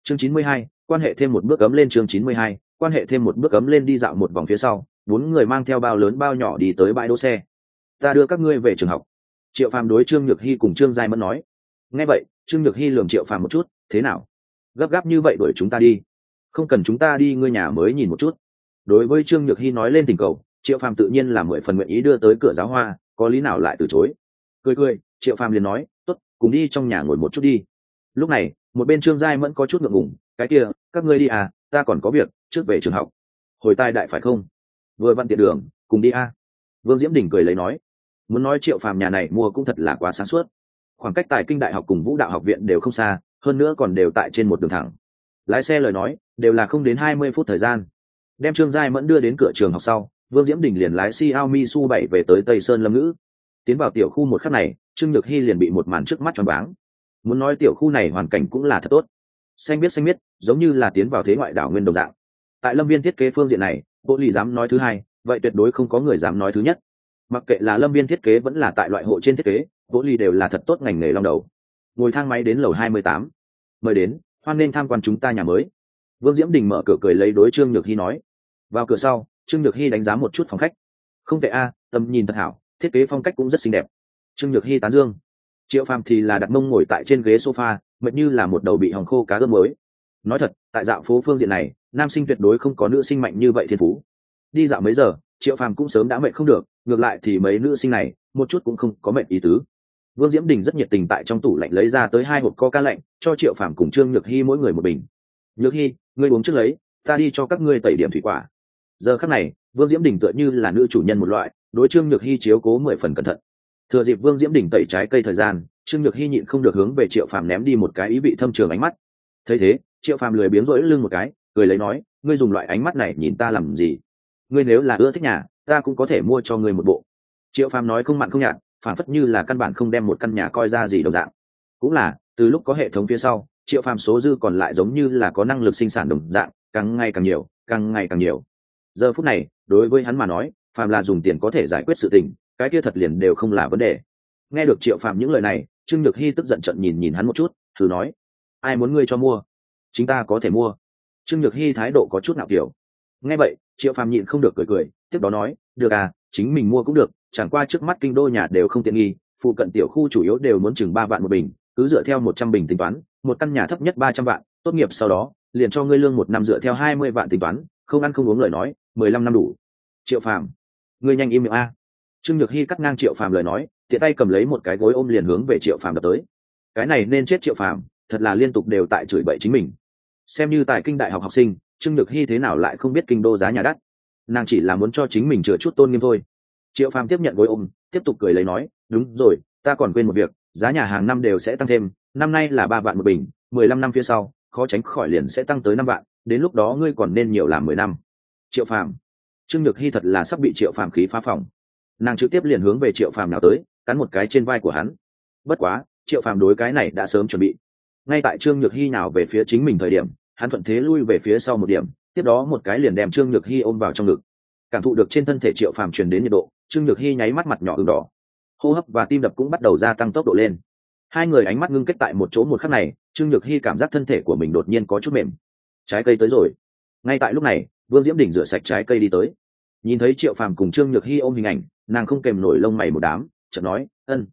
chương 92, quan hệ thêm một bước cấm lên. Chương 92, quan hệ thêm một bước cấm lên. Đi dạo một vòng phía sau, bốn người mang theo bao lớn bao nhỏ đi tới bãi đỗ xe. Ta đưa các ngươi về trường học. Triệu Phàm đối Trương Nhược Hy cùng Trương Giai Mẫn nói. Nghe vậy, Trương Nhược Hy lườm Triệu Phàm một chút, thế nào, gấp gáp như vậy đuổi chúng ta đi? Không cần, chúng ta đi ngươi nhà mới nhìn một chút. Đối với Trương Nhược Hy nói lên tình cầu, Triệu Phàm tự nhiên là 10 phần nguyện ý đưa tới cửa giáo hoa, có lý nào lại từ chối. Cười, Triệu Phàm liền nói, tốt, cùng đi trong nhà ngồi một chút đi. Lúc này, một bên Trương Giai Mẫn có chút ngượng ngùng, cái kia, các ngươi đi à, ta còn có việc, trước về trường học. Hồi tai đại phải không? Vừa vặn tiện đường, cùng đi à. Vương Diễm Đình cười lấy nói, muốn nói Triệu Phàm nhà này mua cũng thật là quá sáng suốt. Khoảng cách Tài Kinh Đại học cùng Vũ Đạo học viện đều không xa, hơn nữa còn đều tại trên một đường thẳng. Lái xe lời nói, đều là không đến 20 phút thời gian. Đem Trương Giai Mẫn đưa đến cửa trường học sau, Vương Diễm Đình liền lái Xiaomi Su 7 về tới Tây Sơn Lâm Ngữ. Tiến vào tiểu khu một khắc này, Trương Nhược Hy liền bị một màn trước mắt choáng váng. Muốn nói tiểu khu này hoàn cảnh cũng là thật tốt, xanh biếc, giống như là tiến vào thế ngoại đảo nguyên đồng dạng. Tại Lâm Viên thiết kế phương diện này, Bộ Lì dám nói thứ hai, vậy tuyệt đối không có người dám nói thứ nhất. Mặc kệ là Lâm Viên thiết kế vẫn là tại loại hộ trên thiết kế, Bộ Lì đều là thật tốt ngành nghề long đầu. Ngồi thang máy đến lầu 28. Mời đến, hoan nên tham quan chúng ta nhà mới. Vương Diễm Đình mở cửa cười lấy đối Trương Nhược Hy nói. Vào cửa sau, Trương Nhược Hy đánh giá một chút phòng khách. Không tệ a, tầm nhìn thật hảo, thiết kế phong cách cũng rất xinh đẹp. Trương Nhược Hy tán dương. Triệu Phàm thì là đặt mông ngồi tại trên ghế sofa, mệt như là một đầu bị hòng khô cá ướp mới. Nói thật, tại dạo phố phương diện này, nam sinh tuyệt đối không có nữ sinh mạnh như vậy thiên phú. Đi dạo mấy giờ, Triệu Phàm cũng sớm đã mệt không được, ngược lại thì mấy nữ sinh này, một chút cũng không có mệt ý tứ. Vương Diễm Đình rất nhiệt tình tại trong tủ lạnh lấy ra tới 2 hộp coca lạnh, cho Triệu Phàm cùng Trương Nhược Hy mỗi người một bình. Nhược Hy, ngươi uống trước lấy, ta đi cho các ngươi tẩy điểm thủy quả. Giờ khắc này, Vương Diễm Đình tựa như là nữ chủ nhân một loại, đối Trương Nhược Hy chiếu cố 10 phần cẩn thận. Thừa dịp Vương Diễm Đình tẩy trái cây thời gian, Trương Nhược Hy nhịn không được hướng về Triệu Phàm ném đi một cái ý vị thâm trường ánh mắt. Thấy thế, Triệu Phàm lười biếng rỗi lưng một cái, cười lấy nói, ngươi dùng loại ánh mắt này nhìn ta làm gì? Ngươi nếu là ưa thích nhà, ta cũng có thể mua cho ngươi một bộ. Triệu Phàm nói không mặn không nhạt, phản phất như là căn bản không đem một căn nhà coi ra gì đồng dạng. Cũng là, từ lúc có hệ thống phía sau, Triệu Phàm số dư còn lại giống như là có năng lực sinh sản đồng dạng, càng ngày càng nhiều, càng ngày càng nhiều. Giờ phút này, đối với hắn mà nói, phàm là dùng tiền có thể giải quyết sự tình, cái kia thật liền đều không là vấn đề. Nghe được Triệu Phàm những lời này, Trương Nhược Hy tức giận trợn nhìn hắn một chút, thử nói, ai muốn ngươi cho mua? Chính ta có thể mua. Trương Nhược Hy thái độ có chút ngạo kiểu. Nghe vậy, Triệu Phàm nhịn không được cười, tiếp đó nói, được à, chính mình mua cũng được, chẳng qua trước mắt kinh đô nhà đều không tiện nghi, phụ cận tiểu khu chủ yếu đều muốn chừng 3 vạn một bình, cứ dựa theo 100 bình tính toán, một căn nhà thấp nhất 300 vạn, tốt nghiệp sau đó, liền cho ngươi lương 1 năm dựa theo 20 vạn tính toán, không ăn không uống lời nói, 15 năm đủ. Triệu Phàm, ngươi nhanh im miệng a. Trương Nhược Hy cắt ngang Triệu Phàm lời nói, tiện tay cầm lấy một cái gối ôm liền hướng về Triệu Phàm đập tới. Cái này nên chết Triệu Phàm, thật là liên tục đều tại chửi bậy chính mình. Xem như tại kinh đại học học sinh, Trương Nhược Hy thế nào lại không biết kinh đô giá nhà đắt, nàng chỉ là muốn cho chính mình chừa chút tôn nghiêm thôi. Triệu Phàm tiếp nhận gối ôm, tiếp tục cười lấy nói, đúng rồi, ta còn quên một việc, giá nhà hàng năm đều sẽ tăng thêm, năm nay là 3 vạn một bình, 15 năm phía sau, khó tránh khỏi liền sẽ tăng tới 5 vạn, đến lúc đó ngươi còn nên nhiều làm 10 năm. Triệu Phàm, Trương Nhược Hy thật là sắp bị Triệu Phàm khí phá phòng. Nàng trực tiếp liền hướng về Triệu Phàm nào tới, cắn một cái trên vai của hắn. Bất quá, Triệu Phàm đối cái này đã sớm chuẩn bị. Ngay tại Trương Nhược Hy nào về phía chính mình thời điểm, hắn thuận thế lui về phía sau một điểm, tiếp đó một cái liền đem Trương Nhược Hy ôm vào trong ngực. Cảm thụ được trên thân thể Triệu Phàm truyền đến nhiệt độ, Trương Nhược Hy nháy mắt mặt nhỏ ửng đỏ, hô hấp và tim đập cũng bắt đầu gia tăng tốc độ lên. Hai người ánh mắt ngưng kết tại một chỗ một khắc này, Trương Nhược Hy cảm giác thân thể của mình đột nhiên có chút mềm. Trái cây tới rồi. Ngay tại lúc này, Vương Diễm Đình rửa sạch trái cây đi tới, nhìn thấy Triệu Phàm cùng Trương Nhược Hy ôm hình ảnh, nàng không kèm nổi lông mày một đám, chợt nói,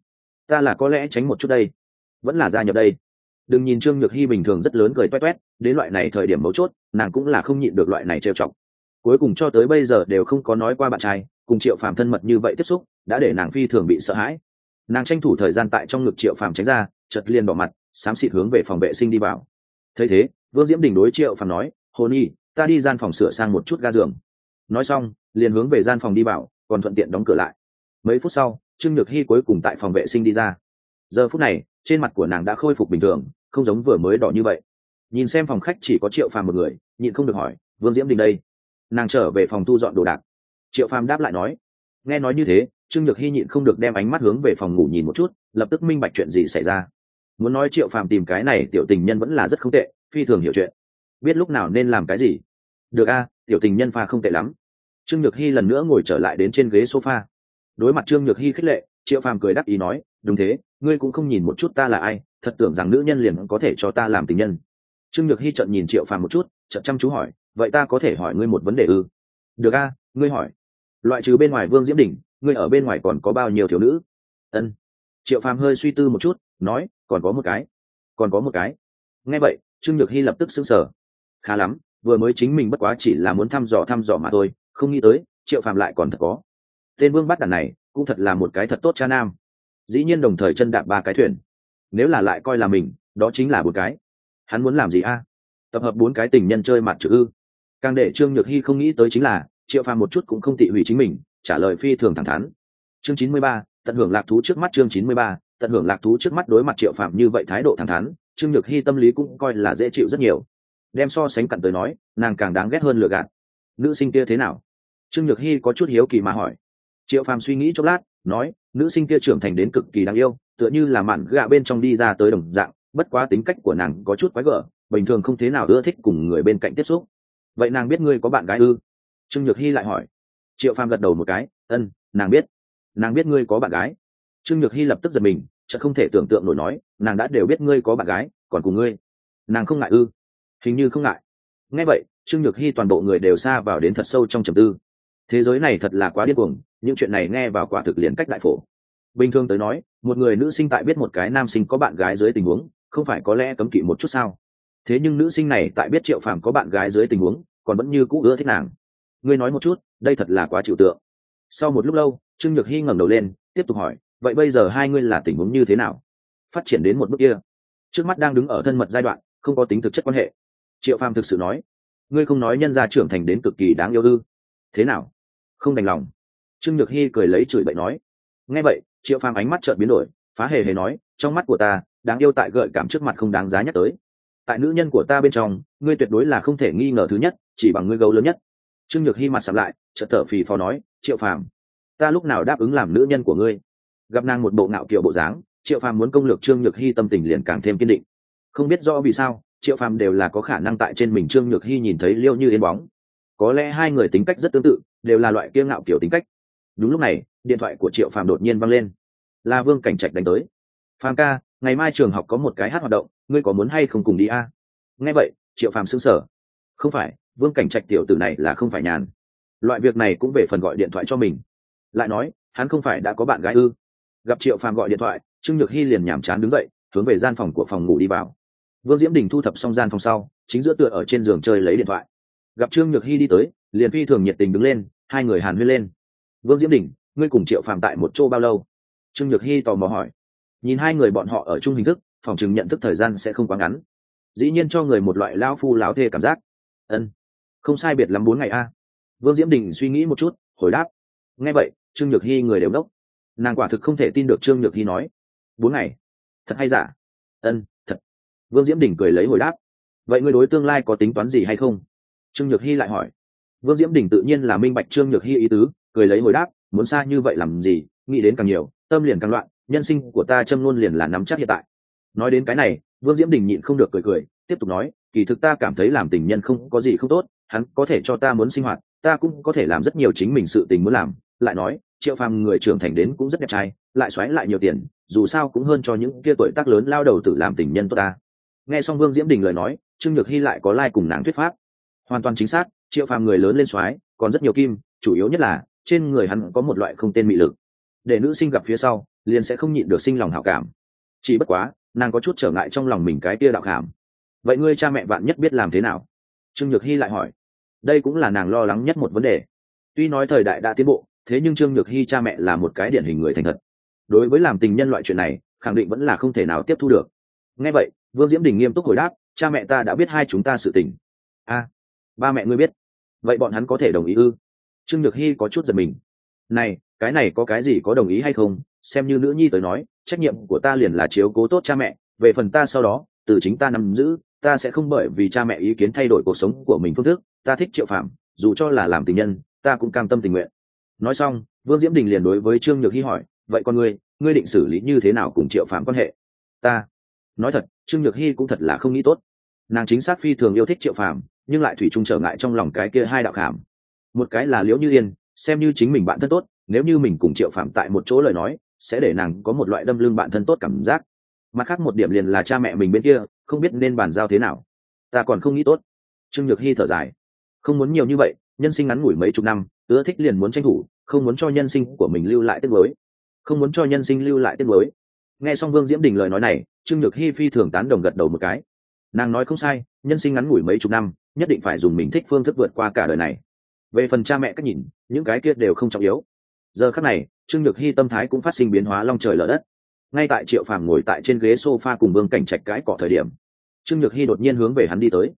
ta là có lẽ tránh một chút đây, vẫn là gia nhập đây. Đừng nhìn Trương Nhược Hy bình thường rất lớn cười toét toét, đến loại này thời điểm mấu chốt, nàng cũng là không nhịn được loại này trêu chọc. Cuối cùng cho tới bây giờ đều không có nói qua bạn trai, cùng Triệu Phàm thân mật như vậy tiếp xúc, đã để nàng phi thường bị sợ hãi. Nàng tranh thủ thời gian tại trong ngực Triệu Phàm tránh ra, chợt liền đỏ mặt, xám xịt hướng về phòng vệ sinh đi vào. Thấy thế, Vương Diễm Đình đối Triệu Phàm nói, "Hồn nhi, ta đi gian phòng sửa sang một chút ga giường." Nói xong, liền hướng về gian phòng đi vào, còn thuận tiện đóng cửa lại. Mấy phút sau, Trương Nhược Hy cuối cùng tại phòng vệ sinh đi ra. Giờ phút này, trên mặt của nàng đã khôi phục bình thường, không giống vừa mới đỏ như vậy. Nhìn xem phòng khách chỉ có Triệu Phàm một người, nhịn không được hỏi, Vương Diễm Đình đây? Nàng trở về phòng thu dọn đồ đạc. Triệu Phàm đáp lại nói. Nghe nói như thế, Trương Nhược Hy nhịn không được đem ánh mắt hướng về phòng ngủ nhìn một chút, lập tức minh bạch chuyện gì xảy ra. Muốn nói Triệu Phàm tìm cái này tiểu tình nhân vẫn là rất không tệ, phi thường hiểu chuyện, biết lúc nào nên làm cái gì. Được a, tiểu tình nhân pha không tệ lắm. Trương Nhược Hy lần nữa ngồi trở lại đến trên ghế sofa. Đối mặt Trương Nhược Hy khích lệ, Triệu Phàm cười đáp ý nói, đúng thế, ngươi cũng không nhìn một chút ta là ai, thật tưởng rằng nữ nhân liền có thể cho ta làm tình nhân. Trương Nhược Hi trợn nhìn Triệu Phàm một chút, chợt chăm chú hỏi, vậy ta có thể hỏi ngươi một vấn đề ư? Được a, ngươi hỏi. Loại trừ bên ngoài Vương Diễm Đình, ngươi ở bên ngoài còn có bao nhiêu thiếu nữ? Ân. Triệu Phàm hơi suy tư một chút, nói, còn có một cái. Còn có một cái. Nghe vậy, Trương Nhược Hi lập tức sững sờ. Khá lắm, vừa mới chính mình bất quá chỉ là muốn thăm dò mà thôi, không nghĩ tới Triệu Phàm lại còn thật có. Tên Vương bắt đàn này cũng thật là một cái thật tốt cha nam. Dĩ nhiên đồng thời chân đạp ba cái thuyền. Nếu là lại coi là mình, đó chính là một cái. Hắn muốn làm gì a? Tập hợp 4 cái tình nhân chơi mặt chữ ư? Càng để Trương Nhược Hi không nghĩ tới chính là Triệu Phàm một chút cũng không tị hủy chính mình, trả lời phi thường thẳng thắn. Chương 93, tận hưởng lạc thú trước mắt. Chương 93, tận hưởng lạc thú trước mắt. Đối mặt Triệu Phàm như vậy thái độ thẳng thắn, Trương Nhược Hi tâm lý cũng coi là dễ chịu rất nhiều. Đem so sánh cặn tới nói, nàng càng đáng ghét hơn lừa gạt. Nữ sinh kia thế nào? Trương Nhược Hi có chút hiếu kỳ mà hỏi. Triệu Phàm suy nghĩ chốc lát, nói, nữ sinh kia trưởng thành đến cực kỳ đáng yêu, tựa như là mạn gạ bên trong đi ra tới đồng dạng, bất quá tính cách của nàng có chút quái gở, bình thường không thế nào ưa thích cùng người bên cạnh tiếp xúc. Vậy nàng biết ngươi có bạn gái ư? Trương Nhược Hi lại hỏi. Triệu Phàm gật đầu một cái, ân, nàng biết ngươi có bạn gái. Trương Nhược Hi lập tức giật mình, chợt không thể tưởng tượng nổi, nói, nàng đã đều biết ngươi có bạn gái, còn cùng ngươi, nàng không ngại ư? Hình như không ngại. Nghe vậy, Trương Nhược Hi toàn bộ người đều sa vào đến thật sâu trong trầm tư. Thế giới này thật là quá điên cuồng, những chuyện này nghe vào quả thực liền cách đại phổ. Bình thường tới nói, một người nữ sinh tại biết một cái nam sinh có bạn gái dưới tình huống, không phải có lẽ cấm kỵ một chút sao? Thế nhưng nữ sinh này tại biết Triệu Phàm có bạn gái dưới tình huống, còn vẫn như cũ ưa thích nàng. Ngươi nói một chút, đây thật là quá chịu tượng. Sau một lúc lâu, Trương Nhược Hi ngẩng đầu lên, tiếp tục hỏi, vậy bây giờ hai ngươi là tình huống như thế nào? Phát triển đến một bước kia, trước mắt đang đứng ở thân mật giai đoạn, không có tính thực chất quan hệ. Triệu Phàm thực sự nói, ngươi không nói nhân gia trưởng thành đến cực kỳ đáng yêu ư? Thế nào? Không đành lòng. Trương Nhược Hi cười lấy chửi bậy nói. Nghe vậy, Triệu Phàm ánh mắt chợt biến đổi, phá hề hề nói, trong mắt của ta, đáng yêu tại gợi cảm trước mặt không đáng giá nhắc tới. Tại nữ nhân của ta bên trong, ngươi tuyệt đối là không thể nghi ngờ thứ nhất, chỉ bằng ngươi gấu lớn nhất. Trương Nhược Hi mặt sạm lại, chợt thở phì phò nói, Triệu Phàm, ta lúc nào đáp ứng làm nữ nhân của ngươi? Gặp nàng một bộ ngạo kiều bộ dáng, Triệu Phàm muốn công lược Trương Nhược Hi tâm tình liền càng thêm kiên định. Không biết rõ vì sao, Triệu Phàm đều là có khả năng tại trên mình Trương Nhược Hi nhìn thấy liêu như yên bóng. Có lẽ hai người tính cách rất tương tự, đều là loại kiêu ngạo kiểu tính cách. Đúng lúc này, điện thoại của Triệu Phàm đột nhiên vang lên. Là Vương Cảnh Trạch đánh tới. Phàm ca, ngày mai trường học có một cái hát hoạt động, ngươi có muốn hay không cùng đi a? Nghe vậy, Triệu Phàm sững sờ. Không phải, Vương Cảnh Trạch tiểu tử này là không phải nhàn. Loại việc này cũng về phần gọi điện thoại cho mình. Lại nói, hắn không phải đã có bạn gái ư? Gặp Triệu Phàm gọi điện thoại, Trương Nhược Hi liền nhàm chán đứng dậy, hướng về gian phòng của phòng ngủ đi vào. Vương Diễm Đình thu thập xong gian phòng sau, chính giữa tựa ở trên giường chơi lấy điện thoại. Gặp Trương Nhược Hi đi tới, liền phi thường nhiệt tình đứng lên, hai người hàn huyên lên. Vương Diễm Đình, ngươi cùng Triệu Phàm tại một chỗ bao lâu? Trương Nhược Hi tò mò hỏi. Nhìn hai người bọn họ ở chung hình thức, phòng chừng nhận thức thời gian sẽ không quá ngắn. Dĩ nhiên cho người một loại lão phu lão thê cảm giác. Ân, không sai biệt lắm 4 ngày a. Vương Diễm Đình suy nghĩ một chút, hồi đáp. Nghe vậy, Trương Nhược Hi người đều đốc. Nàng quả thực không thể tin được Trương Nhược Hi nói. 4 ngày? Thật hay giả? Ân, thật. Vương Diễm Đình cười lấy hồi đáp. Vậy ngươi đối tương lai có tính toán gì hay không? Trương Nhược Hi lại hỏi. Vương Diễm Đình tự nhiên là minh bạch Trương Nhược Hi ý tứ, cười lấy hồi đáp, muốn xa như vậy làm gì, nghĩ đến càng nhiều, tâm liền càng loạn, nhân sinh của ta châm luôn liền là nắm chắc hiện tại. Nói đến cái này, Vương Diễm Đình nhịn không được cười, tiếp tục nói, kỳ thực ta cảm thấy làm tình nhân không có gì không tốt, hắn có thể cho ta muốn sinh hoạt, ta cũng có thể làm rất nhiều chính mình sự tình muốn làm. Lại nói, Triệu Phàm người trưởng thành đến cũng rất đẹp trai, lại xoáy lại nhiều tiền, dù sao cũng hơn cho những kia tuổi tác lớn lao đầu tử làm tình nhân tốt ta. Nghe xong Vương Diễm Đình lời nói, Trương Nhược Hi lại có lai cùng nàng thuyết pháp. Hoàn toàn chính xác, Triệu Phàm người lớn lên xoáy, còn rất nhiều kim, chủ yếu nhất là trên người hắn có một loại không tên mị lực, để nữ sinh gặp phía sau liền sẽ không nhịn được sinh lòng hảo cảm. Chỉ bất quá, nàng có chút trở ngại trong lòng mình cái kia đạo cảm. Vậy ngươi cha mẹ bạn nhất biết làm thế nào? Trương Nhược Hi lại hỏi. Đây cũng là nàng lo lắng nhất một vấn đề. Tuy nói thời đại đã tiến bộ, thế nhưng Trương Nhược Hi cha mẹ là một cái điển hình người thành thật. Đối với làm tình nhân loại chuyện này, khẳng định vẫn là không thể nào tiếp thu được. Nghe vậy, Vương Diễm Đình nghiêm túc hồi đáp, cha mẹ ta đã biết hai chúng ta sự tình. A, ba mẹ ngươi biết? Vậy bọn hắn có thể đồng ý ư? Trương Nhược Hi có chút giật mình. Này, cái này có cái gì có đồng ý hay không, xem như nữ nhi tới nói, trách nhiệm của ta liền là chiếu cố tốt cha mẹ, về phần ta sau đó, từ chính ta nắm giữ, ta sẽ không bởi vì cha mẹ ý kiến thay đổi cuộc sống của mình phương thức, ta thích Triệu Phàm, dù cho là làm tình nhân, ta cũng cam tâm tình nguyện. Nói xong, Vương Diễm Đình liền đối với Trương Nhược Hi hỏi, vậy con ngươi định xử lý như thế nào cùng Triệu Phàm quan hệ? Ta nói thật, Trương Nhược Hi cũng thật là không nghĩ tốt. Nàng chính xác phi thường yêu thích Triệu Phàm, nhưng lại thủy chung trở ngại trong lòng cái kia hai đạo khảm. Một cái là Liễu Như Yên, xem như chính mình bạn thân tốt, nếu như mình cùng Triệu Phàm tại một chỗ lời nói, sẽ để nàng có một loại đâm lưng bạn thân tốt cảm giác. Mặt khác một điểm liền là cha mẹ mình bên kia không biết nên bàn giao thế nào. ta còn không nghĩ tốt. Trương Nhược Hy thở dài, không muốn nhiều như vậy, nhân sinh ngắn ngủi mấy chục năm, ưa thích liền muốn tranh thủ, không muốn cho nhân sinh của mình lưu lại tiếc nuối, không muốn cho nhân sinh lưu lại tiếc nuối. Nghe xong Vương Diễm Đình lời nói này, Trương Nhược Hy phi thường tán đồng gật đầu một cái. Nàng nói không sai, nhân sinh ngắn ngủi mấy chục năm, nhất định phải dùng mình thích phương thức vượt qua cả đời này. Về phần cha mẹ cách nhìn, những cái kia đều không trọng yếu. Giờ khắc này, Trương Nhược Hy tâm thái cũng phát sinh biến hóa long trời lở đất. Ngay tại Triệu Phàm ngồi tại trên ghế sofa cùng Vương Cảnh Trạch cãi cọ thời điểm, Trương Nhược Hy đột nhiên hướng về hắn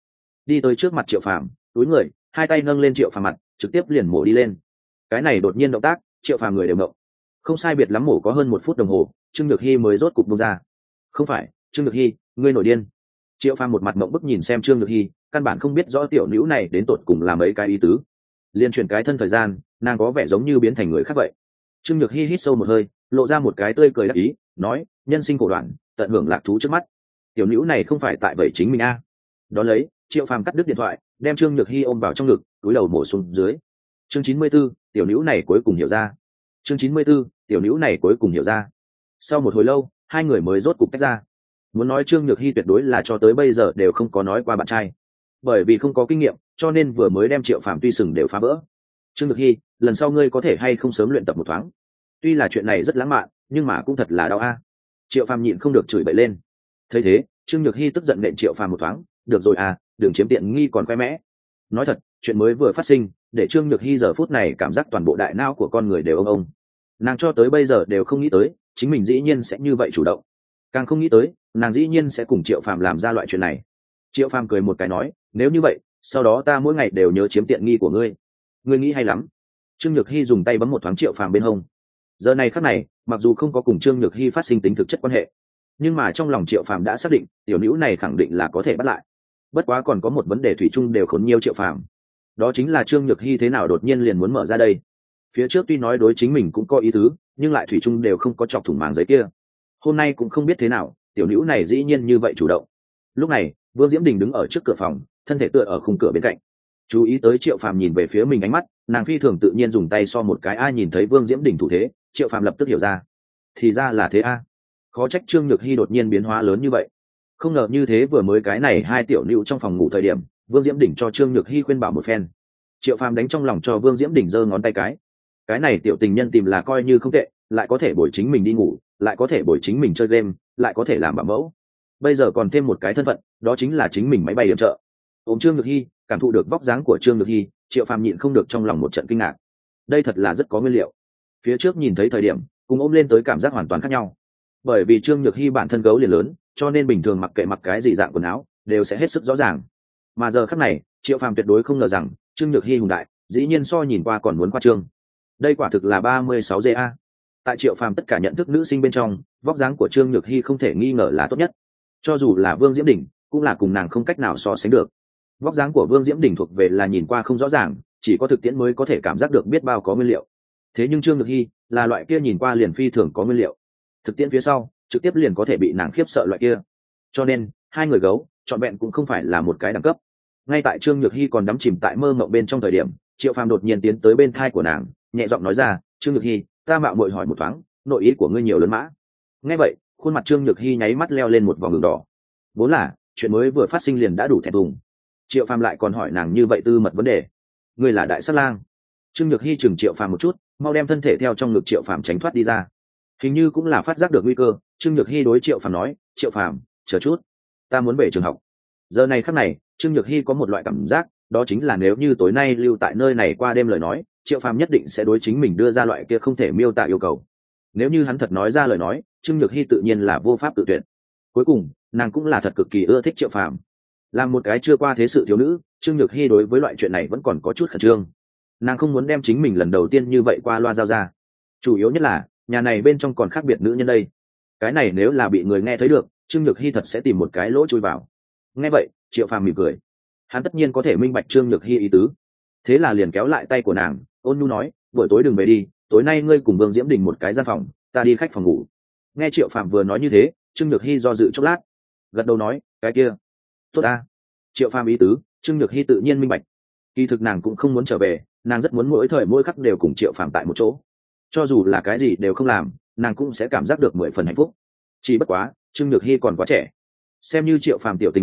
đi tới trước mặt Triệu Phàm, túi người, hai tay nâng lên Triệu Phàm mặt, trực tiếp liền mổ đi lên. Cái này đột nhiên động tác, Triệu Phàm người đều ngộng. Không sai biệt lắm mổ có hơn 1 phút đồng hồ, Trương Nhược Hy mới rốt cục buông ra. Không phải, Trương Nhược Hy, ngươi nổi điên. Triệu Phàm một mặt mộng bức nhìn xem Trương Nhược Hy, căn bản không biết rõ tiểu nữ này đến tột cùng là mấy cái ý tứ. Liên chuyển cái thân thời gian, nàng có vẻ giống như biến thành người khác vậy. Trương Nhược Hy hít sâu một hơi, lộ ra một cái tươi cười đắc ý, nói, nhân sinh cổ đoạn, tận hưởng lạc thú trước mắt. Tiểu nữ này không phải tại vậy chính mình a. Đó lấy, Triệu Phàm cắt đứt điện thoại, đem Trương Nhược Hy ôm vào trong ngực, cúi đầu mổ xuống dưới. Chương 94, tiểu nữ này cuối cùng hiểu ra. Chương 94, tiểu nữ này cuối cùng hiểu ra. Sau một hồi lâu, hai người mới rốt cục tách ra. Muốn nói Trương Nhược Hy tuyệt đối là cho tới bây giờ đều không có nói qua bạn trai, bởi vì không có kinh nghiệm, cho nên vừa mới đem Triệu Phàm tuy sừng đều phá vỡ. Trương Nhược Hy, lần sau ngươi có thể hay không sớm luyện tập một thoáng. Tuy là chuyện này rất lãng mạn, nhưng mà cũng thật là đau a. Triệu Phàm nhịn không được chửi bậy lên. Thấy thế, Trương Nhược Hy tức giận nện Triệu Phàm một thoáng, được rồi à, đừng chiếm tiện nghi còn khoe mẽ. Nói thật, chuyện mới vừa phát sinh, để Trương Nhược Hy giờ phút này cảm giác toàn bộ đại não của con người đều ông. Nàng cho tới bây giờ đều không nghĩ tới, chính mình dĩ nhiên sẽ như vậy chủ động. Càng không nghĩ tới, nàng dĩ nhiên sẽ cùng Triệu Phàm làm ra loại chuyện này. Triệu Phàm cười một cái nói, nếu như vậy, sau đó ta mỗi ngày đều nhớ chiếm tiện nghi của ngươi. Ngươi nghĩ hay lắm. Trương Nhược Hy dùng tay bấm một thoáng Triệu Phàm bên hông. Giờ này khắc này, mặc dù không có cùng Trương Nhược Hy phát sinh tính thực chất quan hệ, nhưng mà trong lòng Triệu Phàm đã xác định, tiểu nữ này khẳng định là có thể bắt lại. Bất quá còn có một vấn đề thủy chung đều khốn nhiều Triệu Phàm. Đó chính là Trương Nhược Hy thế nào đột nhiên liền muốn mở ra đây. Phía trước tuy nói đối chính mình cũng có ý tứ, nhưng lại thủy chung đều không có chọc thủng màng giấy kia. Hôm nay cũng không biết thế nào, tiểu nữ này dĩ nhiên như vậy chủ động. Lúc này, Vương Diễm Đình đứng ở trước cửa phòng, thân thể tựa ở khung cửa bên cạnh. Chú ý tới Triệu Phàm nhìn về phía mình ánh mắt, nàng phi thường tự nhiên dùng tay so một cái, ai nhìn thấy Vương Diễm Đình thủ thế, Triệu Phàm lập tức hiểu ra. Thì ra là thế a. Khó trách Trương Nhược Hy đột nhiên biến hóa lớn như vậy. Không ngờ như thế vừa mới cái này hai tiểu nữ trong phòng ngủ thời điểm, Vương Diễm Đình cho Trương Nhược Hy khuyên bảo một phen. Triệu Phàm đánh trong lòng cho Vương Diễm Đình giơ ngón tay cái này tiểu tình nhân tìm là coi như không tệ, lại có thể bồi chính mình đi ngủ, lại có thể bồi chính mình chơi game, lại có thể làm bảo mẫu, bây giờ còn thêm một cái thân phận, đó chính là chính mình máy bay điểm trợ. Ôm Trương Nhược Hy, cảm thụ được vóc dáng của Trương Nhược Hy, Triệu Phàm nhịn không được trong lòng một trận kinh ngạc. Đây thật là rất có nguyên liệu. Phía trước nhìn thấy thời điểm, cùng ôm lên tới cảm giác hoàn toàn khác nhau. Bởi vì Trương Nhược Hy bản thân gấu liền lớn, cho nên bình thường mặc kệ mặc cái gì dạng quần áo, đều sẽ hết sức rõ ràng. Mà giờ khắc này, Triệu Phàm tuyệt đối không ngờ rằng, Trương Nhược Hy hùng đại, dĩ nhiên so nhìn qua còn muốn khoa trương. Đây quả thực là 36 GA. Tại Triệu Phàm tất cả nhận thức nữ sinh bên trong, vóc dáng của Trương Nhược Hy không thể nghi ngờ là tốt nhất. Cho dù là Vương Diễm Đình, cũng là cùng nàng không cách nào so sánh được. Vóc dáng của Vương Diễm Đình thuộc về là nhìn qua không rõ ràng, chỉ có thực tiễn mới có thể cảm giác được biết bao có nguyên liệu. Thế nhưng Trương Nhược Hy là loại kia nhìn qua liền phi thường có nguyên liệu, thực tiễn phía sau trực tiếp liền có thể bị nàng khiếp sợ loại kia. Cho nên hai người gấu trọn vẹn cũng không phải là một cái đẳng cấp. Ngay tại Trương Nhược Hy còn đắm chìm tại mơ mộng bên trong thời điểm, Triệu Phàm đột nhiên tiến tới bên thai của nàng, nhẹ giọng nói ra, Trương Nhược Hy, ta mạo muội hỏi một thoáng, nội ý của ngươi nhiều lớn mã. Nghe vậy, khuôn mặt Trương Nhược Hy nháy mắt leo lên một vòng đường đỏ. Vốn là chuyện mới vừa phát sinh liền đã đủ thẹn thùng, Triệu Phàm lại còn hỏi nàng như vậy tư mật vấn đề. Ngươi là đại sát lang. Trương Nhược Hy chừng Triệu Phàm một chút, mau đem thân thể theo trong ngực Triệu Phàm tránh thoát đi ra. Hình như cũng là phát giác được nguy cơ, Trương Nhược Hy đối Triệu Phàm nói, Triệu Phàm, chờ chút, ta muốn về trường học. Giờ này khắc này, Trương Nhược Hy có một loại cảm giác, đó chính là nếu như tối nay lưu tại nơi này qua đêm lời nói, Triệu Phàm nhất định sẽ đối chính mình đưa ra loại kia không thể miêu tả yêu cầu. Nếu như hắn thật nói ra lời nói, Trương Nhược Hy tự nhiên là vô pháp tự tuyển. Cuối cùng, nàng cũng là thật cực kỳ ưa thích Triệu Phàm. Làm một cái chưa qua thế sự thiếu nữ, Trương Nhược Hy đối với loại chuyện này vẫn còn có chút khẩn trương. Nàng không muốn đem chính mình lần đầu tiên như vậy qua loa giao ra. Chủ yếu nhất là, nhà này bên trong còn khác biệt nữ nhân đây. Cái này nếu là bị người nghe thấy được, Trương Nhược Hy thật sẽ tìm một cái lỗ chui vào. Nghe vậy, Triệu Phàm mỉm cười. Hắn tất nhiên có thể minh bạch Trương Nhược Hy ý tứ. Thế là liền kéo lại tay của nàng, ôn nhu nói, buổi tối đừng về đi, tối nay ngươi cùng Vương Diễm Đình một cái gian phòng, ta đi khách phòng ngủ. Nghe Triệu Phàm vừa nói như thế, Trương Nhược Hy do dự chốc lát, gật đầu nói, cái kia tốt ta. Triệu Phàm ý tứ, Trương Nhược Hy tự nhiên minh bạch. Kỳ thực nàng cũng không muốn trở về, nàng rất muốn mỗi thời mỗi khắc đều cùng Triệu Phàm tại một chỗ. Cho dù là cái gì đều không làm, nàng cũng sẽ cảm giác được 10 phần hạnh phúc. Chỉ bất quá, Trương Nhược Hy còn quá trẻ. Xem như Triệu Phàm tiểu tình nhân,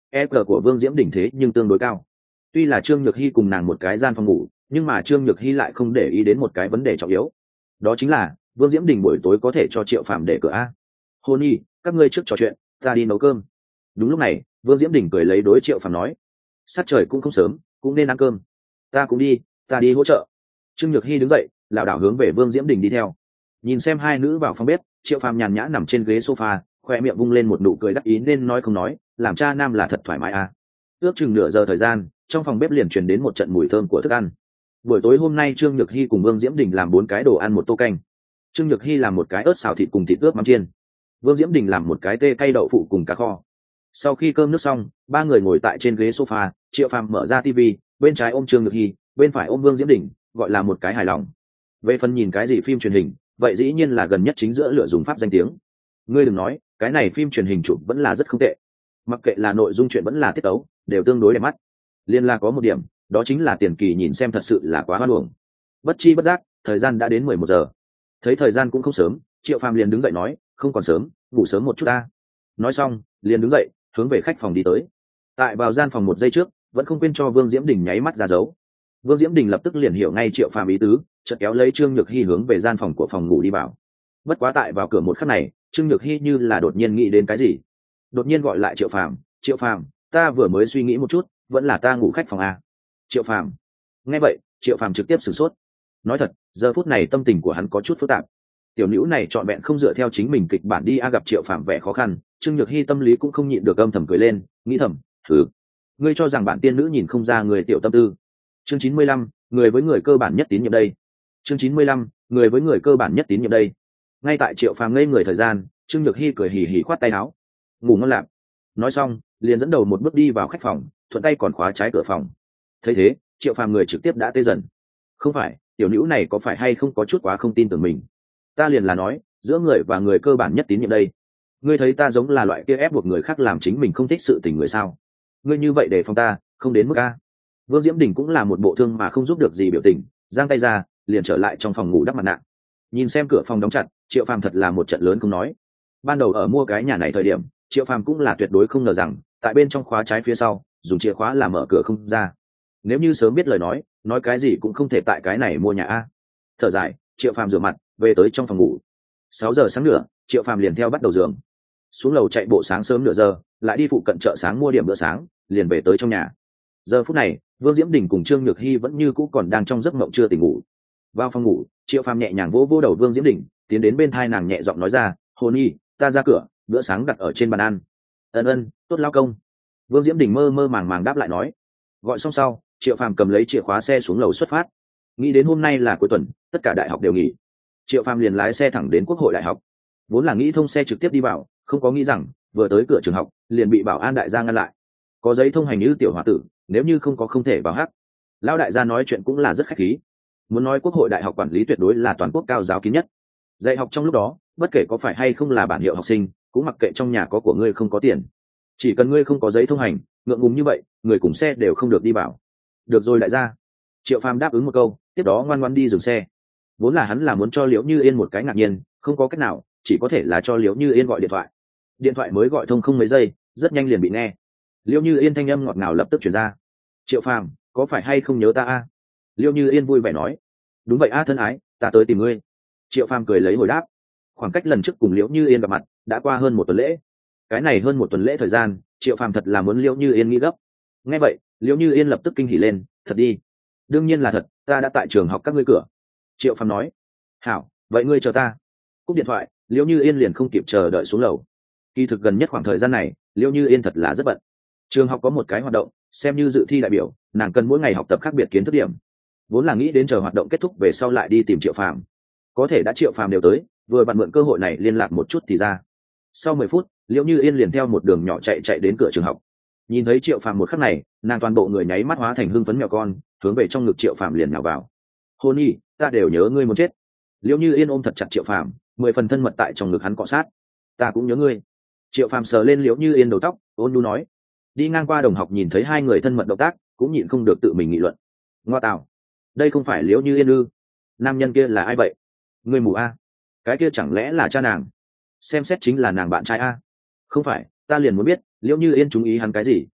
EQ của Vương Diễm Đình thế nhưng tương đối cao. Tuy là Trương Nhược Hy cùng nàng một cái gian phòng ngủ, nhưng mà Trương Nhược Hy lại không để ý đến một cái vấn đề trọng yếu. Đó chính là Vương Diễm Đình buổi tối có thể cho Triệu Phàm để cửa a. Hôn y, các ngươi trước trò chuyện, ta đi nấu cơm. Đúng lúc này, Vương Diễm Đình cười lấy đối Triệu Phàm nói, sát trời cũng không sớm, cũng nên ăn cơm. Ta cũng đi, ta đi hỗ trợ. Trương Nhược Hy đứng dậy, lảo đảo hướng về Vương Diễm Đình đi theo. Nhìn xem hai nữ vào phòng bếp, Triệu Phàm nhàn nhã nằm trên ghế sofa, khoe miệng vung lên một nụ cười đắc ý nên nói không nói, làm cha nam là thật thoải mái a. Ước chừng nửa giờ thời gian, trong phòng bếp liền truyền đến một trận mùi thơm của thức ăn. Buổi tối hôm nay Trương Nhược Hy cùng Vương Diễm Đình làm 4 cái đồ ăn một tô canh. Trương Nhược Hy làm một cái ớt xào thịt cùng thịt ướp mắm chiên. Vương Diễm Đình làm một cái tê cay đậu phụ cùng cá kho. Sau khi cơm nước xong, ba người ngồi tại trên ghế sofa, Triệu Phàm mở ra tivi, bên trái ôm Trương Nhược Hy, bên phải ôm Vương Diễm Đình, gọi là một cái hài lòng. Về phần nhìn cái gì phim truyền hình, vậy dĩ nhiên là gần nhất chính giữa lựa dùng pháp danh tiếng. Ngươi đừng nói, cái này phim truyền hình chụp vẫn là rất không tệ. Mặc kệ là nội dung chuyện vẫn là tiết tấu, đều tương đối đẹp mắt. Liên là có một điểm, đó chính là tiền kỳ nhìn xem thật sự là quá hoan uổng. Bất chi bất giác, thời gian đã đến 11 giờ. Thấy thời gian cũng không sớm, Triệu Phàm liền đứng dậy nói, không còn sớm, ngủ sớm một chút ta. Nói xong, liền đứng dậy, hướng về khách phòng đi tới. Tại vào gian phòng 1 giây trước, vẫn không quên cho Vương Diễm Đình nháy mắt ra dấu. Vương Diễm Đình lập tức liền hiểu ngay Triệu Phàm ý tứ, chợt kéo lấy Trương Nhược Hy hướng về gian phòng của phòng ngủ đi vào. Bất quá tại vào cửa một khắc này, Trương Nhược Hy như là đột nhiên nghĩ đến cái gì, đột nhiên gọi lại Triệu Phàm, "Triệu Phàm, ta vừa mới suy nghĩ một chút, vẫn là ta ngủ khách phòng a." Triệu Phàm. Nghe vậy, Triệu Phàm trực tiếp sửng sốt. Nói thật, giờ phút này tâm tình của hắn có chút phức tạp. Tiểu nữ này trọn vẹn không dựa theo chính mình kịch bản đi gặp Triệu Phàm vẻ khó khăn, Trương Nhược Hy tâm lý cũng không nhịn được âm thầm cười lên, nghĩ thầm, "Thử, ngươi cho rằng bản tiên nữ nhìn không ra người tiểu tâm tư." Chương 95, người với người cơ bản nhất tín nhiệm đây. Chương 95, người với người cơ bản nhất tín nhiệm đây. Ngay tại Triệu Phàm ngây người thời gian, Trương Nhược Hy cười hì hì khoát tay áo, "Ngủ ngon lạp." Nói xong, liền dẫn đầu một bước đi vào khách phòng, thuận tay còn khóa trái cửa phòng. Thấy thế, Triệu Phàm người trực tiếp đã tê dần. Không phải, tiểu nữ này có phải hay không có chút quá không tin tưởng mình? Ta liền là nói, giữa người và người cơ bản nhất tín nhiệm đây. Ngươi thấy ta giống là loại kia ép buộc người khác làm chính mình không thích sự tình người sao? Ngươi như vậy để phòng ta, không đến mức a. Vương Diễm Đình cũng là một bộ thương mà không giúp được gì biểu tình, giang tay ra, liền trở lại trong phòng ngủ đắp mặt nạ. Nhìn xem cửa phòng đóng chặt, Triệu Phàm thật là một trận lớn không nói. Ban đầu ở mua cái nhà này thời điểm, Triệu Phàm cũng là tuyệt đối không ngờ rằng, tại bên trong khóa trái phía sau, dùng chìa khóa làm mở cửa không ra. Nếu như sớm biết lời nói cái gì cũng không thể tại cái này mua nhà a. Thở dài, Triệu Phàm rửa mặt, về tới trong phòng ngủ. 6 giờ sáng nữa, Triệu Phàm liền theo bắt đầu giường. Xuống lầu chạy bộ sáng sớm nửa giờ, lại đi phụ cận chợ sáng mua điểm bữa sáng, liền về tới trong nhà. Giờ phút này, Vương Diễm Đình cùng Trương Nhược Hy vẫn như cũ còn đang trong giấc mộng chưa tỉnh ngủ. Vào phòng ngủ, Triệu Phàm nhẹ nhàng vỗ vỗ đầu Vương Diễm Đình, tiến đến bên thai nàng nhẹ giọng nói ra, "Hồn nhi, ta ra cửa, bữa sáng đặt ở trên bàn ăn." Ân, tốt lao công." Vương Diễm Đình mơ mơ màng màng đáp lại nói. Gọi xong sau, Triệu Phàm cầm lấy chìa khóa xe xuống lầu xuất phát. Nghĩ đến hôm nay là cuối tuần, tất cả đại học đều nghỉ, Triệu Phàm liền lái xe thẳng đến Quốc hội Đại học. Vốn là nghĩ thông xe trực tiếp đi vào, không có nghĩ rằng vừa tới cửa trường học liền bị bảo an đại gia ngăn lại. Có giấy thông hành như tiểu hòa tử, nếu như không có không thể vào hắc. Lão đại gia nói chuyện cũng là rất khách khí. Muốn nói Quốc hội Đại học quản lý tuyệt đối là toàn quốc cao giáo kín nhất. Dạy học trong lúc đó, bất kể có phải hay không là bản hiệu học sinh, cũng mặc kệ trong nhà có của ngươi không có tiền, chỉ cần ngươi không có giấy thông hành, ngượng ngùng như vậy, người cùng xe đều không được đi vào. Được rồi đại gia. Triệu Phàm đáp ứng một câu, tiếp đó ngoan ngoãn đi dừng xe. Vốn là hắn là muốn cho Liễu Như Yên một cái ngạc nhiên, không có cách nào, chỉ có thể là cho Liễu Như Yên gọi điện thoại. Điện thoại mới gọi thông không mấy giây, rất nhanh liền bị nghe. Liễu Như Yên thanh âm ngọt ngào lập tức truyền ra. "Triệu Phàm, có phải hay không nhớ ta a?" Liễu Như Yên vui vẻ nói. "Đúng vậy a thân ái, ta tới tìm ngươi." Triệu Phàm cười lấy hồi đáp. Khoảng cách lần trước cùng Liễu Như Yên gặp mặt đã qua hơn 1 tuần lễ. Cái này hơn 1 tuần lễ thời gian, Triệu Phàm thật là muốn Liễu Như Yên nghĩ gấp. Nghe vậy, Liễu Như Yên lập tức kinh hỉ lên, "Thật đi?" "Đương nhiên là thật, ta đã tại trường học các ngươi cửa." Triệu Phàm nói. "Hảo, vậy ngươi chờ ta." Cúp điện thoại, Liễu Như Yên liền không kịp chờ đợi xuống lầu. Kỳ thực gần nhất khoảng thời gian này, Liễu Như Yên thật là rất bận. Trường học có một cái hoạt động, xem như dự thi đại biểu, nàng cần mỗi ngày học tập khác biệt kiến thức điểm. Vốn là nghĩ đến chờ hoạt động kết thúc về sau lại đi tìm Triệu Phàm. Có thể đã Triệu Phàm đều tới, vừa bạn mượn cơ hội này liên lạc một chút thì ra. Sau 10 phút, Liễu Như Yên liền theo một đường nhỏ chạy đến cửa trường học. Nhìn thấy Triệu Phàm một khắc này, nàng toàn bộ người nháy mắt hóa thành hưng phấn mèo con, hướng về trong ngực Triệu Phàm liền nhào vào. "Hôn nhi, ta đều nhớ ngươi muốn chết." Liễu Như Yên ôm thật chặt Triệu Phàm, 10 phần thân mật tại trong ngực hắn cọ sát. "Ta cũng nhớ ngươi." Triệu Phàm sờ lên Liễu Như Yên đầu tóc, ôn nhu nói. Đi ngang qua đồng học nhìn thấy hai người thân mật động tác, cũng nhịn không được tự mình nghị luận. "Ngoa tào, đây không phải Liễu Như Yên ư? Nam nhân kia là ai vậy? Ngươi mù a? Cái kia chẳng lẽ là cha nàng? Xem xét chính là nàng bạn trai a." "Không phải, ta liền muốn biết Liễu Như Yên chú ý hắn cái gì,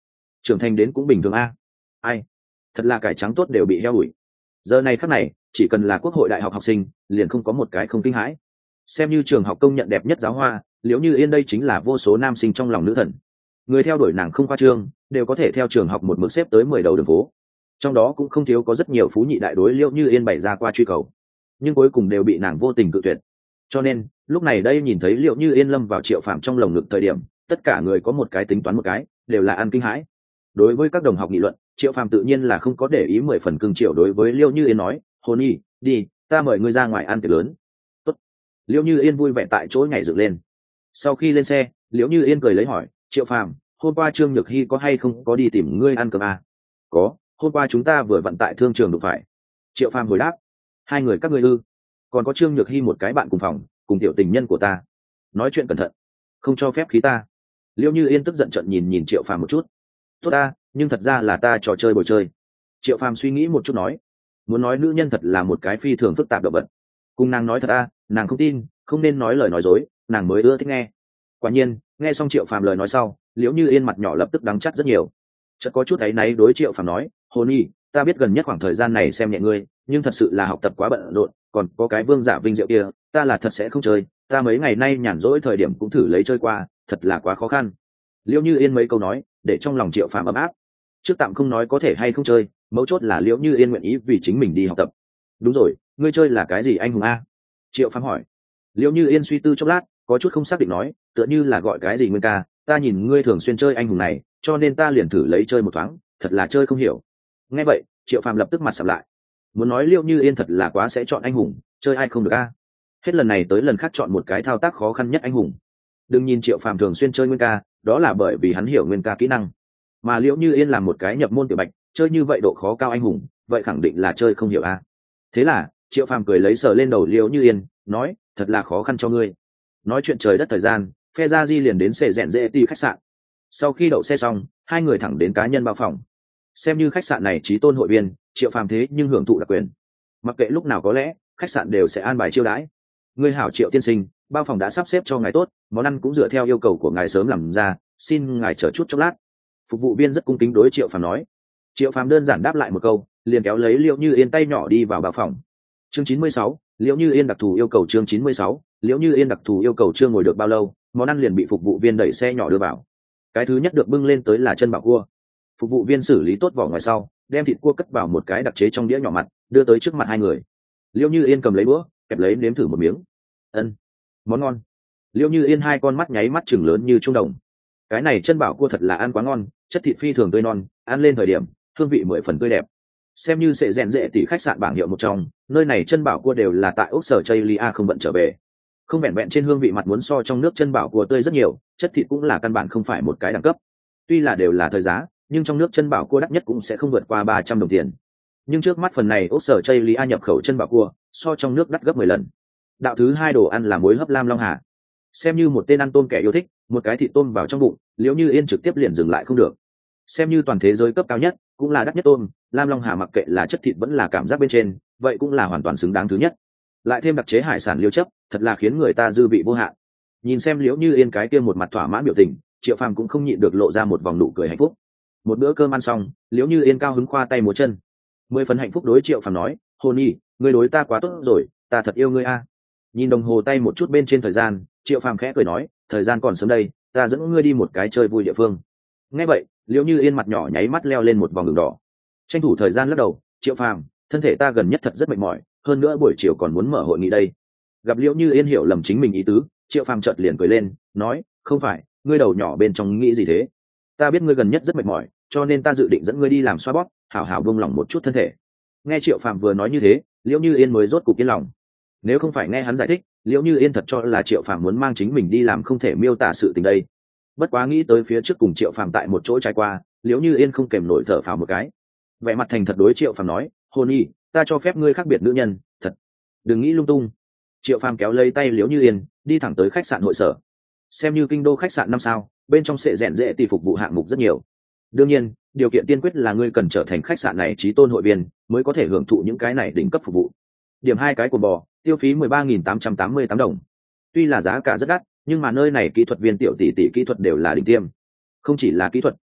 trưởng thành đến cũng bình thường a. Ai, thật là cải trắng tốt đều bị heo ủi. Giờ này khắc này chỉ cần là quốc hội đại học học sinh liền không có một cái không kinh hãi. Xem như trường học công nhận đẹp nhất giáo hoa, Liễu Như Yên đây chính là vô số nam sinh trong lòng nữ thần. Người theo đuổi nàng không khoa trương, đều có thể theo trường học một mực xếp tới 10 đầu đường phố. Trong đó cũng không thiếu có rất nhiều phú nhị đại đối Liễu Như Yên bày ra qua truy cầu, nhưng cuối cùng đều bị nàng vô tình cự tuyệt. Cho nên lúc này đây nhìn thấy Liễu Như Yên lâm vào Triệu Phàm trong lồng ngực thời điểm, tất cả người có một cái tính toán một cái, đều là ăn kinh hãi. Đối với các đồng học nghị luận, Triệu Phàm tự nhiên là không có để ý 10 phần cưng chiều đối với Liễu Như Yên nói, "Hôn y, đi, ta mời ngươi ra ngoài ăn tiệc lớn." Tốt. Liễu Như Yên vui vẻ tại chỗ nhảy dựng lên. Sau khi lên xe, Liễu Như Yên cười lấy hỏi, "Triệu Phàm, hôm qua Trương Nhược Hy có hay không có đi tìm ngươi ăn cơm à?" "Có, hôm qua chúng ta vừa vặn tại thương trường đụng phải." Triệu Phàm hồi đáp. "Hai người các ngươi ư?" "Còn có Trương Nhược Hy một cái bạn cùng phòng, cùng tiểu tình nhân của ta." "Nói chuyện cẩn thận, không cho phép khí ta." Liễu Như Yên tức giận trợn nhìn nhìn Triệu Phàm một chút. "Tốt ta, nhưng thật ra là ta trò chơi bồi chơi." Triệu Phàm suy nghĩ một chút nói, muốn nói nữ nhân thật là một cái phi thường phức tạp động vật. Cùng nàng nói thật nàng không tin, không nên nói lời nói dối, nàng mới ưa thích nghe. Quả nhiên, nghe xong Triệu Phàm lời nói sau, Liễu Như Yên mặt nhỏ lập tức đắng chắt rất nhiều. Chợt có chút áy náy đối Triệu Phàm nói, "Hôn y, ta biết gần nhất khoảng thời gian này xem nhẹ ngươi, nhưng thật sự là học tập quá bận rộn, còn có cái Vương Giả Vinh Diệu kia, ta là thật sẽ không chơi, ta mấy ngày nay nhàn rỗi thời điểm cũng thử lấy chơi qua, thật là quá khó khăn." Liễu Như Yên mấy câu nói, để trong lòng Triệu Phàm ấm áp. Trước tạm không nói có thể hay không chơi, mấu chốt là Liễu Như Yên nguyện ý vì chính mình đi học tập. "Đúng rồi, ngươi chơi là cái gì anh hùng a?" Triệu Phàm hỏi. Liễu Như Yên suy tư chốc lát, có chút không xác định nói, "Tựa như là gọi cái gì Nguyên ca, ta nhìn ngươi thường xuyên chơi anh hùng này, cho nên ta liền thử lấy chơi một thoáng, thật là chơi không hiểu." Nghe vậy, Triệu Phàm lập tức mặt sầm lại. Muốn nói Liễu Như Yên thật là quá sẽ chọn anh hùng, chơi ai không được a. Hết lần này tới lần khác chọn một cái thao tác khó khăn nhất anh hùng. Đừng nhìn Triệu Phàm thường xuyên chơi Nguyên ca, đó là bởi vì hắn hiểu Nguyên ca kỹ năng. Mà Liễu Như Yên là một cái nhập môn tiểu bạch, chơi như vậy độ khó cao anh hùng, vậy khẳng định là chơi không hiểu a. Thế là, Triệu Phàm cười lấy sờ lên đầu Liễu Như Yên, nói, "Thật là khó khăn cho ngươi." Nói chuyện trời đất thời gian, phe gia di liền đến xe rèn dễ ti khách sạn. Sau khi đậu xe xong, hai người thẳng đến cá nhân bao phòng. Xem như khách sạn này chí tôn hội viên, Triệu Phàm thế nhưng hưởng thụ đặc quyền. Mặc kệ lúc nào có lẽ, khách sạn đều sẽ an bài chiêu đãi. "Ngươi hảo Triệu tiên sinh, bao phòng đã sắp xếp cho ngài tốt, món ăn cũng dựa theo yêu cầu của ngài sớm làm ra, xin ngài chờ chút chốc lát." Phục vụ viên rất cung kính đối Triệu Phàm nói. Triệu Phàm đơn giản đáp lại một câu, liền kéo lấy Liễu Như Yên tay nhỏ đi vào bao phòng. Chương 96, Liễu Như Yên đặc thù yêu cầu. Chương 96, Liễu Như Yên đặc thù yêu cầu. Chưa ngồi được bao lâu, món ăn liền bị phục vụ viên đẩy xe nhỏ đưa vào. Cái thứ nhất được bưng lên tới là chân bảo cua. Phục vụ viên xử lý tốt vỏ ngoài sau, đem thịt cua cất vào một cái đặc chế trong đĩa nhỏ mặt, đưa tới trước mặt hai người. Liễu Như Yên cầm lấy đũa, kẹp lấy nếm thử một miếng. Ân, món ngon. Liễu Như Yên hai con mắt nháy mắt chừng lớn như trung đồng. Cái này chân bảo cua thật là ăn quá ngon, chất thịt phi thường tươi non, ăn lên thời điểm hương vị 10 phần tươi đẹp. Xem như sẽ rèn dễ tỷ khách sạn bảng hiệu một trong, nơi này chân bảo cua đều là tại ốc sở Chaylia không bận trở về. Không vẹn vẹn trên hương vị mặt muốn so trong nước chân bảo cua tươi rất nhiều, chất thịt cũng là căn bản không phải một cái đẳng cấp. Tuy là đều là thời giá, nhưng trong nước chân bảo cua đắt nhất cũng sẽ không vượt qua 300 đồng tiền. Nhưng trước mắt phần này ốc sở Chaylia nhập khẩu chân bảo cua, so trong nước đắt gấp 10 lần. Đạo thứ hai đồ ăn là muối hấp lam long hà. Xem như một tên ăn tôm kẻ yêu thích, một cái thịt tôm vào trong bụng, Liễu Như Yên trực tiếp liền dừng lại không được. Xem như toàn thế giới cấp cao nhất, cũng là đắt nhất tôm, lam long hà mặc kệ là chất thịt vẫn là cảm giác bên trên, vậy cũng là hoàn toàn xứng đáng thứ nhất. Lại thêm đặc chế hải sản liêu chấp, thật là khiến người ta dư vị vô hạn. Nhìn xem Liễu Như Yên cái kia một mặt thỏa mãn biểu tình, Triệu Phàm cũng không nhịn được lộ ra một vòng nụ cười hạnh phúc. Một bữa cơm ăn xong, Liễu Như Yên cao hứng khoa tay múa chân. 10 phần hạnh phúc đối Triệu Phàm nói, "Hôn y, ngươi đối ta quá tốt rồi, ta thật yêu ngươi a." Nhìn đồng hồ tay một chút bên trên thời gian, Triệu Phàm khẽ cười nói, "Thời gian còn sớm đây, ta dẫn ngươi đi một cái chơi vui địa phương." Nghe vậy, Liễu Như Yên mặt nhỏ nháy mắt leo lên một vòng đường đỏ. Tranh thủ thời gian lắc đầu, "Triệu Phàm, thân thể ta gần nhất thật rất mệt mỏi, hơn nữa buổi chiều còn muốn mở hội nghị đây." Gặp Liễu Như Yên hiểu lầm chính mình ý tứ, Triệu Phàm chợt liền cười lên, nói, "Không phải, ngươi đầu nhỏ bên trong nghĩ gì thế? Ta biết ngươi gần nhất rất mệt mỏi, cho nên ta dự định dẫn ngươi đi làm xoa bóp, hảo hảo buông lỏng một chút thân thể." Nghe Triệu Phàm vừa nói như thế, Liễu Như Yên mới rốt cục yên lòng. Nếu không phải nghe hắn giải thích, Liễu Như Yên thật cho là Triệu Phàm muốn mang chính mình đi làm không thể miêu tả sự tình đây. Bất quá nghĩ tới phía trước cùng Triệu Phàm tại một chỗ trải qua, Liễu Như Yên không kèm nổi thở phào một cái. Vẻ mặt thành thật đối Triệu Phàm nói, "Hôn y, ta cho phép ngươi khác biệt nữ nhân, thật. Đừng nghĩ lung tung." Triệu Phàm kéo lấy tay Liễu Như Yên, đi thẳng tới khách sạn hội sở. Xem như kinh đô khách sạn 5 sao, bên trong sẽ rèn dễ tỷ phục vụ hạng mục rất nhiều. Đương nhiên, điều kiện tiên quyết là ngươi cần trở thành khách sạn này chí tôn hội viên, mới có thể hưởng thụ những cái này đỉnh cấp phục vụ. Điểm 2 cái của bò, tiêu phí 13.888 đồng. Tuy là giá cả rất đắt, nhưng mà nơi này kỹ thuật viên tiểu tỷ kỹ thuật đều là đỉnh tiêm. Không chỉ là kỹ thuật,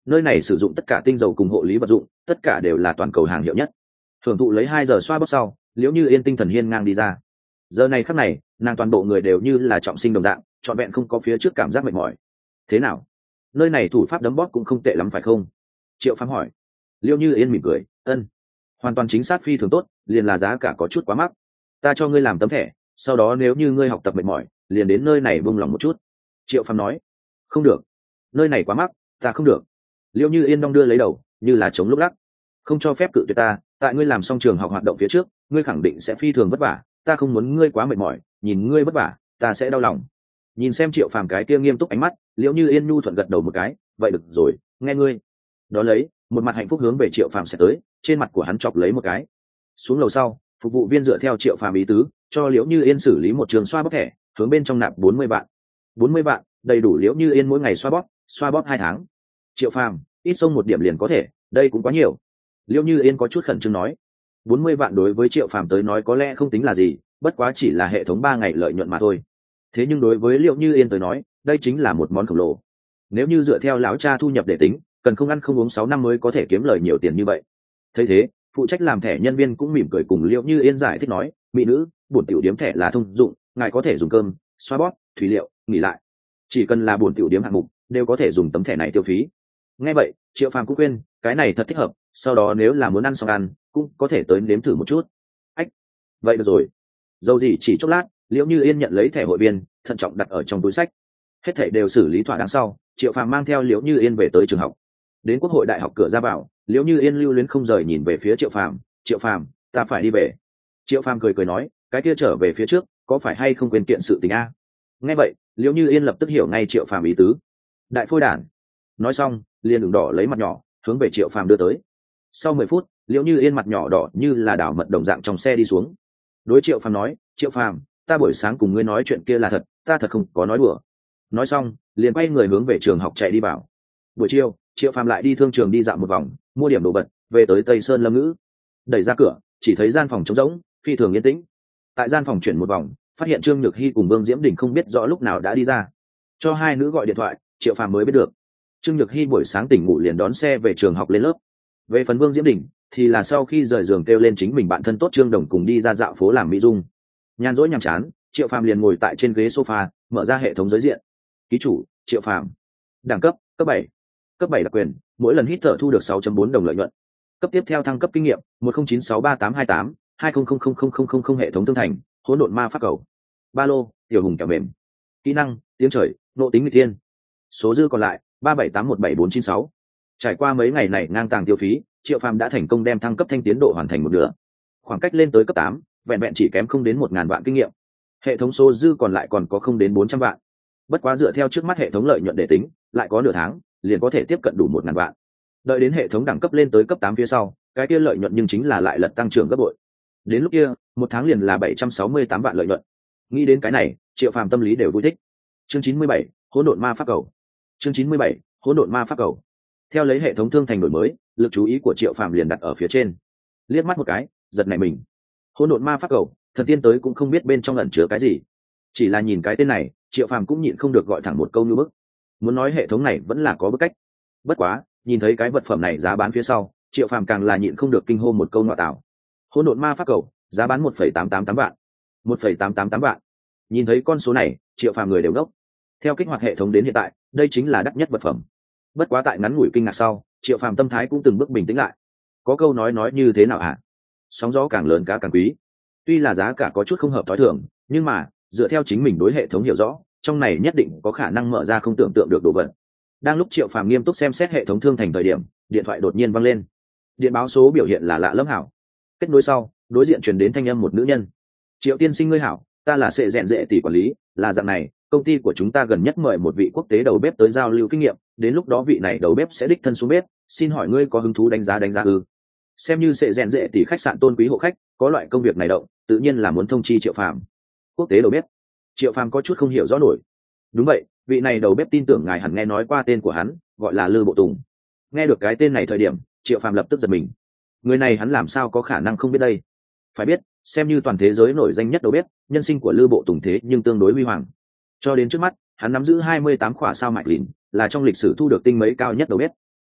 nơi này sử dụng tất cả tinh dầu cùng hộ lý vật dụng, tất cả đều là toàn cầu hàng hiệu nhất. Thưởng thụ lấy 2 giờ xoa bóp sau, Liễu Như Yên tinh thần hiên ngang đi ra. Giờ này khắc này, nàng toàn bộ người đều như là trọng sinh đồng dạng, trọn vẹn không có phía trước cảm giác mệt mỏi. Thế nào, nơi này thủ pháp đấm bóp cũng không tệ lắm phải không? Triệu Phàm hỏi. Liễu Như Yên mỉm cười, ân, hoàn toàn chính xác, phi thường tốt, liền là giá cả có chút quá mắc. Ta cho ngươi làm tấm thẻ, sau đó nếu như ngươi học tập mệt mỏi, liền đến nơi này buông lòng một chút. Triệu Phàm nói. Không được, nơi này quá mắc, ta không được. Liễu Như Yên đong đưa lấy đầu, như là chống lúc lắc. Không cho phép cự tuyệt ta, tại ngươi làm xong trường học hoạt động phía trước, ngươi khẳng định sẽ phi thường vất vả, ta không muốn ngươi quá mệt mỏi, nhìn ngươi vất vả, ta sẽ đau lòng. Nhìn xem Triệu Phàm cái kia nghiêm túc ánh mắt, Liễu Như Yên nhu thuận gật đầu một cái, vậy được rồi, nghe ngươi. Đó lấy, một mặt hạnh phúc hướng về Triệu Phàm sẽ tới, trên mặt của hắn chọc lấy một cái. Xuống lầu sau, phục vụ viên dựa theo Triệu Phàm ý tứ, cho Liễu Như Yên xử lý một trường xoa bóp thẻ, hướng bên trong nạp 40 vạn. 40 vạn, đầy đủ Liễu Như Yên mỗi ngày xoa bóp 2 tháng. Triệu Phàm, ít xông một điểm liền có thể, đây cũng quá nhiều. Liễu Như Yên có chút khẩn trương nói. 40 vạn đối với Triệu Phàm tới nói có lẽ không tính là gì, bất quá chỉ là hệ thống 3 ngày lợi nhuận mà thôi. Thế nhưng đối với Liễu Như Yên tới nói, đây chính là một món khổng lồ. Nếu như dựa theo lão cha thu nhập để tính, cần không ăn không uống 6 năm mới có thể kiếm lời nhiều tiền như vậy. Thấy thế, phụ trách làm thẻ nhân viên cũng mỉm cười cùng Liễu Như Yên giải thích nói, mỹ nữ, bổn tiểu điếm thẻ là thông dụng, ngài có thể dùng cơm, xoa bóp, thủy liệu, nghỉ lại. Chỉ cần là bổn tiểu điếm hạng mục, đều có thể dùng tấm thẻ này tiêu phí. Nghe vậy, Triệu Phàm cũng quên, cái này thật thích hợp, sau đó nếu là muốn ăn xong ăn, cũng có thể tới nếm thử một chút. Ách, vậy được rồi. Dầu gì chỉ chốc lát, Liễu Như Yên nhận lấy thẻ hội viên, thận trọng đặt ở trong túi sách. Hết thảy đều xử lý thỏa đáng sau, Triệu Phàm mang theo Liễu Như Yên về tới trường học. Đến Quốc hội đại học cửa ra vào, Liễu Như Yên lưu luyến không rời nhìn về phía Triệu Phàm, "Triệu Phàm, ta phải đi về." Triệu Phàm cười cười nói, "Cái kia trở về phía trước, có phải hay không quên kiện sự tình a?" Nghe vậy, Liễu Như Yên lập tức hiểu ngay Triệu Phàm ý tứ. Đại phôi đản. Nói xong, liền đường đỏ lấy mặt nhỏ, hướng về Triệu Phàm đưa tới. Sau 10 phút, Liễu Như Yên mặt nhỏ đỏ như là đảo mật đồng dạng trong xe đi xuống. Đối Triệu Phàm nói, "Triệu Phàm, ta buổi sáng cùng ngươi nói chuyện kia là thật, ta thật không có nói đùa." Nói xong, liền quay người hướng về trường học chạy đi vào. Buổi chiều, Triệu Phàm lại đi thương trường đi dạo một vòng, mua điểm đồ vật, về tới Tây Sơn Lâm Ngữ. Đẩy ra cửa, chỉ thấy gian phòng trống rỗng, phi thường yên tĩnh. Tại gian phòng chuyển một vòng, phát hiện Trương Nhược Hy cùng Vương Diễm Đình không biết rõ lúc nào đã đi ra. Cho hai nữ gọi điện thoại, Triệu Phàm mới biết được. Trương Nhược Hy buổi sáng tỉnh ngủ liền đón xe về trường học lên lớp. Về phần Vương Diễm Đình, thì là sau khi rời giường kêu lên chính mình bạn thân tốt Trương Đồng cùng đi ra dạo phố làm mỹ dung. Nhàn rỗi nhàm chán, Triệu Phàm liền ngồi tại trên ghế sofa, mở ra hệ thống giới diện. Ký chủ, Triệu Phàm. Đẳng cấp, cấp 7. Cấp 7 đặc quyền, mỗi lần hít thở thu được 6.4 đồng lợi nhuận. Cấp tiếp theo thăng cấp kinh nghiệm, 10963828, 20000000 hệ thống tương thành, hỗn độn ma pháp cầu. Ba lô, tiểu hùng kẹo mềm. Kỹ năng, tiếng trời, nộ tính nghịch thiên. Số dư còn lại, 37817496. Trải qua mấy ngày này ngang tàng tiêu phí, Triệu Phàm đã thành công đem thăng cấp thanh tiến độ hoàn thành một nửa. Khoảng cách lên tới cấp 8, vẹn vẹn chỉ kém không đến 1000 vạn kinh nghiệm. Hệ thống số dư còn lại còn có không đến 400 vạn. Bất quá dựa theo trước mắt hệ thống lợi nhuận để tính, lại có nửa tháng, liền có thể tiếp cận đủ 1000 vạn. Đợi đến hệ thống đẳng cấp lên tới cấp 8 phía sau, cái kia lợi nhuận nhưng chính là lại lật tăng trưởng gấp bội. Đến lúc kia, một tháng liền là 768 vạn lợi nhuận. Nghĩ đến cái này, Triệu Phàm tâm lý đều vui thích. Chương 97, hỗn độn ma pháp cầu. Chương 97, hỗn độn ma pháp cầu. Theo lấy hệ thống thương thành đổi mới, lực chú ý của Triệu Phàm liền đặt ở phía trên. Liếc mắt một cái, giật nảy mình. Hỗn độn ma pháp cầu, thần tiên tới cũng không biết bên trong ẩn chứa cái gì. Chỉ là nhìn cái tên này, Triệu Phàm cũng nhịn không được gọi thẳng một câu như bức. Muốn nói hệ thống này vẫn là có bức cách. Bất quá, nhìn thấy cái vật phẩm này giá bán phía sau, Triệu Phàm càng là nhịn không được kinh hô một câu ngoại tảo. Hỗn độn ma pháp cầu, giá bán 1,888 vạn. 1,888 vạn. Nhìn thấy con số này, Triệu Phàm người đều ngốc. Theo kích hoạt hệ thống đến hiện tại, đây chính là đắt nhất vật phẩm. Bất quá tại ngắn ngủi kinh ngạc sau, Triệu Phàm tâm thái cũng từng bước bình tĩnh lại. Có câu nói như thế nào hả? Sóng gió càng lớn cá càng quý. Tuy là giá cả có chút không hợp thói thường, nhưng mà dựa theo chính mình đối hệ thống hiểu rõ, trong này nhất định có khả năng mở ra không tưởng tượng được đồ vật. Đang lúc Triệu Phàm nghiêm túc xem xét hệ thống thương thành thời điểm, điện thoại đột nhiên vang lên. Điện báo số biểu hiện là lạ lẫm hảo. Kết nối sau, đối diện truyền đến thanh âm một nữ nhân. "Triệu tiên sinh ngươi hảo, ta là Sệ Dẹn Dệ tỷ quản lý, là dạng này, công ty của chúng ta gần nhất mời một vị quốc tế đầu bếp tới giao lưu kinh nghiệm, đến lúc đó vị này đầu bếp sẽ đích thân xuống bếp, xin hỏi ngươi có hứng thú đánh giá ư?" Xem như Sệ Dẹn Dệ tỷ khách sạn tôn quý hộ khách, có loại công việc này động, tự nhiên là muốn thông chi Triệu Phàm. Quốc tế đầu bếp? Triệu Phàm có chút không hiểu rõ nổi. Đúng vậy, vị này đầu bếp tin tưởng ngài hẳn nghe nói qua tên của hắn, gọi là Lư Bộ Tùng. Nghe được cái tên này thời điểm, Triệu Phàm lập tức giật mình. Người này hắn làm sao có khả năng không biết đây? Phải biết, xem như toàn thế giới nổi danh nhất đầu bếp, nhân sinh của Lư Bộ Tùng thế nhưng tương đối huy hoàng. Cho đến trước mắt, hắn nắm giữ 28 khỏa sao mạch lìn, là trong lịch sử thu được tinh mấy cao nhất đầu bếp.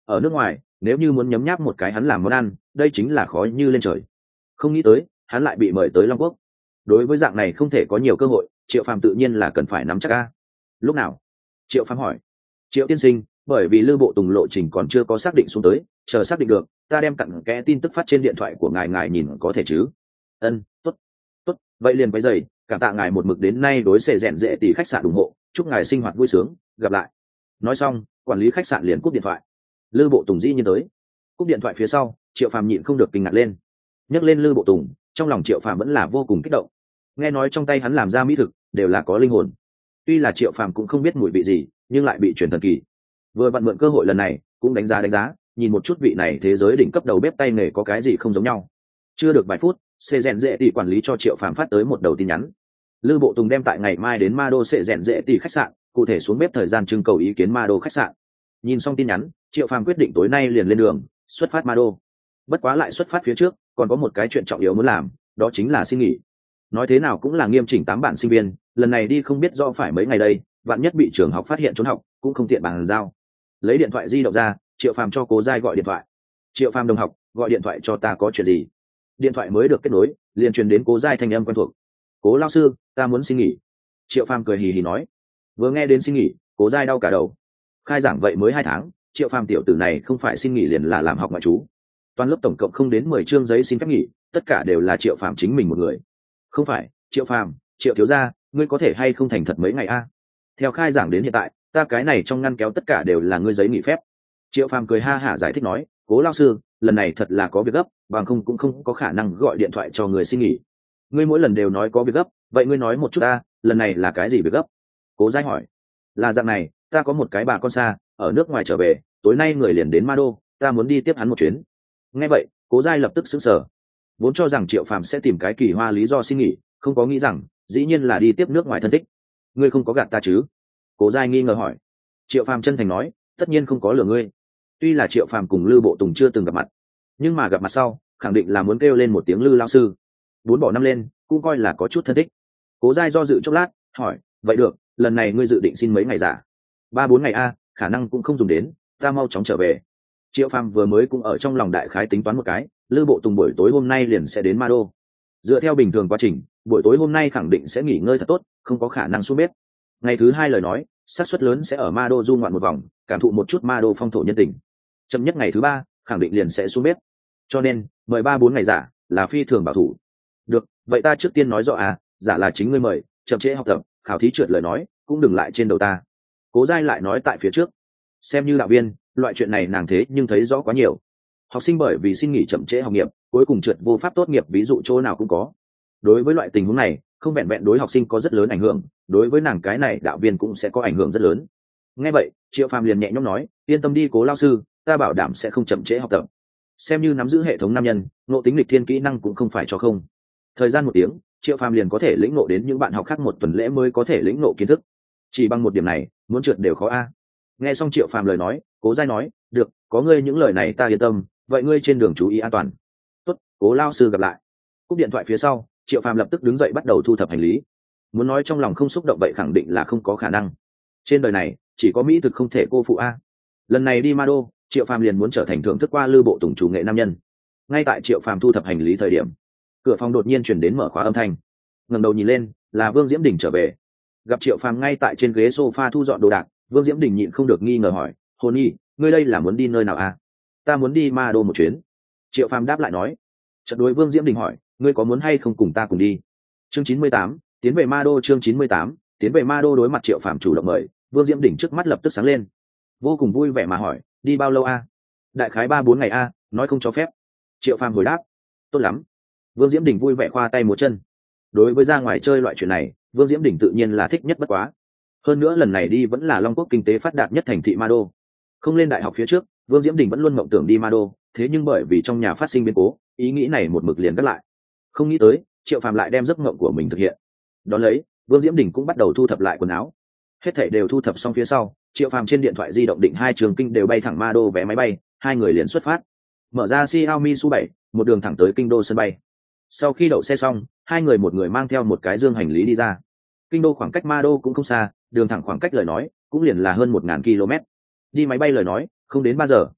ở nước ngoài nếu như muốn nhấm nháp một cái hắn làm món ăn đây chính là khó như lên trời. Không nghĩ tới hắn lại bị mời tới Long Quốc. Đối với dạng này không thể có nhiều cơ hội, Triệu Phàm tự nhiên là cần phải nắm chắc a. Lúc nào? Triệu Phàm hỏi. Triệu tiên sinh, bởi vì Lư Bộ Tùng lộ trình còn chưa có xác định xuống tới, chờ xác định được ta đem cặn kẽ tin tức phát trên điện thoại của ngài, ngài nhìn có thể chứ? Ân, tốt. Tốt, vậy liền quấy rầy, cảm tạ ngài một mực đến nay đối xệ rèn dễ tỷ khách sạn ủng hộ, chúc ngài sinh hoạt vui sướng, gặp lại. Nói xong, quản lý khách sạn liền cúp điện thoại. Lư Bộ Tùng dĩ nhiên tới. Cúp điện thoại phía sau, Triệu Phàm nhịn không được kinh ngạc lên. Nhắc lên Lư Bộ Tùng, trong lòng Triệu Phàm vẫn là vô cùng kích động. Nghe nói trong tay hắn làm ra mỹ thực đều là có linh hồn. Tuy là Triệu Phàm cũng không biết mùi vị gì, nhưng lại bị truyền thần kỳ. Vừa vặn mượn cơ hội lần này, cũng đánh giá, nhìn một chút vị này thế giới đỉnh cấp đầu bếp tay nghề có cái gì không giống nhau. Chưa được vài phút, Sệ rèn dễ tỷ quản lý cho Triệu Phàm phát tới một đầu tin nhắn. Lư Bộ Tùng đem tại ngày mai đến Ma Đô Sệ rèn dễ tỷ khách sạn, cụ thể xuống bếp thời gian trưng cầu ý kiến Ma Đô khách sạn. Nhìn xong tin nhắn, Triệu Phàm quyết định tối nay liền lên đường, xuất phát Ma Đô. Bất quá lại xuất phát phía trước, còn có một cái chuyện trọng yếu muốn làm, đó chính là xin nghỉ. Nói thế nào cũng là nghiêm chỉnh 8 bạn sinh viên, lần này đi không biết do phải mấy ngày đây, vạn nhất bị trường học phát hiện trốn học, cũng không tiện bàn giao. Lấy điện thoại di động ra, Triệu Phàm cho Cố Giai gọi điện thoại. Triệu Phàm đồng học, gọi điện thoại cho ta có chuyện gì? Điện thoại mới được kết nối, liền truyền đến Cố Giai thanh âm quen thuộc. Cố lao sư, ta muốn xin nghỉ. Triệu Phàm cười hì hì nói. Vừa nghe đến xin nghỉ, Cố Giai đau cả đầu. Khai giảng vậy mới 2 tháng, Triệu Phàm tiểu tử này không phải xin nghỉ liền là làm học ngoại trú. Toàn lớp tổng cộng không đến 10 chương giấy xin phép nghỉ, tất cả đều là Triệu Phàm chính mình một người. Không phải, Triệu Phàm, Triệu thiếu gia, ngươi có thể hay không thành thật mấy ngày a? Theo khai giảng đến hiện tại, ta cái này trong ngăn kéo tất cả đều là ngươi giấy nghỉ phép. Triệu Phàm cười ha hả giải thích nói, Cố lao sư, lần này thật là có việc gấp, bằng không cũng không có khả năng gọi điện thoại cho người xin nghỉ. Ngươi mỗi lần đều nói có việc gấp, vậy ngươi nói một chút ta, lần này là cái gì việc gấp? Cố Giai hỏi. Là dạng này, ta có một cái bà con xa, ở nước ngoài trở về, tối nay người liền đến Ma Đô, ta muốn đi tiếp hắn một chuyến. Nghe vậy, Cố Giai lập tức sững sờ. Vốn cho rằng Triệu Phàm sẽ tìm cái kỳ hoa lý do xin nghỉ, không có nghĩ rằng dĩ nhiên là đi tiếp nước ngoài thân thích. Ngươi không có gạt ta chứ? Cố Giai nghi ngờ hỏi. Triệu Phàm chân thành nói, tất nhiên không có lừa ngươi. Tuy là Triệu Phàm cùng Lư Bộ Tùng chưa từng gặp mặt, nhưng mà gặp mặt sau, khẳng định là muốn kêu lên một tiếng Lư lao sư. 4 bỏ 5 lên, cũng coi là có chút thân thích. Cố Giai do dự chốc lát, hỏi, vậy được, lần này ngươi dự định xin mấy ngày giả? 3-4 ngày a, khả năng cũng không dùng đến, ta mau chóng trở về. Triệu Phàm vừa mới cũng ở trong lòng đại khái tính toán một cái, Lư Bộ Tùng buổi tối hôm nay liền sẽ đến Ma Đô. Dựa theo bình thường quá trình, buổi tối hôm nay khẳng định sẽ nghỉ ngơi thật tốt, không có khả năng xuống bếp. Ngày thứ 2 lời nói, xác suất lớn sẽ ở Ma Đô du ngoạn một vòng, cảm thụ một chút Ma Đô phong thổ nhân tình. Chậm nhất ngày thứ 3, khẳng định liền sẽ xuống bếp. Cho nên, mời 3-4 ngày giả là phi thường bảo thủ. Được, vậy ta trước tiên nói rõ à, giả là chính ngươi mời, chậm trễ học tập, khảo thí trượt lời nói, cũng đừng lại trên đầu ta. Cố Giai lại nói tại phía trước. Xem như đạo viên, loại chuyện này nàng thế nhưng thấy rõ quá nhiều. Học sinh bởi vì xin nghỉ chậm trễ học nghiệp, cuối cùng trượt vô pháp tốt nghiệp, ví dụ chỗ nào cũng có. Đối với loại tình huống này, không vẹn vẹn đối học sinh có rất lớn ảnh hưởng, đối với nàng cái này đạo viên cũng sẽ có ảnh hưởng rất lớn. Nghe vậy, Triệu Phàm liền nhẹ nhõm nói, yên tâm đi Cố lao sư, ta bảo đảm sẽ không chậm trễ học tập. Xem như nắm giữ hệ thống nam nhân, ngộ tính lịch thiên kỹ năng cũng không phải cho không. Thời gian 1 tiếng, Triệu Phàm liền có thể lĩnh ngộ đến những bạn học khác 1 tuần lễ mới có thể lĩnh ngộ kiến thức. Chỉ bằng một điểm này, muốn trượt đều khó a. Nghe xong Triệu Phàm lời nói, Cố Giai nói, được, có ngươi những lời này ta yên tâm, vậy ngươi trên đường chú ý an toàn. Tốt, Cố lao sư gặp lại. Cúp điện thoại phía sau, Triệu Phàm lập tức đứng dậy bắt đầu thu thập hành lý. Muốn nói trong lòng không xúc động vậy khẳng định là không có khả năng. Trên đời này, chỉ có mỹ thực không thể cô phụ a. Lần này đi Ma Đô, Triệu Phàm liền muốn trở thành thưởng thức qua Lư Bộ Tùng chủ nghệ nam nhân. Ngay tại Triệu Phàm thu thập hành lý thời điểm, cửa phòng đột nhiên chuyển đến mở khóa âm thanh. Ngẩng đầu nhìn lên, là Vương Diễm Đình trở về. Gặp Triệu Phàm ngay tại trên ghế sofa thu dọn đồ đạc, Vương Diễm Đình nhịn không được nghi ngờ hỏi, Hồn Nhi, ngươi đây là muốn đi nơi nào à? Ta muốn đi Ma Đô một chuyến. Triệu Phàm đáp lại nói. Chợt đối Vương Diễm Đình hỏi, ngươi có muốn hay không cùng ta cùng đi? Chương 98, tiến về Ma Đô. Chương 98, tiến về Ma Đô. Đối mặt Triệu Phàm chủ động mời, Vương Diễm Đình trước mắt lập tức sáng lên, vô cùng vui vẻ mà hỏi, đi bao lâu a? Đại khái 3-4 ngày a, nói không cho phép. Triệu Phàm hồi đáp, tốt lắm. Vương Diễm Đình vui vẻ khoa tay múa chân. Đối với ra ngoài chơi loại chuyện này, Vương Diễm Đình tự nhiên là thích nhất bất quá. Hơn nữa lần này đi vẫn là Long Quốc kinh tế phát đạt nhất thành thị Ma Đô. Không lên đại học phía trước, Vương Diễm Đình vẫn luôn mộng tưởng đi Ma Đô, thế nhưng bởi vì trong nhà phát sinh biến cố, ý nghĩ này một mực liền gác lại. Không nghĩ tới, Triệu Phàm lại đem giấc mộng của mình thực hiện. Đón lấy, Vương Diễm Đình cũng bắt đầu thu thập lại quần áo. Hết thảy đều thu thập xong phía sau, Triệu Phàm trên điện thoại di động định 2 trường kinh đều bay thẳng Ma Đô vé máy bay, 2 người liền xuất phát. Mở ra Xiaomi Su 7, một đường thẳng tới kinh đô sân bay. Sau khi đậu xe xong, 2 người một người mang theo một cái dương hành lý đi ra. Kinh đô khoảng cách Ma Đô cũng không xa, đường thẳng khoảng cách lời nói cũng liền là hơn 1000 km. Đi máy bay lời nói, không đến 3 giờ.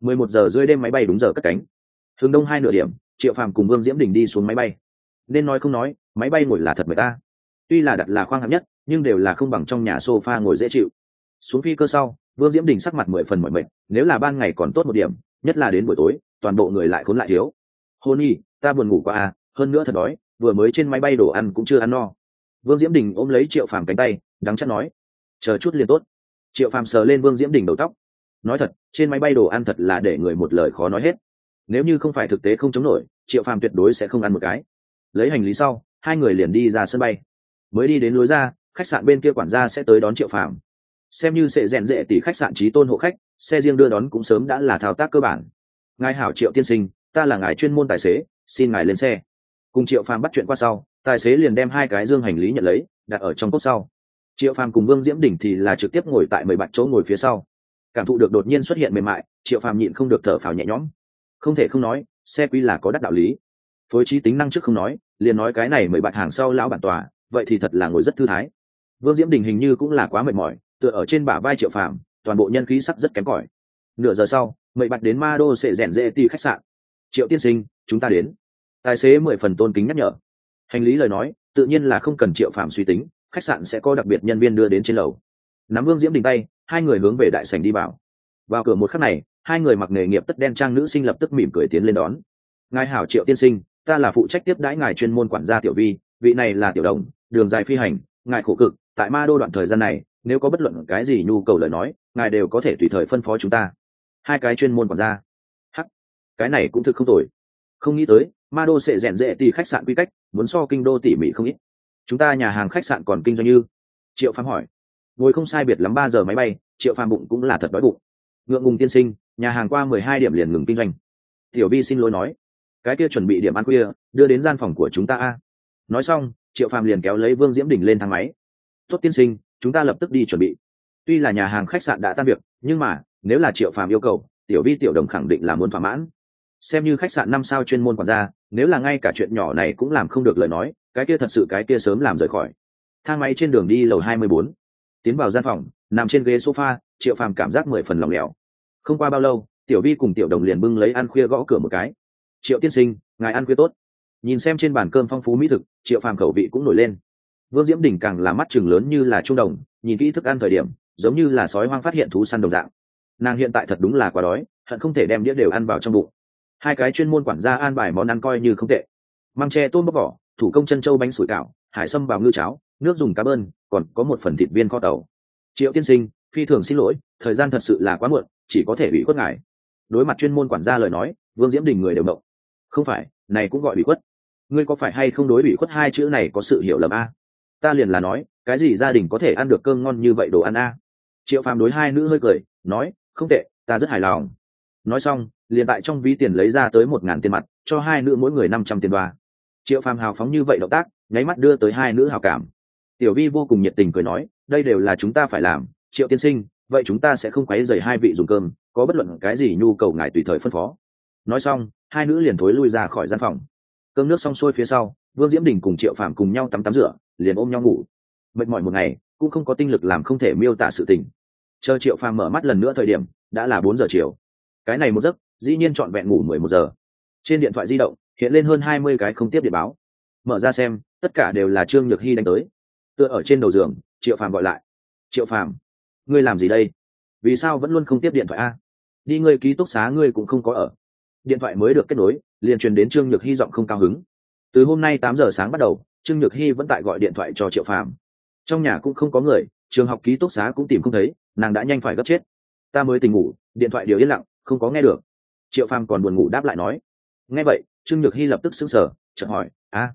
11 giờ rưỡi đêm máy bay đúng giờ cất cánh. Hướng đông 2 nửa điểm, Triệu Phàm cùng Vương Diễm Đình đi xuống máy bay. Nên nói không nói, máy bay ngồi là thật mệt ta. Tuy là đặt là khoang hạng nhất, nhưng đều là không bằng trong nhà sofa ngồi dễ chịu. Xuống phi cơ sau, Vương Diễm Đình sắc mặt 10 phần mỏi mệt, nếu là ban ngày còn tốt một điểm, nhất là đến buổi tối, toàn bộ người lại khốn lại thiếu. Hôn y, ta buồn ngủ quá à, hơn nữa thật đói, vừa mới trên máy bay đồ ăn cũng chưa ăn no. Vương Diễm Đình ôm lấy Triệu Phàm cánh tay, đắng chát nói, chờ chút liền tốt. Triệu Phàm sờ lên Vương Diễm Đình đầu tóc, nói thật, trên máy bay đồ ăn thật là để người một lời khó nói hết. Nếu như không phải thực tế không chống nổi, Triệu Phàm tuyệt đối sẽ không ăn một cái. Lấy hành lý sau, hai người liền đi ra sân bay. Mới đi đến lối ra, khách sạn bên kia quản gia sẽ tới đón Triệu Phàm. Xem như sẽ rèn rệ tỷ khách sạn trí tôn hộ khách, xe riêng đưa đón cũng sớm đã là thao tác cơ bản. Ngài hảo Triệu tiên sinh, ta là ngài chuyên môn tài xế, xin ngài lên xe. Cùng Triệu Phàm bắt chuyện qua sau, tài xế liền đem hai cái dương hành lý nhận lấy, đặt ở trong cốp sau. Triệu Phàm cùng Vương Diễm Đình thì là trực tiếp ngồi tại 17 chỗ ngồi phía sau. Cảm thụ được đột nhiên xuất hiện mềm mại, Triệu Phàm nhịn không được thở phào nhẹ nhõm. Không thể không nói, xe quý là có đắt đạo lý. Phối trí tính năng trước không nói, liền nói cái này 17 hàng sau lão bản tòa, vậy thì thật là ngồi rất thư thái. Vương Diễm Đình hình như cũng là quá mệt mỏi, tựa ở trên bả vai Triệu Phàm, toàn bộ nhân khí sắc rất kém cỏi. Nửa giờ sau, mời bạch đến Ma Đô sẽ rèn rệ tỷ khách sạn. Triệu tiên sinh, chúng ta đến. Tài xế 10 phần tôn kính nhắc nhở. Hành lý lời nói, tự nhiên là không cần Triệu Phàm suy tính, khách sạn sẽ có đặc biệt nhân viên đưa đến trên lầu. Nắm Vương Diễm Đình tay, hai người hướng về đại sảnh đi vào. Vào cửa một khắc này, hai người mặc nghề nghiệp tất đen trang nữ sinh lập tức mỉm cười tiến lên đón. Ngài hảo Triệu tiên sinh, ta là phụ trách tiếp đãi ngài chuyên môn quản gia Tiểu Vi, vị này là Tiểu Đồng, đường dài phi hành, ngài khổ cực, tại Ma Đô đoạn thời gian này, nếu có bất luận cái gì nhu cầu lời nói, ngài đều có thể tùy thời phân phó chúng ta. Hai cái chuyên môn quản gia. Hắc, cái này cũng thực không tồi. Không nghĩ tới, Ma Đô sẽ rèn rệ tỷ khách sạn quy cách, muốn so kinh đô tỉ mỉ không ít. Chúng ta nhà hàng khách sạn còn kinh doanh như? Triệu Phàm hỏi. Ngồi không sai biệt lắm 3 giờ máy bay, Triệu Phàm bụng cũng là thật đói bụng. Ngượng ngùng tiên sinh, nhà hàng qua 12 điểm liền ngừng kinh doanh. Tiểu Vi xin lỗi nói, cái kia chuẩn bị điểm ăn khuya, đưa đến gian phòng của chúng ta a. Nói xong, Triệu Phàm liền kéo lấy Vương Diễm Đình lên thang máy. Tốt tiên sinh, chúng ta lập tức đi chuẩn bị. Tuy là nhà hàng khách sạn đã tan việc, nhưng mà nếu là Triệu Phàm yêu cầu, Tiểu Vi Tiểu Đồng khẳng định là muốn thỏa mãn. Xem như khách sạn 5 sao chuyên môn quản gia, nếu là ngay cả chuyện nhỏ này cũng làm không được lời nói, cái kia thật sự cái kia sớm làm rời khỏi. Thang máy trên đường đi lầu 24. Tiến vào gian phòng, nằm trên ghế sofa, Triệu Phàm cảm giác 10 phần lỏng lẻo. Không qua bao lâu, Tiểu Vi cùng Tiểu Đồng liền bưng lấy ăn khuya gõ cửa một cái. Triệu tiên sinh, ngài ăn khuya tốt. Nhìn xem trên bàn cơm phong phú mỹ thực, Triệu Phàm khẩu vị cũng nổi lên. Vương Diễm Đình càng là mắt chừng lớn như là trung đồng, nhìn kỹ thức ăn thời điểm, giống như là sói hoang phát hiện thú săn đồng dạng. Nàng hiện tại thật đúng là quá đói, hận không thể đem đĩa đều ăn vào trong bụng. Hai cái chuyên môn quản gia an bài món ăn coi như không tệ. Măng tre tôm bóc vỏ, thủ công chân châu bánh sủi cảo, hải sâm bào ngư cháo, nước dùng cá bơn, còn có 1 phần thịt viên kho tàu. Triệu tiên sinh, phi thường xin lỗi, thời gian thật sự là quá muộn, chỉ có thể ủy khuất ngài. Đối mặt chuyên môn quản gia lời nói, Vương Diễm Đình người đều động. Không phải, này cũng gọi ủy khuất. Ngươi có phải hay không đối ủy khuất hai chữ này có sự hiểu lầm a? Ta liền là nói, cái gì gia đình có thể ăn được cơm ngon như vậy đồ ăn a? Triệu Phàm đối hai nữ hơi cười, nói, không tệ, ta rất hài lòng. Nói xong, liền tại trong ví tiền lấy ra tới 1.000 tiền mặt, cho hai nữ mỗi người 500 tiền đoa. Triệu Phàm hào phóng như vậy động tác, nháy mắt đưa tới hai nữ hào cảm. Tiểu Vi vô cùng nhiệt tình cười nói, đây đều là chúng ta phải làm, Triệu tiên sinh, vậy chúng ta sẽ không quấy rầy hai vị dùng cơm, có bất luận cái gì nhu cầu ngài tùy thời phân phó. Nói xong, hai nữ liền thối lui ra khỏi gian phòng. Cơm nước xong xuôi phía sau, Vương Diễm Đình cùng Triệu Phàm cùng nhau tắm rửa, liền ôm nhau ngủ. Mệt mỏi một ngày, cũng không có tinh lực làm không thể miêu tả sự tình. Chờ Triệu Phàm mở mắt lần nữa thời điểm, đã là 4 giờ chiều. Cái này một giấc, dĩ nhiên trọn vẹn ngủ 11 giờ. Trên điện thoại di động hiện lên hơn 20 cái không tiếp điện báo. Mở ra xem, tất cả đều là Trương Nhược Hy đánh tới. Tựa ở trên đầu giường, Triệu Phàm gọi lại. Triệu Phàm, ngươi làm gì đây? Vì sao vẫn luôn không tiếp điện thoại a? Đi ngươi ký túc xá ngươi cũng không có ở. Điện thoại mới được kết nối, liền truyền đến Trương Nhược Hy giọng không cao hứng. Từ hôm nay 8 giờ sáng bắt đầu, Trương Nhược Hy vẫn tại gọi điện thoại cho Triệu Phàm. Trong nhà cũng không có người, trường học ký túc xá cũng tìm không thấy, nàng đã nhanh phải gấp chết. Ta mới tỉnh ngủ, điện thoại điều yên lặng, không có nghe được. Triệu Phàm còn buồn ngủ đáp lại nói. Nghe vậy, Trương Nhược Hy lập tức sững sờ, chợt hỏi,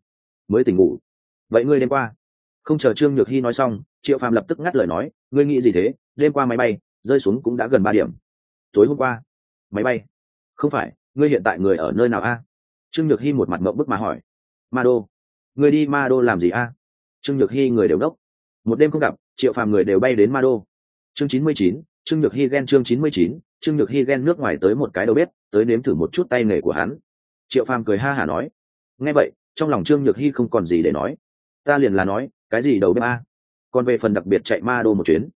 mới tỉnh ngủ? Vậy ngươi đêm qua? Không chờ Trương Nhược Hy nói xong, Triệu Phàm lập tức ngắt lời nói, ngươi nghĩ gì thế? Đêm qua máy bay rơi xuống cũng đã gần 3 điểm. Tối hôm qua, máy bay? Không phải, ngươi hiện tại người ở nơi nào a? Trương Nhược Hy một mặt ngậm bức mà hỏi. Ma Đô. Ngươi đi Ma Đô làm gì a? Trương Nhược Hy người đều đốc. Một đêm không gặp, Triệu Phàm người đều bay đến Ma Đô. Chương 99, Trương Nhược Hy ghen chương 99, Trương Nhược Hy ghen nước ngoài tới một cái đầu bếp, tới nếm thử một chút tay nghề của hắn. Triệu Phàm cười ha hả nói. Nghe vậy, trong lòng Trương Nhược Hy không còn gì để nói. Ta liền là nói, cái gì đầu bếp a? Còn về phần đặc biệt chạy Ma Đô một chuyến,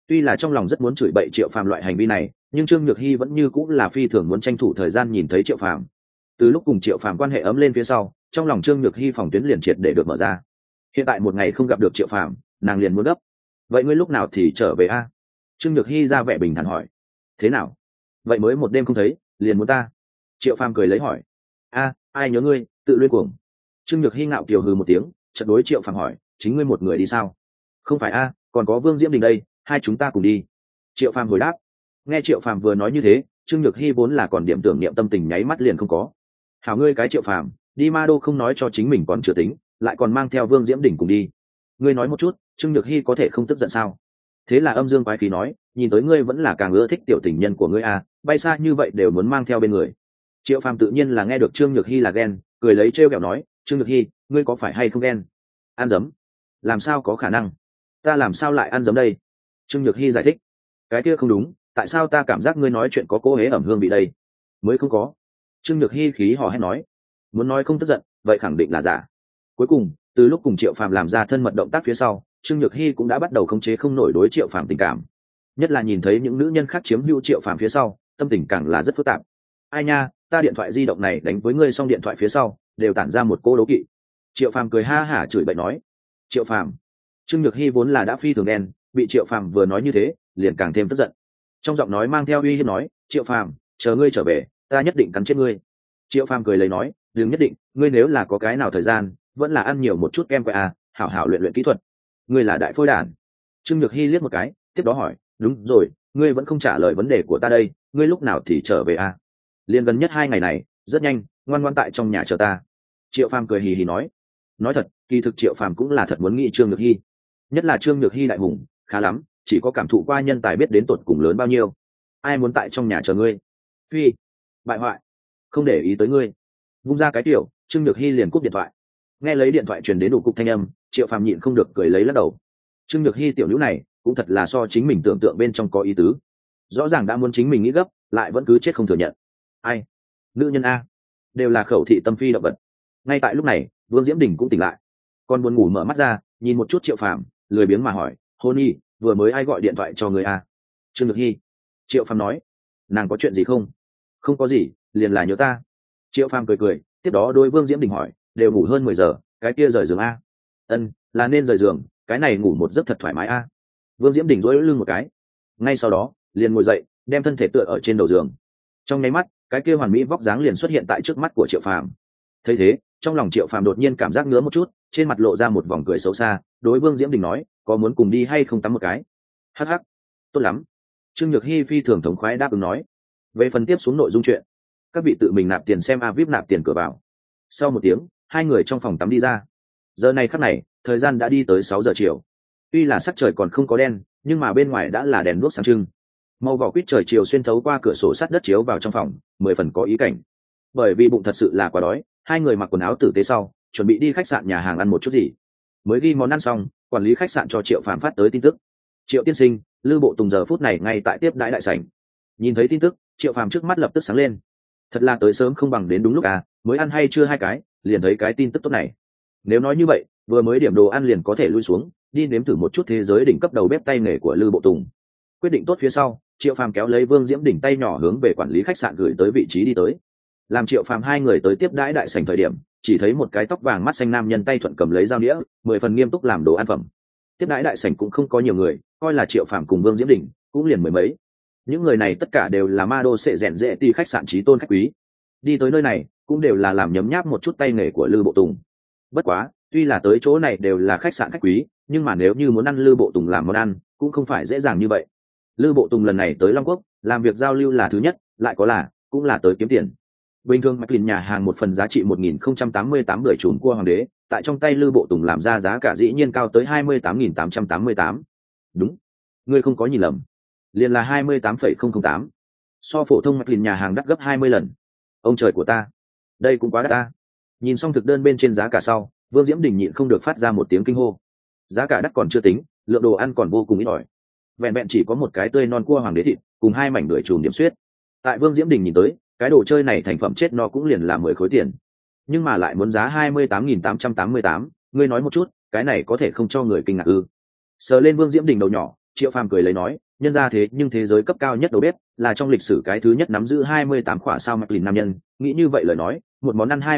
Tuy là trong lòng rất muốn chửi bậy Triệu Phàm loại hành vi này, nhưng Trương Nhược Hy vẫn như cũng là phi thường muốn tranh thủ thời gian nhìn thấy Triệu Phàm. Từ lúc cùng Triệu Phàm quan hệ ấm lên phía sau, trong lòng Trương Nhược Hy phòng tuyến liền triệt để được mở ra. Hiện tại một ngày không gặp được Triệu Phàm, nàng liền muốn gấp. Vậy ngươi lúc nào thì trở về a? Trương Nhược Hy ra vẻ bình thản hỏi. Thế nào? Vậy mới một đêm không thấy, liền muốn ta? Triệu Phàm cười lấy hỏi. A, ai nhớ ngươi, tự luyên cuồng. Trương Nhược Hy ngạo kiều hừ một tiếng, chợt đối Triệu Phàm hỏi, chính ngươi một người đi sao? Không phải a, còn có Vương Diễm Đình đây, hai chúng ta cùng đi. Triệu Phàm hồi đáp. Nghe Triệu Phàm vừa nói như thế, Trương Nhược Hy vốn là còn điểm tưởng niệm tâm tình nháy mắt liền không có. Hảo ngươi cái Triệu Phàm, đi Ma Đô không nói cho chính mình còn chưa tính, lại còn mang theo Vương Diễm Đình cùng đi. Ngươi nói một chút, Trương Nhược Hy có thể không tức giận sao? Thế là âm dương quái khí nói, nhìn tới ngươi vẫn là càng ưa thích tiểu tình nhân của ngươi à, bay xa như vậy đều muốn mang theo bên người. Triệu Phàm tự nhiên là nghe được Trương Nhược Hy là ghen, cười lấy trêu ghẹo nói, Trương Nhược Hy, ngươi có phải hay không ghen? Ăn dấm? Làm sao có khả năng? Ta làm sao lại ăn dấm đây? Trương Nhược Hy giải thích, cái kia không đúng, tại sao ta cảm giác ngươi nói chuyện có cố hế ẩm hương vị đây? Mới không có. Trương Nhược Hy khí hò hét nói, muốn nói không tức giận, vậy khẳng định là giả. Cuối cùng, từ lúc cùng Triệu Phàm làm ra thân mật động tác phía sau, Trương Nhược Hy cũng đã bắt đầu khống chế không nổi đối Triệu Phàm tình cảm. Nhất là nhìn thấy những nữ nhân khác chiếm hữu Triệu Phàm phía sau, tâm tình càng là rất phức tạp. Ai nha, ta điện thoại di động này đánh với ngươi xong điện thoại phía sau, đều tản ra một cô đố kỵ. Triệu Phàm cười ha hả chửi bậy nói. Triệu Phàm. Trương Nhược Hy vốn là đã phi thường đen, bị Triệu Phàm vừa nói như thế, liền càng thêm tức giận. Trong giọng nói mang theo uy hiếp nói, Triệu Phàm, chờ ngươi trở về, ta nhất định cắn chết ngươi. Triệu Phàm cười lấy nói, đừng nhất định, ngươi nếu là có cái nào thời gian, vẫn là ăn nhiều một chút kem que à, hảo hảo luyện luyện kỹ thuật. Ngươi là đại phôi đản. Trương Nhược Hy liếc một cái, tiếp đó hỏi, đúng rồi, ngươi vẫn không trả lời vấn đề của ta đây, ngươi lúc nào thì trở về à? Liên gần nhất 2 ngày này, rất nhanh, ngoan ngoãn tại trong nhà chờ ta. Triệu Phàm cười hì hì nói thật, kỳ thực Triệu Phàm cũng là thật muốn nghĩ Trương Nhược Hy. Nhất là Trương Nhược Hy đại hùng, khá lắm, chỉ có cảm thụ qua nhân tài biết đến tột cùng lớn bao nhiêu. Ai muốn tại trong nhà chờ ngươi? Phi, bại hoại, không để ý tới ngươi. Vung ra cái tiểu, Trương Nhược Hy liền cúp điện thoại. Nghe lấy điện thoại truyền đến đủ cục thanh âm, Triệu Phàm nhịn không được cười lấy lắc đầu. Trương Nhược Hy tiểu nữ này cũng thật là so chính mình tưởng tượng bên trong có ý tứ, rõ ràng đã muốn chính mình nghĩ gấp, lại vẫn cứ chết không thừa nhận. Ai? Nữ nhân a, đều là khẩu thị tâm phi động vật. Ngay tại lúc này, Vương Diễm Đình cũng tỉnh lại, còn buồn ngủ mở mắt ra, nhìn một chút Triệu Phàm, lười biếng mà hỏi, Hôn Nhi, vừa mới ai gọi điện thoại cho người a? Trương Nhược Hy. Triệu Phàm nói, nàng có chuyện gì không? Không có gì, liền là nhớ ta. Triệu Phàm cười cười, tiếp đó đôi Vương Diễm Đình hỏi, đều ngủ hơn 10 giờ, cái kia rời giường a? Ân, là nên rời giường, cái này ngủ một giấc thật thoải mái a. Vương Diễm Đình duỗi lưng một cái, ngay sau đó liền ngồi dậy, đem thân thể tựa ở trên đầu giường. Trong nháy mắt, cái kia hoàn mỹ vóc dáng liền xuất hiện tại trước mắt của Triệu Phàm. Thấy thế, trong lòng Triệu Phàm đột nhiên cảm giác ngứa một chút, trên mặt lộ ra một vòng cười xấu xa, đối Vương Diễm Đình nói, có muốn cùng đi hay không tắm một cái? Hắc hắc, tốt lắm. Trương Nhược Hy phi thường thống khoái đáp ứng nói. Về phần tiếp xuống nội dung chuyện, các vị tự mình nạp tiền xem VIP nạp tiền cửa vào. Sau một tiếng, hai người trong phòng tắm đi ra. Giờ này khắc này, thời gian đã đi tới 6 giờ chiều. Tuy là sắc trời còn không có đen, nhưng mà bên ngoài đã là đèn đuốc sáng trưng. Màu vỏ quýt trời chiều xuyên thấu qua cửa sổ sắt đất chiếu vào trong phòng, 10 phần có ý cảnh. Bởi vì bụng thật sự là quá đói, hai người mặc quần áo tử tế sau, chuẩn bị đi khách sạn nhà hàng ăn một chút gì. Mới ghi món ăn xong, quản lý khách sạn cho Triệu Phàm phát tới tin tức. Triệu tiên sinh, Lư Bộ Tùng giờ phút này ngay tại tiếp đãi đại sảnh. Nhìn thấy tin tức, Triệu Phàm trước mắt lập tức sáng lên. Thật là tới sớm không bằng đến đúng lúc à, mới ăn hay chưa 2 cái, liền thấy cái tin tức tốt này. Nếu nói như vậy, vừa mới điểm đồ ăn liền có thể lui xuống, đi nếm thử một chút thế giới đỉnh cấp đầu bếp tay nghề của Lư Bộ Tùng. Quyết định tốt phía sau, Triệu Phàm kéo lấy Vương Diễm Đỉnh tay nhỏ hướng về quản lý khách sạn gửi tới vị trí đi tới. Làm Triệu Phàm hai người tới tiếp đãi đại sảnh thời điểm, chỉ thấy một cái tóc vàng mắt xanh nam nhân tay thuận cầm lấy dao đĩa, 10 phần nghiêm túc làm đồ ăn phẩm. Tiếp đãi đại sảnh cũng không có nhiều người, coi là Triệu Phàm cùng Vương Diễm Đỉnh cũng liền mười mấy. Những người này tất cả đều là ma đô sẽ rèn rễ ti khách sạn trí tôn khách quý. Đi tới nơi này, cũng đều là làm nhấm nháp một chút tay nghề của Lư Bộ Tùng. Bất quá, tuy là tới chỗ này đều là khách sạn khách quý, nhưng mà nếu như muốn ăn Lư Bộ Tùng làm món ăn, cũng không phải dễ dàng như vậy. Lư Bộ Tùng lần này tới Long Quốc, làm việc giao lưu là thứ nhất, lại có là cũng là tới kiếm tiền. Bình thường mạch lìn nhà hàng một phần giá trị 1088 bưởi trùn cua hoàng đế, tại trong tay Lư Bộ Tùng làm ra giá cả dĩ nhiên cao tới 28.888. Đúng, ngươi không có nhìn lầm, liền là 28,008. So phổ thông mạch lìn nhà hàng đắt gấp 20 lần. Ông trời của ta, đây cũng quá đắt ta. Nhìn xong thực đơn bên trên giá cả sau, Vương Diễm Đình nhịn không được phát ra một tiếng kinh hô. Giá cả đắt còn chưa tính, lượng đồ ăn còn vô cùng ít ỏi. Vẹn vẹn chỉ có một cái tươi non cua hoàng đế thịt cùng 2 mảnh bưởi trùm điểm xuyết. Tại Vương Diễm Đình nhìn tới, cái đồ chơi này thành phẩm chết no cũng liền là 10 khối tiền, nhưng mà lại muốn giá 28.888. Ngươi nói một chút, cái này có thể không cho người kinh ngạc ư? Sờ lên Vương Diễm Đình đầu nhỏ, Triệu Phàm cười lấy nói, nhân ra thế nhưng thế giới cấp cao nhất đầu bếp, là trong lịch sử cái thứ nhất nắm giữ 28 khỏa sao mạch lìn nam nhân, nghĩ như vậy lời nói, một món ăn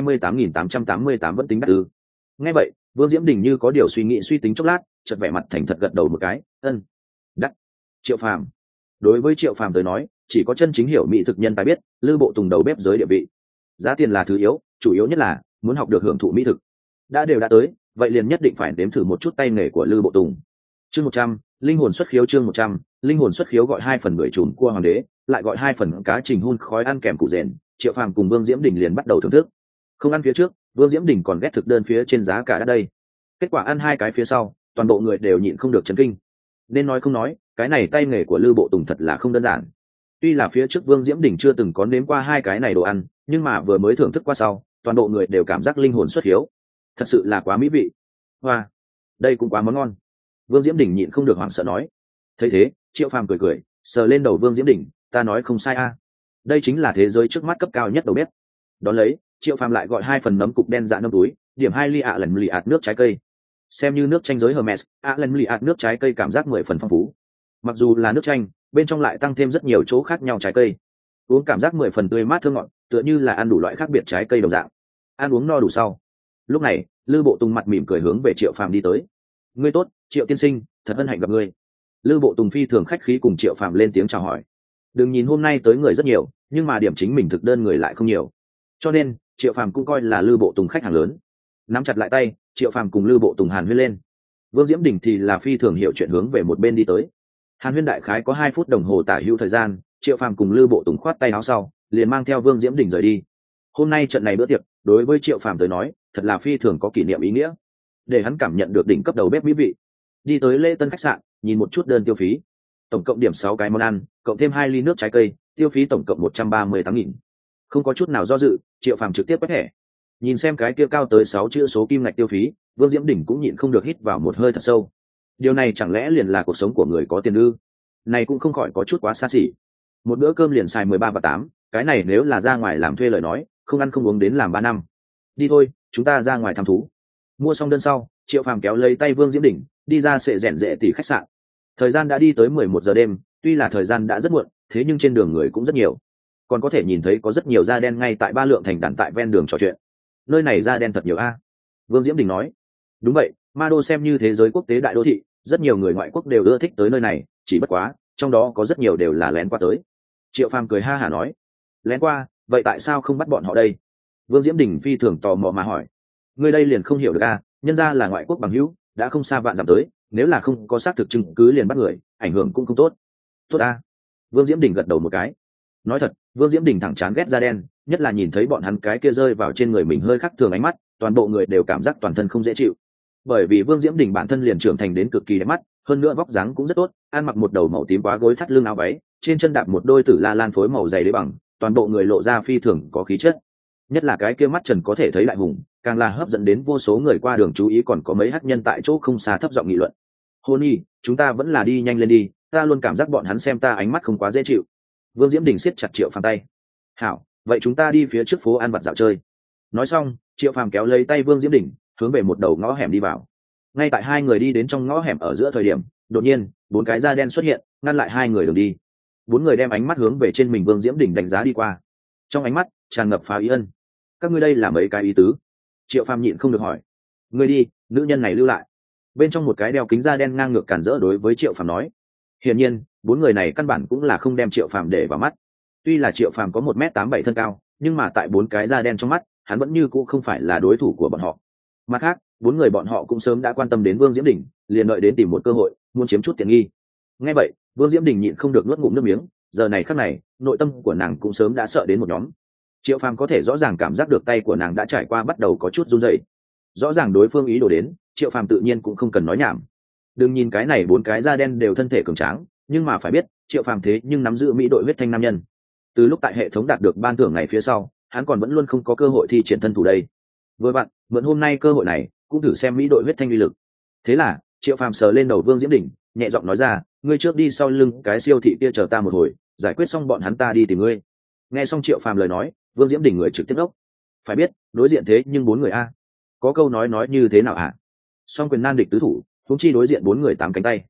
28.888 vẫn tính đắt ư? Nghe vậy, Vương Diễm Đình như có điều suy nghĩ suy tính chốc lát, chợt vẻ mặt thành thật gật đầu một cái, ân, đắt. Triệu Phàm. Đối với Triệu Phàm tới nói, chỉ có chân chính hiểu mỹ thực nhân tài biết, Lư Bộ Tùng đầu bếp giới địa vị. Giá tiền là thứ yếu, chủ yếu nhất là muốn học được hưởng thụ mỹ thực. Đã tới, vậy liền nhất định phải nếm thử một chút tay nghề của Lư Bộ Tùng. Chương 100, linh hồn xuất khiếu. Chương 100, linh hồn xuất khiếu gọi 2/10 trùm cua hoàng đế, lại gọi 2 phần cá trình hun khói ăn kèm củ rền. Triệu Phàm cùng Vương Diễm Đình liền bắt đầu thưởng thức. Không ăn phía trước, Vương Diễm Đình còn ghét thực đơn phía trên giá cả đã đây. Kết quả ăn 2 cái phía sau, toàn bộ người đều nhịn không được chấn kinh. Nên nói không nói, cái này tay nghề của Lư Bộ Tùng thật là không đơn giản. Tuy là phía trước Vương Diễm Đình chưa từng có nếm qua 2 cái này đồ ăn, nhưng mà vừa mới thưởng thức qua sau, toàn bộ người đều cảm giác linh hồn xuất hiếu. Thật sự là quá mỹ vị. Hoa, đây cũng quá món ngon. Vương Diễm Đình nhịn không được hoảng sợ nói. Thấy thế, Triệu Phàm cười cười, sờ lên đầu Vương Diễm Đình, ta nói không sai a, đây chính là thế giới trước mắt cấp cao nhất đầu bếp. Đón lấy, Triệu Phàm lại gọi 2 phần nấm cục đen dạ nấm túi, điểm 2 ly lần lì ạt nước trái cây. Xem như nước chanh giới Hermes, lần lì ạt nước trái cây cảm giác 10 phần phong phú. Mặc dù là nước chanh, bên trong lại tăng thêm rất nhiều chỗ khác nhau trái cây, uống cảm giác 10 phần tươi mát thơm ngọt, tựa như là ăn đủ loại khác biệt trái cây đồng dạng. Ăn uống no đủ sau, lúc này Lư Bộ Tùng mặt mỉm cười hướng về Triệu Phàm đi tới. Ngươi tốt, Triệu tiên sinh, thật hân hạnh gặp ngươi. Lư Bộ Tùng phi thường khách khí cùng Triệu Phàm lên tiếng chào hỏi. Đừng nhìn hôm nay tới người rất nhiều, nhưng mà điểm chính mình thực đơn người lại không nhiều, cho nên Triệu Phàm cũng coi là Lư Bộ Tùng khách hàng lớn. Nắm chặt lại tay, Triệu Phàm cùng Lư Bộ Tùng hàn huyên lên. Vương Diễm Đình thì là phi thường hiểu chuyện hướng về một bên đi tới. Hàn huyên đại khái có 2 phút đồng hồ tả hữu thời gian, Triệu Phàm cùng Lư Bộ Tùng khoát tay áo sau, liền mang theo Vương Diễm Đình rời đi. Hôm nay trận này bữa tiệc, đối với Triệu Phàm tới nói, thật là phi thường có kỷ niệm ý nghĩa, để hắn cảm nhận được đỉnh cấp đầu bếp mỹ vị. Đi tới Lễ Tân khách sạn, nhìn một chút đơn tiêu phí, tổng cộng điểm 6 cái món ăn, cộng thêm 2 ly nước trái cây, tiêu phí tổng cộng 138.000. Không có chút nào do dự, Triệu Phàm trực tiếp quét thẻ. Nhìn xem cái kia cao tới 6 chữ số kim ngạch tiêu phí, Vương Diễm Đình cũng nhịn không được hít vào một hơi thật sâu. Điều này chẳng lẽ liền là cuộc sống của người có tiền ư? Này cũng không khỏi có chút quá xa xỉ. Một bữa cơm liền xài 13 và 8, cái này nếu là ra ngoài làm thuê lời nói, không ăn không uống đến làm 3 năm. Đi thôi, chúng ta ra ngoài thăm thú. Mua xong đơn sau, Triệu Phàm kéo lấy tay Vương Diễm Đình, đi ra sệ rèn rệ tỷ khách sạn. Thời gian đã đi tới 11 giờ đêm, tuy là thời gian đã rất muộn, thế nhưng trên đường người cũng rất nhiều. Còn có thể nhìn thấy có rất nhiều da đen ngay tại Ba Lượng thành đàn tại ven đường trò chuyện. Nơi này da đen thật nhiều a. Vương Diễm Đình nói. Đúng vậy, Ma Đô xem như thế giới quốc tế đại đô thị, rất nhiều người ngoại quốc đều ưa thích tới nơi này, chỉ bất quá, trong đó có rất nhiều đều là lén qua tới. Triệu Phàm cười ha hả nói. Lén qua, vậy tại sao không bắt bọn họ đây? Vương Diễm Đình phi thường tò mò mà hỏi. Người đây liền không hiểu được a, nhân ra là ngoại quốc bằng hữu, đã không xa vạn dặm tới, nếu là không có xác thực chứng cứ liền bắt người, ảnh hưởng cũng không tốt. Tốt a. Vương Diễm Đình gật đầu một cái. Nói thật, Vương Diễm Đình thẳng chán ghét da đen, nhất là nhìn thấy bọn hắn cái kia rơi vào trên người mình hơi khác thường ánh mắt, toàn bộ người đều cảm giác toàn thân không dễ chịu. Bởi vì Vương Diễm Đình bản thân liền trưởng thành đến cực kỳ đẹp mắt, hơn nữa vóc dáng cũng rất tốt, ăn mặc một đầu màu tím quá gối thắt lưng áo váy, trên chân đạp một đôi tử la lan phối màu dày đế bằng, toàn bộ người lộ ra phi thường có khí chất. Nhất là cái kia mắt trần có thể thấy đại hùng, càng là hấp dẫn đến vô số người qua đường chú ý, còn có mấy hắc nhân tại chỗ không xa thấp giọng nghị luận. Honey, chúng ta vẫn là đi nhanh lên đi, ta luôn cảm giác bọn hắn xem ta ánh mắt không quá dễ chịu. Vương Diễm Đình siết chặt Triệu Phàm tay. Hảo, vậy chúng ta đi phía trước phố ăn vặt dạo chơi. Nói xong, Triệu Phàm kéo lấy tay Vương Diễm Đình, hướng về một đầu ngõ hẻm đi vào. Ngay tại hai người đi đến trong ngõ hẻm ở giữa thời điểm, đột nhiên 4 cái da đen xuất hiện, ngăn lại hai người đường đi. 4 người đem ánh mắt hướng về trên mình Vương Diễm Đình đánh giá đi qua, trong ánh mắt tràn ngập phá ý ân. Các ngươi đây là mấy cái ý tứ? Triệu Phàm nhịn không được hỏi. Ngươi đi, nữ nhân này lưu lại. Bên trong một cái đeo kính da đen ngang ngược cản rỡ đối với Triệu Phàm nói. Hiển nhiên, 4 người này căn bản cũng là không đem Triệu Phàm để vào mắt. Tuy là Triệu Phàm có 1m87 thân cao, nhưng mà tại 4 cái da đen trong mắt, hắn vẫn như cũ không phải là đối thủ của bọn họ. Mặt khác, 4 người bọn họ cũng sớm đã quan tâm đến Vương Diễm Đình, liền đợi đến tìm một cơ hội, muốn chiếm chút tiện nghi. Nghe vậy, Vương Diễm Đình nhịn không được nuốt ngụm nước miếng, giờ này khắc này, nội tâm của nàng cũng sớm đã sợ đến một nhóm. Triệu Phàm có thể rõ ràng cảm giác được tay của nàng đã trải qua bắt đầu có chút run rẩy. Rõ ràng đối phương ý đồ đến, Triệu Phàm tự nhiên cũng không cần nói nhảm. Đừng nhìn cái này 4 cái da đen đều thân thể cường tráng, nhưng mà phải biết, Triệu Phàm thế nhưng nắm giữ mỹ đội huyết thanh nam nhân. Từ lúc tại hệ thống đạt được ban thưởng ngày phía sau, hắn còn vẫn luôn không có cơ hội thi triển thân thủ đây. Vừa vặn, mượn hôm nay cơ hội này, cũng thử xem mỹ đội huyết thanh uy lực. Thế là, Triệu Phàm sờ lên đầu Vương Diễm Đình, nhẹ giọng nói ra, ngươi trước đi sau lưng cái siêu thị kia chờ ta một hồi, giải quyết xong bọn hắn ta đi tìm ngươi. Nghe xong Triệu Phàm lời nói, Vương Diễm Đình người trực tiếp đốc. Phải biết, đối diện thế nhưng 4 người a, có câu nói như thế nào ạ? Song quyền nan địch tứ thủ, huống chi đối diện 4 người 8 cánh tay.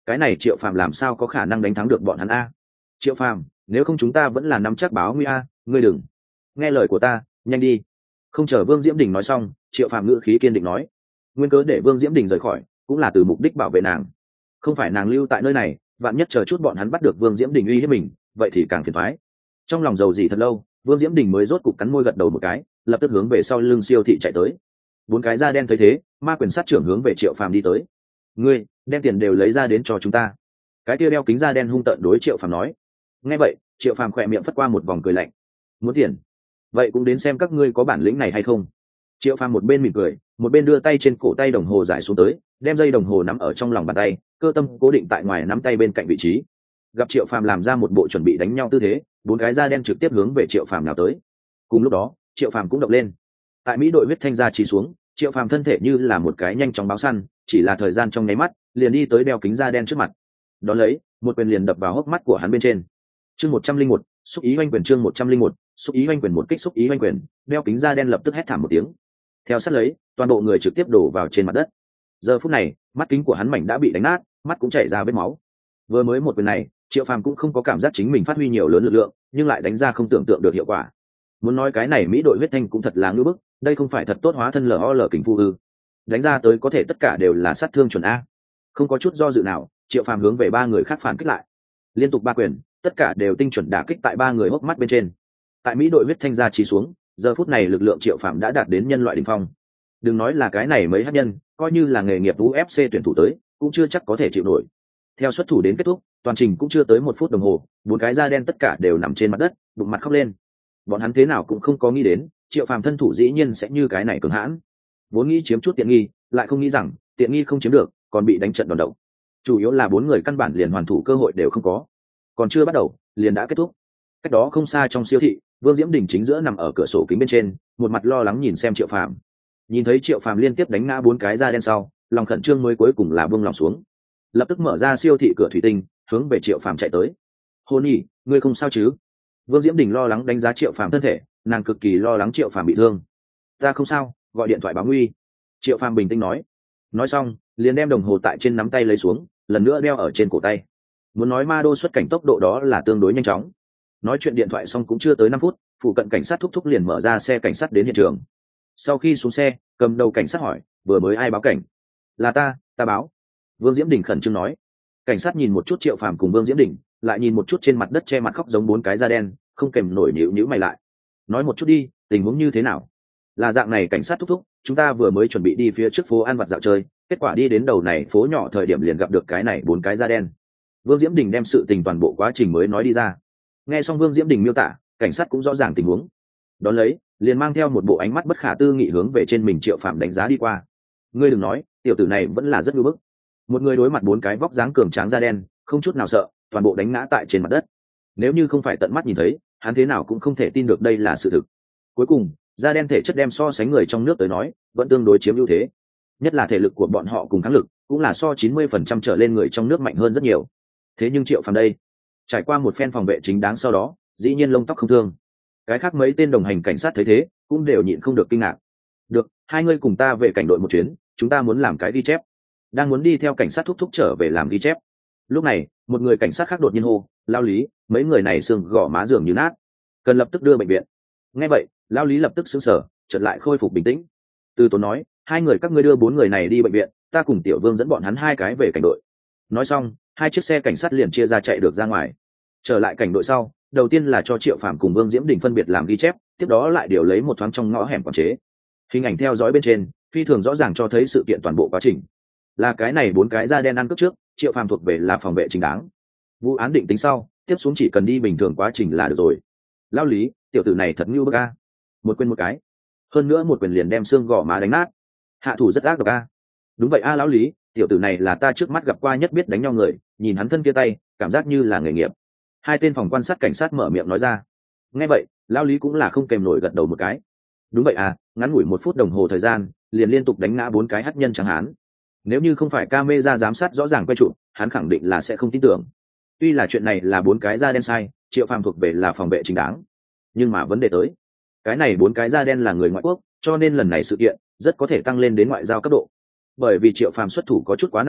cái này Triệu Phàm làm sao có khả năng đánh thắng được bọn hắn a? Triệu Phàm, nếu không chúng ta vẫn là nắm chắc báo nguy a, ngươi đừng. Nghe lời của ta, nhanh đi. Không chờ Vương Diễm Đình nói xong, Triệu Phàm ngữ khí kiên định nói. Nguyên cớ để Vương Diễm Đình rời khỏi, cũng là từ mục đích bảo vệ nàng. Không phải nàng lưu tại nơi này, vạn nhất chờ chút bọn hắn bắt được Vương Diễm Đình uy hiếp mình, vậy thì càng phiền toái. Trong lòng dầu gì thật lâu, Vương Diễm Đình mới rốt cục cắn môi gật đầu một cái, lập tức hướng về sau lưng Siêu thị chạy tới. Bốn cái da đen thấy thế, ma quyền sát trưởng hướng về Triệu Phàm đi tới. Ngươi đem tiền đều lấy ra đến cho chúng ta. Cái kia đeo kính da đen hung tợn đối Triệu Phàm nói. Nghe vậy, Triệu Phàm khỏe miệng phất qua một vòng cười lạnh. Muốn tiền? Vậy cũng đến xem các ngươi có bản lĩnh này hay không. Triệu Phàm một bên mỉm cười, một bên đưa tay trên cổ tay đồng hồ giải xuống tới, đem dây đồng hồ nắm ở trong lòng bàn tay, cơ tâm cố định tại ngoài nắm tay bên cạnh vị trí. Gặp Triệu Phàm làm ra một bộ chuẩn bị đánh nhau tư thế, bốn cái da đen trực tiếp hướng về Triệu Phàm nào tới. Cùng lúc đó, Triệu Phàm cũng động lên. Tại Mỹ đội huyết thanh ra chỉ xuống, Triệu Phàm thân thể như là một cái nhanh chóng báo săn, chỉ là thời gian trong nháy mắt, liền đi tới đeo kính da đen trước mặt. Đón lấy, một quyền liền đập vào hốc mắt của hắn bên trên. Chương 101, xúc ý oanh quyền. Chương 101, xúc ý oanh quyền. Một kích xúc ý oanh quyền, đeo kính da đen lập tức hét thảm một tiếng. Theo sát lấy, toàn bộ người trực tiếp đổ vào trên mặt đất. Giờ phút này, mắt kính của hắn mảnh đã bị đánh nát, mắt cũng chảy ra vết máu. Vừa mới một quyền này, Triệu Phàm cũng không có cảm giác chính mình phát huy nhiều lớn lực lượng, nhưng lại đánh ra không tưởng tượng được hiệu quả. Muốn nói cái này Mỹ đội huyết thanh cũng thật là ngưỡng bức, đây không phải thật tốt hóa thân LOL kình phu ư? Đánh ra tới có thể tất cả đều là sát thương chuẩn a. Không có chút do dự nào, Triệu Phàm hướng về ba người khác phản kích lại. Liên tục ba quyền, tất cả đều tinh chuẩn đả kích tại ba người hốc mắt bên trên. Tại Mỹ đội huyết thanh ra chỉ xuống, giờ phút này lực lượng Triệu Phàm đã đạt đến nhân loại đỉnh phong. Đừng nói là cái này mấy hắc nhân, coi như là nghề nghiệp UFC tuyển thủ tới, cũng chưa chắc có thể chịu nổi. Theo xuất thủ đến kết thúc, toàn trình cũng chưa tới 1 phút đồng hồ, bốn cái da đen tất cả đều nằm trên mặt đất, bụng mặt khóc lên. Bọn hắn thế nào cũng không có nghĩ đến, Triệu Phàm thân thủ dĩ nhiên sẽ như cái này cường hãn. Vốn nghĩ chiếm chút tiện nghi, lại không nghĩ rằng tiện nghi không chiếm được, còn bị đánh trận đòn động. Chủ yếu là bốn người căn bản liền hoàn thủ cơ hội đều không có. Còn chưa bắt đầu, liền đã kết thúc. Cách đó không xa trong siêu thị, Vương Diễm Đình chính giữa nằm ở cửa sổ kính bên trên, một mặt lo lắng nhìn xem Triệu Phàm. Nhìn thấy Triệu Phàm liên tiếp đánh ngã bốn cái da đen sau, lòng khẩn trương mới cuối cùng là buông lòng xuống. Lập tức mở ra siêu thị cửa thủy tinh, hướng về Triệu Phàm chạy tới. "Hôn nhỉ, ngươi không sao chứ?" Vương Diễm Đình lo lắng đánh giá Triệu Phàm thân thể, nàng cực kỳ lo lắng Triệu Phàm bị thương. "Ta không sao, gọi điện thoại báo nguy." Triệu Phàm bình tĩnh nói. Nói xong, liền đem đồng hồ tại trên nắm tay lấy xuống, lần nữa đeo ở trên cổ tay. Muốn nói ma đô xuất cảnh tốc độ đó là tương đối nhanh chóng. Nói chuyện điện thoại xong cũng chưa tới 5 phút, phụ cận cảnh sát thúc thúc liền mở ra xe cảnh sát đến hiện trường. Sau khi xuống xe, cầm đầu cảnh sát hỏi, "Vừa mới ai báo cảnh?" "Là ta báo." Vương Diễm Đình khẩn trương nói. Cảnh sát nhìn một chút Triệu Phàm cùng Vương Diễm Đình, lại nhìn một chút trên mặt đất che mặt khóc giống bốn cái da đen, không kèm nổi nhíu mày lại. "Nói một chút đi, tình huống như thế nào?" "Là dạng này cảnh sát thúc thúc, chúng ta vừa mới chuẩn bị đi phía trước phố ăn vặt dạo chơi, kết quả đi đến đầu này phố nhỏ thời điểm liền gặp được cái này bốn cái da đen." Vương Diễm Đình đem sự tình toàn bộ quá trình mới nói đi ra. Nghe xong Vương Diễm Đình miêu tả, cảnh sát cũng rõ ràng tình huống. Đón lấy, liền mang theo một bộ ánh mắt bất khả tư nghị hướng về trên mình Triệu Phàm đánh giá đi qua. "Ngươi đừng nói, tiểu tử này vẫn là rất ngu bức." Một người đối mặt bốn cái vóc dáng cường tráng da đen, không chút nào sợ, toàn bộ đánh ngã tại trên mặt đất. Nếu như không phải tận mắt nhìn thấy, hắn thế nào cũng không thể tin được đây là sự thực. Cuối cùng, da đen thể chất đem so sánh người trong nước tới nói, vẫn tương đối chiếm ưu thế. Nhất là thể lực của bọn họ cùng kháng lực, cũng là so 90% trở lên người trong nước mạnh hơn rất nhiều. Thế nhưng Triệu Phàm đây, trải qua một phen phòng vệ chính đáng sau đó, dĩ nhiên lông tóc không thương. Cái khác mấy tên đồng hành cảnh sát thấy thế, cũng đều nhịn không được kinh ngạc. "Được, hai người cùng ta về cảnh đội một chuyến, chúng ta muốn làm cái ghi chép." Đang muốn đi theo cảnh sát thúc thúc trở về làm ghi chép. Lúc này, một người cảnh sát khác đột nhiên hô, "Lao Lý, mấy người này xương gò má dường như nát, cần lập tức đưa bệnh viện." Nghe vậy, Lao Lý lập tức sững sờ, chợt lại khôi phục bình tĩnh. Từ tốn nói, "Hai người các ngươi đưa 4 người này đi bệnh viện, ta cùng Tiểu Vương dẫn bọn hắn hai cái về cảnh đội." Nói xong, hai chiếc xe cảnh sát liền chia ra chạy được ra ngoài. Trở lại cảnh đội sau, đầu tiên là cho Triệu Phàm cùng Vương Diễm Đình phân biệt làm ghi chép, tiếp đó lại điều lấy một thoáng trong ngõ hẻm quản chế. Hình ảnh theo dõi bên trên, phi thường rõ ràng cho thấy sự kiện toàn bộ quá trình. Là cái này 4 cái da đen ăn cướp trước, Triệu Phàm thuộc về là phòng vệ chính đáng. Vụ án định tính sau, tiếp xuống chỉ cần đi bình thường quá trình là được rồi. Lao Lý, tiểu tử này thật nhu bức a. Một quyền một cái, hơn nữa một quyền liền đem xương gò má đánh nát. Hạ thủ rất ác độc a. Đúng vậy a lão Lý, tiểu tử này là ta trước mắt gặp qua nhất biết đánh nhau người, nhìn hắn thân kia tay, cảm giác như là nghề nghiệp. Hai tên phòng quan sát cảnh sát mở miệng nói ra. Nghe vậy, lão Lý cũng là không kèm nổi gật đầu một cái. Đúng vậy à, ngắn ngủi 1 phút đồng hồ thời gian, liền liên tục đánh ngã 4 cái hắc nhân chẳng hán. Nếu như không phải camera giám sát rõ ràng quay trụ, hắn khẳng định là sẽ không tin tưởng. Tuy là chuyện này là 4 cái da đen sai, Triệu Phàm thuộc về là phòng vệ chính đáng, nhưng mà vấn đề tới, cái này 4 cái da đen là người ngoại quốc, cho nên lần này sự kiện rất có thể tăng lên đến ngoại giao cấp độ. Bởi vì Triệu Phàm xuất thủ có chút quá nặng đi,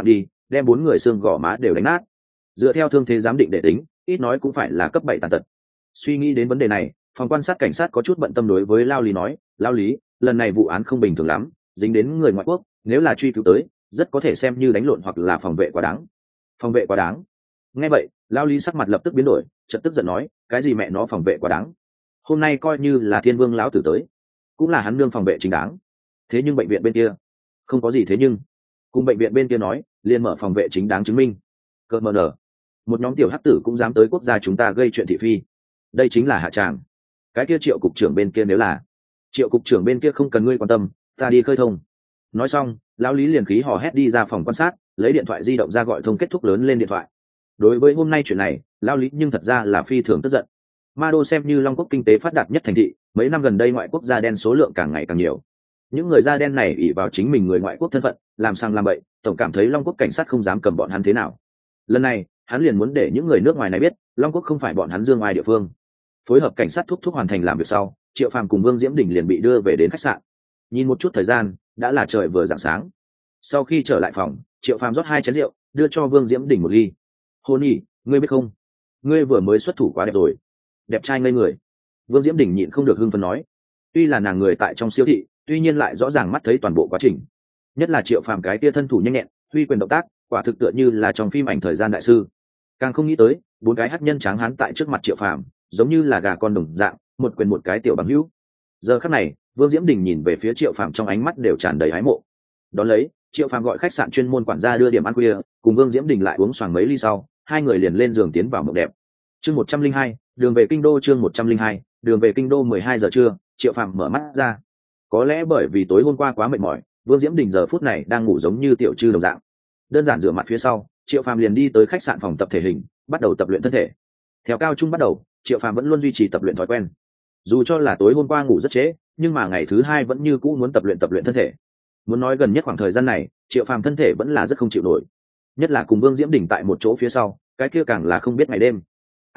đem 4 người xương gò má đều đánh nát. Dựa theo thương thế giám định để tính, ít nói cũng phải là cấp 7 tàn tật. Suy nghĩ đến vấn đề này, phòng quan sát cảnh sát có chút bận tâm đối với Lao Lý nói, Lao Lý, lần này vụ án không bình thường lắm, dính đến người ngoại quốc, nếu là truy cứu tới, rất có thể xem như đánh lộn hoặc là phòng vệ quá đáng. Phòng vệ quá đáng? Nghe vậy, Lao Lý sắc mặt lập tức biến đổi, chợt tức giận nói, cái gì mẹ nó phòng vệ quá đáng? Hôm nay coi như là Thiên Vương lão tử tới, cũng là hắn nương phòng vệ chính đáng. Thế nhưng bệnh viện bên kia, không có gì thế nhưng. Cùng bệnh viện bên kia nói, liền mở phòng vệ chính đáng chứng minh. Cơ mờ nở, một nhóm tiểu hắc tử cũng dám tới quốc gia chúng ta gây chuyện thị phi. Đây chính là hạ tràng. Cái kia Triệu cục trưởng bên kia nếu là Triệu cục trưởng bên kia không cần ngươi quan tâm, ta đi khơi thông. Nói xong, lão Lý liền khí hò hét đi ra phòng quan sát, lấy điện thoại di động ra gọi thông kết thúc lớn lên điện thoại. Đối với hôm nay chuyện này, lão Lý nhưng thật ra là phi thường tức giận. Ma Đô xem như Long Quốc kinh tế phát đạt nhất thành thị, mấy năm gần đây ngoại quốc da đen số lượng càng ngày càng nhiều. Những người da đen này ỷ vào chính mình người ngoại quốc thân phận, làm sang làm bậy, tổng cảm thấy Long Quốc cảnh sát không dám cầm bọn hắn thế nào. Lần này, hắn liền muốn để những người nước ngoài này biết, Long Quốc không phải bọn hắn dương ai địa phương. Phối hợp cảnh sát thúc hoàn thành làm việc sau, Triệu Phàm cùng Vương Diễm Đình liền bị đưa về đến khách sạn. Nhìn một chút thời gian, đã là trời vừa rạng sáng. Sau khi trở lại phòng, Triệu Phàm rót 2 chén rượu, đưa cho Vương Diễm Đình 1 ly. Hôn nhỉ, ngươi biết không, ngươi vừa mới xuất thủ quá đẹp rồi, đẹp trai ngây người. Vương Diễm Đình nhịn không được hưng phấn nói. Tuy là nàng người tại trong siêu thị, tuy nhiên lại rõ ràng mắt thấy toàn bộ quá trình. Nhất là Triệu Phàm cái tia thân thủ nhanh nhẹn, huy quyền động tác, quả thực tựa như là trong phim ảnh thời gian đại sư. Càng không nghĩ tới, 4 cái hắc nhân tráng hán tại trước mặt Triệu Phàm, giống như là gà con đồng dạng, một quyền một cái tiểu bằng hữu. Giờ khắc này, Vương Diễm Đình nhìn về phía Triệu Phàm trong ánh mắt đều tràn đầy hái mộ. Đón lấy, Triệu Phàm gọi khách sạn chuyên môn quản gia đưa điểm ăn khuya, cùng Vương Diễm Đình lại uống xoàng mấy ly sau, hai người liền lên giường tiến vào mộng đẹp. Chương 102, đường về kinh đô. Chương 102, đường về kinh đô. 12 giờ trưa, Triệu Phàm mở mắt ra. Có lẽ bởi vì tối hôm qua quá mệt mỏi, Vương Diễm Đình giờ phút này đang ngủ giống như tiểu trư đồng dạng. Đơn giản rửa mặt phía sau, Triệu Phàm liền đi tới khách sạn phòng tập thể hình, bắt đầu tập luyện thân thể. Theo cao trung bắt đầu, Triệu Phàm vẫn luôn duy trì tập luyện thói quen. Dù cho là tối hôm qua ngủ rất trễ, nhưng mà ngày thứ 2 vẫn như cũ muốn tập luyện thân thể. Muốn nói gần nhất khoảng thời gian này, Triệu Phàm thân thể vẫn là rất không chịu nổi. Nhất là cùng Vương Diễm Đình tại một chỗ phía sau, cái kia càng là không biết ngày đêm.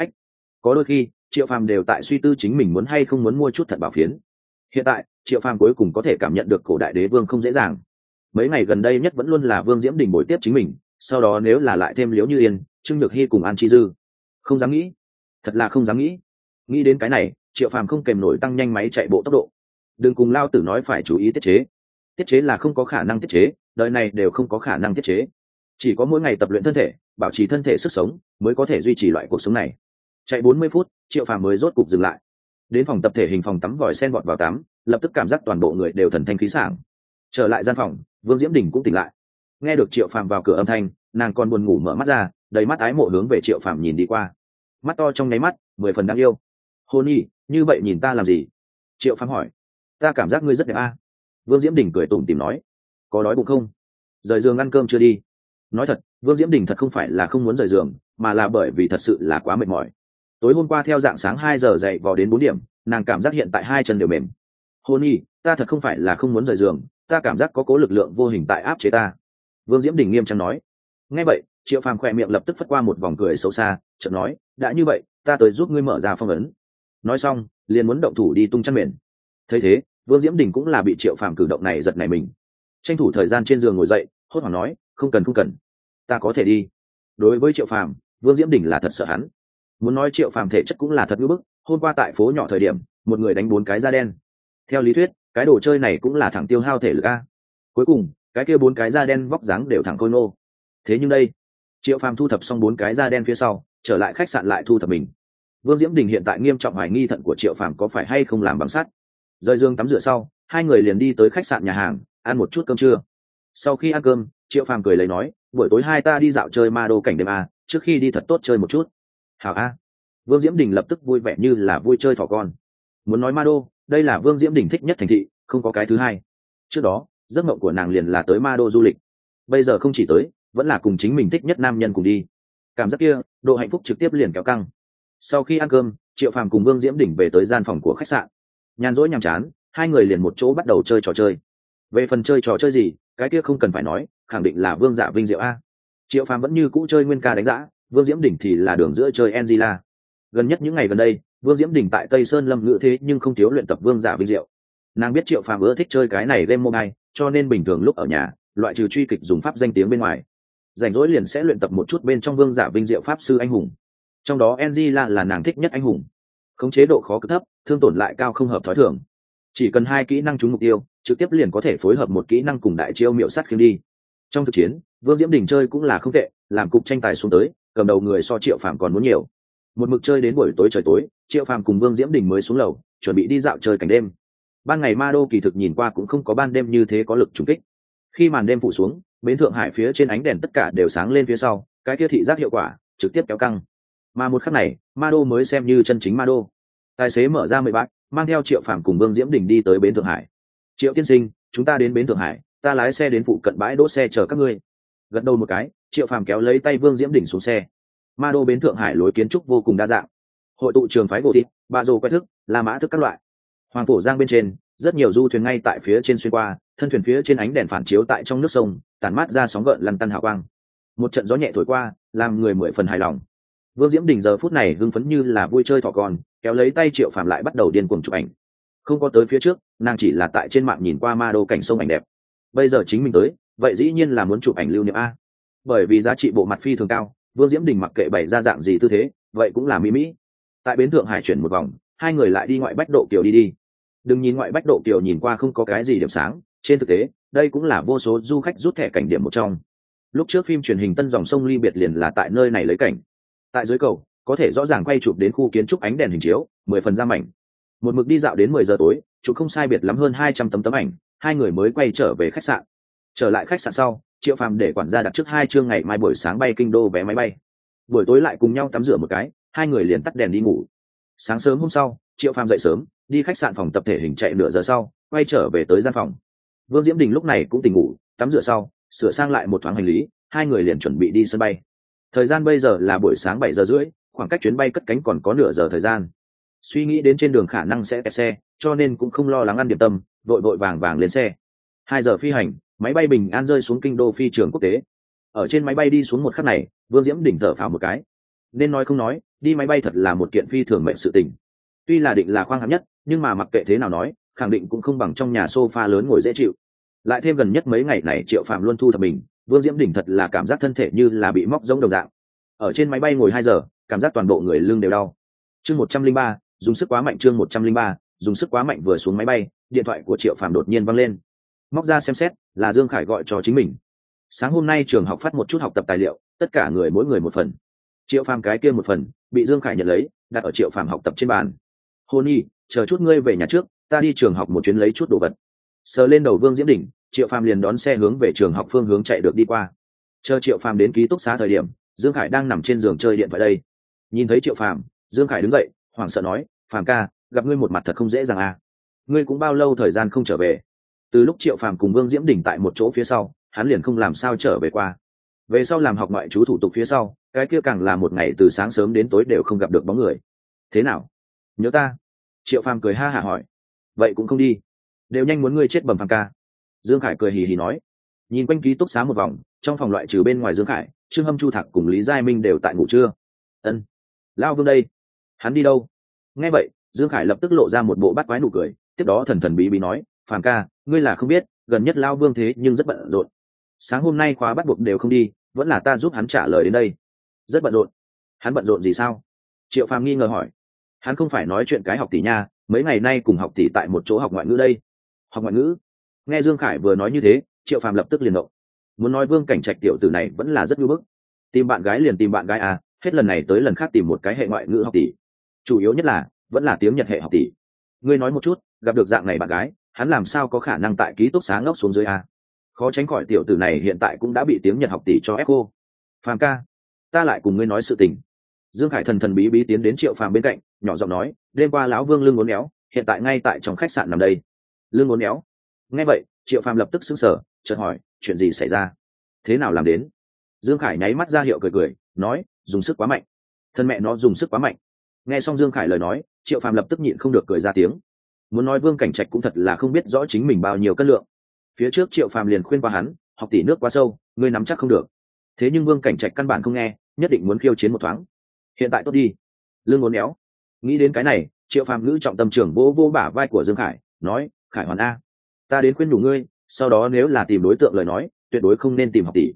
Có đôi khi, Triệu Phàm đều tại suy tư chính mình muốn hay không muốn mua chút thận bảo phiến. Hiện tại, Triệu Phàm cuối cùng có thể cảm nhận được cổ đại đế vương không dễ dàng. Mấy ngày gần đây nhất vẫn luôn là Vương Diễm Đình bồi tiếp chính mình, sau đó nếu là lại thêm Liễu Như Yên, Trương Nhược Hy cùng An Chi Dư. Không dám nghĩ, thật là không dám nghĩ. Nghĩ đến cái này, Triệu Phàm không kèm nổi tăng nhanh máy chạy bộ tốc độ. Đừng cùng Lao Tử nói phải chú ý tiết chế. Tiết chế là không có khả năng tiết chế, đời này đều không có khả năng tiết chế. Chỉ có mỗi ngày tập luyện thân thể, bảo trì thân thể sức sống, mới có thể duy trì loại cuộc sống này. Chạy 40 phút, Triệu Phàm mới rốt cục dừng lại. Đến phòng tập thể hình phòng tắm vòi sen vọt vào tắm, lập tức cảm giác toàn bộ người đều thần thanh khí sảng. Trở lại gian phòng, Vương Diễm Đình cũng tỉnh lại. Nghe được Triệu Phàm vào cửa âm thanh, nàng còn buồn ngủ mở mắt ra, đầy mắt ái mộ hướng về Triệu Phàm nhìn đi qua. Mắt to trong nháy mắt, 10 phần đáng yêu. Hôn nhi, như vậy nhìn ta làm gì? Triệu Phàm hỏi. Ta cảm giác ngươi rất đẹp a. Vương Diễm Đình cười tủm tỉm nói. Có đói bụng không? Rời giường ăn cơm chưa đi? Nói thật, Vương Diễm Đình thật không phải là không muốn rời giường, mà là bởi vì thật sự là quá mệt mỏi. Tối hôm qua theo dạng sáng 2 giờ dậy vò đến 4 điểm, nàng cảm giác hiện tại 2 chân đều mềm. Hôn nhi, ta thật không phải là không muốn rời giường, ta cảm giác có cố lực lượng vô hình tại áp chế ta. Vương Diễm Đình nghiêm trang nói. Nghe vậy, Triệu Phàm khỏe miệng lập tức phất qua một vòng cười xấu xa, chợt nói, đã như vậy, ta tới giúp ngươi mở ra phong ấn. Nói xong, liền muốn động thủ đi tung chăn mền. Thấy thế, Vương Diễm Đình cũng là bị Triệu Phàm cử động này giật nảy mình. Tranh thủ thời gian trên giường ngồi dậy, hốt hoảng nói, không cần, ta có thể đi. Đối với Triệu Phàm, Vương Diễm Đình là thật sợ hắn. Muốn nói Triệu Phàm thể chất cũng là thật ngưỡng bức, hôm qua tại phố nhỏ thời điểm, một người đánh 4 cái da đen. Theo lý thuyết, cái đồ chơi này cũng là thẳng tiêu hao thể lực a. Cuối cùng, cái kia 4 cái da đen vóc dáng đều thẳng khôi nô. Thế nhưng đây, Triệu Phàm thu thập xong 4 cái da đen phía sau, trở lại khách sạn lại thu thập mình. Vương Diễm Đình hiện tại nghiêm trọng hoài nghi thận của Triệu Phàm có phải hay không làm bằng sắt. Rời giường tắm rửa sau, hai người liền đi tới khách sạn nhà hàng, ăn một chút cơm trưa. Sau khi ăn cơm, Triệu Phàm cười lấy nói, buổi tối hai ta đi dạo chơi ma đô cảnh đêm a, trước khi đi thật tốt chơi một chút. Hảo a. Vương Diễm Đình lập tức vui vẻ như là vui chơi thỏ con. Muốn nói ma đô, đây là Vương Diễm Đình thích nhất thành thị, không có cái thứ hai. Trước đó, giấc mộng của nàng liền là tới ma đô du lịch. Bây giờ không chỉ tới, vẫn là cùng chính mình thích nhất nam nhân cùng đi. Cảm giác kia, độ hạnh phúc trực tiếp liền kéo căng. Sau khi ăn cơm, Triệu Phàm cùng Vương Diễm Đình về tới gian phòng của khách sạn. Nhàn rỗi nhàm chán, hai người liền một chỗ bắt đầu chơi trò chơi. Về phần chơi trò chơi gì, cái kia không cần phải nói, khẳng định là Vương Dạ Vinh Diệu a. Triệu Phàm vẫn như cũ chơi nguyên ca đánh giã, Vương Diễm Đình thì là đường giữa chơi Angela. Gần nhất những ngày gần đây, Vương Diễm Đình tại Tây Sơn Lâm ngự thế nhưng không thiếu luyện tập Vương Dạ Vinh Diệu. Nàng biết Triệu Phàm ưa thích chơi cái này game mobile, cho nên bình thường lúc ở nhà, loại trừ truy kịch dùng pháp danh tiếng bên ngoài, rảnh rỗi liền sẽ luyện tập một chút bên trong vương giả vinh diệu pháp sư anh hùng, trong đó Angela là nàng thích nhất anh hùng. Khống chế độ khó cực thấp, thương tổn lại cao không hợp thói thường, chỉ cần 2 kỹ năng trúng mục tiêu trực tiếp liền có thể phối hợp một kỹ năng cùng đại chiêu miệu sắt khiêng đi. Trong thực chiến Vương Diễm Đình chơi cũng là không tệ, làm cục tranh tài xuống tới cầm đầu người so Triệu Phàm còn muốn nhiều. Một mực chơi đến buổi tối trời tối, Triệu Phàm cùng Vương Diễm Đình mới xuống lầu chuẩn bị đi dạo chơi cảnh đêm. Ban ngày Ma Đô kỳ thực nhìn qua cũng không có ban đêm như thế có lực trùng kích. Khi màn đêm phủ xuống, bến Thượng Hải phía trên ánh đèn tất cả đều sáng lên phía sau, cái kia thị giác hiệu quả trực tiếp kéo căng. Mà một khắc này, Ma Đô mới xem như chân chính Ma Đô. Tài xế mở ra 10 bát, mang theo Triệu Phàm cùng Vương Diễm Đình đi tới bến Thượng Hải. Triệu tiên sinh, chúng ta đến bến Thượng Hải, ta lái xe đến phụ cận bãi đỗ xe chờ các ngươi. Gật đầu một cái, Triệu Phàm kéo lấy tay Vương Diễm Đình xuống xe. Ma Đô bến Thượng Hải lối kiến trúc vô cùng đa dạng, hội tụ trường phái gỗ thịt, ba rô quay thức, la mã thức các loại. Hoàng Phổ Giang bên trên, rất nhiều du thuyền ngay tại phía trên xuyên qua, thân thuyền phía trên ánh đèn phản chiếu tại trong nước sông, tản mát ra sóng gợn lăn tăn hào quang. Một trận gió nhẹ thổi qua, làm người 10 phần hài lòng. Vương Diễm Đình giờ phút này hưng phấn như là vui chơi thỏ con, kéo lấy tay Triệu Phàm lại bắt đầu điên cuồng chụp ảnh. Không có tới phía trước, nàng chỉ là tại trên mạng nhìn qua Ma Đô cảnh sông ảnh đẹp. Bây giờ chính mình tới, vậy dĩ nhiên là muốn chụp ảnh lưu niệm a. Bởi vì giá trị bộ mặt phi thường cao, Vương Diễm Đình mặc kệ bày ra dạng gì tư thế, vậy cũng là mỹ mỹ. Tại bến Thượng Hải chuyển một vòng, hai người lại đi ngoại Bách Độ Kiều đi. Đừng nhìn ngoại Bách Độ Kiều nhìn qua không có cái gì điểm sáng, trên thực tế, đây cũng là vô số du khách rút thẻ cảnh điểm một trong. Lúc trước phim truyền hình Tân dòng sông ly biệt liền là tại nơi này lấy cảnh. Tại dưới cầu, có thể rõ ràng quay chụp đến khu kiến trúc ánh đèn hình chiếu, 10 phần ra mảnh. Một mực đi dạo đến 10 giờ tối, chụp không sai biệt lắm hơn 200 tấm ảnh, hai người mới quay trở về khách sạn. Trở lại khách sạn sau, Triệu Phàm để quản gia đặt trước 2 chương ngày mai buổi sáng bay kinh đô vé máy bay. Buổi tối lại cùng nhau tắm rửa một cái, hai người liền tắt đèn đi ngủ. Sáng sớm hôm sau, Triệu Phàm dậy sớm, đi khách sạn phòng tập thể hình chạy nửa giờ sau, quay trở về tới gian phòng. Vương Diễm Đình lúc này cũng tỉnh ngủ, tắm rửa sau, sửa sang lại một thoáng hành lý, hai người liền chuẩn bị đi sân bay. Thời gian bây giờ là buổi sáng 7 giờ rưỡi, khoảng cách chuyến bay cất cánh còn có nửa giờ thời gian. Suy nghĩ đến trên đường khả năng sẽ kẹt xe, cho nên cũng không lo lắng ăn điểm tâm, vội vội vàng vàng lên xe. 2 giờ phi hành, máy bay bình an rơi xuống kinh đô phi trường quốc tế. Ở trên máy bay đi xuống một khắc này, Vương Diễm Đình thở phào một cái. Nên nói không nói, đi máy bay thật là một kiện phi thường mệnh sự tình. Tuy là định là khoang hạng nhất, nhưng mà mặc kệ thế nào nói, khẳng định cũng không bằng trong nhà sofa lớn ngồi dễ chịu. Lại thêm gần nhất mấy ngày này Triệu Phàm luôn thu thập mình, Vương Diễm Đình thật là cảm giác thân thể như là bị móc giống đồng dạng. Ở trên máy bay ngồi 2 giờ, cảm giác toàn bộ người lưng đều đau. Chương 103, dùng sức quá mạnh. Chương 103, dùng sức quá mạnh. Vừa xuống máy bay, điện thoại của Triệu Phàm đột nhiên vang lên. Móc ra xem xét, là Dương Khải gọi cho chính mình. Sáng hôm nay trường học phát một chút học tập tài liệu, tất cả người mỗi người một phần. Triệu Phàm cái kia một phần bị Dương Khải nhận lấy, đặt ở Triệu Phàm học tập trên bàn. Hôn nhi, chờ chút ngươi về nhà trước, ta đi trường học một chuyến lấy chút đồ vật. Sờ lên đầu Vương Diễm Đình, Triệu Phàm liền đón xe hướng về trường học phương hướng chạy được đi qua. Chờ Triệu Phàm đến ký túc xá thời điểm, Dương Khải đang nằm trên giường chơi điện thoại đây. Nhìn thấy Triệu Phàm, Dương Khải đứng dậy, hoảng sợ nói: "Phàm ca, gặp ngươi một mặt thật không dễ dàng à? Ngươi cũng bao lâu thời gian không trở về?" Từ lúc Triệu Phàm cùng Vương Diễm Đình tại một chỗ phía sau, hắn liền không làm sao trở về qua. Về sau làm học ngoại trú thủ tục phía sau, cái kia càng là một ngày từ sáng sớm đến tối đều không gặp được bóng người. "Thế nào? Nhớ ta?" Triệu Phàm cười ha hả hỏi. "Vậy cũng không đi, đều nhanh muốn ngươi chết bẩm Phàm ca." Dương Khải cười hì hì nói. Nhìn quanh ký túc xá một vòng, trong phòng loại trừ bên ngoài Dương Khải, Trương Hâm, Chu Thạc cùng Lý Giai Minh đều tại ngủ trưa. Ân, Lão Vương đây, hắn đi đâu? Nghe vậy, Dương Khải lập tức lộ ra một bộ bắt quái nụ cười, tiếp đó thần thần bí bí nói: "Phàm ca, ngươi là không biết, gần nhất Lão Vương thế nhưng rất bận rộn. Sáng hôm nay khóa bắt buộc đều không đi, vẫn là ta giúp hắn trả lời đến đây. Rất bận rộn. Hắn bận rộn gì sao?" Triệu Phàm nghi ngờ hỏi. Hắn không phải nói chuyện cái học tỷ nha, mấy ngày nay cùng học tỷ tại một chỗ học ngoại ngữ đây. Học ngoại ngữ? Nghe Dương Khải vừa nói như thế, Triệu Phàm lập tức liền động. Muốn nói Vương Cảnh Trạch tiểu tử này vẫn là rất nhu bức. Tìm bạn gái liền tìm bạn gái à, hết lần này tới lần khác tìm một cái hệ ngoại ngữ học tỷ. Chủ yếu nhất là vẫn là tiếng Nhật hệ học tỷ. Ngươi nói một chút, gặp được dạng này bạn gái, hắn làm sao có khả năng tại ký túc xá ngốc xuống dưới à? Khó tránh khỏi tiểu tử này hiện tại cũng đã bị tiếng Nhật học tỷ cho ép cô. Phàm ca, ta lại cùng ngươi nói sự tình. Dương Khải thần thần bí bí tiến đến Triệu Phàm bên cạnh, nhỏ giọng nói: "Đêm qua lão Vương lưng uốn éo, hiện tại ngay tại trong khách sạn nằm đây." Lưng uốn éo? Nghe vậy, Triệu Phàm lập tức sững sờ, chợt hỏi: "Chuyện gì xảy ra? Thế nào làm đến?" Dương Khải nháy mắt ra hiệu cười cười, nói: "Dùng sức quá mạnh." Thân mẹ nó dùng sức quá mạnh. Nghe xong Dương Khải lời nói, Triệu Phàm lập tức nhịn không được cười ra tiếng. Muốn nói Vương Cảnh Trạch cũng thật là không biết rõ chính mình bao nhiêu cân lượng. Phía trước Triệu Phàm liền khuyên qua hắn: "Học tỷ nước quá sâu, ngươi nắm chắc không được." Thế nhưng Vương Cảnh Trạch căn bản không nghe, nhất định muốn khiêu chiến một thoáng. Hiện tại tốt đi. Lưng uốn éo. Nghĩ đến cái này, Triệu Phàm ngữ trọng tâm trưởng vỗ vỗ bả vai của Dương Khải, nói: "Khải Hoàn a, ta đến khuyên nhủ ngươi, sau đó nếu là tìm đối tượng lời nói, tuyệt đối không nên tìm học tỷ.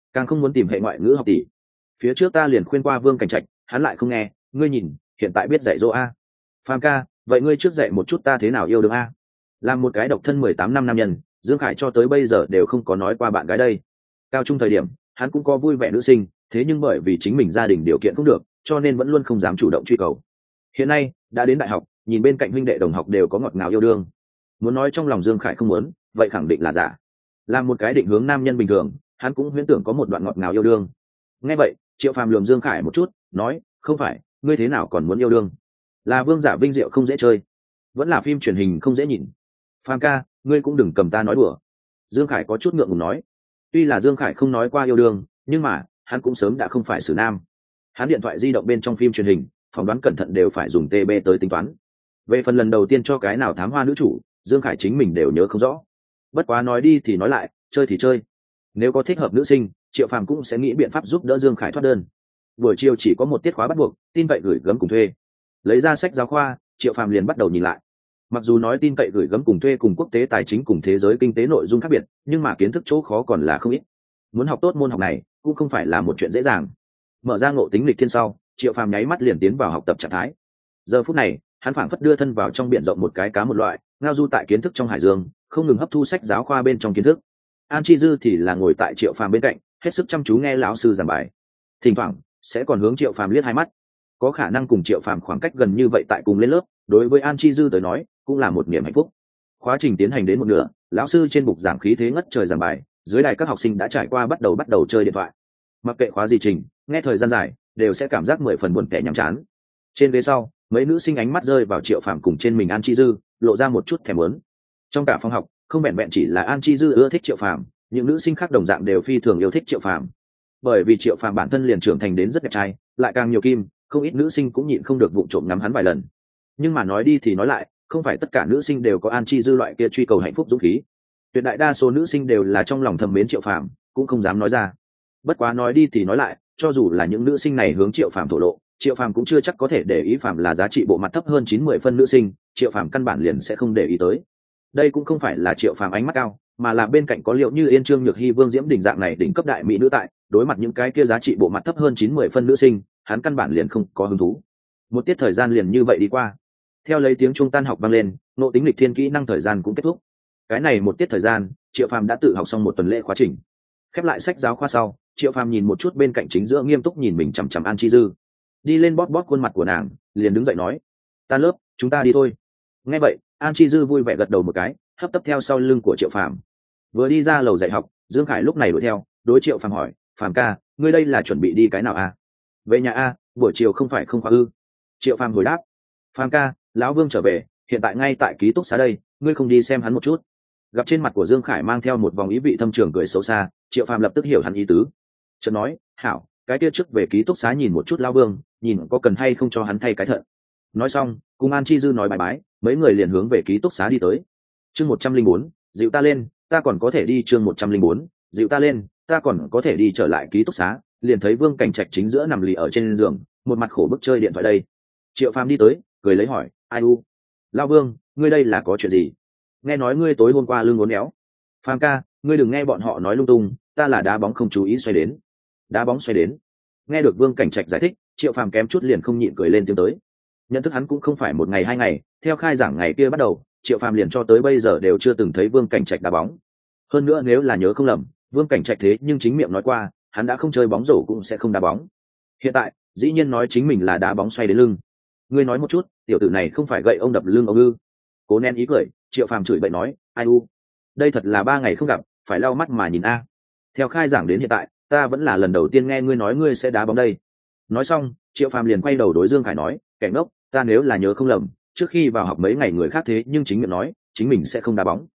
càng không muốn tìm hệ ngoại ngữ học tỷ. Phía trước ta liền khuyên qua Vương Cảnh Trạch, hắn lại không nghe, ngươi nhìn, hiện tại biết dạy dỗ a. Phàm ca, vậy ngươi trước dạy một chút ta thế nào yêu đương a. Làm một cái độc thân 18 năm nam nhân, Dương Khải cho tới bây giờ đều không có nói qua bạn gái đây. Cao trung thời điểm, hắn cũng có vui vẻ nữ sinh, thế nhưng bởi vì chính mình gia đình điều kiện không được, cho nên vẫn luôn không dám chủ động truy cầu. Hiện nay, đã đến đại học, nhìn bên cạnh huynh đệ đồng học đều có ngọt ngào yêu đương. Muốn nói trong lòng Dương Khải không muốn, vậy khẳng định là giả. Làm một cái định hướng nam nhân bình thường, hắn cũng huyễn tưởng có một đoạn ngọt ngào yêu đương. Nghe vậy, Triệu Phàm lườm Dương Khải một chút, nói, không phải, ngươi thế nào còn muốn yêu đương? Là vương giả vinh diệu không dễ chơi, vẫn là phim truyền hình không dễ nhìn. Phàm ca, ngươi cũng đừng cầm ta nói đùa. Dương Khải có chút ngượng ngùng nói. Tuy là Dương Khải không nói qua yêu đương, nhưng mà hắn cũng sớm đã không phải xử nam. Hắn điện thoại di động bên trong phim truyền hình, phỏng đoán cẩn thận đều phải dùng TB tới tính toán. Về phần lần đầu tiên cho cái nào thám hoa nữ chủ, Dương Khải chính mình đều nhớ không rõ. Bất quá nói đi thì nói lại, chơi thì chơi. Nếu có thích hợp nữ sinh, Triệu Phàm cũng sẽ nghĩ biện pháp giúp đỡ Dương Khải thoát đơn. Buổi chiều chỉ có một tiết khóa bắt buộc, tin cậy gửi gắm cùng thuê. Lấy ra sách giáo khoa, Triệu Phàm liền bắt đầu nhìn lại. Mặc dù nói tin cậy gửi gắm cùng thuê cùng quốc tế tài chính cùng thế giới kinh tế nội dung khác biệt, nhưng mà kiến thức chỗ khó còn là không ít. Muốn học tốt môn học này cũng không phải là một chuyện dễ dàng. Mở ra ngộ tính lịch thiên sau, Triệu Phàm nháy mắt liền tiến vào học tập trạng thái. Giờ phút này, hắn phảng phất đưa thân vào trong biển rộng một cái cá một loại, ngao du tại kiến thức trong hải dương, không ngừng hấp thu sách giáo khoa bên trong kiến thức. An Chi Dư thì là ngồi tại Triệu Phàm bên cạnh, hết sức chăm chú nghe lão sư giảng bài. Thỉnh thoảng sẽ còn hướng Triệu Phàm liếc hai mắt. Có khả năng cùng Triệu Phàm khoảng cách gần như vậy tại cùng lên lớp, đối với An Chi Dư tới nói, cũng là một niềm hạnh phúc. Khóa trình tiến hành đến một nửa, lão sư trên bục giảng khí thế ngất trời giảng bài, dưới đài các học sinh đã trải qua bắt đầu chơi điện thoại. Mặc kệ khóa gì trình, nghe thời gian dài, đều sẽ cảm giác 10 phần buồn tẻ nhàm chán. Trên ghế sau, mấy nữ sinh ánh mắt rơi vào Triệu Phàm cùng trên mình An Chi Dư, lộ ra một chút thèm muốn. Trong cả phòng học, không vẹn vẹn chỉ là An Chi Dư ưa thích Triệu Phàm, những nữ sinh khác đồng dạng đều phi thường yêu thích Triệu Phàm. Bởi vì Triệu Phàm bản thân liền trưởng thành đến rất đẹp trai, lại càng nhiều kim, không ít nữ sinh cũng nhịn không được vụng trộm ngắm hắn vài lần. Nhưng mà nói đi thì nói lại, không phải tất cả nữ sinh đều có An Chi Dư loại kia truy cầu hạnh phúc dũng khí. Tuyệt đại đa số nữ sinh đều là trong lòng thầm mến Triệu Phàm, cũng không dám nói ra. Bất quá nói đi thì nói lại, cho dù là những nữ sinh này hướng Triệu Phàm thổ lộ, Triệu Phàm cũng chưa chắc có thể để ý Phàm là giá trị bộ mặt thấp hơn 90 phân nữ sinh, Triệu Phàm căn bản liền sẽ không để ý tới. Đây cũng không phải là Triệu Phàm ánh mắt cao, mà là bên cạnh có Liệu Như Yên, Trương Nhược Hy, Vương Diễm Đình dạng này đỉnh cấp đại mỹ nữ tại, đối mặt những cái kia giá trị bộ mặt thấp hơn 90 phân nữ sinh, hắn căn bản liền không có hứng thú. Một tiết thời gian liền như vậy đi qua. Theo lấy tiếng chuông tan học vang lên, ngộ tính lịch thiên kỹ năng thời gian cũng kết thúc. Cái này một tiết thời gian, Triệu Phàm đã tự học xong một tuần lễ khóa trình. Khép lại sách giáo khoa sau, Triệu Phàm nhìn một chút bên cạnh chính giữa nghiêm túc nhìn mình chằm chằm An Chi Dư, đi lên bóp bóp khuôn mặt của nàng, liền đứng dậy nói, tan lớp, chúng ta đi thôi. Nghe vậy, An Chi Dư vui vẻ gật đầu một cái, hấp tấp theo sau lưng của Triệu Phàm. Vừa đi ra lầu dạy học, Dương Khải lúc này đuổi theo, đối Triệu Phàm hỏi, Phàm ca, ngươi đây là chuẩn bị đi cái nào a? Về nhà a, buổi chiều không phải không khóa ư? Triệu Phàm hồi đáp, Phàm ca, lão Vương trở về, hiện tại ngay tại ký túc xá đây, ngươi không đi xem hắn một chút? Gặp trên mặt của Dương Khải mang theo một vòng ý vị thâm trường cười xấu xa, Triệu Phàm lập tức hiểu hắn ý tứ. Chợt nói, hảo, cái kia trước về ký túc xá nhìn một chút lão Vương, nhìn có cần hay không cho hắn thay cái thận. Nói xong, cùng An Chi Dư nói bye bye, mấy người liền hướng về ký túc xá đi tới. Chương 104, dịu ta lên, ta còn có thể đi. Chương 104, dịu ta lên, ta còn có thể đi. Trở lại ký túc xá, liền thấy Vương Cảnh Trạch chính giữa nằm lì ở trên giường, một mặt khổ bức chơi điện thoại đây. Triệu Phàm đi tới, cười lấy hỏi, ai u, lão Vương, ngươi đây là có chuyện gì? Nghe nói ngươi tối hôm qua lưng uốn éo. Phàm ca, ngươi đừng nghe bọn họ nói lung tung, ta là đá bóng không chú ý xoay đến. Đá bóng xoay đến. Nghe được Vương Cảnh Trạch giải thích, Triệu Phàm kém chút liền không nhịn cười lên tiếng tới. Nhận thức hắn cũng không phải một ngày hai ngày, theo khai giảng ngày kia bắt đầu, Triệu Phàm liền cho tới bây giờ đều chưa từng thấy Vương Cảnh Trạch đá bóng. Hơn nữa nếu là nhớ không lầm, Vương Cảnh Trạch thế nhưng chính miệng nói qua, hắn đã không chơi bóng rổ cũng sẽ không đá bóng. Hiện tại, dĩ nhiên nói chính mình là đá bóng xoay đến lưng. Ngươi nói một chút, tiểu tử này không phải gậy ông đập lưng ông ư? Cố nén ý cười, Triệu Phàm chửi bậy nói, ai u, đây thật là 3 ngày không gặp, phải lau mắt mà nhìn a. Theo khai giảng đến hiện tại, ta vẫn là lần đầu tiên nghe ngươi nói ngươi sẽ đá bóng đây. Nói xong, Triệu Phàm liền quay đầu đối Dương Khải nói, kẻ ngốc, ta nếu là nhớ không lầm, trước khi vào học mấy ngày người khác thế nhưng chính miệng nói chính mình sẽ không đá bóng.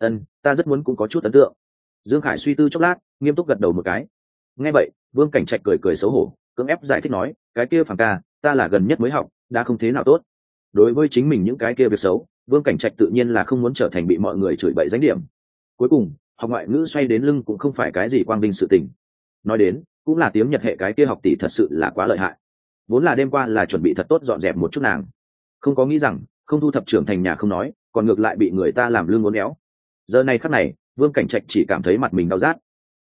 Ta rất muốn cũng có chút ấn tượng. Dương Khải suy tư chốc lát, nghiêm túc gật đầu một cái. Nghe vậy, Vương Cảnh Trạch cười cười xấu hổ, cưỡng ép giải thích nói, cái kia Phàm ca, ta là gần nhất mới học, đã không thế nào tốt. Đối với chính mình những cái kia việc xấu, Vương Cảnh Trạch tự nhiên là không muốn trở thành bị mọi người chửi bậy danh điểm. Cuối cùng, học ngoại ngữ xoay đến lưng cũng không phải cái gì quang vinh sự tình. Nói đến, cũng là tiếng Nhật hệ cái kia học tỷ thật sự là quá lợi hại. Vốn là đêm qua là chuẩn bị thật tốt dọn dẹp một chút nàng, không có nghĩ rằng không thu thập trưởng thành nhà không nói, còn ngược lại bị người ta làm lưng uốn éo. Giờ này khắc này, Vương Cảnh Trạch chỉ cảm thấy mặt mình đau rát.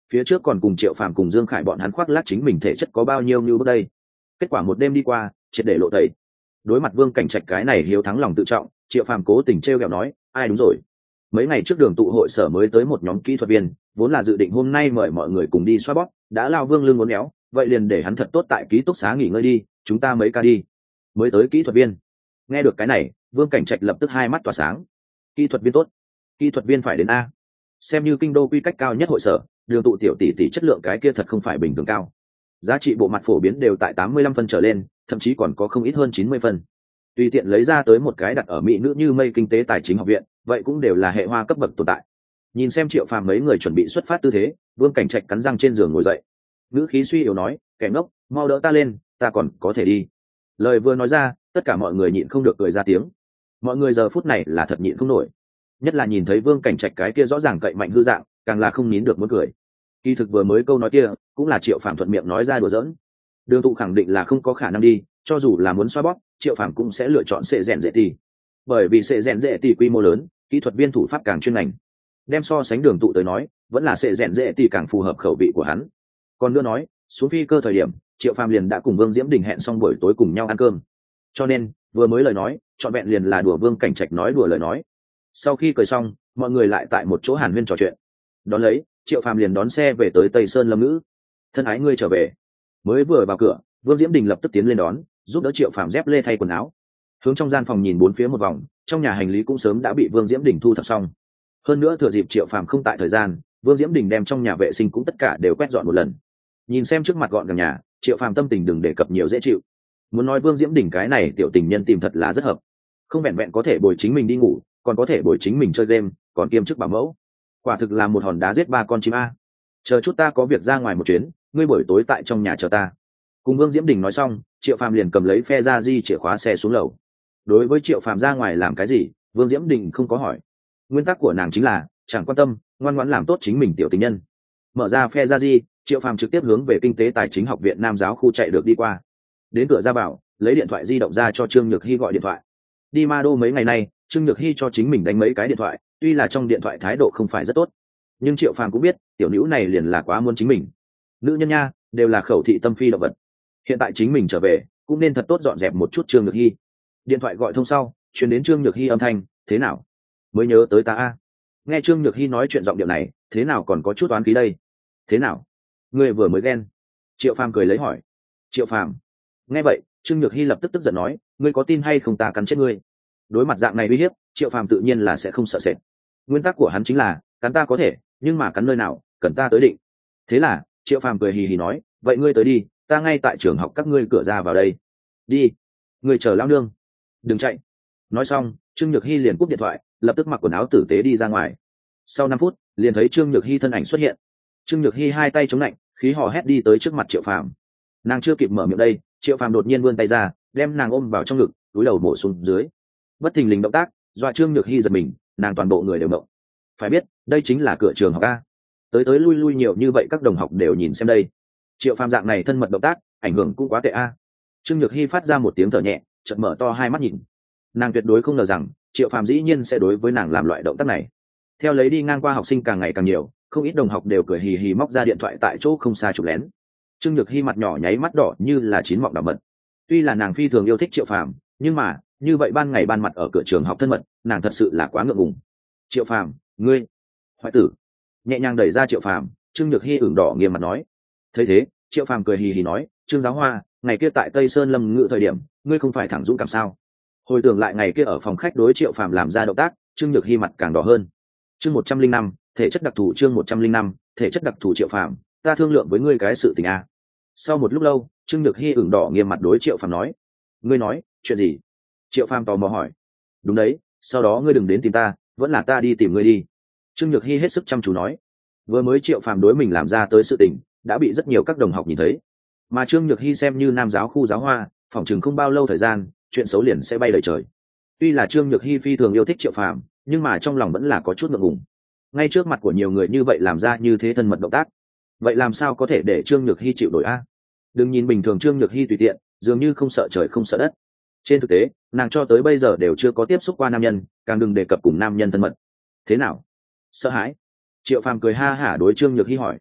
phía trước còn cùng Triệu Phàm cùng Dương Khải bọn hắn khoác lác chính mình thể chất có bao nhiêu như bước đây. Kết quả một đêm đi qua, triệt để lộ tẩy. Đối mặt Vương Cảnh Trạch cái này hiếu thắng lòng tự trọng, Triệu Phàm cố tình trêu ghẹo nói, ai đúng rồi. Mấy ngày trước Đường tụ hội sở mới tới một nhóm kỹ thuật viên, vốn là dự định hôm nay mời mọi người cùng đi xoa bóp, đã lao Vương lưng uốn éo, vậy liền để hắn thật tốt tại ký túc xá nghỉ ngơi đi, chúng ta mấy ca đi. Mới tới kỹ thuật viên. Nghe được cái này, Vương Cảnh Trạch lập tức hai mắt tỏa sáng. Kỹ thuật viên tốt, kỹ thuật viên phải đến a. Xem như kinh đô quy cách cao nhất hội sở, Đường tụ tiểu tỷ tỷ chất lượng cái kia thật không phải bình thường cao. Giá trị bộ mặt phổ biến đều tại 85 phân trở lên, thậm chí còn có không ít hơn 90 phân. Tùy tiện lấy ra tới một cái đặt ở mỹ nữ như mây kinh tế tài chính học viện, vậy cũng đều là hệ hoa cấp bậc tồn tại. Nhìn xem Triệu Phàm mấy người chuẩn bị xuất phát tư thế, Vương Cảnh Trạch cắn răng trên giường ngồi dậy. Ngữ khí suy yếu nói, kẻ ngốc, mau đỡ ta lên, ta còn có thể đi. Lời vừa nói ra, tất cả mọi người nhịn không được cười ra tiếng. Mọi người giờ phút này là thật nhịn không nổi, nhất là nhìn thấy Vương Cảnh Trạch cái kia rõ ràng cậy mạnh hư dạng, càng là không nín được muốn cười. Kỳ thực vừa mới câu nói kia cũng là Triệu Phàm thuận miệng nói ra đùa giỡn. Đường tụ khẳng định là không có khả năng đi, cho dù là muốn xoa bóp, Triệu Phàm cũng sẽ lựa chọn sệ rèn dễ tỷ. Bởi vì sệ rèn dễ tỷ quy mô lớn, kỹ thuật viên thủ pháp càng chuyên ngành. Đem so sánh Đường tụ tới nói, vẫn là sệ rèn dễ tỷ càng phù hợp khẩu vị của hắn. Còn nữa nói, xuống phi cơ thời điểm, Triệu Phàm liền đã cùng Vương Diễm Đình hẹn xong buổi tối cùng nhau ăn cơm. Cho nên, vừa mới lời nói, trọn vẹn liền là đùa Vương Cảnh Trạch nói đùa lời nói. Sau khi cười xong, mọi người lại tại một chỗ hàn huyên trò chuyện. Đón lấy, Triệu Phàm liền đón xe về tới Tây Sơn Lâm Ngữ. Thân ái ngươi trở về. Mới vừa vào cửa, Vương Diễm Đình lập tức tiến lên đón, giúp đỡ Triệu Phàm dép lê thay quần áo. Hướng trong gian phòng nhìn bốn phía một vòng, trong nhà hành lý cũng sớm đã bị Vương Diễm Đình thu thập xong. Hơn nữa thừa dịp Triệu Phàm không tại thời gian, Vương Diễm Đình đem trong nhà vệ sinh cũng tất cả đều quét dọn một lần. Nhìn xem trước mặt gọn gàng nhà, Triệu Phàm tâm tình đừng đề cập nhiều dễ chịu. Muốn nói Vương Diễm Đình cái này tiểu tình nhân tìm thật là rất hợp. Không vẹn vẹn có thể bồi chính mình đi ngủ, còn có thể bồi chính mình chơi game, còn kiêm chức bảo mẫu. Quả thực là một hòn đá giết ba con chim a. Chờ chút ta có việc ra ngoài một chuyến, ngươi buổi tối tại trong nhà chờ ta. Cùng Vương Diễm Đình nói xong, Triệu Phàm liền cầm lấy phe ra di chìa khóa xe xuống lầu. Đối với Triệu Phàm ra ngoài làm cái gì, Vương Diễm Đình không có hỏi. Nguyên tắc của nàng chính là chẳng quan tâm, ngoan ngoãn làm tốt chính mình tiểu tình nhân. Mở ra phe ra di, Triệu Phàm trực tiếp hướng về kinh tế tài chính học viện Nam giáo khu chạy được đi qua. Đến cửa ra vào, lấy điện thoại di động ra cho Trương Nhược Hy gọi điện thoại. Đi Ma Đô mấy ngày nay, Trương Nhược Hy cho chính mình đánh mấy cái điện thoại, tuy là trong điện thoại thái độ không phải rất tốt, nhưng Triệu Phàm cũng biết tiểu nữ này liền là quá muốn chính mình. Nữ nhân nha, đều là khẩu thị tâm phi động vật. Hiện tại chính mình trở về, cũng nên thật tốt dọn dẹp một chút Trương Nhược Hy. Điện thoại gọi thông sau, truyền đến Trương Nhược Hy âm thanh, thế nào? Mới nhớ tới ta a. Nghe Trương Nhược Hy nói chuyện giọng điệu này, thế nào còn có chút oán khí đây? Thế nào? Ngươi vừa mới ghen? Triệu Phàm cười lấy hỏi. Triệu Phàm. Nghe vậy, Trương Nhược Hy lập tức tức giận nói, ngươi có tin hay không ta cắn chết ngươi? Đối mặt dạng này uy hiếp, Triệu Phàm tự nhiên là sẽ không sợ sệt. Nguyên tắc của hắn chính là cắn ta có thể, nhưng mà cắn nơi nào cần ta tới định. Thế là Triệu Phàm cười hì hì nói, vậy ngươi tới đi, ta ngay tại trường học các ngươi cửa ra vào đây. Đi, ngươi chờ lão nương, đừng chạy. Nói xong, Trương Nhược Hy liền cúp điện thoại, lập tức mặc quần áo tử tế đi ra ngoài. Sau 5 phút, liền thấy Trương Nhược Hy thân ảnh xuất hiện. Trương Nhược Hy hai tay chống lạnh, khí hò hét đi tới trước mặt Triệu Phàm. Nàng chưa kịp mở miệng đây, Triệu Phàm đột nhiên vươn tay ra, đem nàng ôm vào trong ngực, túi đầu bổ xuống dưới. Bất thình lình động tác, dọa Trương Nhược Hy giật mình, nàng toàn bộ người đều động. Phải biết, đây chính là cửa trường học a. Tới tới lui lui nhiều như vậy các đồng học đều nhìn xem đây. Triệu Phàm dạng này thân mật động tác, ảnh hưởng cũng quá tệ a. Trương Nhược Hy phát ra một tiếng thở nhẹ, chợt mở to hai mắt nhìn. Nàng tuyệt đối không ngờ rằng Triệu Phàm dĩ nhiên sẽ đối với nàng làm loại động tác này. Theo lấy đi ngang qua học sinh càng ngày càng nhiều, không ít đồng học đều cười hì hì móc ra điện thoại tại chỗ không xa chụp lén. Trương Nhược Hy mặt nhỏ nháy mắt đỏ như là chín mọng đỏ mật. Tuy là nàng phi thường yêu thích Triệu Phàm, nhưng mà như vậy ban ngày ban mặt ở cửa trường học thân mật, nàng thật sự là quá ngượng ngùng. Triệu Phàm, ngươi hoại tử. Nhẹ nhàng đẩy ra Triệu Phàm, Trương Nhược Hy ửng đỏ nghiêm mặt nói. Thấy thế, Triệu Phàm cười hì hì nói, Trương giáo hoa, ngày kia tại Tây Sơn Lâm Ngự thời điểm, ngươi không phải thẳng dũng cảm sao? Hồi tưởng lại ngày kia ở phòng khách đối Triệu Phàm làm ra động tác, Trương Nhược Hy mặt càng đỏ hơn. Chương 105, thể chất đặc thù. Chương 105, thể chất đặc thù. Triệu Phàm, ta thương lượng với ngươi cái sự tình a. Sau một lúc lâu, Trương Nhược Hy ửng đỏ nghiêm mặt đối Triệu Phàm nói. Ngươi nói, chuyện gì? Triệu Phàm tò mò hỏi. Đúng đấy, sau đó ngươi đừng đến tìm ta, vẫn là ta đi tìm ngươi đi. Trương Nhược Hy hết sức chăm chú nói. Vừa mới Triệu Phàm đối mình làm ra tới sự tình, đã bị rất nhiều các đồng học nhìn thấy. Mà Trương Nhược Hy xem như nam giáo khu giáo hoa, phỏng chừng không bao lâu thời gian, chuyện xấu liền sẽ bay đầy trời. Tuy là Trương Nhược Hy phi thường yêu thích Triệu Phàm, nhưng mà trong lòng vẫn là có chút ngượng ngùng. Ngay trước mặt của nhiều người như vậy làm ra như thế thân mật động tác, vậy làm sao có thể để Trương Nhược Hy chịu đổi a? Đừng nhìn bình thường Trương Nhược Hy tùy tiện, dường như không sợ trời không sợ đất. Trên thực tế, nàng cho tới bây giờ đều chưa có tiếp xúc qua nam nhân, càng đừng đề cập cùng nam nhân thân mật. Thế nào? Sợ hãi? Triệu Phàm cười ha hả đối Trương Nhược Hy hỏi.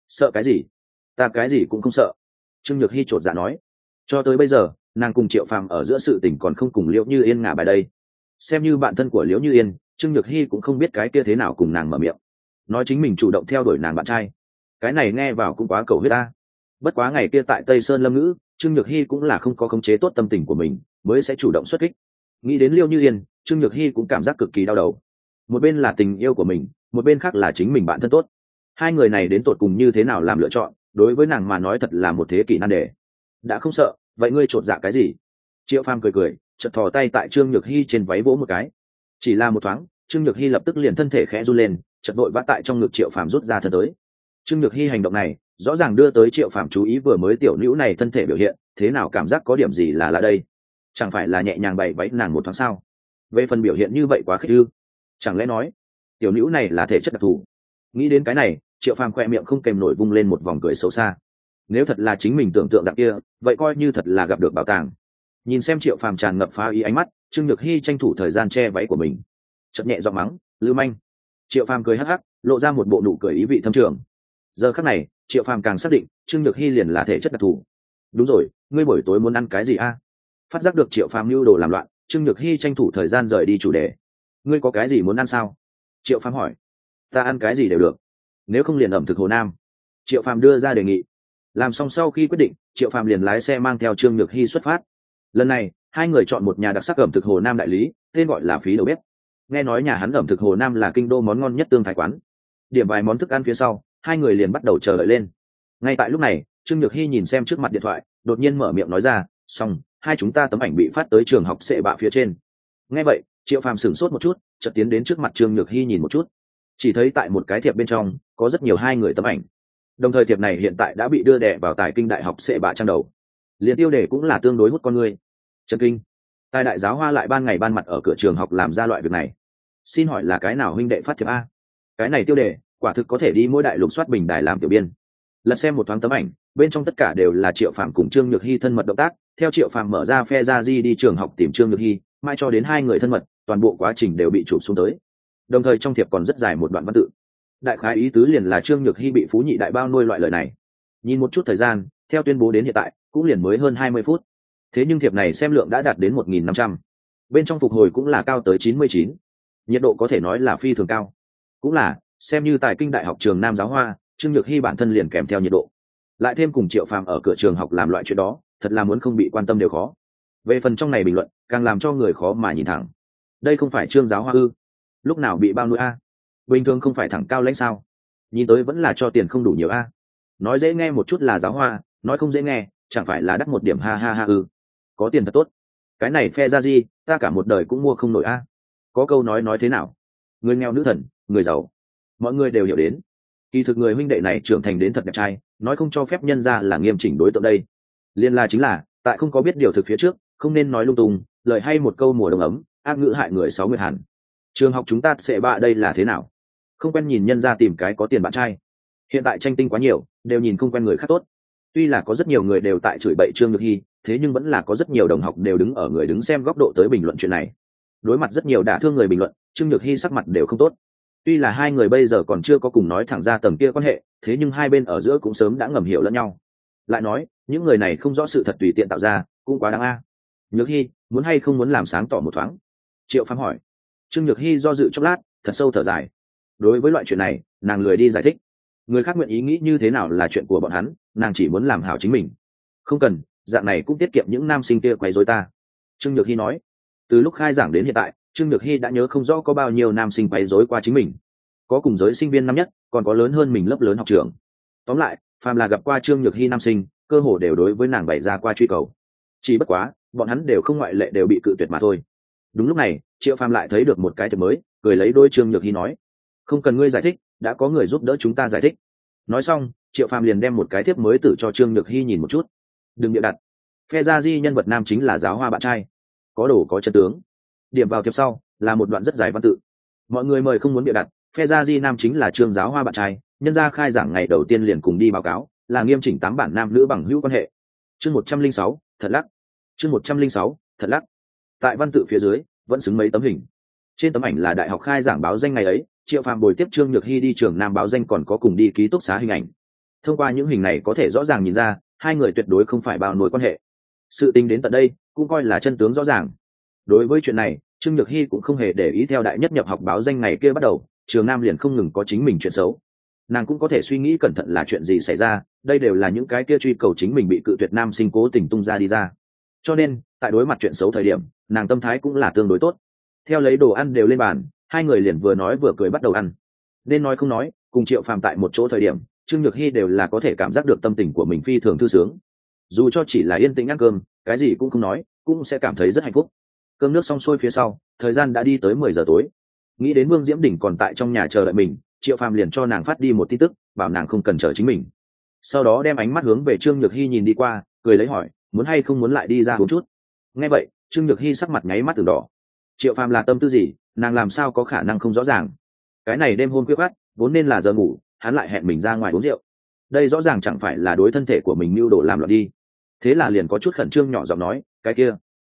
Sợ cái gì? Ta cái gì cũng không sợ. Trương Nhược Hy chột dạ nói. Cho tới bây giờ nàng cùng Triệu Phàm ở giữa sự tình còn không cùng Liễu Như Yên ngả bài đây. Xem như bạn thân của Liễu Như Yên, Trương Nhược Hy cũng không biết cái kia thế nào cùng nàng mở miệng nói chính mình chủ động theo đuổi nàng bạn trai. Cái này nghe vào cũng quá cầu huyết ta. Bất quá ngày kia tại Tây Sơn Lâm Ngữ, Trương Nhược Hy cũng là không có khống chế tốt tâm tình của mình mới sẽ chủ động xuất kích. Nghĩ đến Liễu Như Yên, Trương Nhược Hy cũng cảm giác cực kỳ đau đầu. Một bên là tình yêu của mình, một bên khác là chính mình bạn thân tốt. Hai người này đến tột cùng như thế nào làm lựa chọn, đối với nàng mà nói thật là một thế kỷ nan đề. Đã không sợ, vậy ngươi chột dạ cái gì? Triệu Phàm cười cười, chợt thò tay tại Trương Nhược Hy trên váy vỗ một cái. Chỉ là một thoáng, Trương Nhược Hy lập tức liền thân thể khẽ run lên, chợt vội vã tại trong ngực Triệu Phàm rút ra thân tới. Trương Nhược Hy hành động này rõ ràng đưa tới Triệu Phàm chú ý, vừa mới tiểu nữ này thân thể biểu hiện thế nào cảm giác có điểm gì là lạ đây? Chẳng phải là nhẹ nhàng bày váy nàng một thoáng sao? Về phần biểu hiện như vậy quá khích ư? Chẳng lẽ nói tiểu nữ này là thể chất đặc thù? Nghĩ đến cái này, Triệu Phàm khoe miệng không kèm nổi vung lên một vòng cười xấu xa. Nếu thật là chính mình tưởng tượng dạng kia, vậy coi như thật là gặp được bảo tàng. Nhìn xem Triệu Phàm tràn ngập phá ý ánh mắt, Trương Nhược Hy tranh thủ thời gian che váy của mình, chợt nhẹ giọng mắng, "Lưu manh." Triệu Phàm cười hắc hắc, lộ ra một bộ nụ cười ý vị thâm trường. Giờ khắc này, Triệu Phàm càng xác định Trương Nhược Hy liền là thể chất đặc thù. Đúng rồi, ngươi buổi tối muốn ăn cái gì a? Phát giác được Triệu Phàm mưu đồ làm loạn, Trương Nhược Hy tranh thủ thời gian rời đi chủ đề. "Ngươi có cái gì muốn ăn sao?" Triệu Phàm hỏi. "Ta ăn cái gì đều được, nếu không liền ẩm thực Hồ Nam." Triệu Phàm đưa ra đề nghị. Làm xong sau khi quyết định, Triệu Phàm liền lái xe mang theo Trương Nhược Hy xuất phát. Lần này hai người chọn một nhà đặc sắc ẩm thực Hồ Nam đại lý, tên gọi là Phí Đầu Bếp. Nghe nói nhà hắn ẩm thực Hồ Nam là kinh đô món ngon nhất tương thái quán. Điểm vài món thức ăn phía sau, hai người liền bắt đầu chờ đợi lên. Ngay tại lúc này, Trương Nhược Hy nhìn xem trước mặt điện thoại, đột nhiên mở miệng nói ra, "Xong, hai chúng ta tấm ảnh bị phát tới trường học sệ bạ phía trên." Nghe vậy, Triệu Phàm sửng sốt một chút, chợt tiến đến trước mặt Trương Nhược Hy nhìn một chút. Chỉ thấy tại một cái thiệp bên trong có rất nhiều hai người tấm ảnh. Đồng thời thiệp này hiện tại đã bị đưa đè vào Tài Kinh Đại học sệ bạ trang đầu. Liên tiêu đề cũng là tương đối hút con người. Trần Kinh, Tài Đại giáo hoa lại ban ngày ban mặt ở cửa trường học làm ra loại việc này. Xin hỏi là cái nào huynh đệ phát thiệp a? Cái này tiêu đề, quả thực có thể đi mỗi đại lục soát bình đài làm tiểu biên. Lật xem một thoáng tấm ảnh, bên trong tất cả đều là Triệu Phàm cùng Trương Nhược Hy thân mật động tác. Theo Triệu Phàm mở ra phe ra di đi trường học tìm Trương Nhược Hy, mai cho đến hai người thân mật, toàn bộ quá trình đều bị chụp xuống tới. Đồng thời trong thiệp còn rất dài một đoạn văn tự. Đại khái ý tứ liền là Trương Nhược Hy bị phú nhị đại bao nuôi loại lời này. Nhìn một chút thời gian, theo tuyên bố đến hiện tại cũng liền mới hơn 20 phút. Thế nhưng thiệp này xem lượng đã đạt đến 1.500. Bên trong phục hồi cũng là cao tới 99. Nhiệt độ có thể nói là phi thường cao. Cũng là, xem như Tài Kinh Đại học trường Nam giáo hoa, Trương Nhược Hy bản thân liền kèm theo nhiệt độ. Lại thêm cùng Triệu Phàm ở cửa trường học làm loại chuyện đó, thật là muốn không bị quan tâm đều khó. Về phần trong này bình luận, càng làm cho người khó mà nhìn thẳng. Đây không phải Trương giáo hoa ư? Lúc nào bị bao nuôi a? Bình thường không phải thẳng cao lãnh sao? Nhìn tới vẫn là cho tiền không đủ nhiều a. Nói dễ nghe một chút là giáo hoa, nói không dễ nghe, chẳng phải là đắt một điểm ha ha ha ư? Có tiền thật tốt. Cái này phe ra gì, ta cả một đời cũng mua không nổi a. Có câu nói thế nào? Người nghèo nữ thần, người giàu. Mọi người đều hiểu đến. Kỳ thực người huynh đệ này trưởng thành đến thật đẹp trai, nói không cho phép nhân ra là nghiêm chỉnh đối tượng đây. Liên la chính là, tại không có biết điều thực phía trước, không nên nói lung tung, lời hay một câu mùa đông ấm, ác ngữ hại người 60 hẳn. Trường học chúng ta sẽ bạ đây là thế nào? Không quen nhìn nhân ra tìm cái có tiền bạn trai. Hiện tại tranh tinh quá nhiều, đều nhìn không quen người khác tốt. Tuy là có rất nhiều người đều tại chửi bậy Trương Nhược Hy, thế nhưng vẫn là có rất nhiều đồng học đều đứng ở người đứng xem góc độ tới bình luận chuyện này. Đối mặt rất nhiều đả thương người bình luận, Trương Nhược Hy sắc mặt đều không tốt. Tuy là hai người bây giờ còn chưa có cùng nói thẳng ra tầm kia quan hệ, thế nhưng hai bên ở giữa cũng sớm đã ngầm hiểu lẫn nhau. Lại nói, những người này không rõ sự thật tùy tiện tạo ra, cũng quá đáng a. Nhược Hy, muốn hay không muốn làm sáng tỏ một thoáng? Triệu Phàm hỏi. Trương Nhược Hy do dự chốc lát, thật sâu thở dài. Đối với loại chuyện này, nàng lười đi giải thích. Người khác nguyện ý nghĩ như thế nào là chuyện của bọn hắn, nàng chỉ muốn làm hảo chính mình. Không cần, dạng này cũng tiết kiệm những nam sinh kia quấy rối ta. Trương Nhược Hy nói. Từ lúc khai giảng đến hiện tại, Trương Nhược Hy đã nhớ không rõ có bao nhiêu nam sinh quấy rối qua chính mình. Có cùng giới sinh viên năm nhất, còn có lớn hơn mình lớp lớn học trường. Tóm lại, phàm là gặp qua Trương Nhược Hy nam sinh, cơ hồ đều đối với nàng bày ra qua truy cầu. Chỉ bất quá, bọn hắn đều không ngoại lệ đều bị cự tuyệt mà thôi. Đúng lúc này, Triệu Phàm lại thấy được một cái thiệp mới, cười lấy đôi Trương Nhược Hy nói: "Không cần ngươi giải thích, đã có người giúp đỡ chúng ta giải thích." Nói xong, Triệu Phàm liền đem một cái thiệp mới tự cho Trương Nhược Hy nhìn một chút. "Đừng bịa đặt. Phe gia di nhân vật nam chính là giáo hoa bạn trai, có đồ có chân tướng." Điểm vào thiệp sau là một đoạn rất dài văn tự. "Mọi người mời không muốn bịa đặt, phe gia di nam chính là Trương giáo hoa bạn trai, nhân gia khai giảng ngày đầu tiên liền cùng đi báo cáo, là nghiêm chỉnh 8 bản nam nữ bằng hữu quan hệ." Chương 106, thật lắc. Chương 106, thật lắc. Tại văn tự phía dưới vẫn xứng mấy tấm hình. Trên tấm ảnh là đại học khai giảng báo danh ngày ấy, Triệu Phàm bồi tiếp Trương Nhược Hy đi trường Nam báo danh, còn có cùng đi ký túc xá hình ảnh. Thông qua những hình này có thể rõ ràng nhìn ra hai người tuyệt đối không phải bao nổi quan hệ. Sự tính đến tận đây cũng coi là chân tướng rõ ràng. Đối với chuyện này Trương Nhược Hy cũng không hề để ý. Theo đại nhất nhập học báo danh ngày kia bắt đầu, trường Nam liền không ngừng có chính mình chuyện xấu. Nàng cũng có thể suy nghĩ cẩn thận là chuyện gì xảy ra, đây đều là những cái kia truy cầu chính mình bị cự tuyệt nam sinh cố tình tung ra đi ra. Cho nên tại đối mặt chuyện xấu thời điểm, nàng tâm thái cũng là tương đối tốt. Theo lấy đồ ăn đều lên bàn, hai người liền vừa nói vừa cười bắt đầu ăn. Nên nói không nói, cùng Triệu Phàm tại một chỗ thời điểm, Trương Nhược Hy đều là có thể cảm giác được tâm tình của mình phi thường thư sướng. Dù cho chỉ là yên tĩnh ăn cơm, cái gì cũng không nói, cũng sẽ cảm thấy rất hạnh phúc. Cơm nước xong xuôi phía sau, thời gian đã đi tới 10 giờ tối. Nghĩ đến Vương Diễm Đỉnh còn tại trong nhà chờ đợi mình, Triệu Phàm liền cho nàng phát đi một tin tức, bảo nàng không cần chờ chính mình. Sau đó đem ánh mắt hướng về Trương Nhược Hy nhìn đi qua, cười lấy hỏi, muốn hay không muốn lại đi ra uống chút. Nghe vậy, Trương Nhược Hy sắc mặt nháy mắt từng đỏ. Triệu Phàm là tâm tư gì, nàng làm sao có khả năng không rõ ràng. Cái này đêm hôm khuya khoắt, vốn nên là giờ ngủ, hắn lại hẹn mình ra ngoài uống rượu. Đây rõ ràng chẳng phải là đối thân thể của mình mưu đồ làm loạn đi. Thế là liền có chút khẩn trương nhỏ giọng nói, cái kia,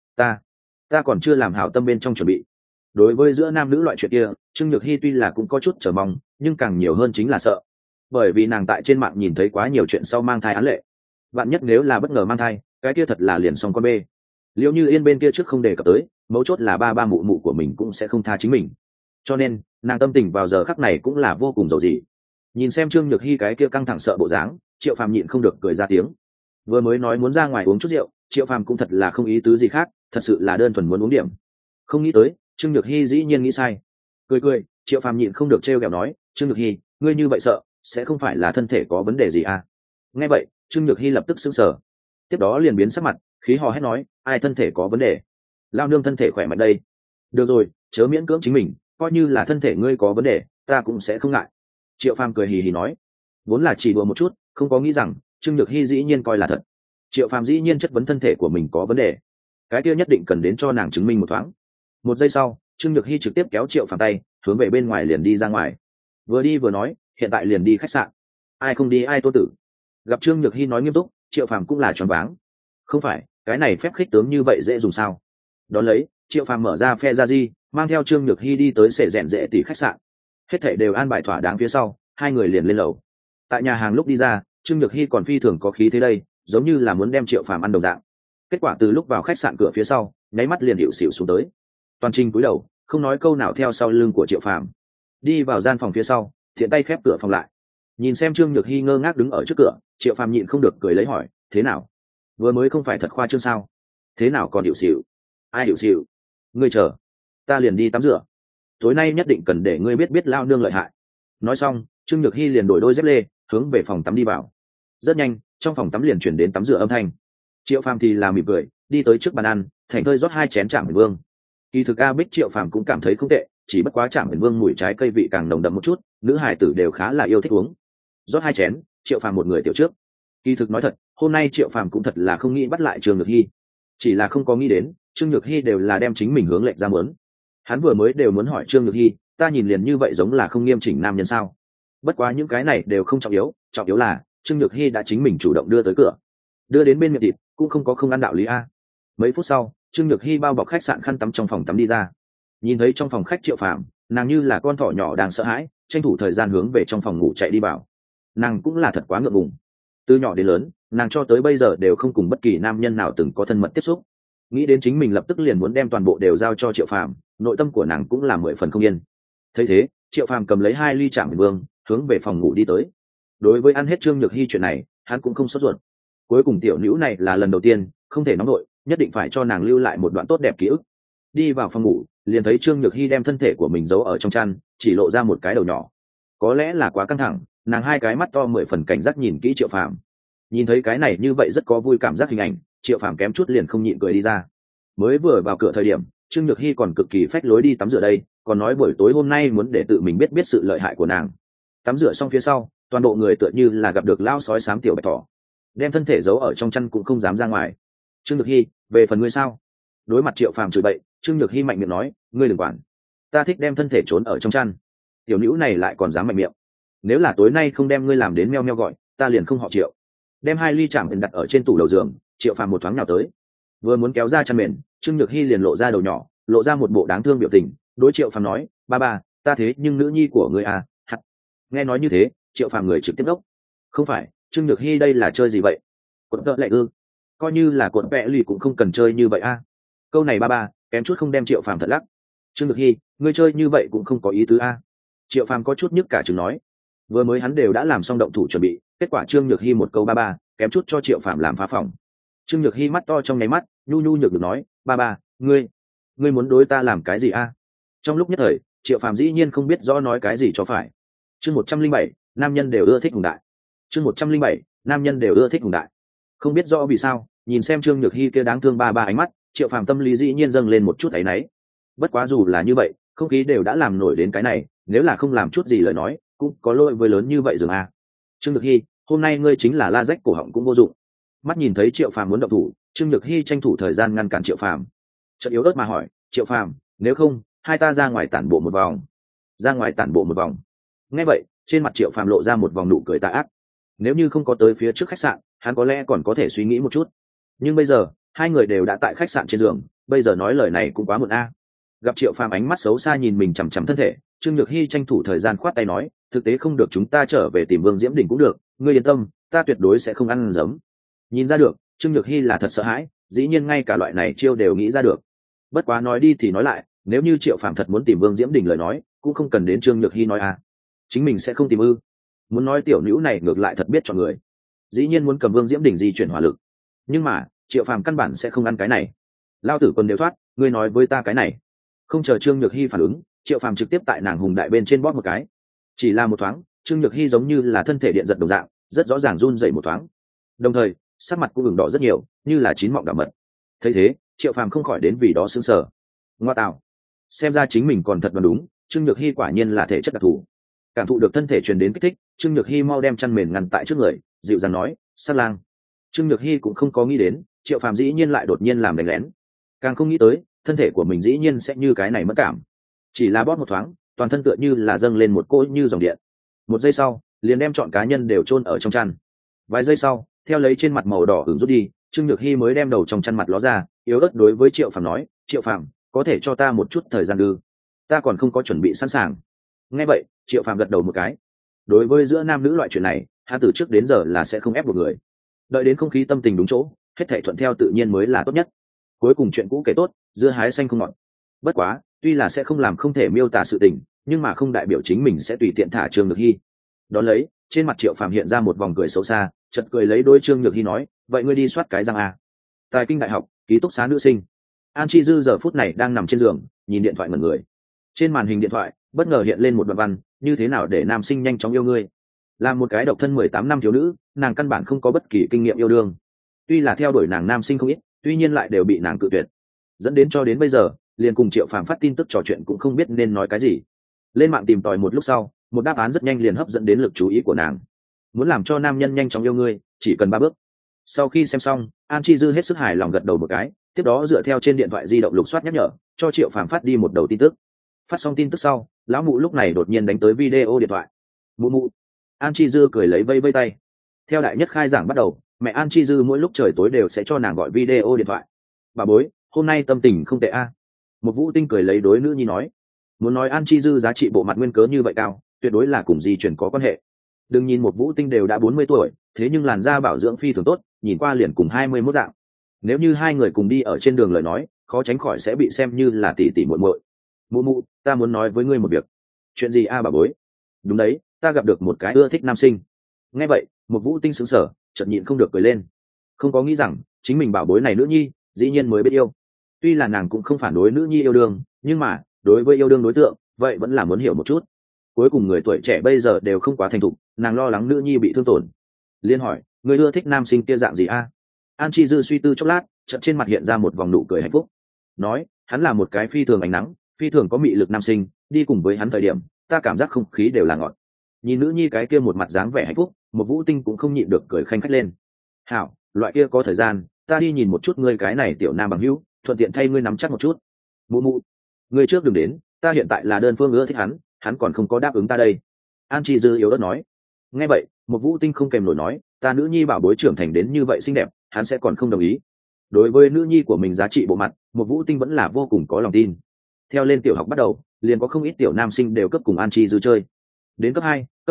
ta còn chưa làm hảo tâm bên trong chuẩn bị. Đối với giữa nam nữ loại chuyện kia, Trương Nhược Hy tuy là cũng có chút chờ mong, nhưng càng nhiều hơn chính là sợ. Bởi vì nàng tại trên mạng nhìn thấy quá nhiều chuyện sau mang thai án lệ. Vạn nhất nếu là bất ngờ mang thai, cái kia thật là liền xong con bê. Liệu như Yên bên kia trước không đề cập tới, mấu chốt là ba mụ mụ của mình cũng sẽ không tha chính mình. Cho nên, nàng tâm tình vào giờ khắc này cũng là vô cùng dầu dĩ. Nhìn xem Trương Nhược Hy cái kia căng thẳng sợ bộ dáng, Triệu Phàm nhịn không được cười ra tiếng. Vừa mới nói muốn ra ngoài uống chút rượu, Triệu Phàm cũng thật là không ý tứ gì khác, thật sự là đơn thuần muốn uống điểm. Không nghĩ tới, Trương Nhược Hy dĩ nhiên nghĩ sai. Cười, Triệu Phàm nhịn không được trêu ghẹo nói, Trương Nhược Hy, ngươi như vậy sợ, sẽ không phải là thân thể có vấn đề gì à? Nghe vậy, Trương Nhược Hy lập tức sững sờ, tiếp đó liền biến sắc mặt, khí hò hét nói, ai thân thể có vấn đề? Lao nương thân thể khỏe mạnh đây. Được rồi, chớ miễn cưỡng chính mình, coi như là thân thể ngươi có vấn đề, ta cũng sẽ không ngại. Triệu Phàm cười hì hì nói, vốn là chỉ đùa một chút, không có nghĩ rằng Trương Nhược Hy dĩ nhiên coi là thật. Triệu Phàm dĩ nhiên chất vấn thân thể của mình có vấn đề, cái kia nhất định cần đến cho nàng chứng minh một thoáng. Một giây sau, Trương Nhược Hy trực tiếp kéo Triệu Phàm tay, hướng về bên ngoài liền đi ra ngoài. Vừa đi vừa nói, hiện tại liền đi khách sạn. Ai không đi ai tô tử. Gặp Trương Nhược Hy nói nghiêm túc, Triệu Phàm cũng là choáng váng. Không phải, cái này phép khích tướng như vậy dễ dùng sao? Đón lấy, Triệu Phàm mở ra phe ra di, mang theo Trương Nhược Hy đi tới sệ rèn rệ tỷ khách sạn. Hết thảy đều an bài thỏa đáng phía sau, hai người liền lên lầu. Tại nhà hàng lúc đi ra, Trương Nhược Hy còn phi thường có khí thế đây, giống như là muốn đem Triệu Phàm ăn đồng dạng. Kết quả từ lúc vào khách sạn cửa phía sau, nháy mắt liền hiệu xỉu xuống tới. Toàn trình cúi đầu, không nói câu nào theo sau lưng của Triệu Phàm. Đi vào gian phòng phía sau, thiện tay khép cửa phòng lại. Nhìn xem Trương Nhược Hy ngơ ngác đứng ở trước cửa, Triệu Phàm nhịn không được cười lấy hỏi, thế nào? Vừa mới không phải thật khoa trương sao? Thế nào còn hiệu xỉu? Ai hiệu xỉu? Ngươi chờ, ta liền đi tắm rửa. Tối nay nhất định cần để ngươi biết lao nương lợi hại. Nói xong, Trương Nhược Hy liền đổi đôi dép lê, hướng về phòng tắm đi vào. Rất nhanh, trong phòng tắm liền chuyển đến tắm rửa âm thanh. Triệu Phàm thì là mỉm cười, đi tới trước bàn ăn, thành thơi rót 2 chén Trảm Huyền Vương. Kỳ thực A Bích Triệu Phàm cũng cảm thấy không tệ, chỉ bất quá Trảm Huyền Vương mùi trái cây vị càng nồng đậm một chút, nữ hài tử đều khá là yêu thích uống. Rót 2 chén, Triệu Phàm một người tiểu trước. Kỳ thực nói thật, hôm nay Triệu Phàm cũng thật là không nghĩ bắt lại Trương Nhược Hy, chỉ là không có nghĩ đến, Trương Nhược Hy đều là đem chính mình hướng lệnh ra muốn. Hắn vừa mới đều muốn hỏi Trương Nhược Hy, ta nhìn liền như vậy giống là không nghiêm chỉnh nam nhân sao? Bất quá những cái này đều không trọng yếu là Trương Nhược Hy đã chính mình chủ động đưa tới cửa, đưa đến bên miệng thịt, cũng không ăn đạo lý a. Mấy phút sau, Trương Nhược Hy bao bọc khách sạn khăn tắm trong phòng tắm đi ra. Nhìn thấy trong phòng khách Triệu Phàm, nàng như là con thỏ nhỏ đang sợ hãi, tranh thủ thời gian hướng về trong phòng ngủ chạy đi vào. Nàng cũng là thật quá ngượng ngùng. Từ nhỏ đến lớn, nàng cho tới bây giờ đều không cùng bất kỳ nam nhân nào từng có thân mật tiếp xúc. Nghĩ đến chính mình lập tức liền muốn đem toàn bộ đều giao cho Triệu Phàm, nội tâm của nàng cũng là 10 phần không yên. Thấy thế, Triệu Phàm cầm lấy 2 ly Trảm Huyền Vương, hướng về phòng ngủ đi tới. Đối với ăn hết Trương Nhược Hy chuyện này, hắn cũng không sốt ruột. Cuối cùng tiểu nữ này là lần đầu tiên, không thể nóng nổi, nhất định phải cho nàng lưu lại một đoạn tốt đẹp ký ức. Đi vào phòng ngủ, liền thấy Trương Nhược Hy đem thân thể của mình giấu ở trong chăn, chỉ lộ ra một cái đầu nhỏ. Có lẽ là quá căng thẳng, nàng 2 cái mắt to 10 phần cảnh giác nhìn kỹ Triệu Phàm. Nhìn thấy cái này như vậy rất có vui cảm giác hình ảnh, Triệu Phàm kém chút liền không nhịn cười đi ra. Mới vừa vào cửa thời điểm, Trương Nhược Hy còn cực kỳ phách lối đi tắm rửa đây, còn nói buổi tối hôm nay muốn để tự mình biết sự lợi hại của nàng. Tắm rửa xong phía sau, toàn bộ người tựa như là gặp được lao sói xám tiểu bạch thỏ, đem thân thể giấu ở trong chăn cũng không dám ra ngoài. Trương Nhược Hy, về phần ngươi sao? Đối mặt Triệu Phàm chửi bậy, Trương Nhược Hy mạnh miệng nói, ngươi đừng quản, ta thích đem thân thể trốn ở trong chăn. Tiểu nữ này lại còn dám mạnh miệng, nếu là tối nay không đem ngươi làm đến meo meo gọi, ta liền không họ Triệu. Đem 2 ly Trảm Huyền đặt ở trên tủ đầu giường, Triệu Phàm một thoáng nào tới, vừa muốn kéo ra chăn mền, Trương Nhược Hy liền lộ ra đầu nhỏ, lộ ra một bộ đáng thương biểu tình, đối Triệu Phàm nói, ba, ta thế nhưng nữ nhi của ngươi à? Hắt. Nghe nói như thế, Triệu Phàm người trực tiếp đốc. Không phải, Trương Nhược Hy đây là chơi gì vậy? Cuộn vợ lệ ư? Coi như là cuộn vẽ lì cũng không cần chơi như vậy a. Câu này ba kém chút không đem Triệu Phàm thật lắc. Trương Nhược Hy, ngươi chơi như vậy cũng không có ý tứ a. Triệu Phàm có chút nhức cả chừng nói. Vừa mới hắn đều đã làm xong động thủ chuẩn bị, kết quả Trương Nhược Hy một câu ba kém chút cho Triệu Phàm làm phá phòng. Trương Nhược Hy mắt to trong nháy mắt, nhu nhược được nói, ba ngươi muốn đối ta làm cái gì a? Trong lúc nhất thời, Triệu Phàm dĩ nhiên không biết rõ nói cái gì cho phải. Chương 107, nam nhân đều ưa thích hùng đại. Chương 107, nam nhân đều ưa thích hùng đại. Không biết rõ vì sao, nhìn xem Trương Nhược Hy kia đáng thương ba ánh mắt, Triệu Phàm tâm lý dĩ nhiên dâng lên một chút áy náy. Bất quá dù là như vậy, không khí đều đã làm nổi đến cái này, nếu là không làm chút gì lời nói, cũng có lỗi với lớn như vậy dường a. Trương Nhược Hy, hôm nay ngươi chính là la rách cổ họng cũng vô dụng. Mắt nhìn thấy Triệu Phàm muốn động thủ, Trương Nhược Hy tranh thủ thời gian ngăn cản Triệu Phàm. Chợt yếu ớt mà hỏi, Triệu Phàm, nếu không, hai ta ra ngoài tản bộ một vòng. Ra ngoài tản bộ một vòng. Nghe vậy, trên mặt Triệu Phàm lộ ra một vòng nụ cười tà ác. Nếu như không có tới phía trước khách sạn, hắn có lẽ còn có thể suy nghĩ một chút. Nhưng bây giờ, hai người đều đã tại khách sạn trên giường, bây giờ nói lời này cũng quá muộn a. Gặp Triệu Phàm ánh mắt xấu xa nhìn mình chằm chằm thân thể, Trương Nhược Hy tranh thủ thời gian khoát tay nói, thực tế không được chúng ta trở về tìm Vương Diễm Đình cũng được, ngươi yên tâm, ta tuyệt đối sẽ không ăn giấm. Nhìn ra được, Trương Nhược Hy là thật sợ hãi, dĩ nhiên ngay cả loại này chiêu đều nghĩ ra được. Bất quá nói đi thì nói lại, nếu như Triệu Phàm thật muốn tìm Vương Diễm Đình lời nói, cũng không cần đến Trương Nhược Hy nói a. Chính mình sẽ không tìm ư? Muốn nói tiểu nữ này ngược lại thật biết chọn người, dĩ nhiên muốn cầm Vương Diễm Đình di chuyển hỏa lực. Nhưng mà, Triệu Phàm căn bản sẽ không ăn cái này. Lao tử quân đều thoát, ngươi nói với ta cái này. Không chờ Trương Nhược Hy phản ứng, Triệu Phàm trực tiếp tại nàng hùng đại bên trên bóp một cái. Chỉ là một thoáng, Trương Nhược Hy giống như là thân thể điện giật đồng dạng, rất rõ ràng run rẩy một thoáng. Đồng thời, sắc mặt cũng ửng đỏ rất nhiều, như là chín mọng đỏ mật. Thấy thế, Triệu Phàm không khỏi đến vì đó sững sờ. Ngoa tạo, xem ra chính mình còn thật đoán đúng, Trương Nhược Hy quả nhiên là thể chất đặc thù. Cảm thụ được thân thể truyền đến kích thích, Trương Nhược Hy mau đem chăn mền ngăn tại trước người, dịu dàng nói, "Sát lang." Trương Nhược Hy cũng không có nghĩ đến, Triệu Phàm dĩ nhiên lại đột nhiên làm đánh lén. Càng không nghĩ tới, thân thể của mình dĩ nhiên sẽ như cái này mất cảm. Chỉ là bóp một thoáng, toàn thân tựa như là dâng lên một cỗ như dòng điện. Một giây sau, liền đem trọn cá nhân đều chôn ở trong chăn. Vài giây sau, theo lấy trên mặt màu đỏ ửng rút đi, Trương Nhược Hy mới đem đầu trong chăn mặt ló ra, yếu ớt đối với Triệu Phàm nói, "Triệu Phàm, có thể cho ta một chút thời gian ư? Ta còn không có chuẩn bị sẵn sàng." Nghe vậy, Triệu Phàm gật đầu một cái. Đối với giữa nam nữ loại chuyện này, hắn từ trước đến giờ là sẽ không ép buộc người. Đợi đến không khí tâm tình đúng chỗ, hết thảy thuận theo tự nhiên mới là tốt nhất. Cuối cùng chuyện cũ kể tốt, dưa hái xanh không ngọt. Bất quá, tuy là sẽ không làm không thể miêu tả sự tình, nhưng mà không đại biểu chính mình sẽ tùy tiện thả Trương Nhược Hy. Đón lấy, trên mặt Triệu Phàm hiện ra một vòng cười xấu xa, chợt cười lấy đôi Trương Nhược Hy nói, "Vậy ngươi đi soát cái răng à?" Tài Kinh Đại học, ký túc xá nữ sinh. An Chi Dư giờ phút này đang nằm trên giường, nhìn điện thoại ngẩn người. Trên màn hình điện thoại, bất ngờ hiện lên một đoạn văn, như thế nào để nam sinh nhanh chóng yêu ngươi. Là một cái độc thân 18 năm thiếu nữ, nàng căn bản không có bất kỳ kinh nghiệm yêu đương. Tuy là theo đuổi nàng nam sinh không ít, tuy nhiên lại đều bị nàng cự tuyệt. Dẫn đến cho đến bây giờ, liền cùng Triệu Phàm phát tin tức trò chuyện cũng không biết nên nói cái gì. Lên mạng tìm tòi một lúc sau, một đáp án rất nhanh liền hấp dẫn đến lực chú ý của nàng. Muốn làm cho nam nhân nhanh chóng yêu ngươi, chỉ cần 3 bước. Sau khi xem xong, An Chi Dư hết sức hài lòng gật đầu một cái, tiếp đó dựa theo trên điện thoại di động lục soát nhắc nhở, cho Triệu Phàm phát đi một đầu tin tức. Phát xong tin tức sau, lão mụ lúc này đột nhiên đánh tới video điện thoại. "Mụ mụ." An Chi Dư cười lấy vây vây tay. Theo đại nhất khai giảng bắt đầu, mẹ An Chi Dư mỗi lúc trời tối đều sẽ cho nàng gọi video điện thoại. "Bà bối, hôm nay tâm tình không tệ a." Một Vũ Tinh cười lấy đối nữ nhi nói. Muốn nói An Chi Dư giá trị bộ mặt nguyên cớ như vậy cao, tuyệt đối là cùng di chuyển có quan hệ. Đừng nhìn một Vũ Tinh đều đã 40 tuổi, thế nhưng làn da bảo dưỡng phi thường tốt, nhìn qua liền cùng 21 dạng. Nếu như hai người cùng đi ở trên đường lời nói, khó tránh khỏi sẽ bị xem như là tỷ tỷ muội muội. "Mụ mụ, ta muốn nói với ngươi một việc." "Chuyện gì a bà bối?" "Đúng đấy, ta gặp được một cái ưa thích nam sinh." Nghe vậy, một Vũ Tinh sững sờ, chợt nhịn không được cười lên. Không có nghĩ rằng chính mình bảo bối này nữ nhi dĩ nhiên mới biết yêu. Tuy là nàng cũng không phản đối nữ nhi yêu đương, nhưng mà đối với yêu đương đối tượng, vậy vẫn là muốn hiểu một chút. Cuối cùng người tuổi trẻ bây giờ đều không quá thành thục, nàng lo lắng nữ nhi bị thương tổn. Liên hỏi, người ưa thích nam sinh kia dạng gì a? An Chi Dư suy tư chốc lát, chợt trên mặt hiện ra một vòng nụ cười hạnh phúc. Nói, hắn là một cái phi thường ánh nắng, phi thường có mị lực nam sinh, đi cùng với hắn thời điểm, ta cảm giác không khí đều là ngọt. Nhìn nữ nhi cái kia một mặt dáng vẻ hạnh phúc, một Vũ Tinh cũng không nhịn được cười khanh khách lên. "Hảo, loại kia có thời gian, ta đi nhìn một chút ngươi cái này tiểu nam bằng hữu, thuận tiện thay ngươi nắm chắc một chút." "Mụ mụ, ngươi trước đừng đến, ta hiện tại là đơn phương ưa thích hắn, hắn còn không có đáp ứng ta đây." An Chi Dư yếu ớt nói. Nghe vậy, một Vũ Tinh không kèm nổi nói, "Ta nữ nhi bảo bối trưởng thành đến như vậy xinh đẹp, hắn sẽ còn không đồng ý." Đối với nữ nhi của mình giá trị bộ mặt, một Vũ Tinh vẫn là vô cùng có lòng tin. Theo lên tiểu học bắt đầu, liền có không ít tiểu nam sinh đều cấp cùng An Chi Dư chơi. Đến cấp 2, cấp 3,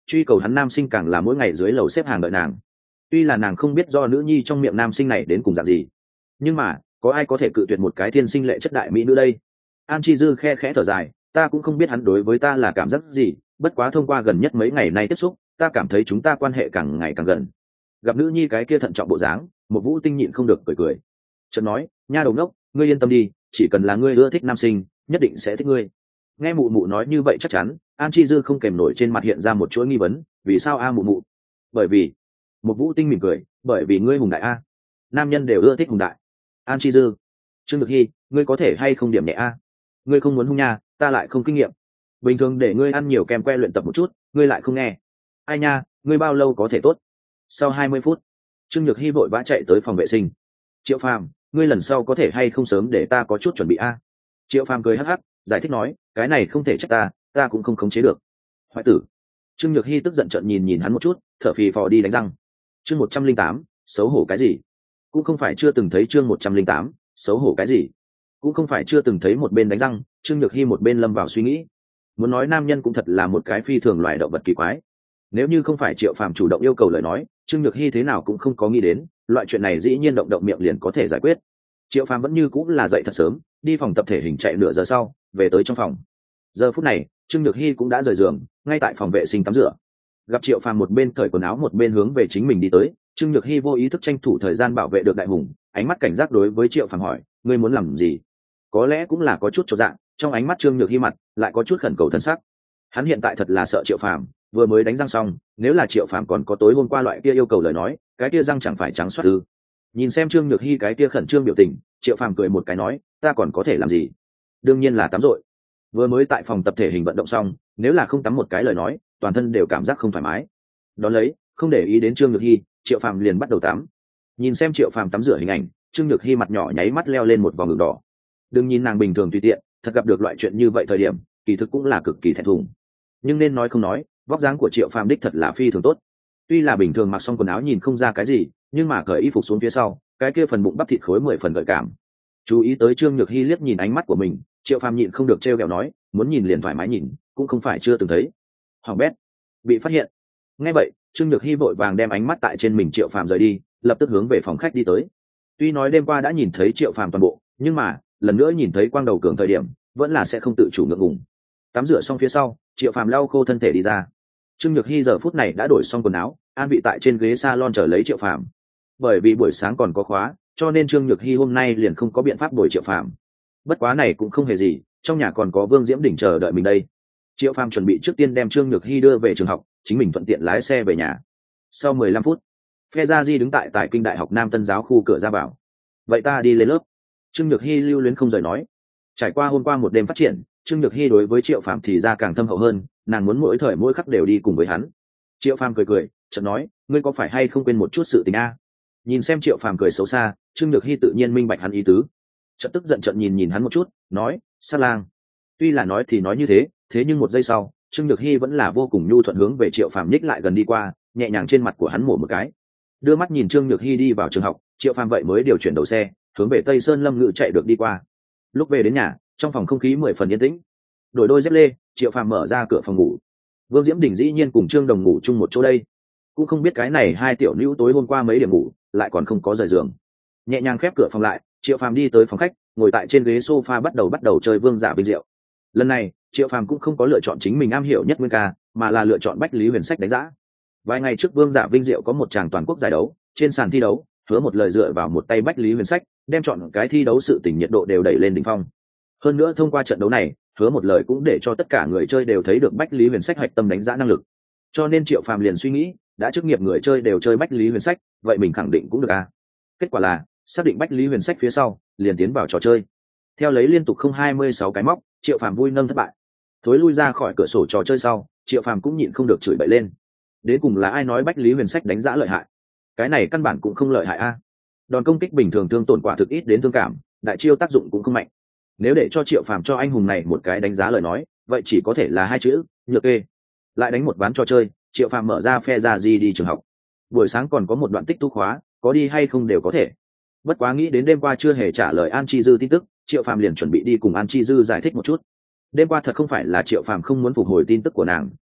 truy cầu hắn nam sinh càng là mỗi ngày dưới lầu xếp hàng đợi nàng. Tuy là nàng không biết do nữ nhi trong miệng nam sinh này đến cùng dạng gì, nhưng mà có ai có thể cự tuyệt một cái thiên sinh lệ chất đại mỹ nữ đây? An Chi Dư khe khẽ thở dài, ta cũng không biết hắn đối với ta là cảm giác gì, bất quá thông qua gần nhất mấy ngày nay tiếp xúc, ta cảm thấy chúng ta quan hệ càng ngày càng gần. Gặp nữ nhi cái kia thận trọng bộ dáng, một Vũ Tinh nhịn không được cười cười, chợt nói, nha đầu ngốc, ngươi yên tâm đi, chỉ cần là ngươi ưa thích nam sinh, nhất định sẽ thích ngươi. Nghe mụ mụ nói như vậy chắc chắn, An Chi Dư không kèm nổi trên mặt hiện ra một chuỗi nghi vấn, vì sao a mụ mụ? Bởi vì, một Vũ Tinh mỉm cười, bởi vì ngươi hùng đại a. Nam nhân đều ưa thích hùng đại. An Chi Dư, Trương Nhược Hi, ngươi có thể hay không điểm nhẹ a? Ngươi không muốn hung nha, ta lại không kinh nghiệm. Bình thường để ngươi ăn nhiều kem que luyện tập một chút, ngươi lại không nghe. Ai nha, ngươi bao lâu có thể tốt? Sau 20 phút, Trương Nhược Hi vội vã chạy tới phòng vệ sinh. Triệu Phàm, ngươi lần sau có thể hay không sớm để ta có chút chuẩn bị a? Triệu Phàm cười hắc hắc, giải thích nói, cái này không thể trách ta cũng không khống chế được. Hoại tử. Trương Nhược Hi tức giận trợn nhìn hắn một chút, thở phì phò đi đánh răng. Chương 108, xấu hổ cái gì? Cũng không phải chưa từng thấy chương 108, xấu hổ cái gì? Cũng không phải chưa từng thấy một bên đánh răng, Trương Nhược Hi một bên lâm vào suy nghĩ. Muốn nói nam nhân cũng thật là một cái phi thường loài động vật kỳ quái. Nếu như không phải Triệu Phàm chủ động yêu cầu lời nói, Trương Nhược Hi thế nào cũng không có nghĩ đến, loại chuyện này dĩ nhiên động động miệng liền có thể giải quyết. Triệu Phàm vẫn như cũng là dậy thật sớm, đi phòng tập thể hình chạy nửa giờ sau, về tới trong phòng. Giờ phút này, Trương Nhược Hi cũng đã rời giường, ngay tại phòng vệ sinh tắm rửa. Gặp Triệu Phàm một bên cởi quần áo một bên hướng về chính mình đi tới, Trương Nhược Hi vô ý thức tranh thủ thời gian bảo vệ được đại hùng, ánh mắt cảnh giác đối với Triệu Phàm hỏi, ngươi muốn làm gì? Có lẽ cũng là có chút chột dạ, trong ánh mắt Trương Nhược Hi mặt lại có chút khẩn cầu thân sắc. Hắn hiện tại thật là sợ Triệu Phàm, vừa mới đánh răng xong, nếu là Triệu Phàm còn có tối hôm qua loại kia yêu cầu lời nói, cái kia răng chẳng phải trắng xoát ư? Nhìn xem Trương Nhược Hi cái kia khẩn trương biểu tình, Triệu Phàm cười một cái nói, ta còn có thể làm gì? Đương nhiên là tắm rồi. Vừa mới tại phòng tập thể hình vận động xong, nếu là không tắm một cái lời nói, toàn thân đều cảm giác không thoải mái. Đón lấy, không để ý đến Trương Nhược Hi, Triệu Phàm liền bắt đầu tắm. Nhìn xem Triệu Phàm tắm rửa hình ảnh, Trương Nhược Hi mặt nhỏ nháy mắt leo lên một vòng đường đỏ. Đừng nhìn nàng bình thường tùy tiện, thật gặp được loại chuyện như vậy thời điểm, kỳ thực cũng là cực kỳ thẹn thùng. Nhưng nên nói không nói, vóc dáng của Triệu Phàm đích thật là phi thường tốt. Tuy là bình thường mặc xong quần áo nhìn không ra cái gì, nhưng mà cởi y phục xuống phía sau, cái kia phần bụng bắp thịt khối 10 phần gợi cảm. Chú ý tới Trương Nhược Hi liếc nhìn ánh mắt của mình, Triệu Phàm nhịn không được trêu ghẹo nói, muốn nhìn liền thoải mái nhìn, cũng không phải chưa từng thấy. Hoàng bét, bị phát hiện. Nghe vậy, Trương Nhược Hi vội vàng đem ánh mắt tại trên mình Triệu Phàm rời đi, lập tức hướng về phòng khách đi tới. Tuy nói đêm qua đã nhìn thấy Triệu Phàm toàn bộ, nhưng mà lần nữa nhìn thấy quang đầu cường thời điểm, vẫn là sẽ không tự chủ ngượng ngùng. Tắm rửa xong phía sau, Triệu Phàm lau khô thân thể đi ra. Trương Nhược Hi giờ phút này đã đổi xong quần áo, an vị tại trên ghế salon chờ lấy Triệu Phàm. Bởi vì buổi sáng còn có khóa, cho nên Trương Nhược Hi hôm nay liền không có biện pháp đổi Triệu Phàm. Bất quá này cũng không hề gì, trong nhà còn có Vương Diễm Đỉnh chờ đợi mình đây. Triệu Phàm chuẩn bị trước tiên đem Trương Nhược Hi đưa về trường học, chính mình thuận tiện lái xe về nhà. Sau 15 phút, Phe Gia Di đứng tại kinh đại học Nam Tân giáo khu cửa ra vào. Vậy ta đi lên lớp. Trương Nhược Hi lưu luyến không rời nói. Trải qua hôm qua một đêm phát triển, Trương Nhược Hi đối với Triệu Phàm thì ra càng thâm hậu hơn, nàng muốn mỗi thời mỗi khắc đều đi cùng với hắn. Triệu Phàm cười cười, chợt nói, ngươi có phải hay không quên một chút sự tình a? Nhìn xem Triệu Phàm cười xấu xa, Trương Nhược Hi tự nhiên minh bạch hắn ý tứ. Chợt tức giận trợn nhìn hắn một chút, nói, sát lang. Tuy là nói thì nói như thế, thế nhưng một giây sau, Trương Nhược Hi vẫn là vô cùng nhu thuận hướng về Triệu Phàm nhích lại gần đi qua, nhẹ nhàng trên mặt của hắn mổ một cái. Đưa mắt nhìn Trương Nhược Hi đi vào trường học, Triệu Phàm vậy mới điều chuyển đầu xe, hướng về Tây Sơn Lâm Ngự chạy được đi qua. Lúc về đến nhà, trong phòng không khí 10 phần yên tĩnh. Đổi đôi dép lê, Triệu Phàm mở ra cửa phòng ngủ. Vương Diễm Đình dĩ nhiên cùng Trương Đồng ngủ chung một chỗ đây. Cũng không biết cái này hai tiểu nữ tối hôm qua mấy điểm ngủ, lại còn không có rời giường. Nhẹ nhàng khép cửa phòng lại, Triệu Phàm đi tới phòng khách, ngồi tại trên ghế sofa bắt đầu chơi Vương Giả Vinh Diệu. Lần này, Triệu Phàm cũng không có lựa chọn chính mình am hiểu nhất nguyên ca, mà là lựa chọn Bách Lý Huyền Sách đánh giá. Vài ngày trước Vương Giả Vinh Diệu có một tràng toàn quốc giải đấu, trên sàn thi đấu, hứa một lời dựa vào một tay Bách Lý Huyền Sách, đem chọn cái thi đấu sự tình nhiệt độ đều đẩy lên đỉnh phong. Hơn nữa thông qua trận đấu này, hứa một lời cũng để cho tất cả người chơi đều thấy được Bách Lý Huyền Sách hạch tâm đánh giá năng lực. Cho nên Triệu Phàm liền suy nghĩ, đã chức nghiệp người chơi đều chơi Bách Lý Huyền Sách, vậy mình khẳng định cũng được à. Kết quả là, xác định Bách Lý Huyền Sách phía sau, liền tiến vào trò chơi. Theo lấy liên tục không 26 cái móc, Triệu Phàm vui nâng thất bại. Thối lui ra khỏi cửa sổ trò chơi sau, Triệu Phàm cũng nhịn không được chửi bậy lên. Đến cùng là ai nói Bách Lý Huyền Sách đánh giá lợi hại? Cái này căn bản cũng không lợi hại a. Đòn công kích bình thường thương tổn quả thực ít đến thương cảm, đại chiêu tác dụng cũng không mạnh. Nếu để cho Triệu Phàm cho anh hùng này một cái đánh giá lời nói, vậy chỉ có thể là hai chữ, nhược kê. Lại đánh một ván trò chơi, Triệu Phàm mở ra Phe Gia Di đi trường học. Buổi sáng còn có một đoạn tích tu khóa, có đi hay không đều có thể. Bất quá nghĩ đến đêm qua chưa hề trả lời An Chi Dư tin tức, Triệu Phàm liền chuẩn bị đi cùng An Chi Dư giải thích một chút. Đêm qua thật không phải là Triệu Phàm không muốn phục hồi tin tức của nàng,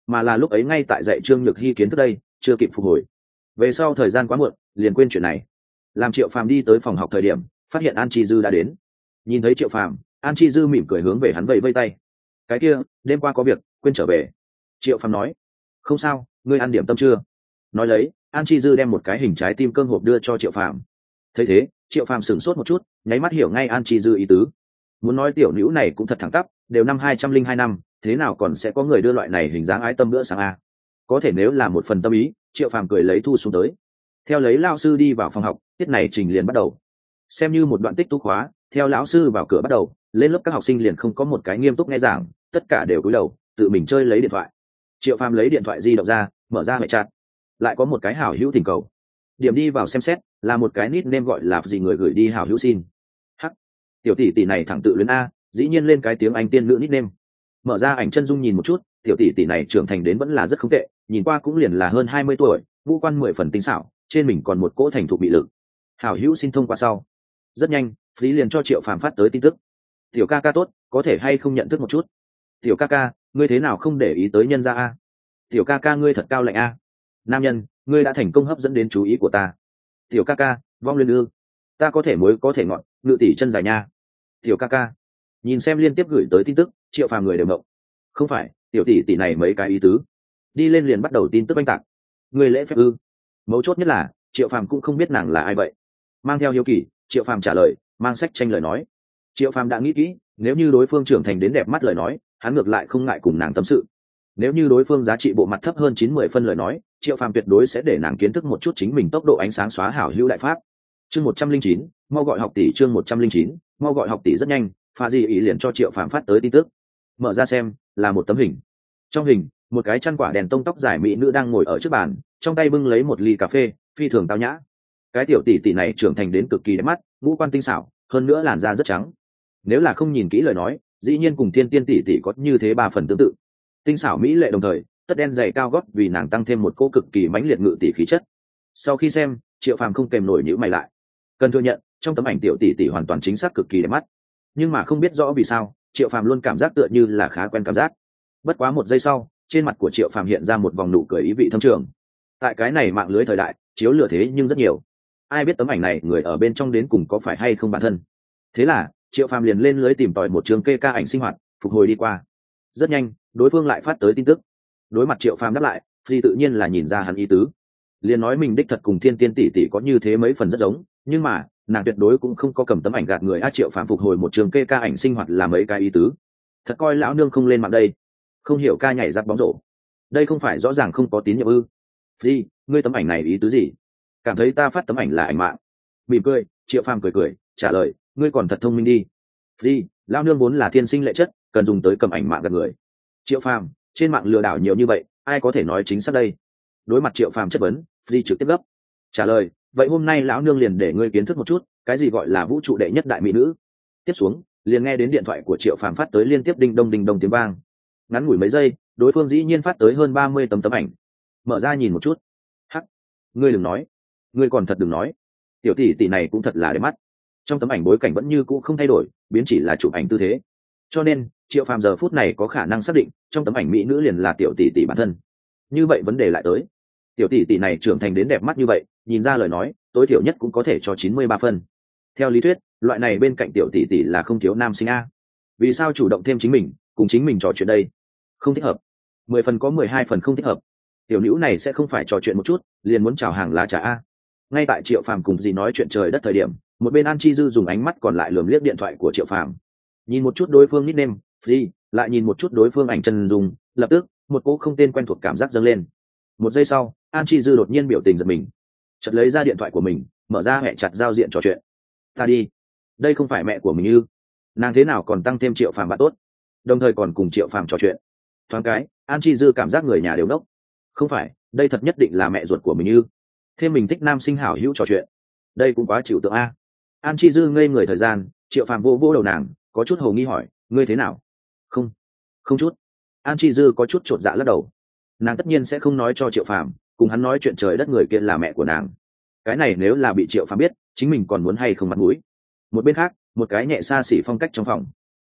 mà là lúc ấy ngay tại dạy Trương Nhược Hy kiến thức đây, chưa kịp phục hồi. Về sau thời gian quá muộn, liền quên chuyện này. Làm Triệu Phàm đi tới phòng học thời điểm, phát hiện An Chi Dư đã đến. Nhìn thấy Triệu Phàm, An Chi Dư mỉm cười hướng về hắn vẫy vẫy tay. Cái kia, đêm qua có việc, quên trở về. Triệu Phàm nói. Không sao, ngươi ăn điểm tâm chưa? Nói lấy, An Chi Dư đem một cái hình trái tim cơm hộp đưa cho Triệu Phàm. Thấy thế, Triệu Phàm sửng sốt một chút, nháy mắt hiểu ngay An Chi Dư ý tứ. Muốn nói tiểu nữ này cũng thật thẳng tắp, đều năm 202 năm, thế nào còn sẽ có người đưa loại này hình dáng ái tâm bữa sáng a? Có thể nếu là một phần tâm ý, Triệu Phàm cười lấy thu xuống tới. Theo lấy lão sư đi vào phòng học, tiết này trình liền bắt đầu. Xem như một đoạn tích tu khóa, theo lão sư vào cửa bắt đầu, lên lớp các học sinh liền không có một cái nghiêm túc nghe giảng, tất cả đều cúi đầu, tự mình chơi lấy điện thoại. Triệu Phàm lấy điện thoại di động ra, mở ra hệ chat, lại có một cái hảo hữu thỉnh cầu. Điểm đi vào xem xét, là một cái nickname gọi là gì người gửi đi hảo hữu xin. Hắc, tiểu tỷ tỷ này thẳng tự luyến a, dĩ nhiên lên cái tiếng Anh tiên nữ nickname. Mở ra ảnh chân dung nhìn một chút, tiểu tỷ tỷ này trưởng thành đến vẫn là rất không tệ, nhìn qua cũng liền là hơn 20 tuổi, ngũ quan 10 phần tinh xảo, trên mình còn một cỗ thành thục bị lực. Hảo hữu xin thông qua sau. Rất nhanh, Lý liền cho Triệu Phàm phát tới tin tức. Tiểu ca ca tốt, có thể hay không nhận thức một chút? Tiểu ca ca, ngươi thế nào không để ý tới nhân gia a? Tiểu ca ca ngươi thật cao lạnh a. Nam nhân, ngươi đã thành công hấp dẫn đến chú ý của ta. Tiểu ca ca, vong lên ư? Ta có thể muối có thể ngọn, ngự tỷ chân dài nha. Tiểu ca ca. Nhìn xem liên tiếp gửi tới tin tức, Triệu Phàm người đều mộng. Không phải, tiểu tỷ tỷ này mấy cái ý tứ. Đi lên liền bắt đầu tin tức oanh tạc. Ngươi lễ phép ư? Mấu chốt nhất là, Triệu Phàm cũng không biết nàng là ai vậy. Mang theo hiếu kỳ, Triệu Phàm trả lời, mang sách tranh lời nói. Triệu Phàm đã nghĩ kỹ, nếu như đối phương trưởng thành đến đẹp mắt lời nói, hắn ngược lại không ngại cùng nàng tâm sự. Nếu như đối phương giá trị bộ mặt thấp hơn 90 phân lời nói, Triệu Phàm tuyệt đối sẽ để nàng kiến thức một chút chính mình tốc độ ánh sáng xóa hảo hữu đại pháp. Chương 109, mau gọi học tỷ. Chương 109, mau gọi học tỷ. Rất nhanh, Pha Di ý liền cho Triệu Phàm phát tới tin tức. Mở ra xem, là một tấm hình. Trong hình, một cái chăn quả đèn tông tóc dài mỹ nữ đang ngồi ở trước bàn, trong tay bưng lấy một ly cà phê, phi thường tao nhã. Cái tiểu tỷ tỷ này trưởng thành đến cực kỳ đẹp mắt, ngũ quan tinh xảo, hơn nữa làn da rất trắng. Nếu là không nhìn kỹ lời nói, dĩ nhiên cùng Thiên Tiên tỷ tỷ có như thế 3 phần tương tự. Tinh xảo mỹ lệ đồng thời, tất đen dày cao gót vì nàng tăng thêm một cỗ cực kỳ mãnh liệt ngự tỷ khí chất. Sau khi xem, Triệu Phàm không kèm nổi nhíu mày lại. Cần thừa nhận, trong tấm ảnh tiểu tỷ tỷ hoàn toàn chính xác cực kỳ đẹp mắt. Nhưng mà không biết rõ vì sao, Triệu Phàm luôn cảm giác tựa như là khá quen cảm giác. Bất quá một giây sau, trên mặt của Triệu Phàm hiện ra một vòng nụ cười ý vị thâm trường. Tại cái này mạng lưới thời đại, chiếu lửa thế nhưng rất nhiều. Ai biết tấm ảnh này người ở bên trong đến cùng có phải hay không bản thân. Thế là, Triệu Phàm liền lên lưới tìm tòi một trường kê ca ảnh sinh hoạt, phục hồi đi qua. Rất nhanh, đối phương lại phát tới tin tức. Đối mặt Triệu Phàm đáp lại, Phi tự nhiên là nhìn ra hắn ý tứ. Liền nói mình đích thật cùng Thiên Tiên tỷ tỷ có như thế mấy phần rất giống, nhưng mà, nàng tuyệt đối cũng không có cầm tấm ảnh gạt người. Triệu Phàm phục hồi một trường kê ca ảnh sinh hoạt là mấy cái ý tứ. Thật coi lão nương không lên mạng đây. Không hiểu ca nhảy giáp bóng rổ. Đây không phải rõ ràng không có tín nhiệm ư? Phi, ngươi tấm ảnh này ý tứ gì? Cảm thấy ta phát tấm ảnh là ảnh mạng? Mỉm cười, Triệu Phàm cười cười, trả lời, ngươi còn thật thông minh đi. Phi, lão nương vốn là thiên sinh lệ chất, cần dùng tới cầm ảnh mạng gạt người. Triệu Phàm, trên mạng lừa đảo nhiều như vậy, ai có thể nói chính xác đây? Đối mặt Triệu Phàm chất vấn, Phi trực tiếp gấp trả lời, vậy hôm nay lão nương liền để ngươi kiến thức một chút, cái gì gọi là vũ trụ đệ nhất đại mỹ nữ. Tiếp xuống, liền nghe đến điện thoại của Triệu Phàm phát tới liên tiếp đinh đông tiếng vang. Ngắn ngủi mấy giây, đối phương dĩ nhiên phát tới hơn 30 tấm ảnh. Mở ra nhìn một chút. Hắc, ngươi đừng nói, ngươi còn thật đừng nói, tiểu tỷ tỷ này cũng thật là đẹp mắt. Trong tấm ảnh bối cảnh vẫn như cũ không thay đổi, biến chỉ là chụp ảnh tư thế. Cho nên, Triệu Phàm giờ phút này có khả năng xác định, trong tấm ảnh mỹ nữ liền là tiểu tỷ tỷ bản thân. Như vậy vấn đề lại tới, tiểu tỷ tỷ này trưởng thành đến đẹp mắt như vậy, nhìn ra lời nói, tối thiểu nhất cũng có thể cho 93 phân. Theo lý thuyết, loại này bên cạnh tiểu tỷ tỷ là không thiếu nam sinh a. Vì sao chủ động thêm chính mình, cùng chính mình trò chuyện đây? Không thích hợp. 10 phần có 12 phần không thích hợp. Tiểu nữ này sẽ không phải trò chuyện một chút, liền muốn chào hàng lá trà a. Ngay tại Triệu Phàm cùng dì nói chuyện trời đất thời điểm, một bên An Chi Dư dùng ánh mắt còn lại lườm liếc điện thoại của Triệu Phàm. Nhìn một chút đối phương nickname, Free, lại nhìn một chút đối phương ảnh chân dung, lập tức, một cô không tên quen thuộc cảm giác dâng lên. Một giây sau, An Chi Dư đột nhiên biểu tình giật mình. Chợt lấy ra điện thoại của mình, mở ra hẹn chặt giao diện trò chuyện. Ta đi, đây không phải mẹ của mình ư? Nàng thế nào còn tăng thêm Triệu Phàm bạn tốt, đồng thời còn cùng Triệu Phàm trò chuyện. Thoáng cái, An Chi Dư cảm giác người nhà đều đốc. Không phải, đây thật nhất định là mẹ ruột của mình ư? Thêm mình thích nam sinh hảo hữu trò chuyện, đây cũng quá chịu tượng a. An Chi Dư ngây người thời gian, Triệu Phàm vô vô đầu nàng, có chút hồ nghi hỏi, ngươi thế nào? Không chút. An Chi Dư có chút chột dạ lắc đầu. Nàng tất nhiên sẽ không nói cho Triệu Phàm, cùng hắn nói chuyện trời đất người kia là mẹ của nàng. Cái này nếu là bị Triệu Phàm biết, chính mình còn muốn hay không mặt mũi. Một bên khác, một cái nhẹ xa xỉ phong cách trong phòng.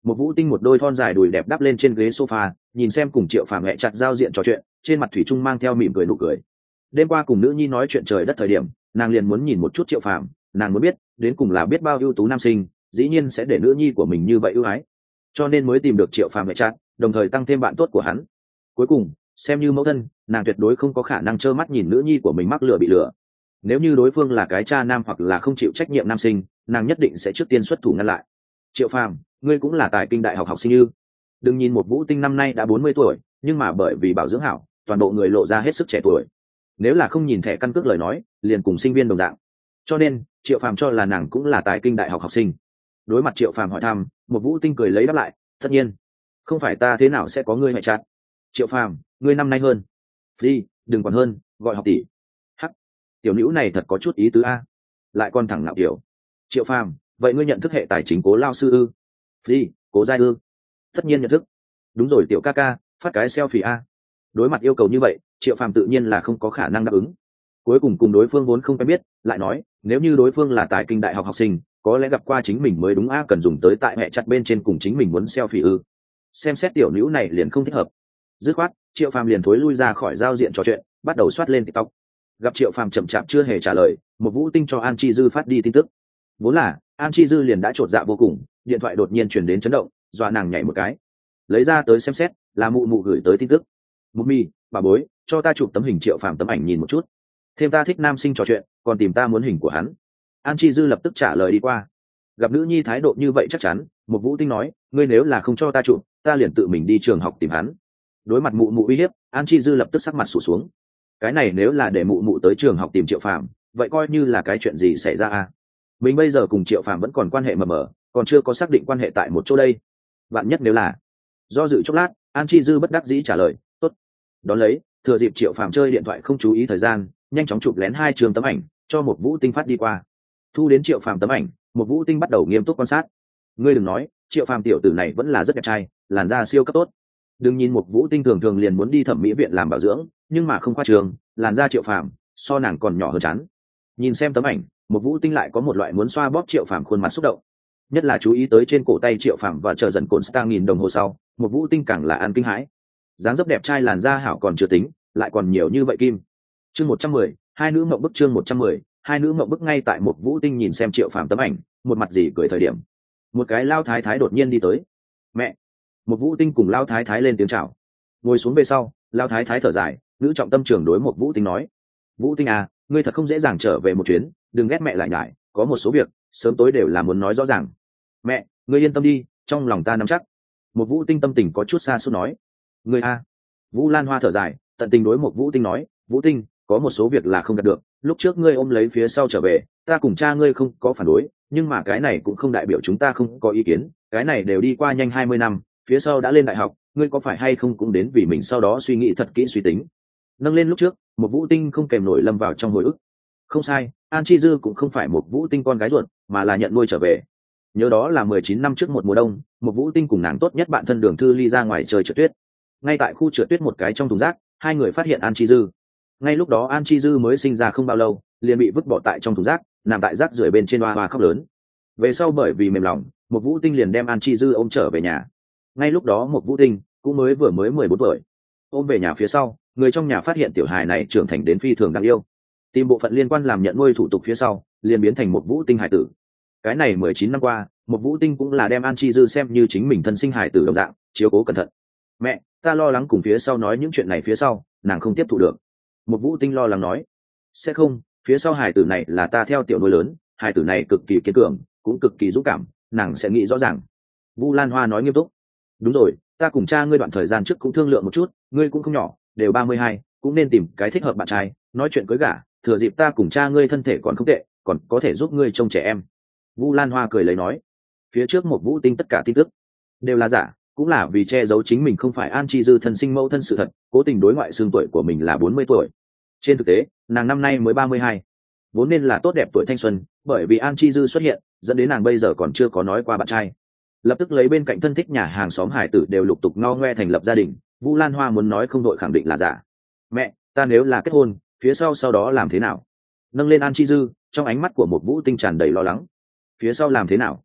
Một Vũ Tinh một đôi thon dài đùi đẹp đắp lên trên ghế sofa, nhìn xem cùng Triệu Phàm hẹ chặt giao diện trò chuyện, trên mặt thủy chung mang theo mỉm cười nụ cười. Đêm qua cùng nữ nhi nói chuyện trời đất thời điểm, nàng liền muốn nhìn một chút Triệu Phàm, nàng muốn biết, đến cùng là biết bao ưu tú nam sinh, dĩ nhiên sẽ để nữ nhi của mình như vậy ưu ái, cho nên mới tìm được Triệu Phàm hẹ chặt, đồng thời tăng thêm bạn tốt của hắn. Cuối cùng, xem như mẫu thân, nàng tuyệt đối không có khả năng trơ mắt nhìn nữ nhi của mình mắc lừa bị lừa. Nếu như đối phương là cái cha nam hoặc là không chịu trách nhiệm nam sinh, nàng nhất định sẽ trước tiên xuất thủ ngăn lại. Triệu Phàm, ngươi cũng là tài kinh đại học học sinh ư? Đừng nhìn một Vũ Tinh năm nay đã 40 tuổi, nhưng mà bởi vì bảo dưỡng hảo, toàn bộ người lộ ra hết sức trẻ tuổi. Nếu là không nhìn thẻ căn cước lời nói, liền cùng sinh viên đồng dạng. Cho nên, Triệu Phàm cho là nàng cũng là tài kinh đại học học sinh. Đối mặt Triệu Phàm hỏi thăm, một Vũ Tinh cười lấy đáp lại, tất nhiên, không phải ta thế nào sẽ có ngươi mẹ chặt. Triệu Phàm, ngươi năm nay hơn. Đi, đừng còn hơn, gọi học tỷ. Hắc, tiểu nữ này thật có chút ý tứ a. Lại còn thẳng nạo kiểu. Triệu Phàm, vậy ngươi nhận thức hệ tài chính Cố lao sư ư? Đi, Cố giai ư? Tất nhiên nhận thức. Đúng rồi tiểu ca ca, phát cái selfie a. Đối mặt yêu cầu như vậy, Triệu Phàm tự nhiên là không có khả năng đáp ứng. Cuối cùng cùng đối phương vốn không quen biết, lại nói, nếu như đối phương là tài kinh đại học học sinh, có lẽ gặp qua chính mình mới đúng a, cần dùng tới tại mẹ chặt bên trên cùng chính mình muốn selfie ư? Xem xét tiểu nữ này liền không thích hợp. Dứt khoát, Triệu Phàm liền thối lui ra khỏi giao diện trò chuyện, bắt đầu soát lên TikTok. Gặp Triệu Phàm chậm chạp chưa hề trả lời, một Vũ Tinh cho An Chi Dư phát đi tin tức. Vốn là An Chi Dư liền đã chột dạ vô cùng, điện thoại đột nhiên truyền đến chấn động, dọa nàng nhảy một cái. Lấy ra tới xem xét, là mụ mụ gửi tới tin tức. Mụ mi, bà bối, cho ta chụp tấm hình Triệu Phàm tấm ảnh nhìn một chút. Thêm ta thích nam sinh trò chuyện, còn tìm ta muốn hình của hắn. An Chi Dư lập tức trả lời đi qua. Gặp nữ nhi thái độ như vậy chắc chắn, một Vũ Tinh nói, ngươi nếu là không cho ta chụp, ta liền tự mình đi trường học tìm hắn. Đối mặt mụ mụ uy hiếp, An Chi Dư lập tức sắc mặt sụt xuống. Cái này nếu là để mụ mụ tới trường học tìm Triệu Phàm, vậy coi như là cái chuyện gì xảy ra à? Mình bây giờ cùng Triệu Phàm vẫn còn quan hệ mờ mờ, còn chưa có xác định quan hệ tại một chỗ đây. Vạn nhất nếu là... Do dự chốc lát, An Chi Dư bất đắc dĩ trả lời, tốt. Đón lấy, thừa dịp Triệu Phàm chơi điện thoại không chú ý thời gian, nhanh chóng chụp lén 2 trường tấm ảnh, cho một Vũ Tinh phát đi qua. Thu đến Triệu Phàm tấm ảnh, một Vũ Tinh bắt đầu nghiêm túc quan sát. Ngươi đừng nói, Triệu Phàm tiểu tử này vẫn là rất đẹp trai, làn da siêu cấp tốt. Đừng nhìn một Vũ Tinh thường thường liền muốn đi thẩm mỹ viện làm bảo dưỡng, nhưng mà không khoa trường, làn da Triệu Phàm so nàng còn nhỏ hơn chán. Nhìn xem tấm ảnh, một Vũ Tinh lại có một loại muốn xoa bóp Triệu Phàm khuôn mặt xúc động. Nhất là chú ý tới trên cổ tay Triệu Phàm và chờ dần cồn star nghìn đồng hồ sau, một Vũ Tinh càng là ăn kinh hãi. Dáng dấp đẹp trai làn da hảo còn chưa tính, lại còn nhiều như vậy kim. Chương 110, hai nữ mộng bức chương 110, hai nữ mộng bức ngay tại một Vũ Tinh nhìn xem Triệu Phàm tấm ảnh, một mặt gì cười thời điểm. Một cái lao thái thái đột nhiên đi tới. Mẹ! Một Vũ Tinh cùng lao thái thái lên tiếng chào. Ngồi xuống về sau, lao thái thái thở dài, nữ trọng tâm trưởng đối một Vũ Tinh nói. Vũ Tinh à, ngươi thật không dễ dàng trở về một chuyến, đừng ghét mẹ lại nhải, có một số việc, sớm tối đều là muốn nói rõ ràng. Mẹ, ngươi yên tâm đi, trong lòng ta nắm chắc. Một Vũ Tinh tâm tình có chút xa xôi nói. Ngươi a. Vũ Lan Hoa thở dài, tận tình đối một Vũ Tinh nói, Vũ Tinh, có một số việc là không đạt được, lúc trước ngươi ôm lấy phía sau trở về, ta cùng cha ngươi không có phản đối, nhưng mà cái này cũng không đại biểu chúng ta không có ý kiến, cái này đều đi qua nhanh 20 năm, phía sau đã lên đại học, ngươi có phải hay không cũng đến vì mình sau đó suy nghĩ thật kỹ suy tính. Nâng lên lúc trước, một Vũ Tinh không kèm nổi lâm vào trong hồi ức. Không sai, An Chi Dư cũng không phải một Vũ Tinh con gái ruột, mà là nhận nuôi trở về. Nhớ đó là 19 năm trước một mùa đông, một Vũ Tinh cùng nàng tốt nhất bạn thân Đường Thư Ly ra ngoài chơi trượt tuyết. Ngay tại khu trượt tuyết một cái trong thùng rác, hai người phát hiện An Chi Dư. Ngay lúc đó An Chi Dư mới sinh ra không bao lâu, liền bị vứt bỏ tại trong thùng rác, nằm tại rác rưởi bên trên oa oa khóc lớn. Về sau bởi vì mềm lòng, một Vũ Tinh liền đem An Chi Dư ôm trở về nhà. Ngay lúc đó một Vũ Tinh cũng mới 14 tuổi. Ôm về nhà phía sau, người trong nhà phát hiện tiểu hài này trưởng thành đến phi thường đáng yêu. Tìm bộ phận liên quan làm nhận nuôi thủ tục phía sau, liền biến thành một Vũ Tinh hải tử. Cái này 19 năm qua, một Vũ Tinh cũng là đem An Chi Dư xem như chính mình thân sinh hải tử đồng dạng, chiếu cố cẩn thận. Mẹ, ta lo lắng cùng phía sau nói những chuyện này phía sau, nàng không tiếp thu được. Một Vũ Tinh lo lắng nói, sẽ không, phía sau hải tử này là ta theo tiểu nuôi lớn, hải tử này cực kỳ kiên cường, cũng cực kỳ dũng cảm, nàng sẽ nghĩ rõ ràng. Vu Lan Hoa nói nghiêm túc. Đúng rồi, ta cùng cha ngươi đoạn thời gian trước cũng thương lượng một chút, ngươi cũng không nhỏ, đều 32, cũng nên tìm cái thích hợp bạn trai, nói chuyện cưới gả, thừa dịp ta cùng cha ngươi thân thể còn không tệ, còn có thể giúp ngươi trông trẻ em. Vu Lan Hoa cười lấy nói. Phía trước một Vũ Tinh tất cả tin tức đều là giả, cũng là vì che giấu chính mình không phải An Chi Dư thân sinh mẫu thân sự thật, cố tình đối ngoại xương tuổi của mình là 40 tuổi. Trên thực tế, nàng năm nay mới 32, vốn nên là tốt đẹp tuổi thanh xuân, bởi vì An Chi Dư xuất hiện, dẫn đến nàng bây giờ còn chưa có nói qua bạn trai. Lập tức lấy bên cạnh thân thích nhà hàng xóm hải tử đều lục tục ngo ngoe thành lập gia đình. Vu Lan Hoa muốn nói không đội khẳng định là giả. Mẹ, ta nếu là kết hôn, phía sau đó làm thế nào? Nâng lên An Chi Dư, trong ánh mắt của một Vũ Tinh tràn đầy lo lắng. Phía sau làm thế nào?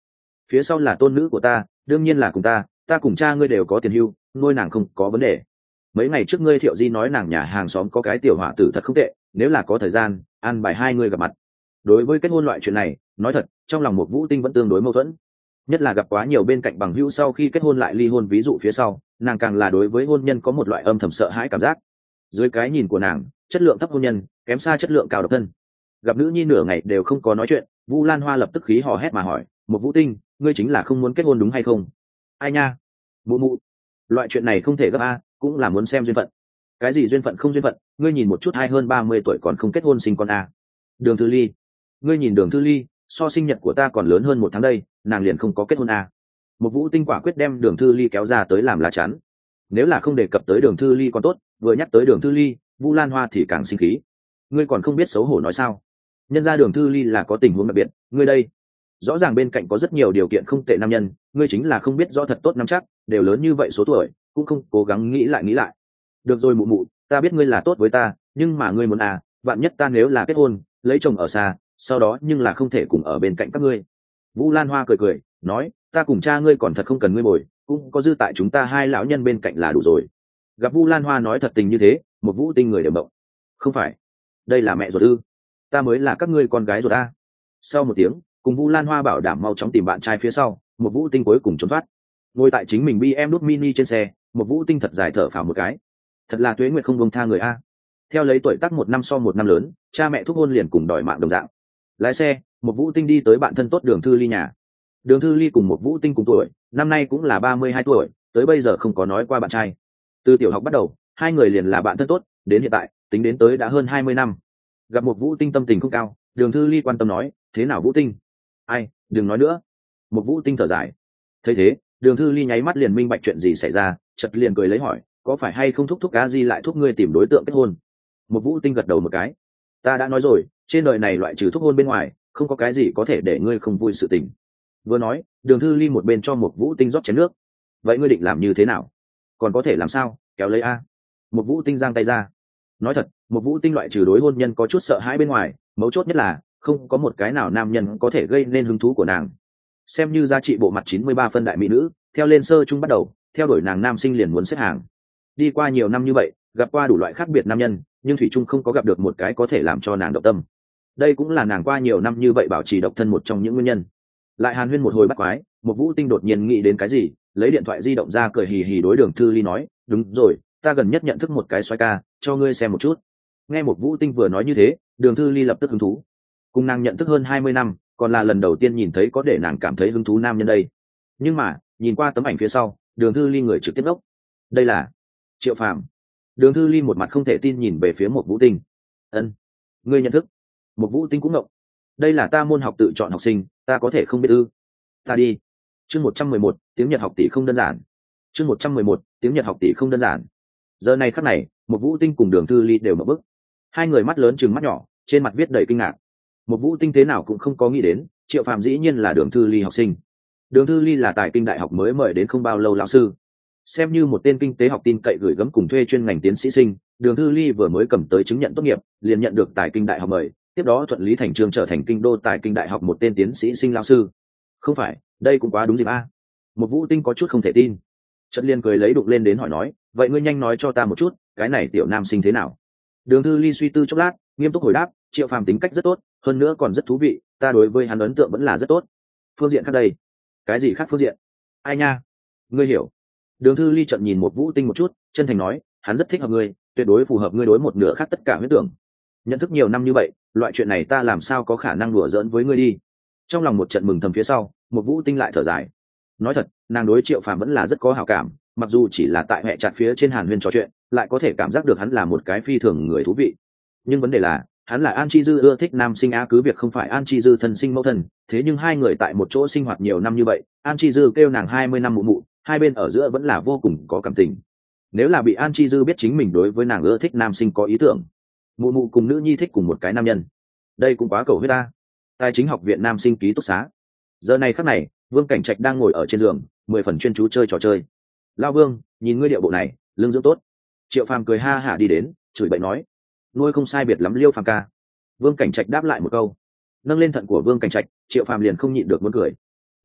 phía sau là tôn nữ của ta, đương nhiên là cùng ta cùng cha ngươi đều có tiền hưu, nuôi nàng không có vấn đề. Mấy ngày trước ngươi Thiệu Di nói nàng nhà hàng xóm có cái tiểu hỏa tử thật không tệ, nếu là có thời gian ăn bài hai ngươi gặp mặt. Đối với kết hôn loại chuyện này, nói thật trong lòng một Vũ Tinh vẫn tương đối mâu thuẫn, nhất là gặp quá nhiều bên cạnh bằng hữu sau khi kết hôn lại ly hôn ví dụ phía sau, nàng càng là đối với hôn nhân có một loại âm thầm sợ hãi cảm giác. Dưới cái nhìn của nàng, chất lượng thấp hôn nhân kém xa chất lượng cao độc thân. Gặp nữ nhi nửa ngày đều không có nói chuyện, Vu Lan Hoa lập tức khí hò hét mà hỏi, một Vũ Tinh, ngươi chính là không muốn kết hôn đúng hay không? Ai nha, mụ mụ, loại chuyện này không thể gấp a, cũng là muốn xem duyên phận. Cái gì duyên phận không duyên phận, ngươi nhìn một chút hai hơn 30 tuổi còn không kết hôn sinh con a. Đường Thư Ly, ngươi nhìn Đường Thư Ly, so sinh nhật của ta còn lớn hơn 1 tháng đây, nàng liền không có kết hôn a. Một Vũ Tinh quả quyết đem Đường Thư Ly kéo ra tới làm lá chắn. Nếu là không đề cập tới Đường Thư Ly còn tốt, vừa nhắc tới Đường Thư Ly, Vu Lan Hoa thì càng sinh khí. Ngươi còn không biết xấu hổ nói sao? Nhân ra Đường Thư Ly là có tình huống đặc biệt, ngươi đây rõ ràng bên cạnh có rất nhiều điều kiện không tệ nam nhân, ngươi chính là không biết rõ thật tốt nắm chắc, đều lớn như vậy số tuổi cũng không cố gắng nghĩ lại. Được rồi mụ mụ, ta biết ngươi là tốt với ta, nhưng mà ngươi muốn à, vạn nhất ta nếu là kết hôn lấy chồng ở xa, sau đó nhưng là không thể cùng ở bên cạnh các ngươi. Vũ Lan Hoa cười nói, ta cùng cha ngươi còn thật không cần ngươi bồi, cũng có dư tại chúng ta hai lão nhân bên cạnh là đủ rồi. Gặp Vu Lan Hoa nói thật tình như thế, một Vũ Tinh người đều động. Không phải, đây là mẹ ruột ư? Ta mới là các ngươi con gái ruột a. Sau một tiếng, cùng Vu Lan Hoa bảo đảm mau chóng tìm bạn trai phía sau, một Vũ Tinh cuối cùng trốn thoát. Ngồi tại chính mình BMW Mini trên xe, một Vũ Tinh thật dài thở phào một cái. Thật là tuế nguyệt không buông tha người a. Theo lấy tuổi tác 1 năm so 1 năm lớn, cha mẹ thúc hôn liền cùng đòi mạng đồng dạng. Lái xe, một Vũ Tinh đi tới bạn thân tốt Đường Thư Ly nhà. Đường Thư Ly cùng một Vũ Tinh cùng tuổi, năm nay cũng là 32 tuổi, tới bây giờ không có nói qua bạn trai. Từ tiểu học bắt đầu, hai người liền là bạn thân tốt, đến hiện tại, tính đến tới đã hơn 20 năm. Gặp một Vũ Tinh tâm tình không cao, Đường Thư Ly quan tâm nói, thế nào Vũ Tinh? Ai, đừng nói nữa. Một Vũ Tinh thở dài. Thấy thế, Đường Thư Ly nháy mắt liền minh bạch chuyện gì xảy ra, chợt liền cười lấy hỏi, có phải hay không thúc cá gì lại thúc ngươi tìm đối tượng kết hôn? Một Vũ Tinh gật đầu một cái. Ta đã nói rồi, trên đời này loại trừ thúc hôn bên ngoài, không có cái gì có thể để ngươi không vui sự tình. Vừa nói, Đường Thư Ly một bên cho một Vũ Tinh rót chén nước. Vậy ngươi định làm như thế nào? Còn có thể làm sao, kéo lấy a. Một Vũ Tinh giang tay ra. Nói thật, một Vũ Tinh loại trừ đối hôn nhân có chút sợ hãi bên ngoài, mấu chốt nhất là không có một cái nào nam nhân có thể gây nên hứng thú của nàng. Xem như giá trị bộ mặt 93 phân đại mỹ nữ, theo lên sơ trung bắt đầu, theo đuổi nàng nam sinh liền muốn xếp hàng. Đi qua nhiều năm như vậy, gặp qua đủ loại khác biệt nam nhân, nhưng thủy trung không có gặp được một cái có thể làm cho nàng động tâm. Đây cũng là nàng qua nhiều năm như vậy bảo trì độc thân một trong những nguyên nhân. Lại hàn huyên một hồi bắt quái, một Vũ Tinh đột nhiên nghĩ đến cái gì, lấy điện thoại di động ra cười hì hì đối Đường Thư Ly nói, đúng rồi, ta gần nhất nhận thức một cái xoay ca, cho ngươi xem một chút. Nghe một Vũ Tinh vừa nói như thế, Đường Thư Ly lập tức hứng thú. Cùng nàng nhận thức hơn 20 năm, còn là lần đầu tiên nhìn thấy có để nàng cảm thấy hứng thú nam nhân đây. Nhưng mà nhìn qua tấm ảnh phía sau, Đường Thư Ly người trực tiếp đốc. Đây là Triệu Phàm. Đường Thư Ly một mặt không thể tin nhìn về phía một Vũ Tinh. Ân, ngươi nhận thức? Một Vũ Tinh cũng ngộng. Đây là ta môn học tự chọn học sinh, ta có thể không biết ư? Ta đi. Chương 111, tiếng Nhật học tỷ không đơn giản. Chương 111, tiếng Nhật học tỷ không đơn giản. Giờ này khắc này, một Vũ Tinh cùng Đường Thư Ly đều mở bức. Hai người mắt lớn trừng mắt nhỏ, trên mặt viết đầy kinh ngạc. Một Vũ Tinh thế nào cũng không có nghĩ đến, Triệu Phàm dĩ nhiên là Đường Thư Ly học sinh. Đường Thư Ly là Tài Kinh Đại học mới mời đến không bao lâu lão sư. Xem như một tên kinh tế học tin cậy gửi gắm cùng thuê chuyên ngành tiến sĩ sinh, Đường Thư Ly vừa mới cầm tới chứng nhận tốt nghiệp, liền nhận được Tài Kinh Đại học mời, tiếp đó thuận lý thành trương trở thành kinh đô Tài Kinh Đại học một tên tiến sĩ sinh lão sư. Không phải, đây cũng quá đúng dịp a. Một Vũ Tinh có chút không thể tin. Trật Liên cười lấy đục lên đến hỏi nói, vậy ngươi nhanh nói cho ta một chút, cái này tiểu nam sinh thế nào? Đường Thư Ly suy tư chốc lát, nghiêm túc hồi đáp, Triệu Phàm tính cách rất tốt, hơn nữa còn rất thú vị, ta đối với hắn ấn tượng vẫn là rất tốt. Phương diện khác đây? Cái gì khác phương diện? Ai nha? Ngươi hiểu. Đường Thư Ly trợn nhìn một Vũ Tinh một chút, chân thành nói, hắn rất thích hợp ngươi, tuyệt đối phù hợp ngươi đối một nửa khác tất cả huyết tưởng. Nhận thức nhiều năm như vậy, loại chuyện này ta làm sao có khả năng đùa giỡn với ngươi đi. Trong lòng một trận mừng thầm phía sau, một Vũ Tinh lại thở dài. Nói thật, nàng đối Triệu Phàm vẫn là rất có hảo cảm, mặc dù chỉ là tại hệ chặt phía trên hàn huyên trò chuyện, lại có thể cảm giác được hắn là một cái phi thường người thú vị. Nhưng vấn đề là, hắn là An Chi Dư ưa thích nam sinh á, cứ việc không phải An Chi Dư thân sinh mẫu thân, thế nhưng hai người tại một chỗ sinh hoạt nhiều năm như vậy, An Chi Dư kêu nàng 20 năm mụ mụ, hai bên ở giữa vẫn là vô cùng có cảm tình. Nếu là bị An Chi Dư biết chính mình đối với nàng ưa thích nam sinh có ý tưởng, mụ mụ cùng nữ nhi thích cùng một cái nam nhân, đây cũng quá cầu huyết ta. Tài chính học viện nam sinh ký túc xá. Giờ này khắc này, Vương Cảnh Trạch đang ngồi ở trên giường, 10 phần chuyên chú chơi trò chơi. Lao Vương, nhìn ngươi điệu bộ này, lương dưỡng tốt. Triệu Phàm cười ha hả đi đến, chửi bậy nói, nuôi không sai biệt lắm Liêu Phàm ca. Vương Cảnh Trạch đáp lại một câu. Nâng lên thận của Vương Cảnh Trạch, Triệu Phàm liền không nhịn được muốn cười.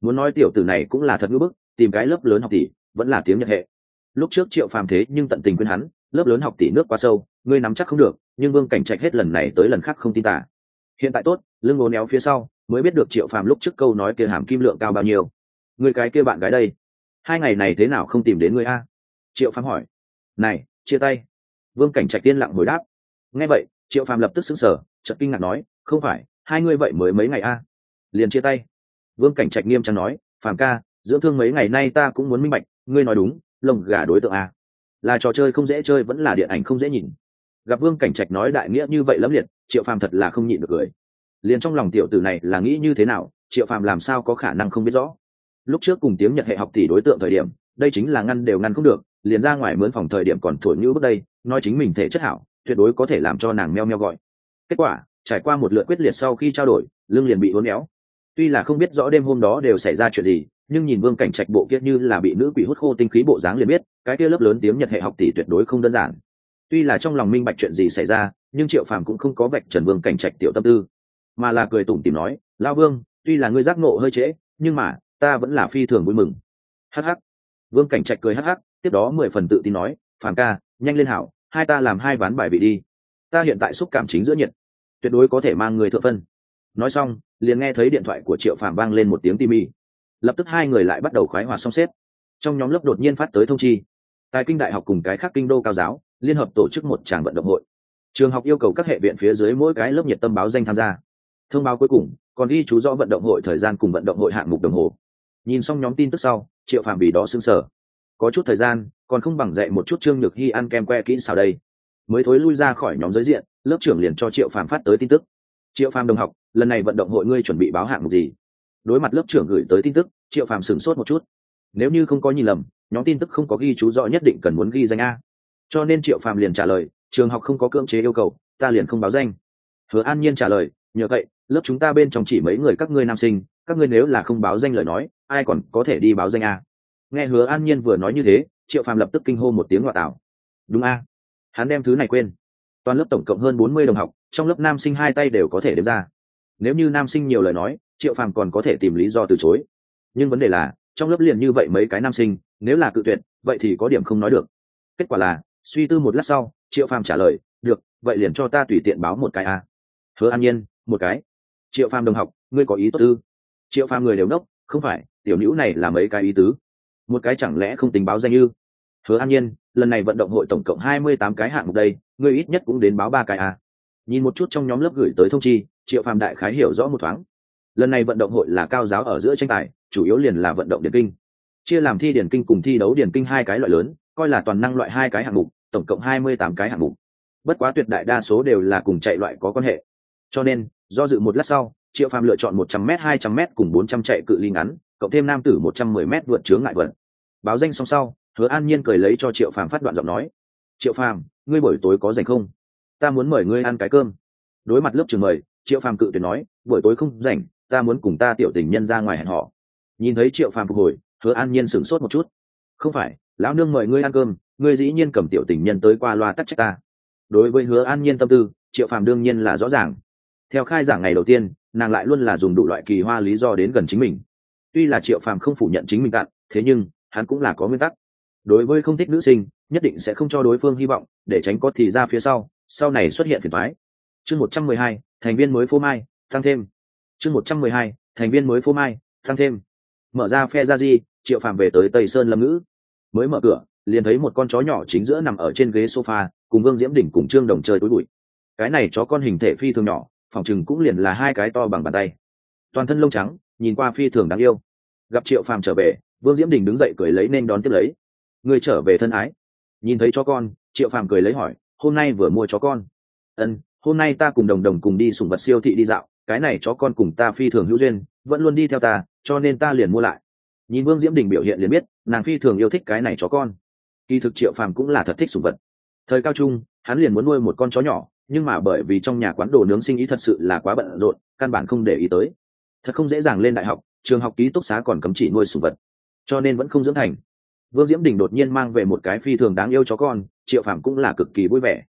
muốn nói tiểu tử này cũng là thật ngữ bức, tìm cái lớp lớn học tỷ vẫn là tiếng Nhật hệ. Lúc trước Triệu Phàm thế nhưng tận tình khuyên hắn, lớp lớn học tỷ nước quá sâu, ngươi nắm chắc không được, nhưng Vương Cảnh Trạch hết lần này tới lần khác không tin tả. Hiện tại tốt, lưng ngố néo phía sau, mới biết được Triệu Phàm lúc trước câu nói kia hàm kim lượng cao bao nhiêu. Ngươi cái kia bạn gái đây, 2 ngày này thế nào không tìm đến ngươi a? Triệu Phàm hỏi. Này, chia tay. Vương Cảnh Trạch tiên lặng hồi đáp. Nghe vậy, Triệu Phàm lập tức sững sờ, chợt kinh ngạc nói, không phải, hai ngươi vậy mới mấy ngày a? Liền chia tay. Vương Cảnh Trạch nghiêm trang nói, Phàm ca, dưỡng thương mấy ngày nay ta cũng muốn minh bạch, ngươi nói đúng, lồng gà đối tượng a, là trò chơi không dễ chơi vẫn là điện ảnh không dễ nhìn. Gặp Vương Cảnh Trạch nói đại nghĩa như vậy lẫm liệt, Triệu Phàm thật là không nhịn được cười. Liền trong lòng tiểu tử này là nghĩ như thế nào, Triệu Phàm làm sao có khả năng không biết rõ. Lúc trước cùng tiếng Nhật hệ học tỷ đối tượng thời điểm, đây chính là ngăn đều ngăn không được, liền ra ngoài mướn phòng thời điểm còn thổi như bước đây, nói chính mình thể chất hảo, tuyệt đối có thể làm cho nàng meo meo gọi. Kết quả, trải qua một lượt quyết liệt sau khi trao đổi, lưng liền bị uốn éo. Tuy là không biết rõ đêm hôm đó đều xảy ra chuyện gì, nhưng nhìn Vương Cảnh Trạch bộ kia như là bị nữ quỷ hút khô tinh khí bộ dáng liền biết, cái kia lớp lớn tiếng Nhật hệ học tỷ tuyệt đối không đơn giản. Tuy là trong lòng minh bạch chuyện gì xảy ra, nhưng Triệu Phàm cũng không có vạch trần Vương Cảnh Trạch tiểu tâm tư, mà là cười tủm tỉm nói, lão Vương, tuy là ngươi giác ngộ hơi trễ, nhưng mà ta vẫn là phi thường vui mừng. Hắc hắc. Vương Cảnh Trạch cười hắc hắc, tiếp đó 10 phần tự tin nói, Phàm ca, nhanh lên hảo, hai ta làm 2 ván bài vị đi. Ta hiện tại xúc cảm chính giữa nhiệt, tuyệt đối có thể mang người thượng phân. Nói xong, liền nghe thấy điện thoại của Triệu Phàm vang lên một tiếng tim mi. Lập tức hai người lại bắt đầu khoái hòa song xếp. Trong nhóm lớp đột nhiên phát tới thông chi, Tài Kinh Đại học cùng cái khác Kinh đô cao giáo liên hợp tổ chức một tràng vận động hội. Trường học yêu cầu các hệ viện phía dưới mỗi cái lớp nhiệt tâm báo danh tham gia. Thông báo cuối cùng còn ghi chú rõ vận động hội thời gian cùng vận động hội hạng mục đồng hồ. Nhìn xong nhóm tin tức sau, Triệu Phàm vì đó sững sờ. Có chút thời gian, còn không bằng dạy một chút Trương Nhược Hy ăn kem que kỹ xảo đây. Mới thối lui ra khỏi nhóm giới diện, lớp trưởng liền cho Triệu Phàm phát tới tin tức. Triệu Phàm đồng học, lần này vận động hội ngươi chuẩn bị báo hạng mục gì? Đối mặt lớp trưởng gửi tới tin tức, Triệu Phàm sửng sốt một chút. Nếu như không có nhìn lầm, nhóm tin tức không có ghi chú rõ nhất định cần muốn ghi danh a. Cho nên Triệu Phàm liền trả lời, trường học không có cưỡng chế yêu cầu, ta liền không báo danh. Hứa An Nhiên trả lời, nhờ vậy, lớp chúng ta bên trong chỉ mấy người các ngươi nam sinh, các ngươi nếu là không báo danh lời nói, ai còn có thể đi báo danh a? Nghe Hứa An Nhiên vừa nói như thế, Triệu Phàm lập tức kinh hô một tiếng ngọa tạo. Đúng a, hắn đem thứ này quên. Toàn lớp tổng cộng hơn 40 đồng học, trong lớp nam sinh 2 tay đều có thể đếm ra. Nếu như nam sinh nhiều lời nói, Triệu Phàm còn có thể tìm lý do từ chối. Nhưng vấn đề là, trong lớp liền như vậy mấy cái nam sinh, nếu là cự tuyệt, vậy thì có điểm không nói được. Kết quả là, suy tư một lát sau, Triệu Phàm trả lời, được, vậy liền cho ta tùy tiện báo một cái a. Hứa An Nhiên, một cái. Triệu Phàm đồng học, ngươi có ý tốt ư? Triệu Phàm người đều nốc, không phải, tiểu nữ này là mấy cái ý tứ. Một cái chẳng lẽ không tính báo danh ư? Hứa An Nhiên, lần này vận động hội tổng cộng 28 cái hạng mục đây, ngươi ít nhất cũng đến báo 3 cái a. Nhìn một chút trong nhóm lớp gửi tới thông chi, Triệu Phàm đại khái hiểu rõ một thoáng. Lần này vận động hội là cao giáo ở giữa tranh tài, chủ yếu liền là vận động điền kinh, chia làm thi điền kinh cùng thi đấu điền kinh 2 cái loại lớn, coi là toàn năng loại 2 cái hạng mục, tổng cộng 28 cái hạng mục. Bất quá tuyệt đại đa số đều là cùng chạy loại có quan hệ. Cho nên, do dự một lát sau, Triệu Phàm lựa chọn 100m, 200m cùng 400 chạy cự ly ngắn, cộng thêm nam tử 110m vượt chướng ngại vật. Báo danh xong sau, Hứa An Nhiên cười lấy cho Triệu Phàm phát đoạn giọng nói, Triệu Phàm, ngươi buổi tối có rảnh không? Ta muốn mời ngươi ăn cái cơm. Đối mặt lớp trưởng mời, Triệu Phàm cự tuyệt nói, buổi tối không rảnh, ta muốn cùng ta tiểu tình nhân ra ngoài hẹn hò. Nhìn thấy Triệu Phàm phục hồi, Hứa An Nhiên sửng sốt một chút. Không phải, lão nương mời ngươi ăn cơm, ngươi dĩ nhiên cầm tiểu tình nhân tới qua loa tắc trách ta. Đối với Hứa An Nhiên tâm tư, Triệu Phàm đương nhiên là rõ ràng. Theo khai giảng ngày đầu tiên, nàng lại luôn là dùng đủ loại kỳ hoa lý do đến gần chính mình. Tuy là Triệu Phàm không phủ nhận chính mình cạn, thế nhưng hắn cũng là có nguyên tắc. Đối với không thích nữ sinh, nhất định sẽ không cho đối phương hy vọng, để tránh có thì ra phía sau này xuất hiện phiền toái. Chương 112, thành viên mới phô mai, tăng thêm. Chương 112, thành viên mới phô mai, tăng thêm. Mở ra phe ra di, Triệu Phàm về tới Tây Sơn Lâm Ngữ. Mới mở cửa, liền thấy một con chó nhỏ chính giữa nằm ở trên ghế sofa, cùng Vương Diễm Đỉnh cùng Trương Đồng chơi túi bụi. Cái này chó con hình thể phi thường nhỏ, phòng chừng cũng liền là 2 cái to bằng bàn tay. Toàn thân lông trắng, nhìn qua phi thường đáng yêu. Gặp Triệu Phàm trở về, Vương Diễm Đình đứng dậy cười lấy nên đón tiếp lấy. Người trở về thân ái. Nhìn thấy chó con, Triệu Phàm cười lấy hỏi, hôm nay vừa mua chó con? Ân, hôm nay ta cùng Đồng Đồng cùng đi sủng vật siêu thị đi dạo, cái này chó con cùng ta phi thường hữu duyên, vẫn luôn đi theo ta, cho nên ta liền mua lại. Nhìn Vương Diễm Đình biểu hiện liền biết, nàng phi thường yêu thích cái này chó con. Kỳ thực Triệu Phàm cũng là thật thích sủng vật. Thời cao trung, hắn liền muốn nuôi một con chó nhỏ, nhưng mà bởi vì trong nhà quán đồ nướng sinh ý thật sự là quá bận rộn, căn bản không để ý tới. Thật không dễ dàng lên đại học, trường học ký túc xá còn cấm chỉ nuôi sủng vật, cho nên vẫn không dưỡng thành. Vương Diễm Đình đột nhiên mang về một cái phi thường đáng yêu chó con, Triệu Phàm cũng là cực kỳ vui vẻ.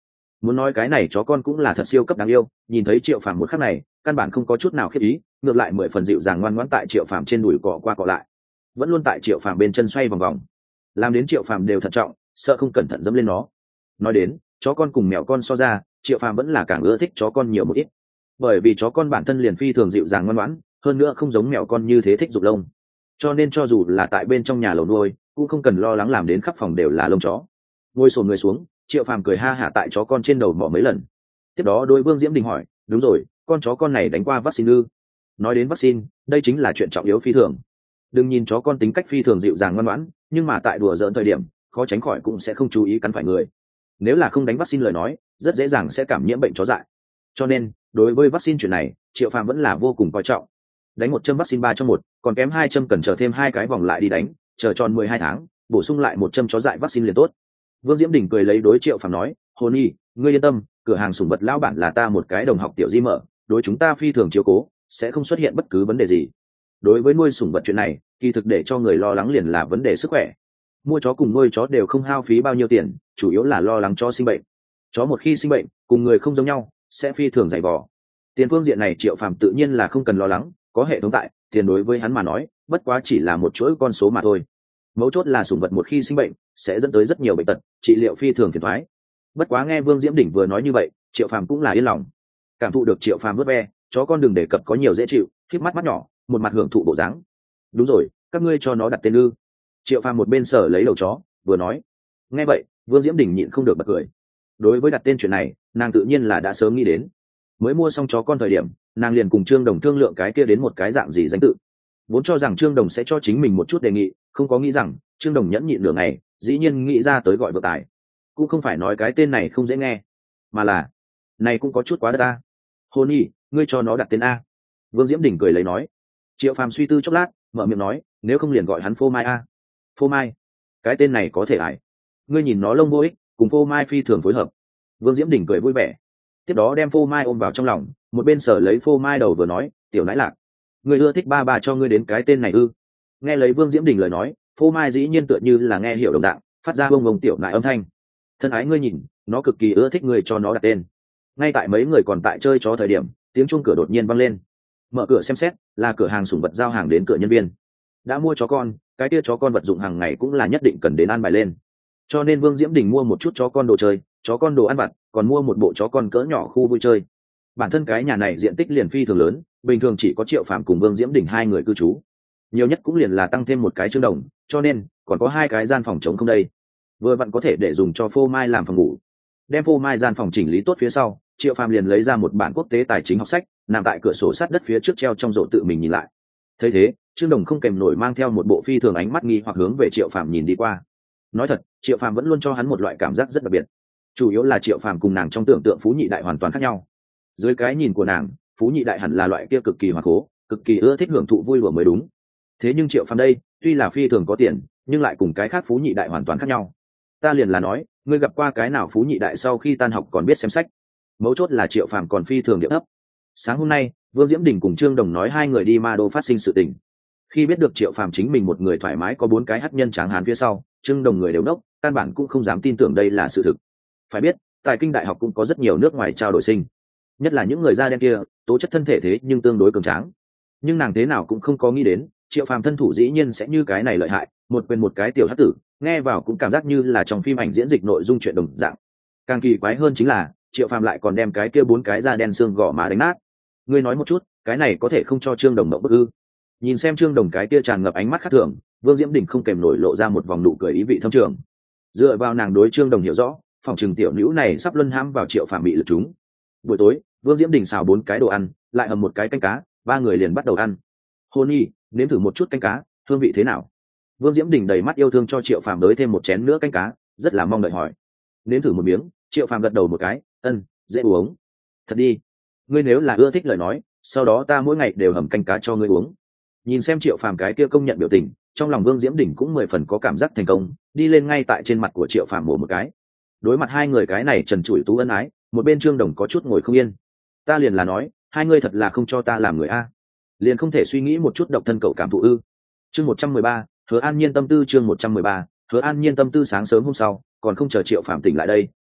muốn nói cái này chó con cũng là thật siêu cấp đáng yêu, nhìn thấy Triệu Phàm một khắc này căn bản không có chút nào khiếp ý, ngược lại 10 phần dịu dàng ngoan ngoãn tại Triệu Phàm trên đùi cọ qua cọ lại, vẫn luôn tại Triệu Phàm bên chân xoay vòng vòng, làm đến Triệu Phàm đều thận trọng, sợ không cẩn thận dẫm lên nó. Nói đến chó con cùng mèo con so ra, Triệu Phàm vẫn là càng ưa thích chó con nhiều một ít, bởi vì chó con bản thân liền phi thường dịu dàng ngoan ngoãn, hơn nữa không giống mèo con như thế thích rụng lông, cho nên cho dù là tại bên trong nhà lầu nuôi cũng không cần lo lắng làm đến khắp phòng đều là lông chó. Ngồi xổm người xuống, Triệu Phàm cười ha hả tại chó con trên đầu mỏ mấy lần. Tiếp đó đôi Vương Diễm Đình hỏi, đúng rồi, con chó con này đánh qua vaccine ư? Nói đến vaccine, đây chính là chuyện trọng yếu phi thường. Đừng nhìn chó con tính cách phi thường dịu dàng ngoan ngoãn, nhưng mà tại đùa giỡn thời điểm khó tránh khỏi cũng sẽ không chú ý cắn phải người. Nếu là không đánh vaccine lời nói rất dễ dàng sẽ cảm nhiễm bệnh chó dại, cho nên đối với vaccine chuyện này Triệu Phàm vẫn là vô cùng coi trọng. Đánh 1 châm vaccine 3 trong 1, còn kém 2 châm cần chờ thêm 2 cái vòng lại đi đánh, chờ tròn 12 tháng bổ sung lại 1 châm chó dại vaccine liền tốt. Vương Diễm Đình cười lấy đối Triệu Phàm nói, Hồn Nhi, ngươi yên tâm, cửa hàng sủng vật lão bản là ta một cái đồng học tiểu di mở, đối chúng ta phi thường chiếu cố, sẽ không xuất hiện bất cứ vấn đề gì. Đối với nuôi sủng vật chuyện này kỳ thực để cho người lo lắng liền là vấn đề sức khỏe. Mua chó cùng nuôi chó đều không hao phí bao nhiêu tiền, chủ yếu là lo lắng chó sinh bệnh. Chó một khi sinh bệnh cùng người không giống nhau, sẽ phi thường dày vò. Tiền phương diện này Triệu Phàm tự nhiên là không cần lo lắng, có hệ thống tại, tiền đối với hắn mà nói bất quá chỉ là một chuỗi con số mà thôi. Mấu chốt là sủng vật một khi sinh bệnh sẽ dẫn tới rất nhiều bệnh tật, trị liệu phi thường phiền toái. Bất quá nghe Vương Diễm Đỉnh vừa nói như vậy Triệu Phàm cũng là yên lòng, cảm thụ được Triệu Phàm vớt ve chó con đừng đề cập có nhiều dễ chịu, khép mắt mắt nhỏ một mặt hưởng thụ bộ dáng. Đúng rồi, các ngươi cho nó đặt tên ư? Triệu Phàm một bên sở lấy đầu chó vừa nói. Nghe vậy Vương Diễm Đỉnh nhịn không được bật cười. Đối với đặt tên chuyện này nàng tự nhiên là đã sớm nghĩ đến, mới mua xong chó con thời điểm nàng liền cùng Trương Đồng thương lượng cái kia đến một cái dạng gì danh tự, vốn cho rằng Trương Đồng sẽ cho chính mình một chút đề nghị, không có nghĩ rằng Trương Đồng nhẫn nhịn nửa ngày dĩ nhiên nghĩ ra tới gọi Vượng Tài. Cũng không phải nói cái tên này không dễ nghe, mà là này cũng có chút quá đất ta. Hôn Nhi, ngươi cho nó đặt tên A. Vương Diễm Đình cười lấy nói. Triệu Phàm suy tư chốc lát mở miệng nói, nếu không liền gọi hắn Phô Mai A. Phô Mai, cái tên này có thể ải, ngươi nhìn nó lông vô ích cùng Phô Mai phi thường phối hợp. Vương Diễm Đình cười vui vẻ, tiếp đó đem Phô Mai ôm vào trong lòng, một bên sở lấy Phô Mai đầu vừa nói, tiểu nãi lạc, ngươi ưa thích ba bà cho ngươi đến cái tên này ư? Nghe lấy Vương Diễm Đình lời nói Phô Mai dĩ nhiên tựa như là nghe hiểu đồng dạng, phát ra bông bông tiểu nãi âm thanh. Thân ái ngươi nhìn, nó cực kỳ ưa thích ngươi cho nó đặt tên. Ngay tại mấy người còn tại chơi chó thời điểm tiếng chuông cửa đột nhiên vang lên. Mở cửa xem xét là cửa hàng sủng vật giao hàng đến cửa nhân viên. Đã mua chó con, cái kia chó con vật dụng hàng ngày cũng là nhất định cần đến ăn bài lên, cho nên Vương Diễm Đình mua một chút chó con đồ chơi, chó con đồ ăn vặt, còn mua một bộ chó con cỡ nhỏ khu vui chơi. Bản thân cái nhà này diện tích liền phi thường lớn, bình thường chỉ có Triệu Phàm cùng Vương Diễm Đình hai người cư trú, nhiều nhất cũng liền là tăng thêm một cái Trương Đồng, cho nên còn có 2 cái gian phòng trống không đây, vừa vặn có thể để dùng cho Phô Mai làm phòng ngủ. Đem Phô Mai gian phòng chỉnh lý tốt phía sau Triệu Phàm liền lấy ra một bản quốc tế tài chính học sách, nằm tại cửa sổ sát đất phía trước treo trong rổ tự mình nhìn lại. Thấy thế Trương Đồng không kèm nổi mang theo một bộ phi thường ánh mắt nghi hoặc hướng về Triệu Phàm nhìn đi qua. Nói thật Triệu Phàm vẫn luôn cho hắn một loại cảm giác rất đặc biệt, chủ yếu là Triệu Phàm cùng nàng trong tưởng tượng Phú Nhị Đại hoàn toàn khác nhau. Dưới cái nhìn của nàng Phú Nhị Đại hẳn là loại kia cực kỳ hoạt cố, cực kỳ ưa thích hưởng thụ vui đùa mới đúng. Thế nhưng Triệu Phàm đây tuy là phi thường có tiền nhưng lại cùng cái khác Phú Nhị Đại hoàn toàn khác nhau. Ta liền là nói, ngươi gặp qua cái nào Phú Nhị Đại sau khi tan học còn biết xem sách? Mấu chốt là Triệu Phàm còn phi thường điệu thấp. Sáng hôm nay Vương Diễm Đình cùng Trương Đồng nói 2 người đi Ma Đô phát sinh sự tình. Khi biết được Triệu Phàm chính mình một người thoải mái có 4 cái hắc nhân tráng hán phía sau, Trương Đồng người đều đốc, căn bản cũng không dám tin tưởng đây là sự thực. Phải biết tại Kinh Đại học cũng có rất nhiều nước ngoài trao đổi sinh, nhất là những người da đen kia tố chất thân thể thế nhưng tương đối cường tráng, nhưng nàng thế nào cũng không có nghĩ đến Triệu Phàm thân thủ dĩ nhiên sẽ như cái này lợi hại, một quyền một cái tiểu hắc tử, nghe vào cũng cảm giác như là trong phim ảnh diễn dịch nội dung chuyện đồng dạng. Càng kỳ quái hơn chính là Triệu Phàm lại còn đem cái kia 4 cái da đen xương gò má đánh nát. Ngươi nói một chút, cái này có thể không cho Trương Đồng mộng bức ư? Nhìn xem Trương Đồng cái kia tràn ngập ánh mắt khác thường, Vương Diễm Đình không kèm nổi lộ ra một vòng nụ cười ý vị thâm trường. Dựa vào nàng đối Trương Đồng hiểu rõ, phòng trường tiểu nữ này sắp luân hãm vào Triệu Phàm bị lực trúng. Buổi tối Vương Diễm Đình xào 4 cái đồ ăn, lại hầm 1 cái canh cá, 3 người liền bắt đầu ăn. Hôn Nhi, nếm thử một chút canh cá, hương vị thế nào? Vương Diễm Đình đầy mắt yêu thương cho Triệu Phàm đới thêm 1 chén nữa canh cá, rất là mong đợi hỏi. Nếm thử một miếng, Triệu Phàm gật đầu một cái, dễ uống. Thật đi, ngươi nếu là ưa thích lời nói, sau đó ta mỗi ngày đều hầm canh cá cho ngươi uống. Nhìn xem Triệu Phàm cái kia công nhận biểu tình, trong lòng Vương Diễm Đình cũng 10 phần có cảm giác thành công, đi lên ngay tại trên mặt của Triệu Phàm mổ một cái. Đối mặt 2 người cái này trần trụi tú ân ái, một bên Trương Đồng có chút ngồi không yên. Ta liền là nói, 2 người thật là không cho ta làm người a, liền không thể suy nghĩ một chút độc thân cậu cảm thụ ư? Chương 113, Hứa An Nhiên tâm tư. Chương 113, Hứa An Nhiên tâm tư. Sáng sớm hôm sau còn không chờ Triệu Phàm tỉnh lại đây,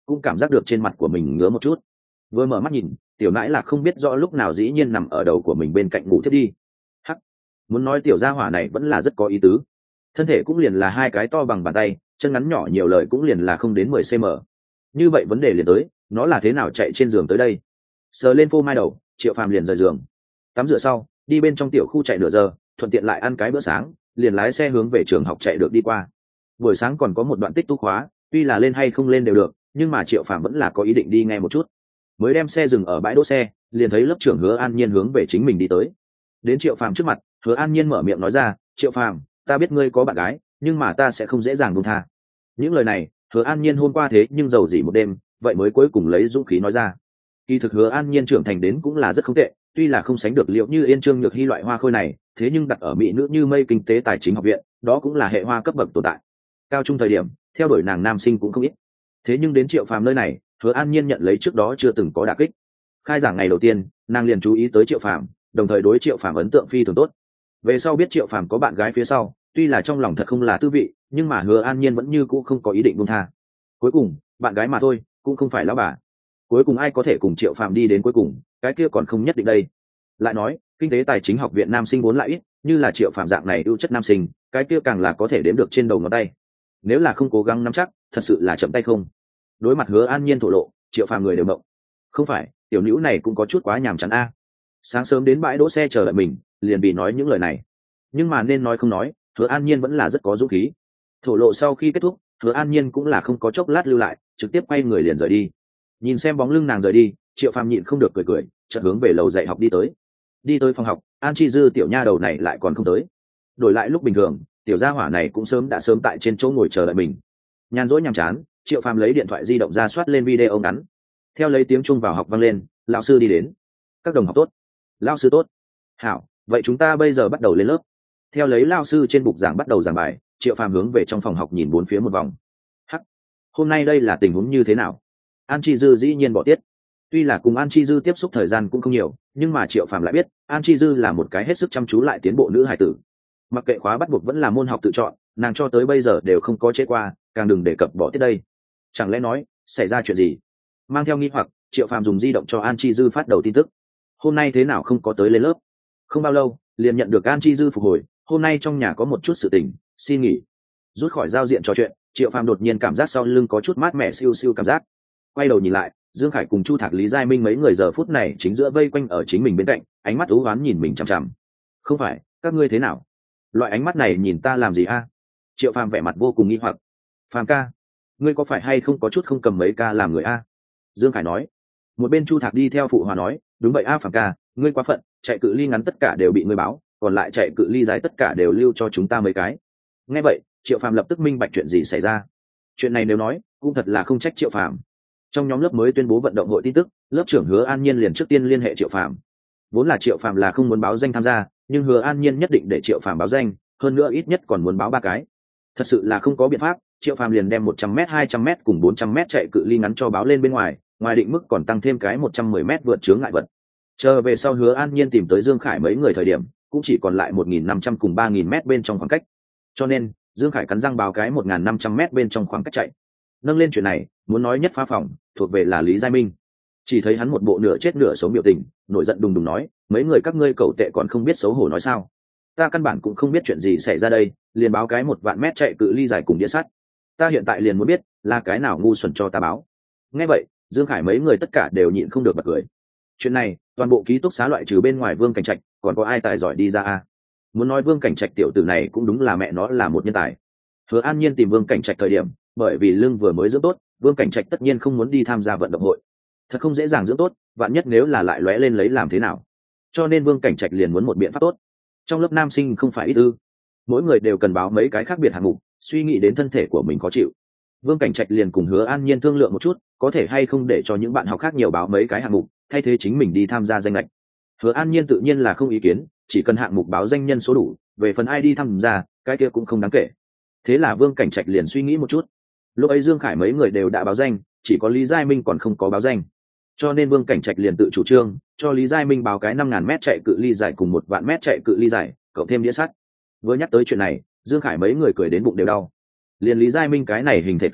cũng cảm giác được trên mặt của mình ngứa một chút. Vừa mở mắt nhìn, tiểu nãi lạc không biết rõ lúc nào dĩ nhiên nằm ở đầu của mình bên cạnh ngủ thiết đi. Hắc, muốn nói tiểu gia hỏa này vẫn là rất có ý tứ. Thân thể cũng liền là hai cái to bằng bàn tay, chân ngắn nhỏ nhiều lời cũng liền là không đến 10 cm. Như vậy vấn đề liền tới, nó là thế nào chạy trên giường tới đây? Sờ lên phô mai đầu, Triệu Phàm liền rời giường. Tắm rửa sau, đi bên trong tiểu khu chạy nửa giờ, thuận tiện lại ăn cái bữa sáng, liền lái xe hướng về trường học chạy được đi qua. Buổi sáng còn có một đoạn tích túc khóa, tuy là lên hay không lên đều được, nhưng mà Triệu Phàm vẫn là có ý định đi nghe một chút. Mới đem xe dừng ở bãi đỗ xe, liền thấy lớp trưởng Hứa An Nhiên hướng về chính mình đi tới. Đến Triệu Phàm trước mặt, Hứa An Nhiên mở miệng nói ra, "Triệu Phàm, ta biết ngươi có bạn gái, nhưng mà ta sẽ không dễ dàng buông tha." Những lời này, Hứa An Nhiên hôm qua thế nhưng giàu dĩ một đêm, vậy mới cuối cùng lấy dũng khí nói ra. Kỳ thực Hứa An Nhiên trưởng thành đến cũng là rất không tệ, tuy là không sánh được Liệu Như Yên, Trương Nhược Hy loại hoa khôi này, thế nhưng đặt ở mỹ nữ như mây kinh tế tài chính học viện, đó cũng là hệ hoa cấp bậc tồn tại. Cao trung thời điểm, theo đuổi nàng nam sinh cũng không ít. Thế nhưng đến Triệu Phàm nơi này, Hứa An Nhiên nhận lấy trước đó chưa từng có đả kích. Khai giảng ngày đầu tiên, nàng liền chú ý tới Triệu Phàm, đồng thời đối Triệu Phàm ấn tượng phi thường tốt. Về sau biết Triệu Phàm có bạn gái phía sau, tuy là trong lòng thật không là tư vị, nhưng mà Hứa An Nhiên vẫn như cũ không có ý định buông tha. Cuối cùng, bạn gái mà thôi, cũng không phải lão bà. Cuối cùng ai có thể cùng Triệu Phàm đi đến cuối cùng, cái kia còn không nhất định đây. Lại nói, kinh tế tài chính học viện nam sinh vốn lại ít, như là Triệu Phàm dạng này ưu chất nam sinh, cái kia càng là có thể đếm được trên đầu ngón tay. Nếu là không cố gắng nắm chắc, thật sự là chậm tay không. Đối mặt Hứa An Nhiên thổ lộ, Triệu Phàm người đều động. Không phải, tiểu nữ này cũng có chút quá nhàm chán a. Sáng sớm đến bãi đỗ xe chờ đợi mình, liền bị nói những lời này. Nhưng mà nên nói không nói, Hứa An Nhiên vẫn là rất có dũng khí. Thổ lộ sau khi kết thúc, Hứa An Nhiên cũng là không có chốc lát lưu lại, trực tiếp quay người liền rời đi. Nhìn xem bóng lưng nàng rời đi, Triệu Phàm nhịn không được cười cười, chợt hướng về lầu dạy học đi tới. Đi tới phòng học, An Chi Dư tiểu nha đầu này lại còn không tới. Đổi lại lúc bình thường, tiểu gia hỏa này cũng đã sớm tại trên chỗ ngồi chờ đợi mình. Nhàn rỗi nhàm chán, Triệu Phàm lấy điện thoại di động ra soát lên video ngắn. Theo lấy tiếng chuông vào học vang lên, lão sư đi đến. Các đồng học tốt. Lão sư tốt. Hảo, vậy chúng ta bây giờ bắt đầu lên lớp. Theo lấy lão sư trên bục giảng bắt đầu giảng bài, Triệu Phàm hướng về trong phòng học nhìn bốn phía một vòng. Hắc, hôm nay đây là tình huống như thế nào? An Chi Dư dĩ nhiên bỏ tiết. Tuy là cùng An Chi Dư tiếp xúc thời gian cũng không nhiều, nhưng mà Triệu Phàm lại biết, An Chi Dư là một cái hết sức chăm chú lại tiến bộ nữ hài tử. Mặc kệ khóa bắt buộc vẫn là môn học tự chọn, nàng cho tới bây giờ đều không có chế qua, càng đừng đề cập bỏ tiết đây. Chẳng lẽ nói, xảy ra chuyện gì? Mang theo nghi hoặc, Triệu Phàm dùng di động cho An Chi Dư phát đầu tin tức. Hôm nay thế nào không có tới lên lớp? Không bao lâu, liền nhận được An Chi Dư phục hồi, hôm nay trong nhà có một chút sự tình, xin nghỉ. Rút khỏi giao diện trò chuyện, Triệu Phàm đột nhiên cảm giác sau lưng có chút mát mẻ siêu siêu cảm giác. Quay đầu nhìn lại, Dương Khải cùng Chu Thạc, Lý Giai Minh mấy người giờ phút này chính giữa vây quanh ở chính mình bên cạnh, ánh mắt u ám nhìn mình chằm chằm. Không phải, các ngươi thế nào? Loại ánh mắt này nhìn ta làm gì a? Triệu Phàm vẻ mặt vô cùng nghi hoặc. Phàm ca, ngươi có phải hay không có chút không cầm mấy ca làm người a? Dương Khải nói. Một bên Chu Thạc đi theo phụ hòa nói, đúng vậy a Phàm ca, ngươi quá phận, chạy cự ly ngắn tất cả đều bị ngươi báo, còn lại chạy cự ly dài tất cả đều lưu cho chúng ta mấy cái. Nghe vậy, Triệu Phàm lập tức minh bạch chuyện gì xảy ra. Chuyện này nếu nói, cũng thật là không trách Triệu Phàm. Trong nhóm lớp mới tuyên bố vận động hội tin tức, lớp trưởng Hứa An Nhiên liền trước tiên liên hệ Triệu Phàm. Vốn là Triệu Phàm là không muốn báo danh tham gia, nhưng Hứa An Nhiên nhất định để Triệu Phàm báo danh, hơn nữa ít nhất còn muốn báo 3 cái. Thật sự là không có biện pháp, Triệu Phàm liền đem 100m, 200m cùng 400m chạy cự ly ngắn cho báo lên bên ngoài, ngoài định mức còn tăng thêm cái 110m vượt chướng ngại vật. Chờ về sau Hứa An Nhiên tìm tới Dương Khải mấy người thời điểm, cũng chỉ còn lại 1500 cùng 3000m bên trong khoảng cách. Cho nên, Dương Khải cắn răng báo cái 1500m bên trong khoảng cách chạy. Nâng lên chuyện này, muốn nói nhất phá phòng, thuộc về là Lý Giai Minh. Chỉ thấy hắn một bộ nửa chết nửa sống biểu tình, nổi giận đùng đùng nói, mấy người các ngươi cẩu tệ còn không biết xấu hổ nói sao? Ta căn bản cũng không biết chuyện gì xảy ra đây, liền báo cái 1 vạn mét chạy cự ly dài cùng đĩa sắt. Ta hiện tại liền muốn biết, là cái nào ngu xuẩn cho ta báo. Nghe vậy, Dương Khải mấy người tất cả đều nhịn không được bật cười. Chuyện này, toàn bộ ký túc xá loại trừ bên ngoài Vương Cảnh Trạch, còn có ai tài giỏi đi ra a? Muốn nói Vương Cảnh Trạch tiểu tử này cũng đúng là mẹ nó là một nhân tài. Hứa An Nhiên tìm Vương Cảnh Trạch thời điểm, bởi vì lưng vừa mới dưỡng tốt, Vương Cảnh Trạch tất nhiên không muốn đi tham gia vận động hội. Thật không dễ dàng dưỡng tốt, vạn nhất nếu là lại lóe lên lấy làm thế nào? Cho nên Vương Cảnh Trạch liền muốn một biện pháp tốt. Trong lớp nam sinh không phải ít ư? Mỗi người đều cần báo mấy cái khác biệt hạng mục, suy nghĩ đến thân thể của mình khó chịu. Vương Cảnh Trạch liền cùng Hứa An Nhiên thương lượng một chút, có thể hay không để cho những bạn học khác nhiều báo mấy cái hạng mục, thay thế chính mình đi tham gia danh lệch. Hứa An Nhiên tự nhiên là không ý kiến, chỉ cần hạng mục báo danh nhân số đủ, về phần ai đi tham gia, cái kia cũng không đáng kể. Thế là Vương Cảnh Trạch liền suy nghĩ một chút. Lúc ấy Dương Khải mấy người đều đã báo danh, chỉ có Lý Giai Minh còn không có báo danh. Cho nên Vương Cảnh Trạch liền tự chủ trương, cho Lý Giai Minh báo cái 5000m chạy cự ly dài cùng 1 vạn mét chạy cự ly dài, cộng thêm đĩa sắt. Vừa nhắc tới chuyện này, Dương Khải mấy người cười đến bụng đều đau. Liền Lý Giai Minh cái này hình thể tử,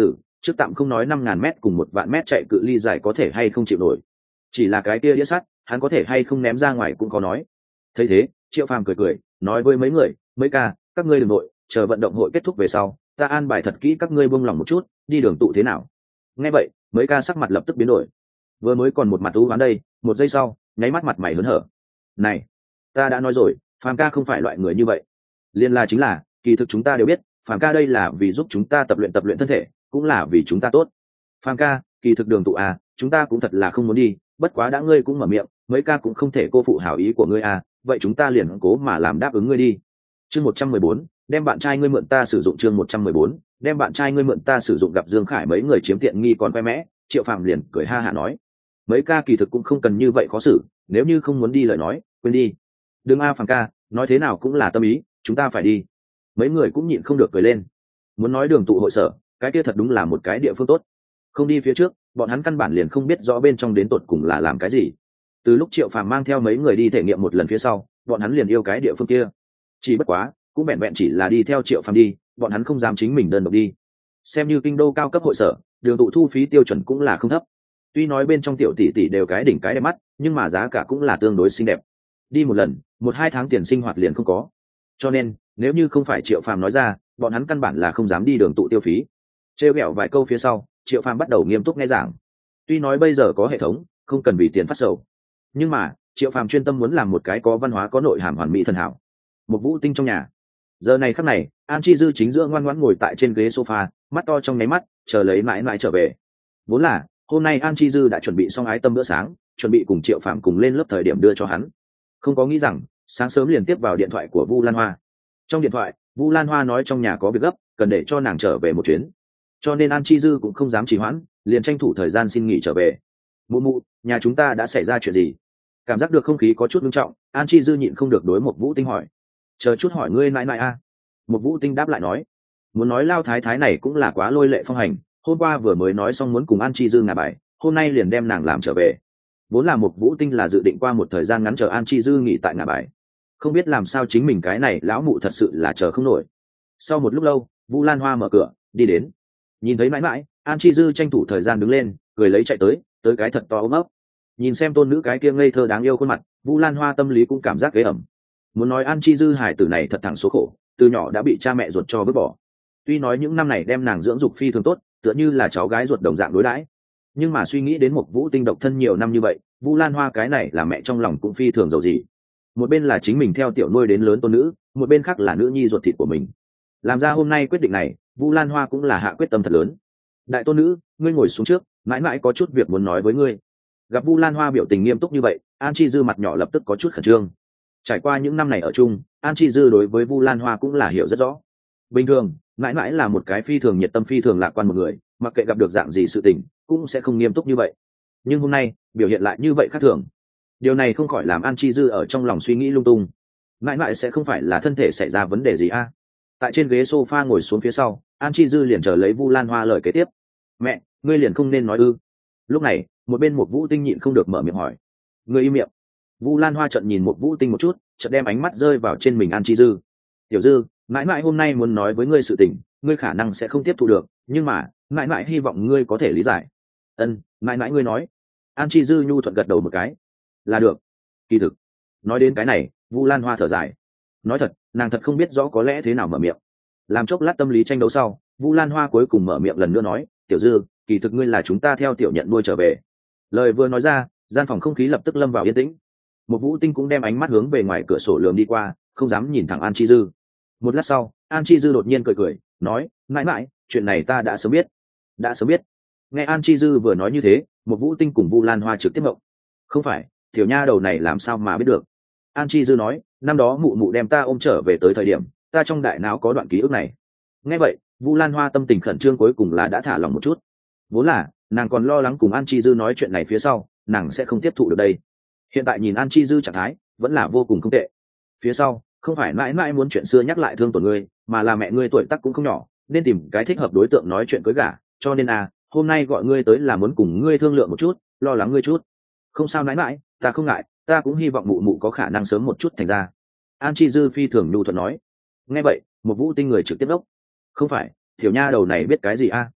trước tạm không nói 5.000 mét cùng 1.000 mét chạy cự ly dài có thể hay không chịu nổi, chỉ là cái kia đĩa sắt hắn có thể hay không ném ra ngoài cũng khó nói. Thấy thế Triệu Phàm cười cười nói với mấy người, mấy ca các ngươi đừng nội, chờ vận động hội kết thúc về sau ta an bài thật kỹ các ngươi buông lòng một chút, đi đường tụ thế nào. Nghe vậy mấy ca sắc mặt lập tức biến đổi, vừa mới còn một mặt u ám đây, một giây sau nháy mắt mặt mày hớn hở. Này, ta đã nói rồi Phàm ca không phải loại người như vậy. Liên la chính là kỳ thực chúng ta đều biết Phàm ca đây là vì giúp chúng ta tập luyện thân thể, cũng là vì chúng ta tốt. Phàm ca kỳ thực đường tụ à, chúng ta cũng thật là không muốn đi, bất quá đã ngươi cũng mở miệng, mấy ca cũng không thể cô phụ hảo ý của ngươi à, vậy chúng ta liền cố mà làm đáp ứng ngươi đi. Chương 114, đem bạn trai ngươi mượn ta sử dụng. Chương 114, đem bạn trai ngươi mượn ta sử dụng. Gặp Dương Khải mấy người chiếm tiện nghi còn khoe mẽ, Triệu Phàm liền cười ha hả nói, mấy ca kỳ thực cũng không cần như vậy khó xử, nếu như không muốn đi lời nói quên đi. Đừng a Phàm ca, nói thế nào cũng là tâm ý, chúng ta phải đi. Mấy người cũng nhịn không được cười lên. Muốn nói đường tụ hội sở, cái kia thật đúng là một cái địa phương tốt. Không đi phía trước, bọn hắn căn bản liền không biết rõ bên trong đến tột cùng là làm cái gì. Từ lúc Triệu Phàm mang theo mấy người đi thể nghiệm một lần phía sau, bọn hắn liền yêu cái địa phương kia. Chỉ bất quá cũng vẹn vẹn chỉ là đi theo Triệu Phàm đi, bọn hắn không dám chính mình đơn độc đi. Xem như kinh đô cao cấp hội sở, đường tụ thu phí tiêu chuẩn cũng là không thấp. Tuy nói bên trong tiểu tỷ tỷ đều cái đỉnh cái đẹp mắt, nhưng mà giá cả cũng là tương đối xinh đẹp. Đi một lần 1-2 tháng tiền sinh hoạt liền không có, cho nên nếu như không phải Triệu Phàm nói ra, bọn hắn căn bản là không dám đi đường tụ tiêu phí. Trêu ghẹo vài câu phía sau, Triệu Phàm bắt đầu nghiêm túc nghe giảng. Tuy nói bây giờ có hệ thống, không cần vì tiền phát sầu, nhưng mà Triệu Phàm chuyên tâm muốn làm một cái có văn hóa có nội hàm hoàn mỹ thần hảo. Một Vũ Tinh trong nhà, giờ này khắc này An Chi Dư chính giữa ngoan ngoãn ngồi tại trên ghế sofa, mắt to trong nháy mắt chờ lấy mãi mãi trở về. Vốn là hôm nay An Chi Dư đã chuẩn bị xong ái tâm bữa sáng, chuẩn bị cùng Triệu Phàm cùng lên lớp thời điểm đưa cho hắn, không có nghĩ rằng sáng sớm liền tiếp vào điện thoại của Vu Lan Hoa. Trong điện thoại Vu Lan Hoa nói trong nhà có việc gấp, cần để cho nàng trở về một chuyến, cho nên An Chi Dư cũng không dám trì hoãn, liền tranh thủ thời gian xin nghỉ trở về. Mụ mụ, nhà chúng ta đã xảy ra chuyện gì? Cảm giác được không khí có chút nghiêm trọng, An Chi Dư nhịn không được đối một Vũ Tinh hỏi. Chờ chút hỏi ngươi nãi nãi a. Một Vũ Tinh đáp lại nói, muốn nói lao thái thái này cũng là quá lôi lệ phong hành, hôm qua vừa mới nói xong muốn cùng An Chi Dư ngả bài, hôm nay liền đem nàng làm trở về. Vốn là một Vũ Tinh là dự định qua một thời gian ngắn chờ An Chi Dư nghỉ tại ngả bài, không biết làm sao chính mình cái này lão mụ thật sự là chờ không nổi. Sau một lúc lâu Vu Lan Hoa mở cửa đi đến, nhìn thấy mãi mãi, An Chi Dư tranh thủ thời gian đứng lên cười lấy chạy tới cái thật to ôm ấp. Nhìn xem tôn nữ cái kia ngây thơ đáng yêu khuôn mặt, Vu Lan Hoa tâm lý cũng cảm giác ghế ẩm. Muốn nói An Chi Dư hải tử này thật thẳng số khổ, từ nhỏ đã bị cha mẹ ruột cho vứt bỏ. Tuy nói những năm này đem nàng dưỡng dục phi thường tốt, tựa như là cháu gái ruột đồng dạng đối đãi, nhưng mà suy nghĩ đến một Vũ Tinh độc thân nhiều năm như vậy, Vu Lan Hoa cái này là mẹ trong lòng cũng phi thường giàu gì. Một bên là chính mình theo tiểu nuôi đến lớn tôn nữ, một bên khác là nữ nhi ruột thịt của mình. Làm ra hôm nay quyết định này, Vu Lan Hoa cũng là hạ quyết tâm thật lớn. Đại tôn nữ, ngươi ngồi xuống trước, mãi mãi có chút việc muốn nói với ngươi. Gặp Vu Lan Hoa biểu tình nghiêm túc như vậy, An Chi Dư mặt nhỏ lập tức có chút khẩn trương. Trải qua những năm này ở chung, An Chi Dư đối với Vu Lan Hoa cũng là hiểu rất rõ. Bình thường mãi mãi là một cái phi thường nhiệt tâm phi thường lạc quan một người, mặc kệ gặp được dạng gì sự tình cũng sẽ không nghiêm túc như vậy, nhưng hôm nay biểu hiện lại như vậy khác thường. Điều này không khỏi làm An Chi Dư ở trong lòng suy nghĩ lung tung. Mãi mãi sẽ không phải là thân thể xảy ra vấn đề gì a? Tại trên ghế sofa ngồi xuống phía sau, An Chi Dư liền chờ lấy Vu Lan Hoa lời kế tiếp. Mẹ, ngươi liền không nên nói ư? Lúc này một bên một Vũ Tinh nhịn không được mở miệng hỏi. Ngươi im miệng. Vu Lan Hoa trợn nhìn một Vũ Tinh một chút, chợt đem ánh mắt rơi vào trên mình An Chi Dư. Tiểu Dư, mãi mãi hôm nay muốn nói với ngươi sự tình, ngươi khả năng sẽ không tiếp thu được, nhưng mà mãi mãi hy vọng ngươi có thể lý giải. Ân, mãi mãi ngươi nói. An Chi Dư nhu thuận gật đầu một cái. Là được. Kỳ thực nói đến cái này, Vu Lan Hoa thở dài. Nói thật, nàng thật không biết rõ có lẽ thế nào mở miệng. Làm chốc lát tâm lý tranh đấu sau, Vu Lan Hoa cuối cùng mở miệng lần nữa nói, tiểu Dư, kỳ thực ngươi là chúng ta theo tiểu nhận nuôi trở về. Lời vừa nói ra, gian phòng không khí lập tức lâm vào yên tĩnh. Một Vũ Tinh cũng đem ánh mắt hướng về ngoài cửa sổ lườm đi qua, không dám nhìn thẳng An Chi Dư. Một lát sau, An Chi Dư đột nhiên cười cười nói, mãi mãi, chuyện này ta đã sớm biết. Đã sớm biết. Nghe An Chi Dư vừa nói như thế, một Vũ Tinh cùng Vu Lan Hoa trực tiếp ngộng. Không phải, tiểu nha đầu này làm sao mà biết được. An Chi Dư nói, năm đó mụ mụ đem ta ôm trở về tới thời điểm, ta trong đại não có đoạn ký ức này. Nghe vậy, Vu Lan Hoa tâm tình khẩn trương cuối cùng là đã thả lòng một chút. Vốn là nàng còn lo lắng cùng An Chi Dư nói chuyện này phía sau nàng sẽ không tiếp thụ được đây, hiện tại nhìn An Chi Dư trạng thái vẫn là vô cùng không tệ. Phía sau không phải mãi mãi muốn chuyện xưa nhắc lại thương tổn ngươi, mà là mẹ ngươi tuổi tác cũng không nhỏ, nên tìm cái thích hợp đối tượng nói chuyện cưới gả, cho nên hôm nay gọi ngươi tới là muốn cùng ngươi thương lượng một chút, lo lắng ngươi chút. Không sao mãi mãi, ta không ngại, ta cũng hy vọng mụ mụ có khả năng sớm một chút thành ra. An Chi Dư phi thường nhu thuận nói. Nghe vậy một Vũ Tinh người trực tiếp đốc. Không phải, tiểu nha đầu này biết cái gì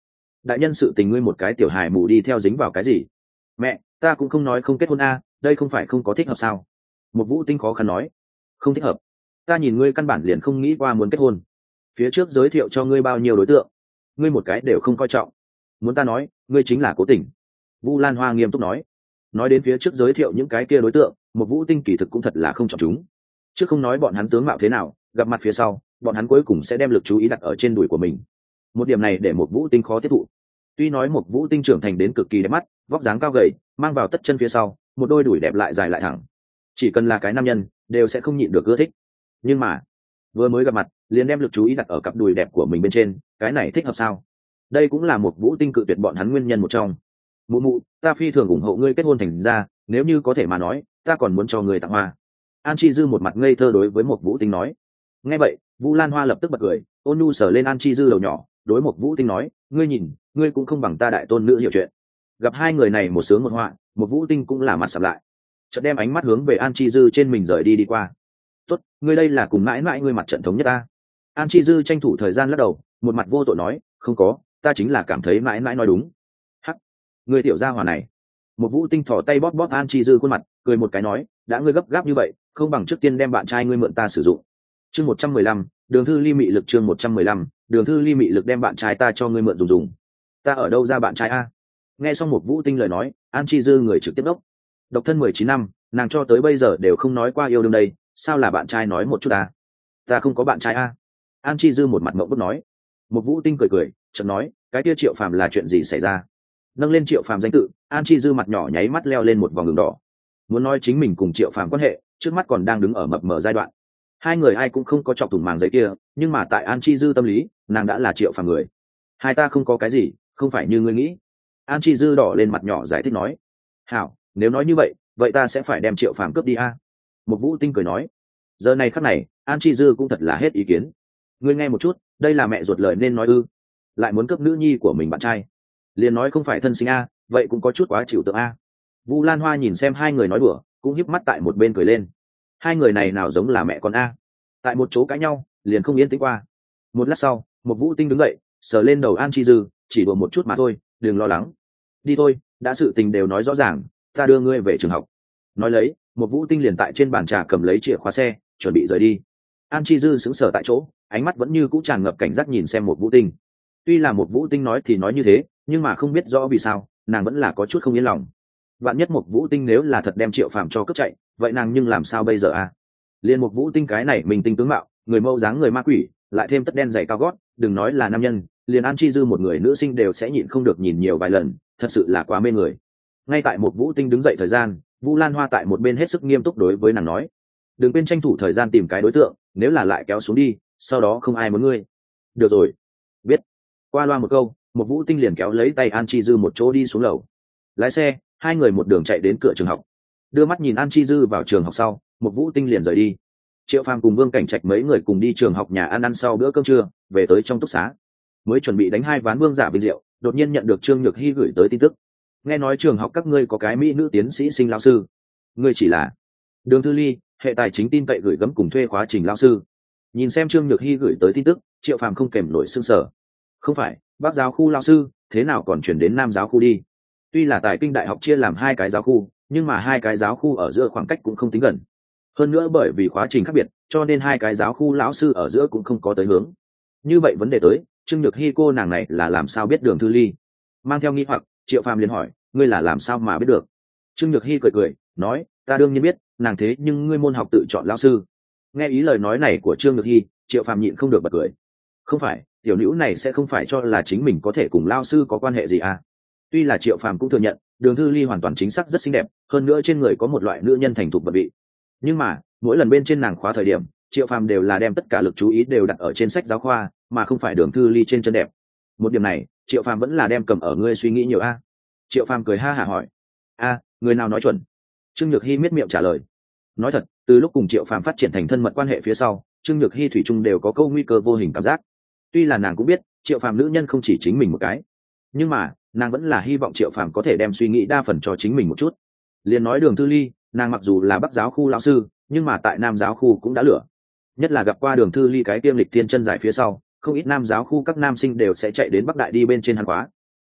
đại nhân sự tình ngươi một cái tiểu hài mù đi theo dính vào cái gì? Mẹ, ta cũng không nói không kết hôn a, đây không phải không có thích hợp sao? Một Vũ Tinh khó khăn nói. Không thích hợp? Ta nhìn ngươi căn bản liền không nghĩ qua muốn kết hôn. Phía trước giới thiệu cho ngươi bao nhiêu đối tượng, ngươi một cái đều không coi trọng. Muốn ta nói, ngươi chính là cố tình. Vu Lan Hoa nghiêm túc nói. Nói đến phía trước giới thiệu những cái kia đối tượng, một Vũ Tinh kỳ thực cũng thật là không chọn chúng. Chứ không nói bọn hắn tướng mạo thế nào, gặp mặt phía sau, bọn hắn cuối cùng sẽ đem lực chú ý đặt ở trên đùi của mình. Một điểm này để một Vũ Tinh khó tiếp thụ. Tuy nói một Vũ Tinh trưởng thành đến cực kỳ đẹp mắt, vóc dáng cao gầy, mang vào tất chân phía sau, một đôi đùi đẹp lại dài lại thẳng. Chỉ cần là cái nam nhân, đều sẽ không nhịn được ưa thích. Nhưng mà, vừa mới gặp mặt, liền đem lực chú ý đặt ở cặp đùi đẹp của mình bên trên, cái này thích hợp sao? Đây cũng là một Vũ Tinh cự tuyệt bọn hắn nguyên nhân một trong. Mụ mụ, ta phi thường ủng hộ ngươi kết hôn thành ra, nếu như có thể mà nói, ta còn muốn cho ngươi tặng hoa. An Chi Dư một mặt ngây thơ đối với một Vũ Tinh nói. Nghe vậy, Vu Lan Hoa lập tức bật cười, ôn nhu sờ lên An Chi Dư đầu nhỏ, đối một Vũ Tinh nói, ngươi nhìn, ngươi cũng không bằng ta đại tôn nữ hiểu chuyện. Gặp hai người này một sướng một họa, một Vũ Tinh cũng là mặt sầm lại, chợt đem ánh mắt hướng về An Chi Dư trên mình rời đi qua. Tốt, ngươi đây là cùng mãi mãi ngươi mặt trận thống nhất ta. An Chi Dư tranh thủ thời gian lắc đầu, một mặt vô tội nói, không có, ta chính là cảm thấy mãi mãi nói đúng. Hắc, ngươi tiểu gia hỏa này. Một Vũ Tinh thò tay bóp bóp An Chi Dư khuôn mặt, cười một cái nói, đã ngươi gấp gáp như vậy, không bằng trước tiên đem bạn trai ngươi mượn ta sử dụng. Chương 115, Đường Thư Ly mị lực chương 115, Đường Thư Ly mị lực đem bạn trai ta cho ngươi mượn dùng. Ta ở đâu ra bạn trai a? Nghe xong một Vũ Tinh lời nói, An Chi Dư người trực tiếp đốc. Độc thân 19 năm, nàng cho tới bây giờ đều không nói qua yêu đương đây, sao là bạn trai nói một chút à? Ta không có bạn trai a. An Chi Dư một mặt ngậm bức nói. Một Vũ Tinh cười cười, chợt nói, cái kia Triệu Phàm là chuyện gì xảy ra? Nâng lên Triệu Phàm danh tự, An Chi Dư mặt nhỏ nháy mắt leo lên một vòng đường đỏ. Muốn nói chính mình cùng Triệu Phàm quan hệ, trước mắt còn đang đứng ở mập mờ giai đoạn. Hai người ai cũng không có chọc thủng màng giấy kia, nhưng mà tại An Chi Dư tâm lý, nàng đã là Triệu Phàm người. Hai ta không có cái gì, không phải như ngươi nghĩ. An Chi Dư đỏ lên mặt nhỏ giải thích nói. Hảo, nếu nói như vậy ta sẽ phải đem Triệu Phàm cướp đi a. Một Vũ Tinh cười nói. Giờ này khắc này, An Chi Dư cũng thật là hết ý kiến. Ngươi nghe một chút, đây là mẹ ruột lời nên nói ư? Lại muốn cướp nữ nhi của mình bạn trai, liền nói không phải thân sinh a, vậy cũng có chút quá chịu tượng a. Vu Lan Hoa nhìn xem hai người nói đùa, cũng híp mắt tại một bên cười lên. Hai người này nào giống là mẹ con a? Tại một chỗ cãi nhau, liền không yên tĩnh qua. Một lát sau, một Vũ Tinh đứng dậy, sờ lên đầu An Chi Dư, chỉ đùa một chút mà thôi, đừng lo lắng. Đi thôi, đã sự tình đều nói rõ ràng, ta đưa ngươi về trường học. Nói lấy, một Vũ Tinh liền tại trên bàn trà cầm lấy chìa khóa xe, chuẩn bị rời đi. An Chi Dư sững sờ tại chỗ, ánh mắt vẫn như cũ tràn ngập cảnh giác nhìn xem một Vũ Tinh. Tuy là một Vũ Tinh nói thì nói như thế, nhưng mà không biết rõ vì sao, nàng vẫn là có chút không yên lòng. Vạn nhất một Vũ Tinh nếu là thật đem Triệu Phàm cho cướp chạy, vậy nàng nhưng làm sao bây giờ à? Liên một Vũ Tinh cái này mình tinh tướng mạo, người mẫu dáng người ma quỷ, lại thêm tất đen dày cao gót, đừng nói là nam nhân, liền An Chi Dư một người nữ sinh đều sẽ nhịn không được nhìn nhiều vài lần, thật sự là quá mê người. Ngay tại một Vũ Tinh đứng dậy thời gian, Vu Lan Hoa tại một bên hết sức nghiêm túc đối với nàng nói, đừng quên tranh thủ thời gian tìm cái đối tượng, nếu là lại kéo xuống đi, sau đó không ai muốn ngươi. Được rồi, biết. Qua loa một câu, một Vũ Tinh liền kéo lấy tay An Chi Dư một chỗ đi xuống lầu. Lái xe, hai người một đường chạy đến cửa trường học. Đưa mắt nhìn An Chi Dư vào trường học sau, một Vũ Tinh liền rời đi. Triệu Phàm cùng Vương Cảnh Trạch mấy người cùng đi trường học nhà ăn sau bữa cơm trưa, về tới trong túc xá. Mới chuẩn bị đánh hai ván vương giả bình rượu, đột nhiên nhận được Trương Nhược Hy gửi tới tin tức. Nghe nói trường học các ngươi có cái mỹ nữ tiến sĩ sinh lão sư. Ngươi chỉ là Đường Thư Ly, hệ tài chính tin cậy gửi gắm cùng thuê khóa trình lão sư. Nhìn xem Trương Nhược Hy gửi tới tin tức, Triệu Phàm không kèm nổi sững sờ. Không phải, Bắc giáo khu lão sư, thế nào còn chuyển đến Nam giáo khu đi? Tuy là Tài Kinh đại học chia làm hai cái giáo khu, nhưng mà hai cái giáo khu ở giữa khoảng cách cũng không tính gần. Hơn nữa bởi vì khóa trình khác biệt, cho nên hai cái giáo khu lão sư ở giữa cũng không có tới hướng. Như vậy vấn đề tới, Trương Nhược Hy cô nàng này là làm sao biết Đường Thư Ly? Mang theo nghi hoặc, Triệu Phàm liền hỏi, ngươi là làm sao mà biết được? Trương Nhược Hy cười cười, nói, ta đương nhiên biết, nàng thế nhưng ngươi môn học tự chọn lão sư. Nghe ý lời nói này của Trương Nhược Hy, Triệu Phàm nhịn không được bật cười. Không phải, tiểu nữ này sẽ không phải cho là chính mình có thể cùng lão sư có quan hệ gì à? Tuy là Triệu Phàm cũng thừa nhận, Đường Thư Ly hoàn toàn chính xác rất xinh đẹp, hơn nữa trên người có một loại nữ nhân thành thục bậc vị. Nhưng mà, mỗi lần bên trên nàng khóa thời điểm, Triệu Phàm đều là đem tất cả lực chú ý đều đặt ở trên sách giáo khoa, mà không phải Đường Thư Ly trên chân đẹp. Một điểm này, Triệu Phàm vẫn là đem cầm ở ngươi suy nghĩ nhiều a. Triệu Phàm cười ha hả hỏi, a, người nào nói chuẩn? Trương Nhược Hy miết miệng trả lời. Nói thật, từ lúc cùng Triệu Phàm phát triển thành thân mật quan hệ phía sau, Trương Nhược Hy thủy chung đều có câu nguy cơ vô hình cảm giác. Tuy là nàng cũng biết, Triệu Phàm nữ nhân không chỉ chính mình một cái, nhưng mà, nàng vẫn là hy vọng Triệu Phàm có thể đem suy nghĩ đa phần cho chính mình một chút. Liền nói Đường Thư Ly, nàng mặc dù là Bắc giáo khu lão sư, nhưng mà tại Nam giáo khu cũng đã lửa. Nhất là gặp qua Đường Thư Ly cái tiêm lịch thiên chân dài phía sau, không ít Nam giáo khu các nam sinh đều sẽ chạy đến Bắc Đại đi bên trên hắn khóa.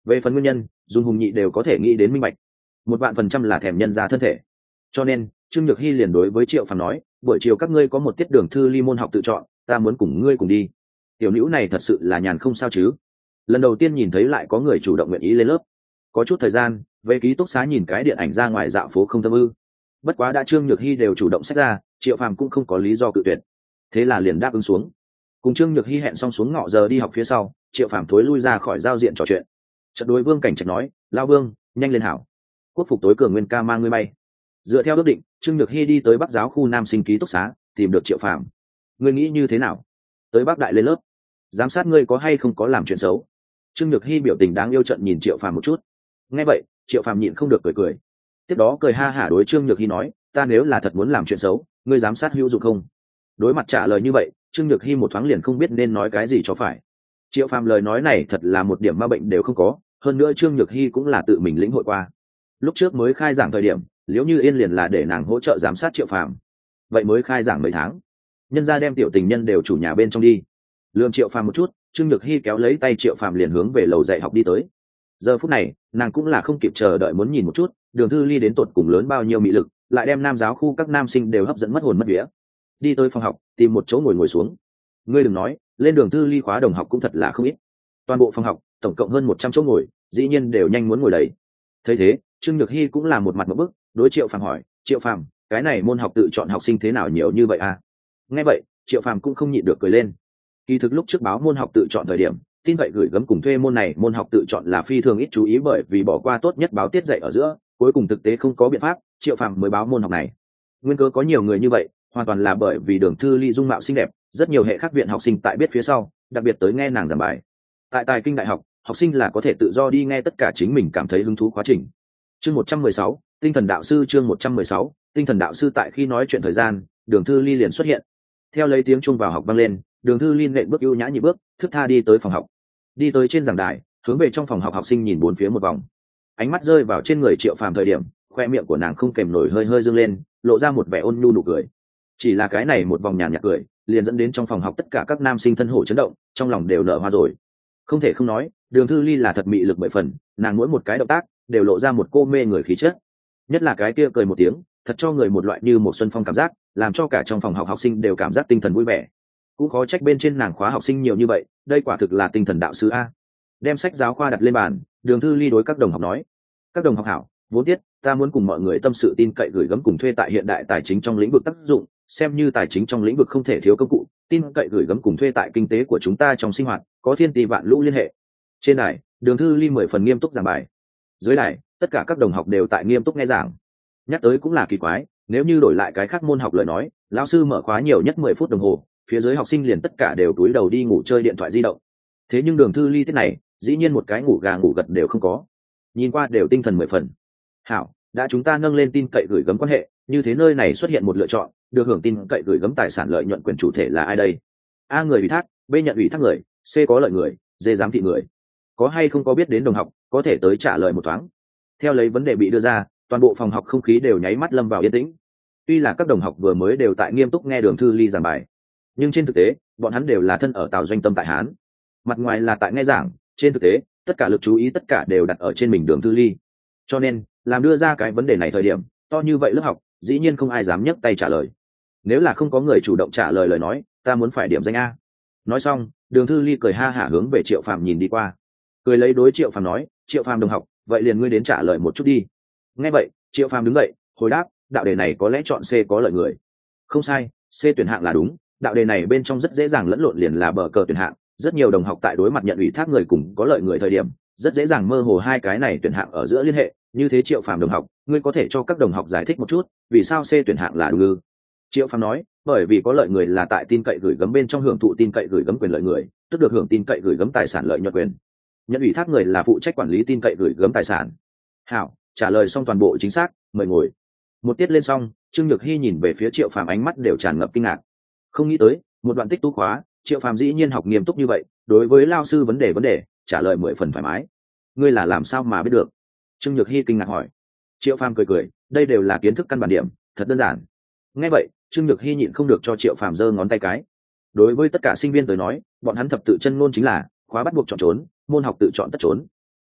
Về phần nguyên nhân, dùng hùng nhị đều có thể nghĩ đến minh bạch. 1,000% là thèm nhân ra thân thể. Cho nên Trương Nhược Hy liền đối với Triệu Phàm nói, buổi chiều các ngươi có một tiết đường thư ly môn học tự chọn, ta muốn cùng ngươi cùng đi. Tiểu nữ này thật sự là nhàn không sao chứ. Lần đầu tiên nhìn thấy lại có người chủ động nguyện ý lên lớp. Có chút thời gian về ký túc xá nhìn cái điện ảnh ra ngoài dạo phố không thâm ư. Bất quá đã Trương Nhược Hy đều chủ động xách ra, Triệu Phàm cũng không có lý do cự tuyệt. Thế là liền đáp ứng xuống. Cùng Trương Nhược Hy hẹn xong xuống ngọ giờ đi học phía sau, Triệu Phàm thối lui ra khỏi giao diện trò chuyện. Chợt đối Vương Cảnh Trạch nói, lao Vương, nhanh lên hảo. Quốc phục tối cường nguyên ca mang ngươi bay. Dựa theo ước định, Trương Nhược Hy đi tới Bắc giáo khu nam sinh ký túc xá, tìm được Triệu Phàm. Ngươi nghĩ như thế nào? Tới Bắc đại lên lớp, giám sát ngươi có hay không có làm chuyện xấu? Trương Nhược Hy biểu tình đáng yêu trận nhìn Triệu Phàm một chút. Nghe vậy, Triệu Phàm nhịn không được cười cười. Tiếp đó cười ha hả đối Trương Nhược Hy nói, ta nếu là thật muốn làm chuyện xấu, ngươi giám sát hữu dụng không? Đối mặt trả lời như vậy, Trương Nhược Hy một thoáng liền không biết nên nói cái gì cho phải. Triệu Phàm lời nói này thật là một điểm ma bệnh đều không có, hơn nữa Trương Nhược Hy cũng là tự mình lĩnh hội qua. Lúc trước mới khai giảng thời điểm, Liễu Như Yên liền là để nàng hỗ trợ giám sát Triệu Phàm. Vậy mới khai giảng mấy tháng, nhân gia đem tiểu tình nhân đều chủ nhà bên trong đi. Lườm Triệu Phàm một chút, Trương Nhược Hy kéo lấy tay Triệu Phàm liền hướng về lầu dạy học đi tới. Giờ phút này, nàng cũng là không kịp chờ đợi muốn nhìn một chút, Đường Thư Ly đến tột cùng lớn bao nhiêu mị lực, lại đem nam giáo khu các nam sinh đều hấp dẫn mất hồn mất vía. Đi tới phòng học, tìm một chỗ ngồi xuống. Ngươi đừng nói, lên Đường Thư Ly khóa đồng học cũng thật là không ít. Toàn bộ phòng học, tổng cộng hơn 100 chỗ ngồi, dĩ nhiên đều nhanh muốn ngồi đầy. Thấy thế, Trương Nhược Hy cũng là một mặt ngộp bức, đối Triệu Phàm hỏi, Triệu Phàm, cái này môn học tự chọn học sinh thế nào nhiều như vậy à? Nghe vậy, Triệu Phàm cũng không nhịn được cười lên. Kỳ thực lúc trước báo môn học tự chọn thời điểm, tin vậy gửi gắm cùng thuê môn này môn học tự chọn là phi thường ít chú ý bởi vì bỏ qua tốt nhất báo tiết dạy ở giữa, cuối cùng thực tế không có biện pháp, Triệu Phàm mới báo môn học này. Nguyên cớ có nhiều người như vậy, hoàn toàn là bởi vì Đường Thư Ly dung mạo xinh đẹp, rất nhiều hệ khác viện học sinh tại biết phía sau, đặc biệt tới nghe nàng giảng bài. Tại Tài Kinh đại học, học sinh là có thể tự do đi nghe tất cả chính mình cảm thấy hứng thú khóa trình. Chương 116, tinh thần đạo sư chương 116, tinh thần đạo sư tại khi nói chuyện thời gian, Đường Thư Ly liền xuất hiện. Theo lấy tiếng chuông vào học vang lên, Đường Thư Ly nện bước ưu nhã nhị bước, thức tha đi tới phòng học. Đi tới trên giảng đài, hướng về trong phòng học học sinh nhìn bốn phía một vòng. Ánh mắt rơi vào trên người Triệu Phàm thời điểm, khoe miệng của nàng không kềm nổi hơi hơi dương lên, lộ ra một vẻ ôn nhu nụ cười. Chỉ là cái này một vòng nhàn nhạt cười, liền dẫn đến trong phòng học tất cả các nam sinh thân hổ chấn động, trong lòng đều nở hoa rồi. Không thể không nói, Đường Thư Ly là thật mị lực 10 phần, nàng mỗi một cái động tác đều lộ ra một cô mê người khí chất. Nhất là cái kia cười một tiếng, thật cho người một loại như một xuân phong cảm giác, làm cho cả trong phòng học học sinh đều cảm giác tinh thần vui vẻ. Cũng khó trách bên trên nàng khóa học sinh nhiều như vậy, đây quả thực là tinh thần đạo sư a. Đem sách giáo khoa đặt lên bàn, Đường Thư Ly đối các đồng học nói, các đồng học hảo, vốn tiết ta muốn cùng mọi người tâm sự tin cậy gửi gắm cùng thuê tại hiện đại tài chính trong lĩnh vực tác dụng, xem như tài chính trong lĩnh vực không thể thiếu công cụ, tin cậy gửi gắm cùng thuê tại kinh tế của chúng ta trong sinh hoạt có thiên tỷ vạn lũ liên hệ. Trên đài, Đường Thư Ly 10 phần nghiêm túc giảng bài. Dưới đài, tất cả các đồng học đều tại nghiêm túc nghe giảng. Nhắc tới cũng là kỳ quái, nếu như đổi lại cái khác môn học lời nói, lão sư mở khóa nhiều nhất 10 phút đồng hồ, phía dưới học sinh liền tất cả đều cúi đầu đi ngủ chơi điện thoại di động. Thế nhưng Đường Thư Ly thế này, dĩ nhiên một cái ngủ gà ngủ gật đều không có. Nhìn qua đều tinh thần 10 phần. Hảo, đã chúng ta nâng lên tin cậy gửi gắm quan hệ, như thế nơi này xuất hiện một lựa chọn, được hưởng tin cậy gửi gắm tài sản lợi nhuận quyền chủ thể là ai đây? A người ủy thác, B nhận ủy thác người, C có lợi người, D giám thị người. Có hay không có biết đến đồng học, có thể tới trả lời một thoáng. Theo lấy vấn đề bị đưa ra, toàn bộ phòng học không khí đều nháy mắt lâm vào yên tĩnh. Tuy là các đồng học vừa mới đều tại nghiêm túc nghe Đường Thư Ly giảng bài, nhưng trên thực tế, bọn hắn đều là thân ở Tào Doanh Tâm tại Hán. Mặt ngoài là tại nghe giảng, trên thực tế, tất cả lực chú ý tất cả đều đặt ở trên mình Đường Thư Ly. Cho nên, làm đưa ra cái vấn đề này thời điểm, to như vậy lớp học, dĩ nhiên không ai dám nhấc tay trả lời. Nếu là không có người chủ động trả lời lời nói, ta muốn phải điểm danh a. Nói xong, Đường Thư Ly cười ha hả hướng về Triệu Phàm nhìn đi qua. Cười lấy đối Triệu Phàm nói, Triệu Phàm đồng học, vậy liền ngươi đến trả lời một chút đi. Nghe vậy, Triệu Phàm đứng dậy, hồi đáp, đạo đề này có lẽ chọn C có lợi người. Không sai, C tuyển hạng là đúng, đạo đề này bên trong rất dễ dàng lẫn lộn liền là bờ cờ tuyển hạng, rất nhiều đồng học tại đối mặt nhận ủy thác người cùng có lợi người thời điểm, rất dễ dàng mơ hồ hai cái này tuyển hạng ở giữa liên hệ, như thế Triệu Phàm đồng học, ngươi có thể cho các đồng học giải thích một chút, vì sao C tuyển hạng là đúng ư? Triệu Phàm nói, bởi vì có lợi người là tại tin cậy gửi gắm bên trong hưởng thụ tin cậy gửi gắm quyền lợi người, tức được hưởng tin cậy gửi gắm tài sản lợi nhuận quyền. Nhận ủy thác người là phụ trách quản lý tin cậy gửi gắm tài sản. Hảo, trả lời xong toàn bộ chính xác, mời ngồi. Một tiết lên xong, Trương Nhược Hy nhìn về phía Triệu Phàm ánh mắt đều tràn ngập kinh ngạc. Không nghĩ tới, một đoạn tích tú khóa, Triệu Phàm dĩ nhiên học nghiêm túc như vậy, đối với lao sư vấn đề trả lời 10 phần thoải mái. Ngươi là làm sao mà biết được? Trương Nhược Hy kinh ngạc hỏi. Triệu Phàm cười cười, đây đều là kiến thức căn bản điểm, thật đơn giản. Nghe vậy, Trương Nhược Hy nhịn không được cho Triệu Phàm giơ ngón tay cái. Đối với tất cả sinh viên tới nói, bọn hắn thập tự chân ngôn chính là khóa bắt buộc chọn trốn, môn học tự chọn tất trốn.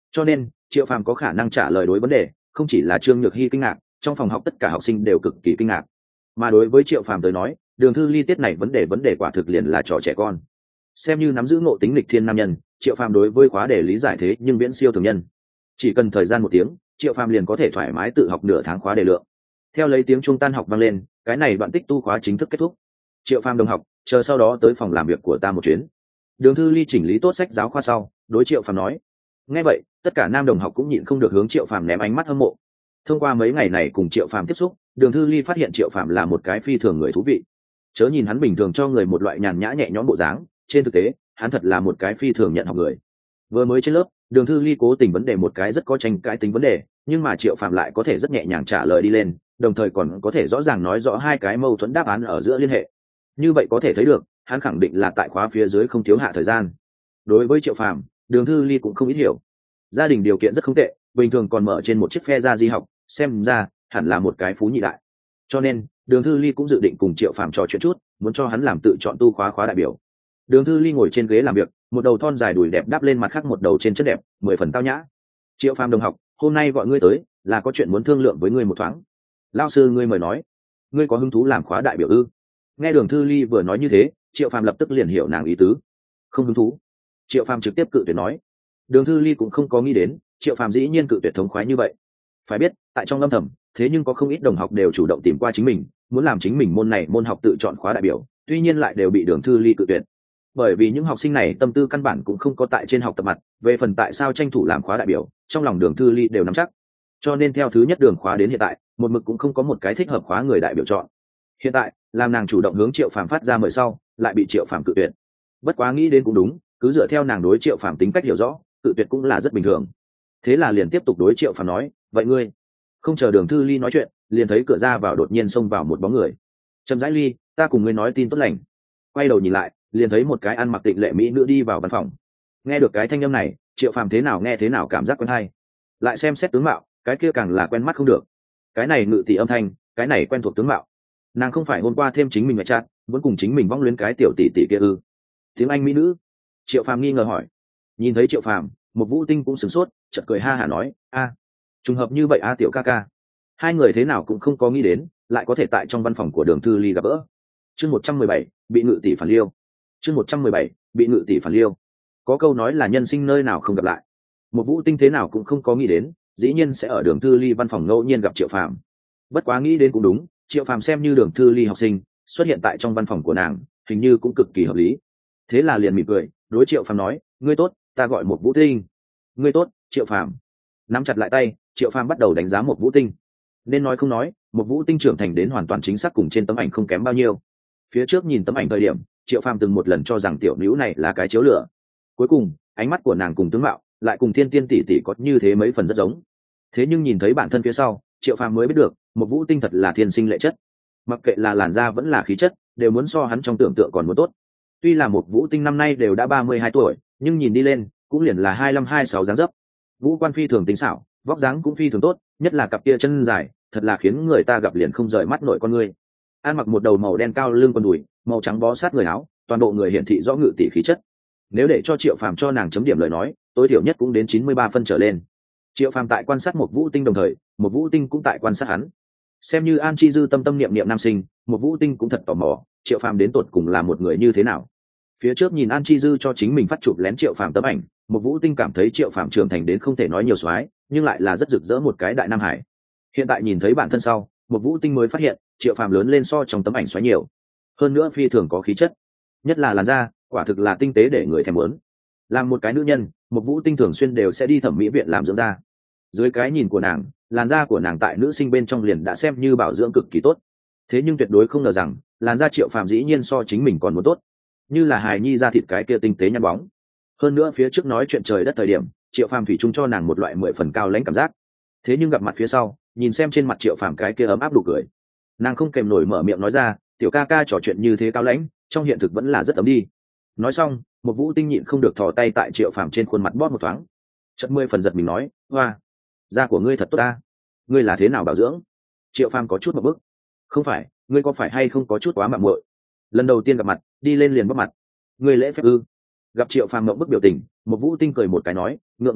cho nên Triệu Phàm có khả năng trả lời đối vấn đề, không chỉ là Trương Nhược Hy kinh ngạc, trong phòng học tất cả học sinh đều cực kỳ kinh ngạc. Mà đối với Triệu Phàm tới nói, Đường Thư Ly tiết này vấn đề quả thực liền là trò trẻ con. Xem như nắm giữ ngộ tính lịch thiên nam nhân, Triệu Phàm đối với khóa đề lý giải thế nhưng viễn siêu thường nhân. Chỉ cần thời gian 1 tiếng, Triệu Phàm liền có thể thoải mái tự học nửa tháng khóa đề lượng. Theo lấy tiếng chuông tan học vang lên, cái này đoạn tích tu khóa chính thức kết thúc. Triệu Phàm đồng học, chờ sau đó tới phòng làm việc của ta một chuyến. Đường Thư Ly chỉnh lý tốt sách giáo khoa sau, đối Triệu Phàm nói. Nghe vậy, tất cả nam đồng học cũng nhịn không được hướng Triệu Phàm ném ánh mắt hâm mộ. Thông qua mấy ngày này cùng Triệu Phàm tiếp xúc, Đường Thư Ly phát hiện Triệu Phàm là một cái phi thường người thú vị. Chớ nhìn hắn bình thường cho người một loại nhàn nhã nhẹ nhõm bộ dáng, trên thực tế, hắn thật là một cái phi thường nhận học người. Vừa mới trên lớp, Đường Thư Ly cố tình vấn đề một cái rất có tranh cãi tính vấn đề, nhưng mà Triệu Phàm lại có thể rất nhẹ nhàng trả lời đi lên, đồng thời còn có thể rõ ràng nói rõ hai cái mâu thuẫn đáp án ở giữa liên hệ. Như vậy có thể thấy được, hắn khẳng định là tại khóa phía dưới không thiếu hạ thời gian. Đối với Triệu Phàm, Đường Thư Ly cũng không ít hiểu. Gia đình điều kiện rất không tệ, bình thường còn mở trên một chiếc phe ra di học, xem ra hẳn là một cái phú nhị đại. Cho nên, Đường Thư Ly cũng dự định cùng Triệu Phàm trò chuyện chút, muốn cho hắn làm tự chọn tu khóa đại biểu. Đường Thư Ly ngồi trên ghế làm việc, một đầu thon dài đùi đẹp đắp lên mặt khác một đầu trên chất đẹp, 10 phần tao nhã. Triệu Phàm đồng học, hôm nay gọi ngươi tới, là có chuyện muốn thương lượng với ngươi một thoáng. Lão sư ngươi mời nói. Ngươi có hứng thú làm khóa đại biểu ư? Nghe Đường Thư Ly vừa nói như thế, Triệu Phàm lập tức liền hiểu nàng ý tứ. Không hứng thú. Triệu Phàm trực tiếp cự tuyệt nói. Đường Thư Ly cũng không có nghĩ đến, Triệu Phàm dĩ nhiên cự tuyệt thống khoái như vậy. Phải biết, tại trong âm thầm, thế nhưng có không ít đồng học đều chủ động tìm qua chính mình, muốn làm chính mình môn học tự chọn khóa đại biểu, tuy nhiên lại đều bị Đường Thư Ly cự tuyệt. Bởi vì những học sinh này tâm tư căn bản cũng không có tại trên học tập mặt, về phần tại sao tranh thủ làm khóa đại biểu, trong lòng Đường Thư Ly đều nắm chắc. Cho nên theo thứ nhất đường khóa đến hiện tại, một mực cũng không có một cái thích hợp khóa người đại biểu chọn. Hiện tại, làm nàng chủ động hướng Triệu Phàm phát ra mời sau, lại bị Triệu Phàm cự tuyệt. Bất quá nghĩ đến cũng đúng, cứ dựa theo nàng đối Triệu Phàm tính cách hiểu rõ, cự tuyệt cũng là rất bình thường. Thế là liền tiếp tục đối Triệu Phàm nói, vậy ngươi? Không chờ Đường Thư Ly nói chuyện, liền thấy cửa ra vào đột nhiên xông vào một bóng người. Trầm Rãi Ly, ta cùng ngươi nói tin tốt lành. Quay đầu nhìn lại, liền thấy một cái ăn mặc tịnh lệ mỹ nữ đi vào văn phòng. Nghe được cái thanh âm này, Triệu Phàm thế nào nghe thế nào cảm giác quen hay. Lại xem xét tướng mạo, cái kia càng là quen mắt không được. Cái này ngự tỷ âm thanh, cái này quen thuộc tướng mạo. Nàng không phải hôm qua thêm chính mình mẹ chát, vẫn cùng chính mình vong luyến cái tiểu tỷ tỷ kia ư? Tiếng Anh mỹ nữ? Triệu Phàm nghi ngờ hỏi. Nhìn thấy Triệu Phàm, một Vũ Tinh cũng sửng sốt, chợt cười ha hả nói, a, trùng hợp như vậy a tiểu ca ca. Hai người thế nào cũng không có nghĩ đến, lại có thể tại trong văn phòng của Đường Thư Ly gặp gỡ. Chương 117, bị ngự tỷ phản liêu. Chương 117, bị ngự tỷ phản liêu. Có câu nói là nhân sinh nơi nào không gặp lại. Một Vũ Tinh thế nào cũng không có nghĩ đến, dĩ nhiên sẽ ở Đường Thư Ly văn phòng ngẫu nhiên gặp Triệu Phàm. Bất quá nghĩ đến cũng đúng, Triệu Phàm xem như Đường Thư Ly học sinh, xuất hiện tại trong văn phòng của nàng, hình như cũng cực kỳ hợp lý. Thế là liền mỉm cười, đối Triệu Phàm nói, ngươi tốt, ta gọi một Vũ Tinh. Ngươi tốt, Triệu Phàm. Nắm chặt lại tay, Triệu Phàm bắt đầu đánh giá một Vũ Tinh. Nên nói không nói, một Vũ Tinh trưởng thành đến hoàn toàn chính xác cùng trên tấm ảnh không kém bao nhiêu. Phía trước nhìn tấm ảnh thời điểm, Triệu Phàm từng một lần cho rằng tiểu nữ này là cái chiếu lửa. Cuối cùng, ánh mắt của nàng cùng tướng mạo, lại cùng Thiên Tiên tỷ tỷ có như thế mấy phần rất giống. Thế nhưng nhìn thấy bản thân phía sau, Triệu Phàm mới biết được, một Vũ Tinh thật là thiên sinh lệ chất. Mặc kệ là làn da vẫn là khí chất, đều muốn so hắn trong tưởng tượng còn muốn tốt. Tuy là một Vũ Tinh năm nay đều đã 32 tuổi, nhưng nhìn đi lên, cũng liền là 25-26 dáng dấp. Vũ quan phi thường tinh xảo, vóc dáng cũng phi thường tốt, nhất là cặp kia chân dài, thật là khiến người ta gặp liền không rời mắt nổi con người. Ăn mặc một đầu màu đen cao lưng quần đùi, màu trắng bó sát người áo, toàn bộ người hiển thị rõ ngự tỷ khí chất. Nếu để cho Triệu Phàm cho nàng chấm điểm lời nói, tối thiểu nhất cũng đến 93 phân trở lên. Triệu Phàm tại quan sát một Vũ Tinh đồng thời, một Vũ Tinh cũng tại quan sát hắn. Xem như An Chi Dư tâm tâm niệm niệm nam sinh, một Vũ Tinh cũng thật tò mò, Triệu Phàm đến tột cùng là một người như thế nào. Phía trước nhìn An Chi Dư cho chính mình phát chụp lén Triệu Phàm tấm ảnh, một Vũ Tinh cảm thấy Triệu Phàm trưởng thành đến không thể nói nhiều soái, nhưng lại là rất rực rỡ một cái đại nam hải. Hiện tại nhìn thấy bản thân sau, một Vũ Tinh mới phát hiện, Triệu Phàm lớn lên so trong tấm ảnh xoáy nhiều. Hơn nữa phi thường có khí chất, nhất là làn da, quả thực là tinh tế để người thèm muốn. Làm một cái nữ nhân, một Vũ Tinh thường xuyên đều sẽ đi thẩm mỹ viện làm dưỡng da. Dưới cái nhìn của nàng, làn da của nàng tại nữ sinh bên trong liền đã xem như bảo dưỡng cực kỳ tốt. Thế nhưng tuyệt đối không ngờ rằng, làn da Triệu Phàm dĩ nhiên so chính mình còn muốn tốt. Như là hài nhi da thịt cái kia tinh tế nhăn bóng. Hơn nữa phía trước nói chuyện trời đất thời điểm, Triệu Phàm thủy chung cho nàng một loại 10 phần cao lãnh cảm giác. Thế nhưng gặp mặt phía sau, nhìn xem trên mặt Triệu Phàm cái kia ấm áp đủ cười, nàng không kèm nổi mở miệng nói ra, tiểu ca ca trò chuyện như thế cao lãnh, trong hiện thực vẫn là rất ấm đi. Nói xong, một Vũ Tinh nhịn không được thò tay tại Triệu Phàm trên khuôn mặt bóp một thoáng. Chợt 10 phần giật mình nói, hoa, da của ngươi thật tốt ta, ngươi là thế nào bảo dưỡng? Triệu Phàm có chút một bức. Không phải, ngươi có phải hay không có chút quá mạo muội? Lần đầu tiên gặp mặt, đi lên liền bóp mặt, ngươi lễ phép ư? Gặp Triệu Phàm ngậm bức biểu tình, một Vũ Tinh cười một cái nói, ngượng ngùng à,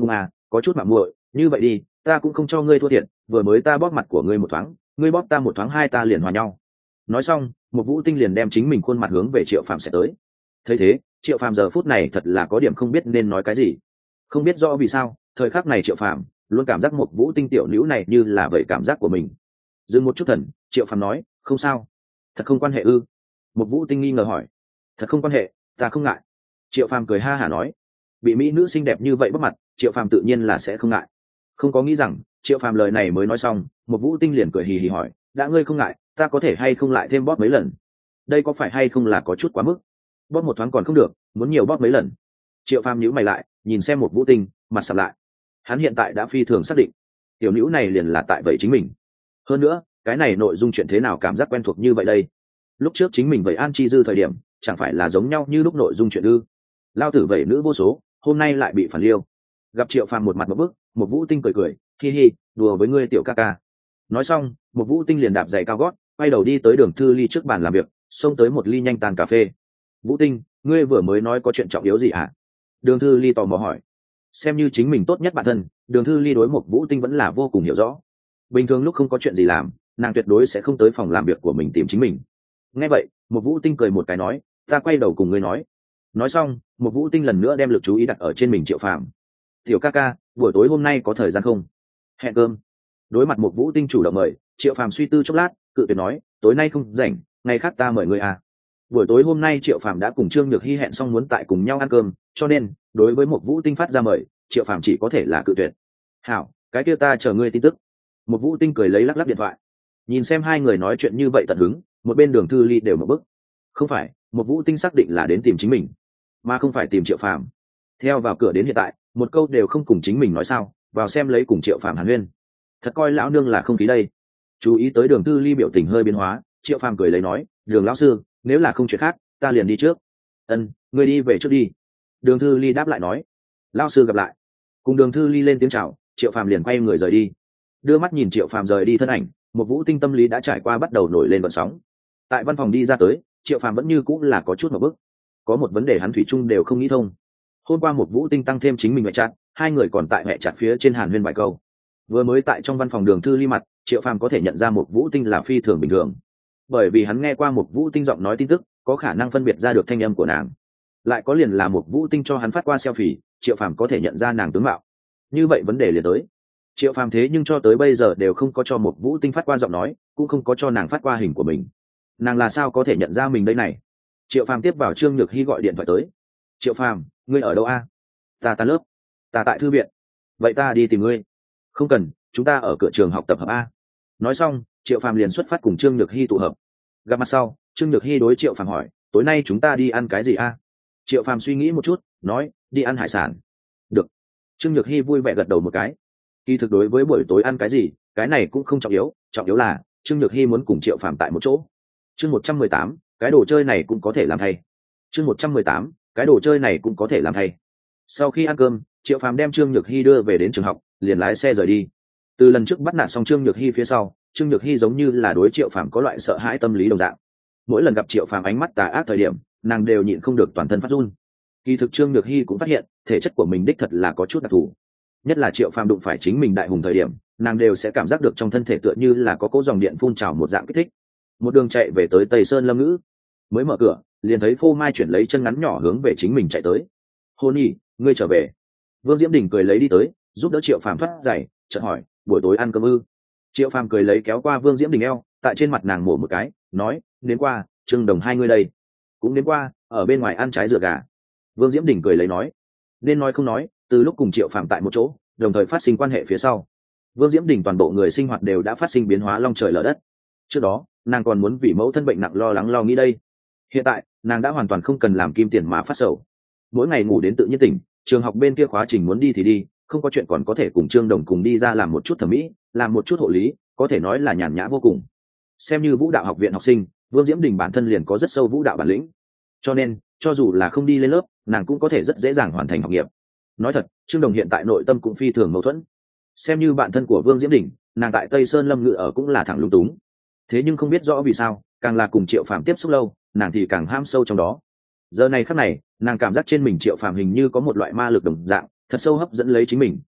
có chút mạng muội, như vậy đi, ta cũng không cho ngươi thua thiệt, vừa mới ta bóp mặt của ngươi một thoáng, ngươi bóp ta một thoáng, hai ta liền hòa nhau. Nói xong, một vũ tinh liền đem chính mình khuôn mặt hướng về Triệu Phàm sẽ tới. Thấy thế, Triệu Phàm giờ phút này thật là có điểm không biết nên nói cái gì. Không biết rõ vì sao, thời khắc này Triệu Phàm luôn cảm giác một vũ tinh tiểu nữ này như là vậy cảm giác của mình. Dừng một chút thần, Triệu Phàm nói, không sao, thật không quan hệ ư? Một vũ tinh nghi ngờ hỏi. Thật không quan hệ, ta không ngại. Triệu Phàm cười ha hả nói. Bị mỹ nữ xinh đẹp như vậy bắt mặt, Triệu Phàm tự nhiên là sẽ không ngại. Không có nghĩ rằng Triệu Phàm lời này mới nói xong, một vũ tinh liền cười hì hì hỏi, đã ngươi không ngại, ta có thể hay không lại thêm bóp mấy lần? Đây có phải hay không là có chút quá mức? Bóp một thoáng còn không được, muốn nhiều bóp mấy lần? Triệu Phàm nhíu mày lại, nhìn xem một vũ tinh, mặt sầm lại. Hắn hiện tại đã phi thường xác định, tiểu nữ này liền là tại vậy chính mình. Hơn nữa, cái này nội dung chuyện thế nào cảm giác quen thuộc như vậy đây? Lúc trước chính mình vậy An Chi Dư thời điểm, chẳng phải là giống nhau như lúc nội dung chuyện ư? Lao tử vậy nữ vô số, hôm nay lại bị phản liêu. Gặp Triệu Phàm một mặt một bức, một vũ tinh cười cười, hi hi, đùa với ngươi tiểu ca ca. Nói xong, một vũ tinh liền đạp giày cao gót, quay đầu đi tới Đường Thư Ly trước bàn làm việc, xông tới một ly nhanh tàn cà phê. Vũ tinh, ngươi vừa mới nói có chuyện trọng yếu gì hả? Đường Thư Ly tò mò hỏi. Xem như chính mình tốt nhất bản thân, Đường Thư Ly đối một vũ tinh vẫn là vô cùng hiểu rõ. Bình thường lúc không có chuyện gì làm, nàng tuyệt đối sẽ không tới phòng làm việc của mình tìm chính mình. Nghe vậy, một vũ tinh cười một cái nói, ta quay đầu cùng ngươi nói. Nói xong, một vũ tinh lần nữa đem lực chú ý đặt ở trên mình Triệu Phàm. Tiểu ca ca, buổi tối hôm nay có thời gian không? Hẹn cơm. Đối mặt một vũ tinh chủ động mời, Triệu Phàm suy tư chốc lát, cự tuyệt nói, tối nay không rảnh, ngày khác ta mời ngươi à. Buổi tối hôm nay Triệu Phàm đã cùng Trương Nhược Hy hẹn xong muốn tại cùng nhau ăn cơm, cho nên đối với một vũ tinh phát ra mời, Triệu Phàm chỉ có thể là cự tuyệt. Hảo, cái kia ta chờ ngươi tin tức. Một vũ tinh cười lấy lắc lắc điện thoại. Nhìn xem hai người nói chuyện như vậy tận hứng, một bên Đường Thư Ly đều một bức. Không phải, một vũ tinh xác định là đến tìm chính mình, mà không phải tìm Triệu Phàm. Theo vào cửa đến hiện tại, một câu đều không cùng chính mình nói sao, vào xem lấy cùng Triệu Phàm hàn huyên. Thật coi lão nương là không khí đây. Chú ý tới Đường Thư Ly biểu tình hơi biến hóa, Triệu Phàm cười lấy nói, Đường lão sư, nếu là không chuyện khác, ta liền đi trước. Ân, ngươi đi về trước đi. Đường Thư Ly đáp lại nói, lão sư gặp lại. Cùng Đường Thư Ly lên tiếng chào, Triệu Phàm liền quay người rời đi. Đưa mắt nhìn Triệu Phàm rời đi thân ảnh, một vũ tinh tâm lý đã trải qua bắt đầu nổi lên vận sóng. Tại văn phòng đi ra tới, Triệu Phàm vẫn như cũng là có chút một bức. Có một vấn đề hắn thủy chung đều không nghĩ thông. Hôm qua một vũ tinh tăng thêm chính mình mẹ chặt, hai người còn tại mẹ chặt phía trên hàn huyên vài câu. Vừa mới tại trong văn phòng Đường Thư Ly mặt, Triệu Phàm có thể nhận ra một vũ tinh là phi thường bình thường, bởi vì hắn nghe qua một vũ tinh giọng nói tin tức, có khả năng phân biệt ra được thanh âm của nàng. Lại có liền là một vũ tinh cho hắn phát qua selfie, Triệu Phàm có thể nhận ra nàng tướng mạo. Như vậy vấn đề liền tới, Triệu Phàm thế nhưng cho tới bây giờ đều không có cho một vũ tinh phát qua giọng nói, cũng không có cho nàng phát qua hình của mình. Nàng là sao có thể nhận ra mình đây này? Triệu Phàm tiếp vào Trương Nhược Hy gọi điện thoại tới. Triệu Phàm, ngươi ở đâu a? Ta tan lớp. Ta tại thư viện. Vậy ta đi tìm ngươi. Không cần, chúng ta ở cửa trường học tập hợp a. Nói xong, Triệu Phàm liền xuất phát cùng Trương Nhược Hy tụ hợp. Gặp mặt sau, Trương Nhược Hy đối Triệu Phàm hỏi, tối nay chúng ta đi ăn cái gì a? Triệu Phàm suy nghĩ một chút, nói, đi ăn hải sản. Được. Trương Nhược Hy vui vẻ gật đầu một cái. Kỳ thực đối với buổi tối ăn cái gì, cái này cũng không trọng yếu là Trương Nhược Hy muốn cùng Triệu Phàm tại một chỗ. Chương 118, cái đồ chơi này cũng có thể làm thay. Chương 118, cái đồ chơi này cũng có thể làm thay. Sau khi ăn cơm, Triệu Phàm đem Trương Nhược Hy đưa về đến trường học, liền lái xe rời đi. Từ lần trước bắt nạt xong Trương Nhược Hy phía sau, Trương Nhược Hy giống như là đối Triệu Phàm có loại sợ hãi tâm lý đồng dạng. Mỗi lần gặp Triệu Phàm ánh mắt tà ác thời điểm, nàng đều nhịn không được toàn thân phát run. Kỳ thực Trương Nhược Hy cũng phát hiện, thể chất của mình đích thật là có chút đặc thù. Nhất là Triệu Phàm đụng phải chính mình đại hùng thời điểm, nàng đều sẽ cảm giác được trong thân thể tựa như là có cỗ dòng điện phun trào một dạng kích thích. Một đường chạy về tới Tây Sơn Lâm Ngữ, mới mở cửa, liền thấy Phô Mai chuyển lấy chân ngắn nhỏ hướng về chính mình chạy tới. Hôn nhi, ngươi trở về. Vương Diễm Đình cười lấy đi tới, giúp đỡ Triệu Phàm thoát giày, chợt hỏi, buổi tối ăn cơm ư? Triệu Phàm cười lấy kéo qua Vương Diễm Đình eo, tại trên mặt nàng mổ một cái, nói, đến qua, Trương Đồng hai ngươi đây. Cũng đến qua, ở bên ngoài ăn trái rửa gà. Vương Diễm Đình cười lấy nói, nên nói không nói, từ lúc cùng Triệu Phàm tại một chỗ, đồng thời phát sinh quan hệ phía sau, Vương Diễm Đình toàn bộ người sinh hoạt đều đã phát sinh biến hóa long trời lở đất. Trước đó, nàng còn muốn vì mẫu thân bệnh nặng lo nghĩ đây. Hiện tại, nàng đã hoàn toàn không cần làm kim tiền mà phát sầu. Mỗi ngày ngủ đến tự nhiên tỉnh, trường học bên kia khóa trình muốn đi thì đi, không có chuyện còn có thể cùng Trương Đồng cùng đi ra làm một chút thẩm mỹ, làm một chút hộ lý, có thể nói là nhàn nhã vô cùng. Xem như vũ đạo học viện học sinh, Vương Diễm Đình bản thân liền có rất sâu vũ đạo bản lĩnh, cho nên cho dù là không đi lên lớp, nàng cũng có thể rất dễ dàng hoàn thành học nghiệp. Nói thật, Trương Đồng hiện tại nội tâm cũng phi thường mâu thuẫn. Xem như bạn thân của Vương Diễm Đình, nàng tại Tây Sơn Lâm Ngự ở cũng là thẳng lung túng. Thế nhưng không biết rõ vì sao, càng là cùng Triệu Phàm tiếp xúc lâu, nàng thì càng ham sâu trong đó. Giờ này khắc này, nàng cảm giác trên mình Triệu Phàm hình như có một loại ma lực đồng dạng, thật sâu hấp dẫn lấy chính mình,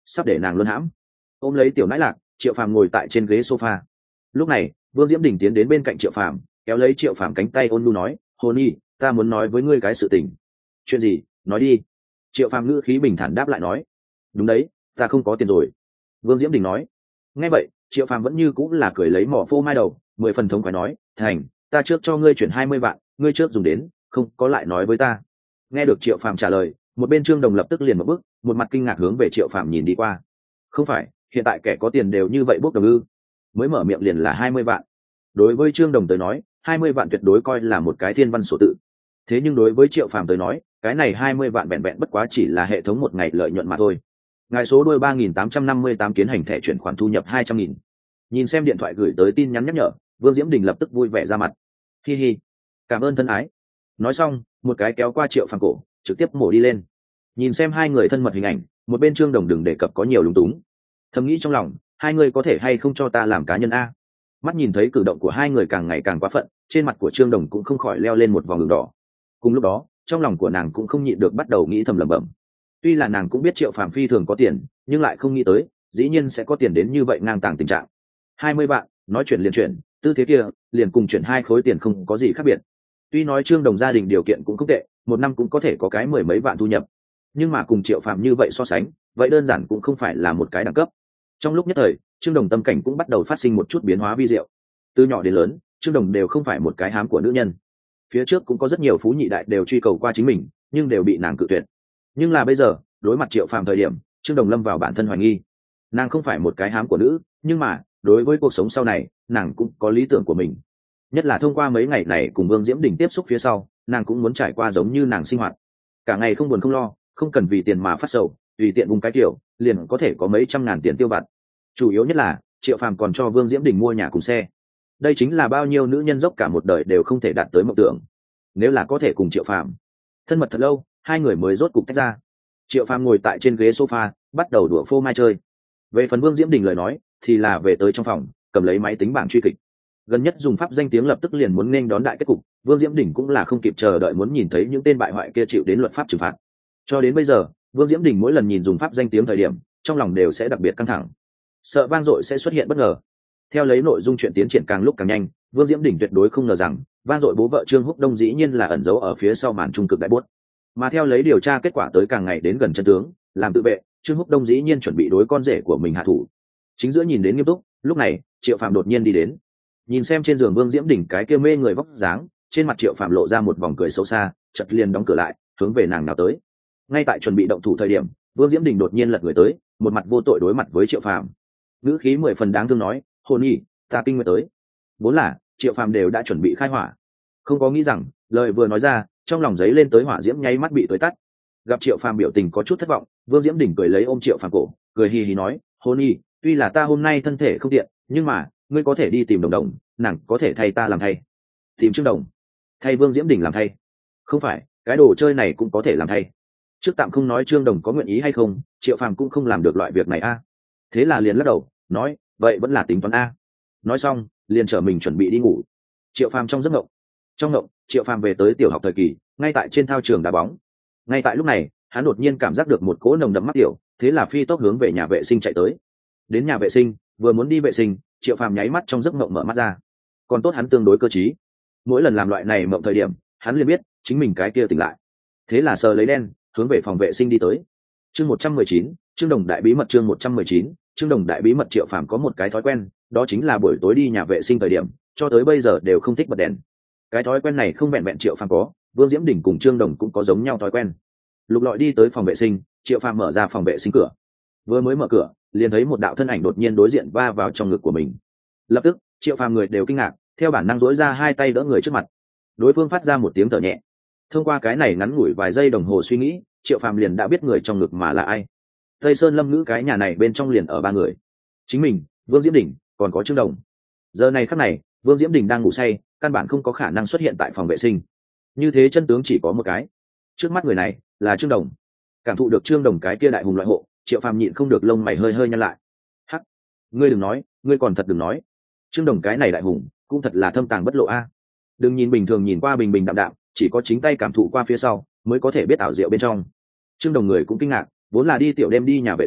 sắp để nàng luân hãm. Ôm lấy tiểu nãi lạc, Triệu Phàm ngồi tại trên ghế sofa. Lúc này Vương Diễm Đình tiến đến bên cạnh Triệu Phàm, kéo lấy Triệu Phàm cánh tay ôn nhu nói, hồn nhi, ta muốn nói với ngươi cái sự tình. Chuyện gì? Nói đi. Triệu Phàm ngữ khí bình thản đáp lại nói, đúng đấy, ta không có tiền rồi. Vương Diễm Đình nói. Nghe vậy Triệu Phàm vẫn như cũng là cười lấy mỏ phô mai đầu, 10 phần thống khoái nói, thành, ta trước cho ngươi chuyển 20 vạn, ngươi trước dùng đến, không có lại nói với ta. Nghe được Triệu Phàm trả lời, một bên Trương Đồng lập tức liền một bước, một mặt kinh ngạc hướng về Triệu Phàm nhìn đi qua. Không phải, hiện tại kẻ có tiền đều như vậy bốc đồng ư? Mới mở miệng liền là 20 vạn. Đối với Trương Đồng tới nói, 20 vạn tuyệt đối coi là một cái thiên văn số tự. Thế nhưng đối với Triệu Phàm tới nói, cái này 20 vạn vẹn vẹn bất quá chỉ là hệ thống một ngày lợi nhuận mà thôi. Ngài số đuôi 3858 kiến hành thẻ chuyển khoản thu nhập 200.000. Nhìn xem điện thoại gửi tới tin nhắn nhắc nhở, Vương Diễm Đình lập tức vui vẻ ra mặt. Hi hi, cảm ơn thân ái. Nói xong, một cái kéo qua Triệu Phàm cổ, trực tiếp mổ đi lên. Nhìn xem hai người thân mật hình ảnh, một bên Trương Đồng đừng đề cập có nhiều lúng túng. Thầm nghĩ trong lòng, hai người có thể hay không cho ta làm cá nhân a? Mắt nhìn thấy cử động của hai người càng ngày càng quá phận, trên mặt của Trương Đồng cũng không khỏi leo lên một vòng đường đỏ. Cùng lúc đó, trong lòng của nàng cũng không nhịn được bắt đầu nghĩ thầm lẩm bẩm. Tuy là nàng cũng biết Triệu Phàm phi thường có tiền, nhưng lại không nghĩ tới, dĩ nhiên sẽ có tiền đến như vậy ngang tàng tình trạng. 20 vạn, nói chuyện liền chuyển, tư thế kia, liền cùng chuyển 2 khối tiền không có gì khác biệt. Tuy nói Trương Đồng gia đình điều kiện cũng không tệ, một năm cũng có thể có cái 10 mấy vạn thu nhập, nhưng mà cùng Triệu Phàm như vậy so sánh, vậy đơn giản cũng không phải là một cái đẳng cấp. Trong lúc nhất thời, Trương Đồng tâm cảnh cũng bắt đầu phát sinh một chút biến hóa vi diệu. Từ nhỏ đến lớn, Trương Đồng đều không phải một cái hám của nữ nhân. Phía trước cũng có rất nhiều phú nhị đại đều truy cầu qua chính mình, nhưng đều bị nàng cự tuyệt. Nhưng là bây giờ, đối mặt Triệu Phàm thời điểm, Trương Đồng lâm vào bản thân hoài nghi. Nàng không phải một cái hám của nữ, nhưng mà đối với cuộc sống sau này, nàng cũng có lý tưởng của mình. Nhất là thông qua mấy ngày này cùng Vương Diễm Đình tiếp xúc phía sau, nàng cũng muốn trải qua giống như nàng sinh hoạt, cả ngày không buồn không lo, không cần vì tiền mà phát sầu, tùy tiện vùng cái kiểu liền có thể có mấy trăm ngàn tiền tiêu vặt. Chủ yếu nhất là Triệu Phàm còn cho Vương Diễm Đình mua nhà cùng xe. Đây chính là bao nhiêu nữ nhân dốc cả một đời đều không thể đạt tới mộng tưởng. Nếu là có thể cùng Triệu Phàm thân mật thật lâu, hai người mới rốt cục tách ra. Triệu Phàm ngồi tại trên ghế sofa, bắt đầu đùa phô mai chơi. Về phần Vương Diễm Đình lời nói, thì là về tới trong phòng, cầm lấy máy tính bảng truy kịch. Gần nhất dùng pháp danh tiếng lập tức liền muốn nên đón đại kết cục, Vương Diễm Đình cũng là không kịp chờ đợi muốn nhìn thấy những tên bại hoại kia chịu đến luật pháp trừng phạt. Cho đến bây giờ, Vương Diễm Đình mỗi lần nhìn dùng pháp danh tiếng thời điểm, trong lòng đều sẽ đặc biệt căng thẳng, sợ vang dội sẽ xuất hiện bất ngờ. Theo lấy nội dung chuyện tiến triển càng lúc càng nhanh, Vương Diễm Đình tuyệt đối không ngờ rằng vang dội bố vợ Trương Húc Đông dĩ nhiên là ẩn giấu ở phía sau màn trung cực đại bốt. Mà theo lấy điều tra kết quả tới càng ngày đến gần chân tướng, làm tự vệ, Trương Húc Đông dĩ nhiên chuẩn bị đối con rể của mình hạ thủ. Chính giữa nhìn đến nghiêm túc, lúc này Triệu Phàm đột nhiên đi đến. Nhìn xem trên giường Vương Diễm Đình cái kia mê người vóc dáng, trên mặt Triệu Phàm lộ ra một vòng cười xấu xa, chợt liền đóng cửa lại, hướng về nàng nào tới. Ngay tại chuẩn bị động thủ thời điểm, Vương Diễm Đình đột nhiên lật người tới, một mặt vô tội đối mặt với Triệu Phàm. Ngữ khí 10 phần đáng thương nói, "Hồn nhi, ta kinh nguyệt tới." Vốn là Triệu Phàm đều đã chuẩn bị khai hỏa, không có nghĩ rằng lời vừa nói ra, trong lòng giấy lên tới hỏa diễm nháy mắt bị tới tắt. Gặp Triệu Phàm biểu tình có chút thất vọng, Vương Diễm Đình cười lấy ôm Triệu Phàm cổ, cười hì hì nói, "Hồn nhi, tuy là ta hôm nay thân thể không tiện, nhưng mà ngươi có thể đi tìm Đồng Đồng, nàng có thể thay ta làm thay." Tìm Trương Đồng thay Vương Diễm Đình làm thay? Không phải, cái đồ chơi này cũng có thể làm thay. Trước tạm không nói Trương Đồng có nguyện ý hay không, Triệu Phàm cũng không làm được loại việc này a. Thế là liền lắc đầu nói, vậy vẫn là tính toán a. Nói xong liền trở mình chuẩn bị đi ngủ. Triệu Phàm trong giấc mộng, trong mộng Triệu Phàm về tới tiểu học thời kỳ, ngay tại trên thao trường đá bóng. Ngay tại lúc này, hắn đột nhiên cảm giác được một cỗ nồng đậm mắt tiểu, thế là phi tốc hướng về nhà vệ sinh chạy tới. Đến nhà vệ sinh, vừa muốn đi vệ sinh, Triệu Phàm nháy mắt trong giấc mộng mở mắt ra. Còn tốt hắn tương đối cơ trí, mỗi lần làm loại này mộng thời điểm, hắn liền biết chính mình cái kia tỉnh lại. Thế là sờ lấy đen, hướng về phòng vệ sinh đi tới. Chương 119, Trương Đồng đại bí mật. Chương 119, Trương Đồng đại bí mật. Triệu Phàm có một cái thói quen, đó chính là buổi tối đi nhà vệ sinh thời điểm, cho tới bây giờ đều không thích bật đèn. Cái thói quen này không vẹn vẹn Triệu Phàm có, Vương Diễm Đình cùng Trương Đồng cũng có giống nhau thói quen. Lục lọi đi tới phòng vệ sinh, Triệu Phàm mở ra phòng vệ sinh cửa. Vừa mới mở cửa, liền thấy một đạo thân ảnh đột nhiên đối diện va vào trong ngực của mình. Lập tức, Triệu Phàm người đều kinh ngạc, theo bản năng duỗi ra hai tay đỡ người trước mặt. Đối phương phát ra một tiếng thở nhẹ. Thông qua cái này ngắn ngủi vài giây đồng hồ suy nghĩ, Triệu Phàm liền đã biết người trong ngực mà là ai. Tây Sơn Lâm Ngữ cái nhà này bên trong liền ở ba người. Chính mình, Vương Diễm Đình, còn có Trương Đồng. Giờ này khắc này, Vương Diễm Đình đang ngủ say, căn bản không có khả năng xuất hiện tại phòng vệ sinh. Như thế chân tướng chỉ có một cái. Trước mắt người này là Trương Đồng. Cảm thụ được Trương Đồng cái kia đại hùng loại hộ, Triệu Phàm nhịn không được lông mày hơi hơi nhăn lại. Hắc, ngươi đừng nói, ngươi còn thật đừng nói. Trương Đồng cái này đại hùng, cũng thật là thâm tàng bất lộ a. Đừng nhìn bình thường nhìn qua bình bình đạm đạm, chỉ có chính tay cảm thụ qua phía sau mới có thể biết ảo diệu bên trong. Trương Đồng người cũng kinh ngạc, vốn là đi tiểu đêm đi nhà vệ sinh,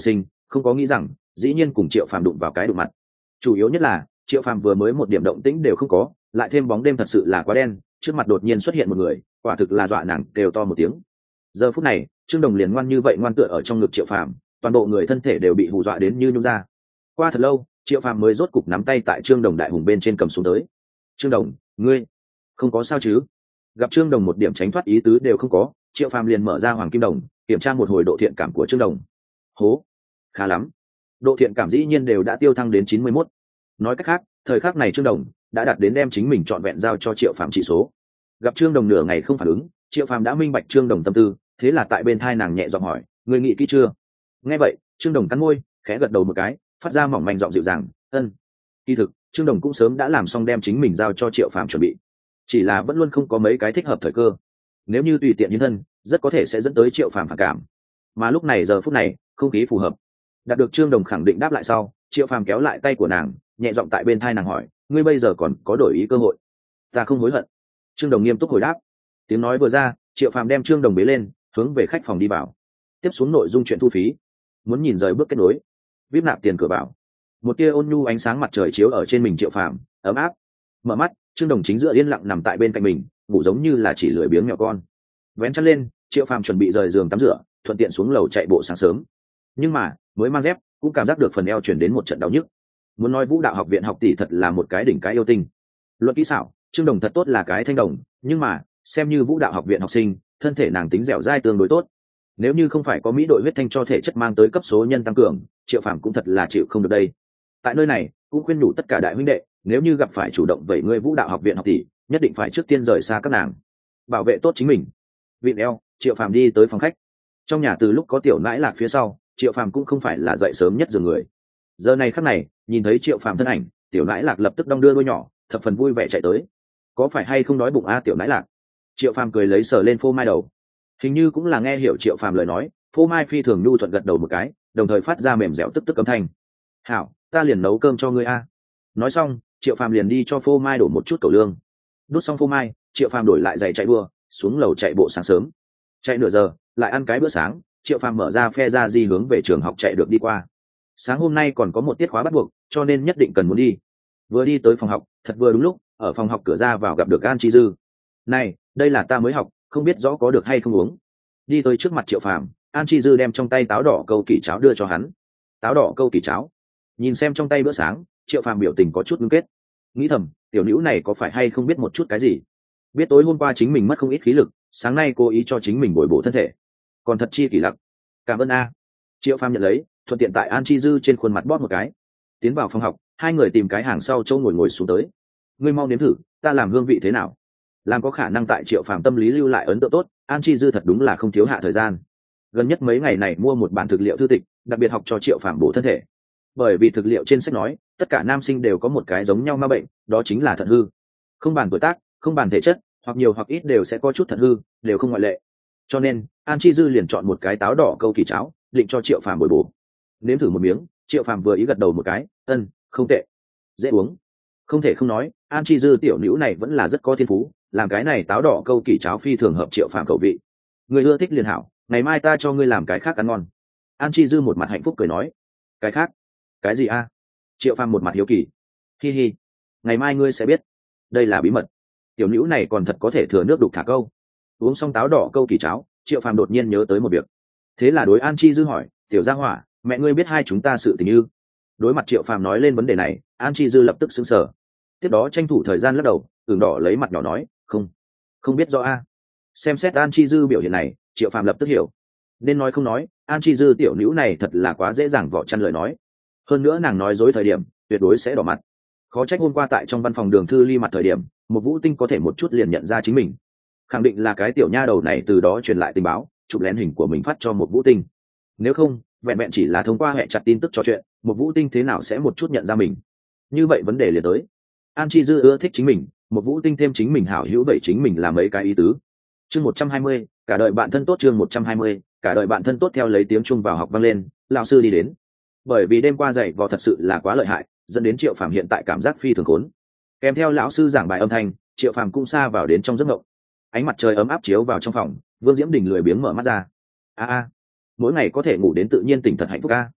không có nghĩ rằng dĩ nhiên cùng Triệu Phàm đụng vào cái đụng mặt. Chủ yếu nhất là Triệu Phàm vừa mới một điểm động tĩnh đều không có, lại thêm bóng đêm thật sự là quá đen, trước mặt đột nhiên xuất hiện một người, quả thực là dọa nàng kêu to một tiếng. Giờ phút này Trương Đồng liền ngoan như vậy ngoan tựa ở trong ngực Triệu Phàm, toàn bộ người thân thể đều bị hù dọa đến như nhung ra. Qua thật lâu Triệu Phàm mới rốt cục nắm tay tại Trương Đồng đại hùng bên trên cầm xuống tới. Trương Đồng, ngươi không có sao chứ? Gặp Trương Đồng một điểm tránh thoát ý tứ đều không có, Triệu Phàm liền mở ra Hoàng Kim Đồng, kiểm tra một hồi độ thiện cảm của Trương Đồng. Hố, khá lắm. Độ thiện cảm dĩ nhiên đều đã tiêu thăng đến 91. Nói cách khác, thời khắc này Trương Đồng đã đạt đến đem chính mình trọn vẹn giao cho Triệu Phàm chỉ số. Gặp Trương Đồng nửa ngày không phản ứng, Triệu Phàm đã minh bạch Trương Đồng tâm tư, thế là tại bên thai nàng nhẹ giọng hỏi, ngươi nghĩ kỹ chưa? Nghe vậy Trương Đồng cắn môi, khẽ gật đầu một cái, phát ra mỏng manh giọng dịu dàng, ân. Kỳ thực Trương Đồng cũng sớm đã làm xong đem chính mình giao cho Triệu Phàm chuẩn bị, chỉ là vẫn luôn không có mấy cái thích hợp thời cơ. Nếu như tùy tiện nhân thân, rất có thể sẽ dẫn tới Triệu Phàm phản cảm. Mà lúc này giờ phút này, không khí phù hợp. Đạt được Trương Đồng khẳng định đáp lại sau, Triệu Phàm kéo lại tay của nàng, nhẹ giọng tại bên thai nàng hỏi, ngươi bây giờ còn có đổi ý cơ hội? Ta không hối hận. Trương Đồng nghiêm túc hồi đáp. Tiếng nói vừa ra, Triệu Phàm đem Trương Đồng bế lên, hướng về khách phòng đi vào. Tiếp xuống nội dung chuyện thu phí. Muốn nhìn rời bước kết nối. VIP nạp tiền cửa vào. Một tia ôn nhu ánh sáng mặt trời chiếu ở trên mình Triệu Phàm, ấm áp. Mở mắt, Trương Đồng chính dựa yên lặng nằm tại bên cạnh mình, ngủ giống như là chỉ lười biếng mèo con. Vén chăn lên, Triệu Phàm chuẩn bị rời giường tắm rửa, thuận tiện xuống lầu chạy bộ sáng sớm. Nhưng mà mới mang dép cũng cảm giác được phần eo chuyển đến một trận đau nhức. Muốn nói Vũ Đạo học viện học tỷ thật là một cái đỉnh cái yêu tinh. Luận kỹ xảo Trương Đồng thật tốt là cái thanh đồng, nhưng mà xem như Vũ Đạo học viện học sinh, thân thể nàng tính dẻo dai tương đối tốt. Nếu như không phải có mỹ đội huyết thanh cho thể chất mang tới cấp số nhân tăng cường, Triệu Phàm cũng thật là chịu không được đây. Tại nơi này cũng khuyên nhủ tất cả đại huynh đệ, nếu như gặp phải chủ động vẩy ngươi Vũ Đạo học viện học tỷ, nhất định phải trước tiên rời xa các nàng, bảo vệ tốt chính mình. Vịn eo, Triệu Phàm đi tới phòng khách. Trong nhà từ lúc có Tiểu Nãi Lạc phía sau, Triệu Phàm cũng không phải là dậy sớm nhất giường người. Giờ này khắc này, nhìn thấy Triệu Phàm thân ảnh, Tiểu Nãi Lạc lập tức đong đưa đuôi nhỏ, thập phần vui vẻ chạy tới. Có phải hay không đói bụng a Tiểu Nãi Lạc? Triệu Phàm cười lấy sờ lên phô mai đầu. Hình như cũng là nghe hiểu Triệu Phàm lời nói, phô mai phi thường nhu thuận gật đầu một cái, đồng thời phát ra mềm dẻo tức tức âm thanh. Hảo, ta liền nấu cơm cho ngươi a. Nói xong, Triệu Phàm liền đi cho phô mai đổ một chút cẩu lương. Đút xong phô mai, Triệu Phàm đổi lại giày chạy đua, xuống lầu chạy bộ sáng sớm. Chạy nửa giờ, lại ăn cái bữa sáng, Triệu Phàm mở ra phe ra di hướng về trường học chạy được đi qua. Sáng hôm nay còn có một tiết khóa bắt buộc, cho nên nhất định cần muốn đi. Vừa đi tới phòng học, thật vừa đúng lúc, ở phòng học cửa ra vào gặp được An Chi Dư. Này, đây là ta mới học, không biết rõ có được hay không uống. Đi tới trước mặt Triệu Phàm, An Chi Dư đem trong tay táo đỏ câu kỳ cháo đưa cho hắn. Táo đỏ câu kỳ cháo. Nhìn xem trong tay bữa sáng, Triệu Phàm biểu tình có chút ngưng kết. Nghĩ thầm, tiểu nữ này có phải hay không biết một chút cái gì? Biết tối hôm qua chính mình mất không ít khí lực, sáng nay cố ý cho chính mình bồi bổ thân thể. Còn thật chi kỳ lặc. Cảm ơn a. Triệu Phàm nhận lấy, thuận tiện tại An Chi Dư trên khuôn mặt bóp một cái. Tiến vào phòng học, hai người tìm cái hàng sau chỗ ngồi xuống tới. Ngươi mau nếm thử, ta làm hương vị thế nào? Làm có khả năng tại Triệu Phàm tâm lý lưu lại ấn tượng tốt, An Chi Dư thật đúng là không thiếu hạ thời gian. Gần nhất mấy ngày này mua một bản thực liệu thư tịch, đặc biệt học cho Triệu Phàm bổ thân thể. Bởi vì thực liệu trên sách nói, tất cả nam sinh đều có một cái giống nhau ma bệnh, đó chính là thận hư. Không bàn tuổi tác, không bàn thể chất, hoặc nhiều hoặc ít đều sẽ có chút thận hư, đều không ngoại lệ. Cho nên An Chi Dư liền chọn một cái táo đỏ câu kỳ cháo, định cho Triệu Phàm bồi bổ. Nếm thử một miếng, Triệu Phàm vừa ý gật đầu một cái, ân, không tệ, dễ uống. Không thể không nói, An Chi Dư tiểu nữ này vẫn là rất có thiên phú, làm cái này táo đỏ câu kỳ cháo phi thường hợp Triệu Phàm khẩu vị. Người ưa thích liền hảo, ngày mai ta cho ngươi làm cái khác ăn ngon. An Chi Dư một mặt hạnh phúc cười nói. Cái khác? Cái gì a? Triệu Phàm một mặt hiếu kỳ. Hi hi, ngày mai ngươi sẽ biết, đây là bí mật. Tiểu nữ này còn thật có thể thừa nước đục thả câu. Uống xong táo đỏ câu kỳ cháo, Triệu Phàm đột nhiên nhớ tới một việc. Thế là đối An Chi Dư hỏi, tiểu gia hỏa, mẹ ngươi biết hai chúng ta sự tình ư? Đối mặt Triệu Phàm nói lên vấn đề này, An Chi Dư lập tức sững sờ. Tiếp đó tranh thủ thời gian lắc đầu, ửng đỏ lấy mặt nhỏ nói, không biết rõ a. Xem xét An Chi Dư biểu hiện này, Triệu Phàm lập tức hiểu. Nên nói không nói, An Chi Dư tiểu nữ này thật là quá dễ dàng vỏ chăn lời nói. Hơn nữa nàng nói dối thời điểm, tuyệt đối sẽ đỏ mặt. Khó trách hôm qua tại trong văn phòng Đường Thư Ly mặt thời điểm, một Vũ Tinh có thể một chút liền nhận ra chính mình. Khẳng định là cái tiểu nha đầu này từ đó truyền lại tình báo, chụp lén hình của mình phát cho một Vũ Tinh. Nếu không, vẹn vẹn chỉ là thông qua hệ chặt tin tức trò chuyện, một Vũ Tinh thế nào sẽ một chút nhận ra mình? Như vậy vấn đề liền tới. An Chi Dư ưa thích chính mình, một Vũ Tinh thêm chính mình hảo hữu vậy chính mình là mấy cái ý tứ. Chương 120, cả đời bạn thân tốt. Chương 120, cả đời bạn thân tốt. Theo lấy tiếng Trung vào học vang lên, lão sư đi đến. Bởi vì đêm qua dạy vò thật sự là quá lợi hại, dẫn đến Triệu Phàm hiện tại cảm giác phi thường khốn. Kèm theo lão sư giảng bài âm thanh, Triệu Phàm cũng xa vào đến trong giấc mộng. Ánh mặt trời ấm áp chiếu vào trong phòng, Vương Diễm Đình lười biếng mở mắt ra. A, mỗi ngày có thể ngủ đến tự nhiên tỉnh thật hạnh phúc a.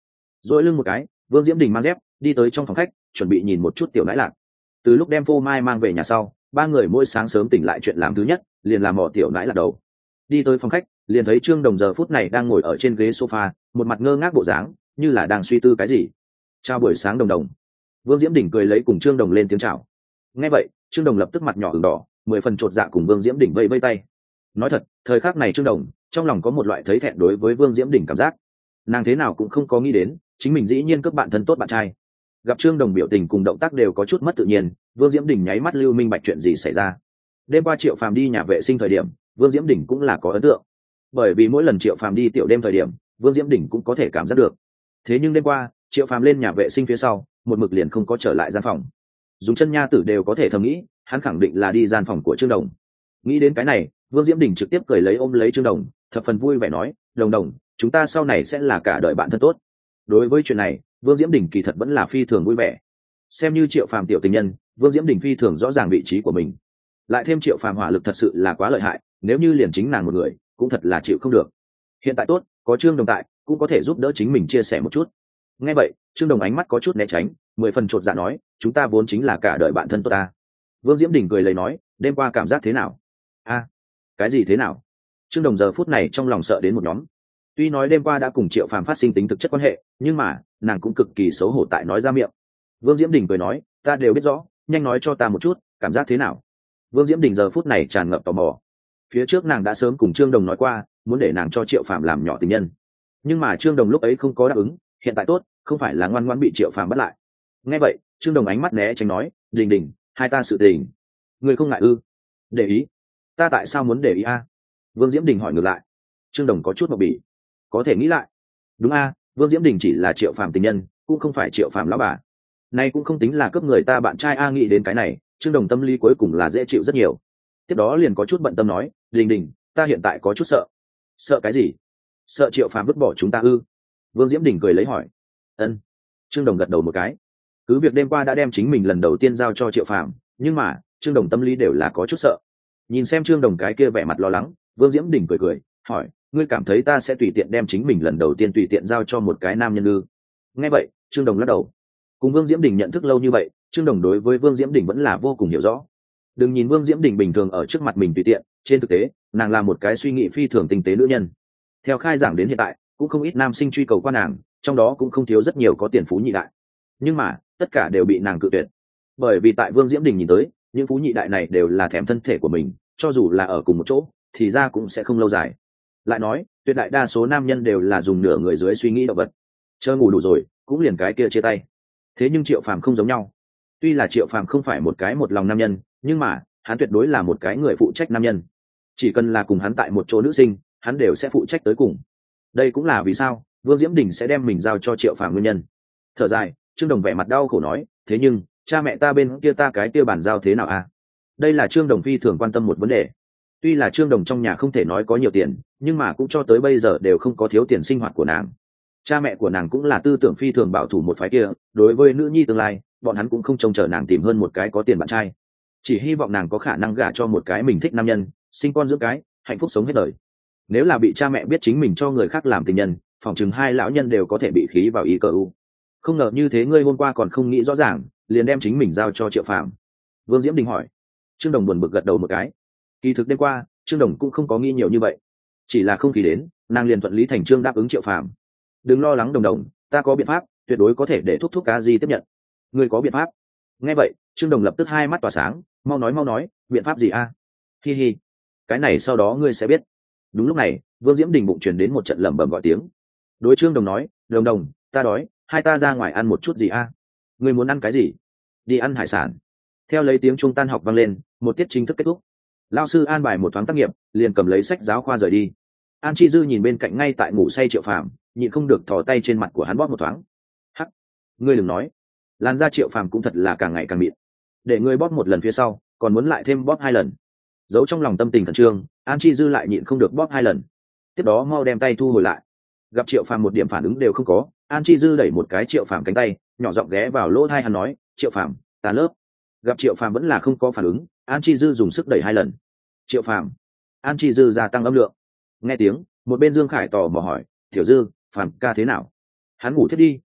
dỗi lưng một cái, Vương Diễm Đình mang dép đi tới trong phòng khách, chuẩn bị nhìn một chút tiểu nãi lạc. Từ lúc đem phô mai mang về nhà sau, ba người mỗi sáng sớm tỉnh lại chuyện làm thứ nhất liền làm mò tiểu nãi lạc đầu. Đi tới phòng khách, liền thấy Trương Đồng giờ phút này đang ngồi ở trên ghế sofa, một mặt ngơ ngác bộ dáng, như là đang suy tư cái gì. Chào buổi sáng Đồng Đồng. Vương Diễm Đình cười lấy cùng Trương Đồng lên tiếng chào. Nghe vậy, Trương Đồng lập tức mặt nhỏ ửng đỏ, 10 phần chột dạ cùng Vương Diễm Đình vẫy vẫy tay. Nói thật, thời khắc này Trương Đồng trong lòng có một loại thấy thẹn đối với Vương Diễm Đình cảm giác. Nàng thế nào cũng không có nghĩ đến, chính mình dĩ nhiên cướp bạn thân tốt bạn trai. Gặp Trương Đồng biểu tình cùng động tác đều có chút mất tự nhiên, Vương Diễm Đình nháy mắt lưu minh bạch chuyện gì xảy ra. Đêm qua Triệu Phàm đi nhà vệ sinh thời điểm, Vương Diễm Đình cũng là có ấn tượng, bởi vì mỗi lần Triệu Phàm đi tiểu đêm thời điểm, Vương Diễm Đình cũng có thể cảm giác được. Thế nhưng đêm qua Triệu Phàm lên nhà vệ sinh phía sau, một mực liền không có trở lại gian phòng. Dùng chân nha tử đều có thể thầm nghĩ, hắn khẳng định là đi gian phòng của Trương Đồng. Nghĩ đến cái này, Vương Diễm Đình trực tiếp cười lấy ôm lấy Trương Đồng, thập phần vui vẻ nói, Đồng Đồng, chúng ta sau này sẽ là cả đời bạn thân tốt. Đối với chuyện này, Vương Diễm Đình kỳ thật vẫn là phi thường vui vẻ. Xem như Triệu Phàm tiểu tình nhân, Vương Diễm Đình phi thường rõ ràng vị trí của mình. Lại thêm Triệu Phàm hỏa lực thật sự là quá lợi hại, nếu như liền chính nàng một người, cũng thật là chịu không được. Hiện tại tốt, có Trương Đồng tại, cũng có thể giúp đỡ chính mình chia sẻ một chút. Nghe vậy, Trương Đồng ánh mắt có chút né tránh, 10 phần chột dạ nói, chúng ta vốn chính là cả đời bạn thân tốt ta. Vương Diễm Đình cười lấy nói, đêm qua cảm giác thế nào? A, cái gì thế nào? Trương Đồng giờ phút này trong lòng sợ đến một nhóm. Tuy nói đêm qua đã cùng Triệu Phàm phát sinh tính thực chất quan hệ, nhưng mà nàng cũng cực kỳ xấu hổ tại nói ra miệng. Vương Diễm Đình cười nói, ta đều biết rõ, nhanh nói cho ta một chút, cảm giác thế nào? Vương Diễm Đình giờ phút này tràn ngập tò mò. Phía trước nàng đã sớm cùng Trương Đồng nói qua, muốn để nàng cho Triệu Phàm làm nhỏ tình nhân, nhưng mà Trương Đồng lúc ấy không có đáp ứng. Hiện tại tốt, không phải là ngoan ngoãn bị Triệu Phàm bắt lại. Nghe vậy, Trương Đồng ánh mắt né tránh nói, Đình Đình, hai ta sự tình, ngươi không ngại ư? Để ý? Ta tại sao muốn để ý a? Vương Diễm Đình hỏi ngược lại. Trương Đồng có chút mộng bỉ. Có thể nghĩ lại. Đúng a, Vương Diễm Đình chỉ là Triệu Phàm tình nhân, cũng không phải Triệu Phàm lão bà. Nay cũng không tính là cướp người ta bạn trai a. Nghĩ đến cái này, Trương Đồng tâm lý cuối cùng là dễ chịu rất nhiều. Tiếp đó liền có chút bận tâm nói, Đình Đình, ta hiện tại có chút sợ. Sợ cái gì? Sợ Triệu Phàm vứt bỏ chúng ta ư? Vương Diễm Đình cười lấy hỏi. Ân. Trương Đồng gật đầu một cái. Cứ việc đêm qua đã đem chính mình lần đầu tiên giao cho Triệu Phàm, nhưng mà Trương Đồng tâm lý đều là có chút sợ. Nhìn xem Trương Đồng cái kia vẻ mặt lo lắng, Vương Diễm Đình cười cười hỏi, ngươi cảm thấy ta sẽ tùy tiện đem chính mình lần đầu tiên tùy tiện giao cho một cái nam nhân ư? Nghe vậy, Trương Đồng lắc đầu. Cùng Vương Diễm Đình nhận thức lâu như vậy, Trương Đồng đối với Vương Diễm Đình vẫn là vô cùng hiểu rõ. Đừng nhìn Vương Diễm Đình bình thường ở trước mặt mình tùy tiện, trên thực tế nàng là một cái suy nghĩ phi thường tinh tế nữ nhân. Theo khai giảng đến hiện tại, cũng không ít nam sinh truy cầu qua nàng, trong đó cũng không thiếu rất nhiều có tiền phú nhị đại, nhưng mà tất cả đều bị nàng cự tuyệt. Bởi vì tại Vương Diễm Đình nhìn tới, những phú nhị đại này đều là thèm thân thể của mình, cho dù là ở cùng một chỗ thì ra cũng sẽ không lâu dài. Lại nói, tuyệt đại đa số nam nhân đều là dùng nửa người dưới suy nghĩ động vật, chờ ngủ đủ rồi cũng liền cái kia chia tay. Thế nhưng Triệu Phàm không giống nhau. Tuy là Triệu Phàm không phải một cái một lòng nam nhân, nhưng mà hắn tuyệt đối là một cái người phụ trách nam nhân. Chỉ cần là cùng hắn tại một chỗ nữ sinh, hắn đều sẽ phụ trách tới cùng. Đây cũng là vì sao Vương Diễm Đình sẽ đem mình giao cho Triệu Phàm nguyên nhân. Thở dài, Trương Đồng vẻ mặt đau khổ nói, thế nhưng cha mẹ ta bên kia ta cái kia bản giao thế nào à? Đây là Trương Đồng phi thường quan tâm một vấn đề. Tuy là Trương Đồng trong nhà không thể nói có nhiều tiền, nhưng mà cũng cho tới bây giờ đều không có thiếu tiền sinh hoạt của nàng. Cha mẹ của nàng cũng là tư tưởng phi thường bảo thủ một phái kia, đối với nữ nhi tương lai, bọn hắn cũng không trông chờ nàng tìm hơn một cái có tiền bạn trai, chỉ hy vọng nàng có khả năng gả cho một cái mình thích nam nhân, sinh con dưỡng cái, hạnh phúc sống hết đời. Nếu là bị cha mẹ biết chính mình cho người khác làm tình nhân, phỏng chừng hai lão nhân đều có thể bị khí vào ý cờ u. Không ngờ như thế ngươi hôm qua còn không nghĩ rõ ràng, liền đem chính mình giao cho Triệu Phàm. Vương Diễm Đình hỏi. Trương Đồng buồn bực gật đầu một cái. Kỳ thực đêm qua Trương Đồng cũng không có nghĩ nhiều như vậy, chỉ là không khí đến, nàng liền thuận lý thành trương đáp ứng Triệu Phàm. Đừng lo lắng Đồng Đồng, ta có biện pháp, tuyệt đối có thể để thúc cá gì tiếp nhận. Ngươi có biện pháp? Nghe vậy, Trương Đồng lập tức hai mắt tỏa sáng, mau nói, biện pháp gì a? Hi hi, cái này sau đó ngươi sẽ biết. Đúng lúc này, Vương Diễm Đình bụng truyền đến một trận lẩm bẩm gọi tiếng. Đối Trương Đồng nói, Đồng Đồng, ta đói, hai ta ra ngoài ăn một chút gì a? Ngươi muốn ăn cái gì? Đi ăn hải sản. Theo lấy tiếng chuông tan học vang lên, một tiết chính thức kết thúc. Lão sư an bài một thoáng tác nghiệp, liền cầm lấy sách giáo khoa rời đi. An Chi Dư nhìn bên cạnh ngay tại ngủ say Triệu Phàm, nhịn không được thò tay trên mặt của hắn bóp một thoáng. Hắc, ngươi đừng nói, làn da Triệu Phàm cũng thật là càng ngày càng mịn. Để ngươi bóp một lần phía sau, còn muốn lại thêm bóp hai lần. Giấu trong lòng tâm tình khẩn trương, An Chi Dư lại nhịn không được bóp hai lần. Tiếp đó mau đem tay thu hồi lại. Gặp Triệu Phàm một điểm phản ứng đều không có, An Chi Dư đẩy một cái Triệu Phàm cánh tay, nhỏ giọng ghé vào lỗ tai hắn nói, Triệu Phàm, ta lớp. Gặp Triệu Phàm vẫn là không có phản ứng, An Chi Dư dùng sức đẩy hai lần. Triệu Phàm. An Chi Dư gia tăng âm lượng. Nghe tiếng, một bên Dương Khải tò mò hỏi, Tiểu Dư, Phàm ca thế nào? Hắn ngủ thiết đi,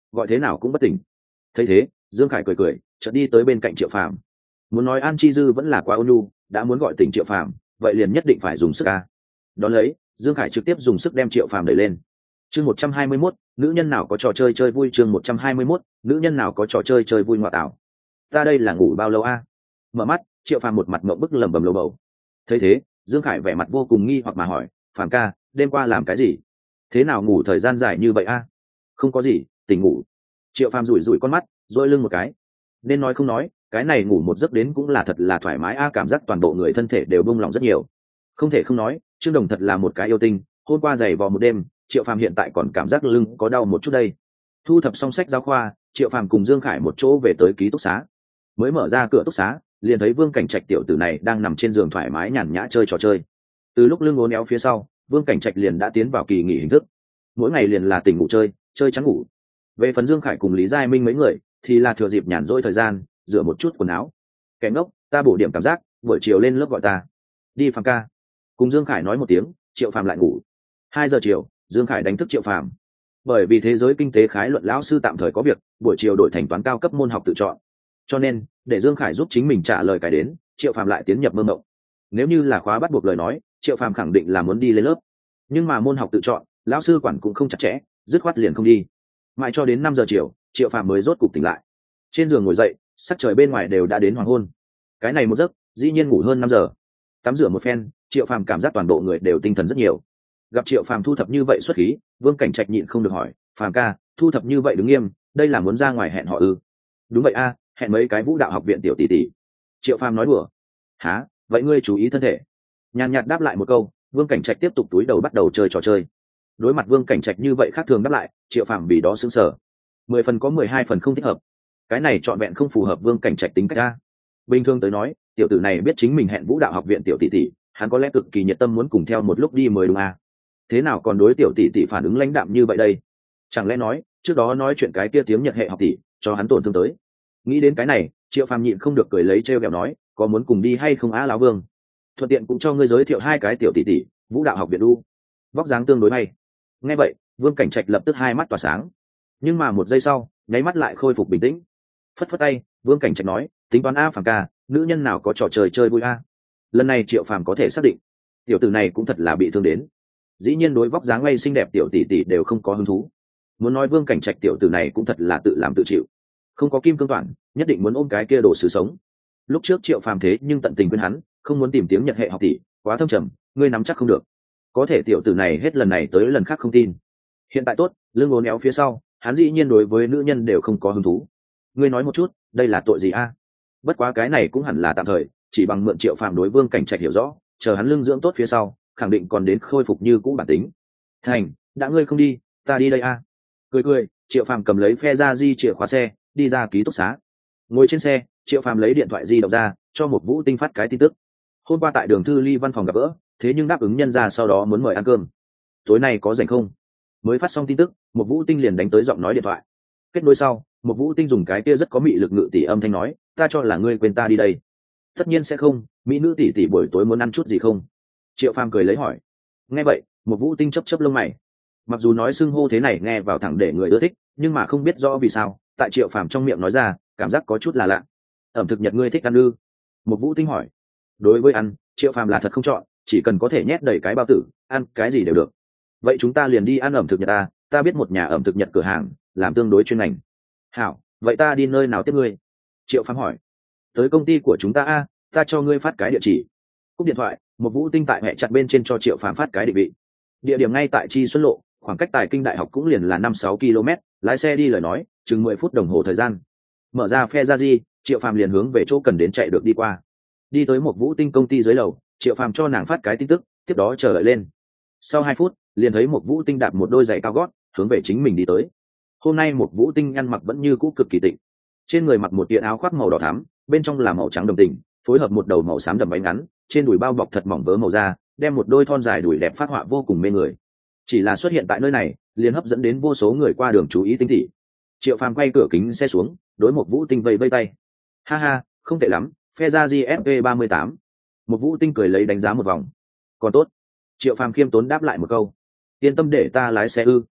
gọi thế nào cũng bất tỉnh. Thấy thế, Dương Khải cười cười, chợt đi tới bên cạnh Triệu Phàm. Muốn nói An Chi Dư vẫn là quá ôn nhu, đã muốn gọi tỉnh Triệu Phàm, vậy liền nhất định phải dùng sức a. Đón lấy, Dương Khải trực tiếp dùng sức đem Triệu Phàm đẩy lên. Chương 121, nữ nhân nào có trò chơi chơi vui. Chương 121, nữ nhân nào có trò chơi chơi vui ngoại tảo. Ta đây là ngủ bao lâu a? Mở mắt, Triệu Phàm một mặt ngậm bức lẩm bẩm lầu bầu. Thấy thế, Dương Khải vẻ mặt vô cùng nghi hoặc mà hỏi, Phàm ca, đêm qua làm cái gì? Thế nào ngủ thời gian dài như vậy a? Không có gì, tỉnh ngủ. Triệu Phàm rủi rủi con mắt, duỗi lưng một cái. Nên nói không nói, cái này ngủ một giấc đến cũng là thật là thoải mái a, cảm giác toàn bộ người thân thể đều buông lỏng rất nhiều. Không thể không nói, Trương Đồng thật là một cái yêu tinh, hôm qua giày vò một đêm, Triệu Phàm hiện tại còn cảm giác lưng có đau một chút đây. Thu thập xong sách giáo khoa, Triệu Phàm cùng Dương Khải một chỗ về tới ký túc xá. Mới mở ra cửa túc xá, liền thấy Vương Cảnh Trạch tiểu tử này đang nằm trên giường thoải mái nhàn nhã chơi trò chơi. Từ lúc lưng uốn éo phía sau, Vương Cảnh Trạch liền đã tiến vào kỳ nghỉ hình thức. Mỗi ngày liền là tỉnh ngủ chơi, chơi trắng ngủ. Về phần Dương Khải cùng Lý Giai Minh mấy người, thì là thừa dịp nhàn rỗi thời gian, rửa một chút quần áo. Kẻ ngốc, ta bổ điểm cảm giác, buổi chiều lên lớp gọi ta. Đi Phàm ca. Cùng Dương Khải nói một tiếng, Triệu Phàm lại ngủ. 2 giờ chiều, Dương Khải đánh thức Triệu Phàm. Bởi vì thế giới kinh tế khái luận lão sư tạm thời có việc, buổi chiều đổi thành toán cao cấp môn học tự chọn. Cho nên, để Dương Khải giúp chính mình trả lời cái đến, Triệu Phàm lại tiến nhập mơ mộng. Nếu như là khóa bắt buộc lời nói, Triệu Phàm khẳng định là muốn đi lên lớp. Nhưng mà môn học tự chọn, lão sư quản cũng không chặt chẽ, dứt khoát liền không đi. Mãi cho đến 5 giờ chiều, Triệu Phàm mới rốt cục tỉnh lại. Trên giường ngồi dậy, sắc trời bên ngoài đều đã đến hoàng hôn. Cái này một giấc, dĩ nhiên ngủ hơn 5 giờ. Tắm rửa một phen, Triệu Phàm cảm giác toàn bộ người đều tinh thần rất nhiều. Gặp Triệu Phàm thu thập như vậy xuất khí, Vương Cảnh Trạch nhịn không được hỏi, Phàm ca, thu thập như vậy đứng nghiêm, đây là muốn ra ngoài hẹn họ ư? Đúng vậy a, hẹn mấy cái vũ đạo học viện tiểu tỷ tỷ. Triệu Phàm nói đùa. Hả? Vậy ngươi chú ý thân thể. Nhàn nhạt đáp lại một câu, Vương Cảnh Trạch tiếp tục túi đầu bắt đầu chơi trò chơi. Đối mặt Vương Cảnh Trạch như vậy khác thường đáp lại, Triệu Phàm vì đó sững sờ. 10 phần có 12 phần không thích hợp. Cái này trọn vẹn không phù hợp Vương Cảnh Trạch tính cách a. Bình thường tới nói, tiểu tử này biết chính mình hẹn vũ đạo học viện tiểu tỷ tỷ, hắn có lẽ cực kỳ nhiệt tâm muốn cùng theo một lúc đi mới đúng a. Thế nào còn đối tiểu tỷ tỷ phản ứng lãnh đạm như vậy đây? Chẳng lẽ nói, trước đó nói chuyện cái kia tiếng Nhật hệ học tỷ, cho hắn tổn thương tới. Nghĩ đến cái này, Triệu Phàm nhịn không được cười lấy trêu ghẹo nói, có muốn cùng đi hay không á lão Vương? Thuận tiện cũng cho ngươi giới thiệu 2 cái tiểu tỷ tỷ, vũ đạo học viện u. Vóc dáng tương đối hay. Nghe vậy, Vương Cảnh Trạch lập tức hai mắt tỏa sáng. Nhưng mà một giây sau, nháy mắt lại khôi phục bình tĩnh. Phất phất tay, Vương Cảnh Trạch nói, tính toán a Phàm ca, nữ nhân nào có trò chơi chơi vui a. Lần này Triệu Phàm có thể xác định, tiểu tử này cũng thật là bị thương đến. Dĩ nhiên đối vóc dáng ngay xinh đẹp tiểu tỷ tỷ đều không có hứng thú. Muốn nói Vương Cảnh Trạch tiểu tử này cũng thật là tự làm tự chịu. Không có kim cương toản, nhất định muốn ôm cái kia đồ sứ sống. Lúc trước Triệu Phàm thế nhưng tận tình khuyên hắn, không muốn tìm tiếng Nhật hệ học tỷ, quá thâm trầm, ngươi nắm chắc không được. Có thể tiểu tử này hết lần này tới lần khác không tin. Hiện tại tốt, lưng uốn éo phía sau, hắn dĩ nhiên đối với nữ nhân đều không có hứng thú. Ngươi nói một chút, đây là tội gì a? Bất quá cái này cũng hẳn là tạm thời, chỉ bằng mượn Triệu Phàm đối Vương Cảnh Trạch hiểu rõ, chờ hắn lưng dưỡng tốt phía sau, khẳng định còn đến khôi phục như cũ bản tính. Thành, đã ngươi không đi, ta đi đây a. Cười cười, Triệu Phàm cầm lấy phe ra di chìa khóa xe, đi ra ký túc xá. Ngồi trên xe, Triệu Phàm lấy điện thoại di động ra, cho một Vũ Tinh phát cái tin tức. Hôm qua tại Đường Thư Ly văn phòng gặp gỡ, thế nhưng đáp ứng nhân ra sau đó muốn mời ăn cơm. Tối nay có rảnh không? Mới phát xong tin tức, một Vũ Tinh liền đánh tới giọng nói điện thoại. Kết nối sau, một Vũ Tinh dùng cái kia rất có mị lực ngự tỷ âm thanh nói, ta cho là ngươi quên ta đi đây. Tất nhiên sẽ không, mỹ nữ tỷ tỷ buổi tối muốn ăn chút gì không? Triệu Phàm cười lấy hỏi. Nghe vậy, một Vũ Tinh chớp chớp lông mày. Mặc dù nói xưng hô thế này nghe vào thẳng để người ưa thích, nhưng mà không biết rõ vì sao, tại Triệu Phàm trong miệng nói ra, cảm giác có chút là lạ. Ẩm thực Nhật ngươi thích ăn ư? Một Vũ Tinh hỏi. Đối với ăn, Triệu Phàm là thật không chọn, chỉ cần có thể nhét đầy cái bao tử, ăn cái gì đều được. Vậy chúng ta liền đi ăn ẩm thực Nhật ta biết một nhà ẩm thực Nhật cửa hàng, làm tương đối chuyên ngành. Hảo, vậy ta đi nơi nào tiếp ngươi? Triệu Phàm hỏi. Tới công ty của chúng ta ta cho ngươi phát cái địa chỉ. Cúp điện thoại, một Vũ Tinh tại mẹ chặt bên trên cho Triệu Phàm phát cái định vị. Địa điểm ngay tại Chi Xuân Lộ, khoảng cách Tài Kinh Đại học cũng liền là 5-6 km, lái xe đi lời nói, chừng 10 phút đồng hồ thời gian. Mở ra phe ra di, Triệu Phàm liền hướng về chỗ cần đến chạy được đi qua. Đi tới một Vũ Tinh công ty dưới lầu, Triệu Phàm cho nàng phát cái tin tức, tiếp đó chờ đợi lên. Sau 2 phút, liền thấy một Vũ Tinh đạp một đôi giày cao gót, hướng về chính mình đi tới. Hôm nay một Vũ Tinh ăn mặc vẫn như cũ cực kỳ tịnh. Trên người mặc một kiện áo khoác màu đỏ thắm, bên trong là màu trắng đồng tình, phối hợp một đầu màu xám đầm váy ngắn, trên đùi bao bọc thật mỏng vớ màu da, đem một đôi thon dài đùi đẹp phát họa vô cùng mê người. Chỉ là xuất hiện tại nơi này, liền hấp dẫn đến vô số người qua đường chú ý Tinh thị. Triệu Phàm quay cửa kính xe xuống, đối một Vũ Tinh vẫy vẫy tay. Ha ha, không tệ lắm, phe ra GFV 38. Một Vũ Tinh cười lấy đánh giá một vòng. Còn tốt. Triệu Phàm khiêm tốn đáp lại một câu. Yên tâm để ta lái xe ư?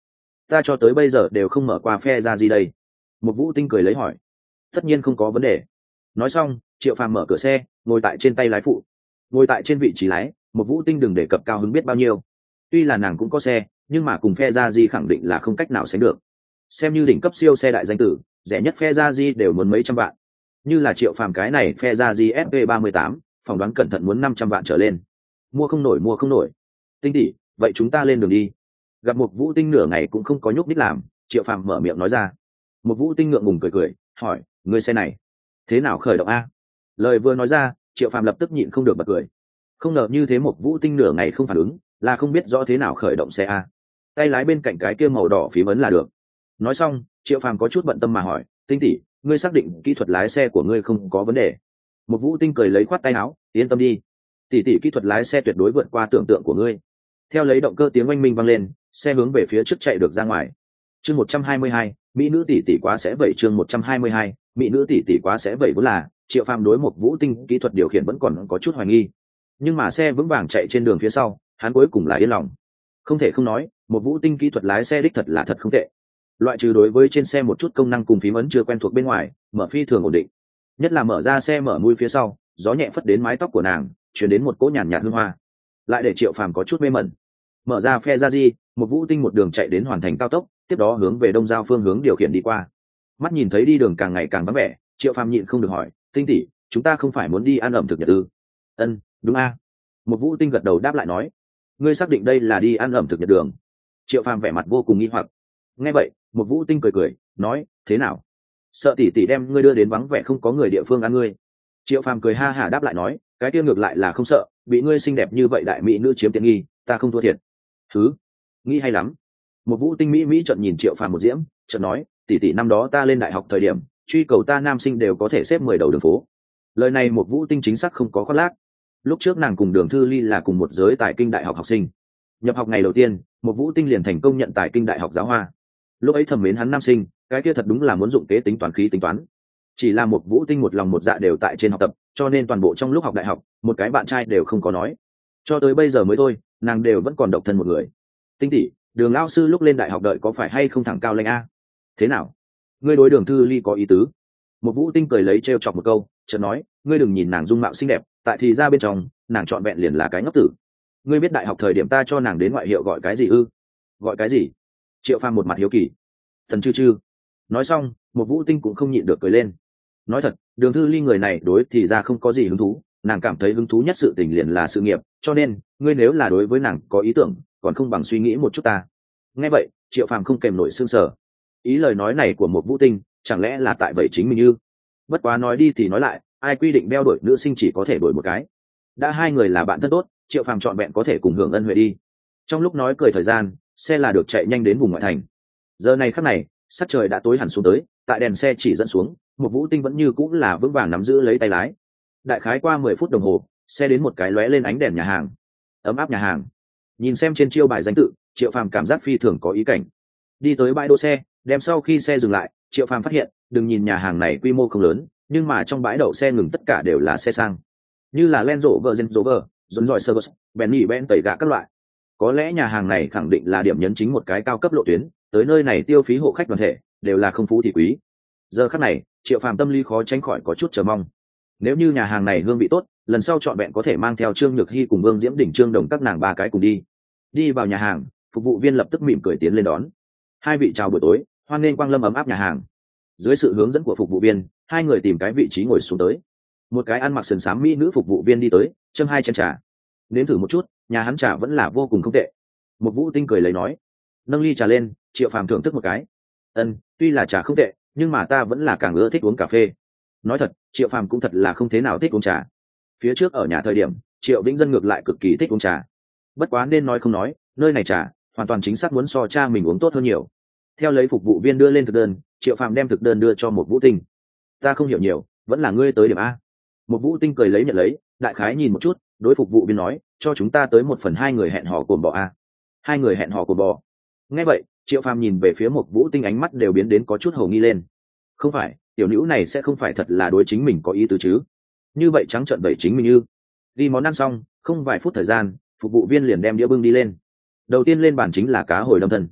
ta cho tới bây giờ đều không mở qua phe ra gì đây. Một Vũ Tinh cười lấy hỏi. Tất nhiên không có vấn đề. Nói xong, Triệu Phàm mở cửa xe, ngồi tại trên tay lái phụ. Ngồi tại trên vị trí lái, Một Vũ Tinh đừng đề cập cao hứng biết bao nhiêu. Tuy là nàng cũng có xe, nhưng mà cùng phe ra gì khẳng định là không cách nào sánh được. Xem như đỉnh cấp siêu xe đại danh tử, rẻ nhất phe ra gì đều muốn mấy trăm vạn. Như là Triệu Phàm cái này phe ra gì FV38, phỏng đoán cẩn thận muốn 500 vạn trở lên. Mua không nổi. Tinh tỷ, vậy chúng ta lên đường đi. Gặp Một Vũ Tinh nửa ngày cũng không có nhúc nhích làm, Triệu Phàm mở miệng nói ra. Một Vũ Tinh ngượng ngùng cười, hỏi, người xe này thế nào khởi động a? Lời vừa nói ra, Triệu Phàm lập tức nhịn không được bật cười. Không ngờ như thế Một Vũ Tinh nửa ngày không phản ứng, là không biết rõ thế nào khởi động xe a. Tay lái bên cạnh cái kia màu đỏ phím ấn là được. Nói xong, Triệu Phàm có chút bận tâm mà hỏi, Tinh tỷ, ngươi xác định kỹ thuật lái xe của ngươi không có vấn đề? Một Vũ Tinh cười lấy khoát tay áo, yên tâm đi, tỷ kỹ thuật lái xe tuyệt đối vượt qua tưởng tượng của ngươi. Theo lấy động cơ tiếng oanh minh vang lên, xe hướng về phía trước chạy được ra ngoài. Chương 122, mỹ nữ tỷ quá sẽ vậy. Chương 122, mỹ nữ tỷ quá sẽ vậy. Vốn là Triệu Phàm đối Một Vũ Tinh kỹ thuật điều khiển vẫn còn có chút hoài nghi, nhưng mà xe vững vàng chạy trên đường phía sau, hắn cuối cùng là yên lòng. Không thể không nói, Một Vũ Tinh kỹ thuật lái xe đích thật là thật không tệ. Loại trừ đối với trên xe một chút công năng cùng phím ấn chưa quen thuộc bên ngoài, mở phi thường ổn định. Nhất là mở ra xe mở mui phía sau, gió nhẹ phất đến mái tóc của nàng, chuyển đến một cỗ nhàn nhạt hương hoa, lại để Triệu Phàm có chút mê mẩn. Mở ra phe ra di, Một Vũ Tinh một đường chạy đến hoàn thành cao tốc, tiếp đó hướng về đông giao phương hướng điều khiển đi qua. Mắt nhìn thấy đi đường càng ngày càng vắng vẻ, Triệu Phàm nhịn không được hỏi, Tinh tỷ, chúng ta không phải muốn đi ăn ẩm thực nhật ư? Ân, đúng a. Một Vũ Tinh gật đầu đáp lại nói, ngươi xác định đây là đi ăn ẩm thực nhật đường? Triệu Phàm vẻ mặt vô cùng nghi hoặc. Nghe vậy, Một Vũ Tinh cười nói, thế nào, sợ tỷ đem ngươi đưa đến vắng vẻ không có người địa phương ăn ngươi? Triệu Phàm cười ha hả đáp lại nói, cái kia ngược lại là không sợ, bị ngươi xinh đẹp như vậy đại mỹ nữ chiếm tiện nghi, ta không thua thiệt. Thứ, nghĩ hay lắm. Một Vũ Tinh mỹ trận nhìn Triệu Phàm một diễm, chợt nói, tỷ năm đó ta lên đại học thời điểm, truy cầu ta nam sinh đều có thể xếp 10 đầu đường phố. Lời này Một Vũ Tinh chính xác không có khoác lác. Lúc trước nàng cùng Đường Thư Ly là cùng một giới tại kinh đại học học sinh. Nhập học ngày đầu tiên, Một Vũ Tinh liền thành công nhận tại kinh đại học giáo hoa. Lúc ấy thầm mến hắn nam sinh, cái kia thật đúng là muốn dụng kế tính toán khí tính toán. Chỉ là Một Vũ Tinh một lòng một dạ đều tại trên học tập, cho nên toàn bộ trong lúc học đại học, một cái bạn trai đều không có nói. Cho tới bây giờ mới thôi, nàng đều vẫn còn độc thân một người. Tinh tỷ, Đường lão sư lúc lên đại học đợi có phải hay không thẳng cao lanh a? Thế nào, ngươi đối Đường Thư Ly có ý tứ? Một Vũ Tinh cười lấy trêu chọc một câu, chợt nói, ngươi đừng nhìn nàng dung mạo xinh đẹp, tại thì ra bên trong, nàng trọn vẹn liền là cái ngốc tử. Ngươi biết đại học thời điểm ta cho nàng đến ngoại hiệu gọi cái gì ư? Gọi cái gì? Triệu Phàm một mặt hiếu kỳ. Thần chư. Nói xong, Một Vũ Tinh cũng không nhịn được cười lên. Nói thật, Đường Thư Ly người này đối thì ra không có gì hứng thú, nàng cảm thấy hứng thú nhất sự tình liền là sự nghiệp, cho nên ngươi nếu là đối với nàng có ý tưởng, còn không bằng suy nghĩ một chút ta. Nghe vậy, Triệu Phàm không kèm nổi sương sờ. Ý lời nói này của Một Vũ Tinh, chẳng lẽ là tại vậy chính mình ư? Bất quá nói đi thì nói lại, ai quy định đeo đuổi nữ sinh chỉ có thể đổi một cái? Đã hai người là bạn thân tốt, Triệu Phàm trọn vẹn có thể cùng hưởng ân huệ đi. Trong lúc nói cười thời gian, xe là được chạy nhanh đến vùng ngoại thành. Giờ này khắc này, sắc trời đã tối hẳn xuống tới, tại đèn xe chỉ dẫn xuống, Một Vũ Tinh vẫn như cũng là vững vàng nắm giữ lấy tay lái. Đại khái qua 10 phút đồng hồ, xe đến một cái lóe lên ánh đèn nhà hàng. Ấm áp nhà hàng. Nhìn xem trên chiêu bài danh tự, Triệu Phàm cảm giác phi thường có ý cảnh. Đi tới bãi đỗ xe, đem sau khi xe dừng lại, Triệu Phàm phát hiện, đừng nhìn nhà hàng này quy mô không lớn, nhưng mà trong bãi đậu xe ngừng tất cả đều là xe sang, như là Land Rover, Range Rover, Rolls-Royce Service, Bentley tẩy gạ các loại. Có lẽ nhà hàng này khẳng định là điểm nhấn chính một cái cao cấp lộ tuyến, tới nơi này tiêu phí hộ khách đoàn thể đều là không phú thì quý. Giờ khắc này, Triệu Phàm tâm lý khó tránh khỏi có chút chờ mong. Nếu như nhà hàng này hương vị tốt, lần sau chọn vẹn có thể mang theo Trương Nhược Hy cùng Vương Diễm Đỉnh, Trương Đồng các nàng ba cái cùng đi. Đi vào nhà hàng, phục vụ viên lập tức mỉm cười tiến lên đón. Hai vị chào buổi tối, hoan nghênh quang lâm ấm áp nhà hàng. Dưới sự hướng dẫn của phục vụ viên, hai người tìm cái vị trí ngồi xuống tới. Một cái ăn mặc sườn xám mỹ nữ phục vụ viên đi tới, châm hai chén trà. Nếm thử một chút, nhà hắn trà vẫn là vô cùng không tệ. Một Vũ Tinh cười lấy nói, nâng ly trà lên, Triệu Phàm thưởng thức một cái. Tuy là trà không tệ, nhưng mà ta vẫn là càng ưa thích uống cà phê. Nói thật, Triệu Phàm cũng thật là không thế nào thích uống trà. Phía trước ở nhà thời điểm, Triệu Vĩnh Dân ngược lại cực kỳ thích uống trà. Bất quá nên nói không nói, nơi này trà hoàn toàn chính xác muốn so cha mình uống tốt hơn nhiều. Theo lấy phục vụ viên đưa lên thực đơn, Triệu Phàm đem thực đơn đưa cho Một Vũ Tinh. Ta không hiểu nhiều, vẫn là ngươi tới điểm a. Một Vũ Tinh cười lấy nhận lấy, đại khái nhìn một chút, đối phục vụ viên nói, cho chúng ta tới 1/2 người hẹn hò cồn bò a. Hai người hẹn hò cồn bò. Nghe vậy, Triệu Phàm nhìn về phía Một Vũ Tinh, ánh mắt đều biến đến có chút hồ nghi lên. Không phải, tiểu nữ này sẽ không phải thật là đối chính mình có ý tứ chứ? Như vậy trắng trợn bậy chính mình ư? Đi món ăn xong, không vài phút thời gian, phục vụ viên liền đem đĩa bưng đi lên. Đầu tiên lên bàn chính là cá hồi đâm thân.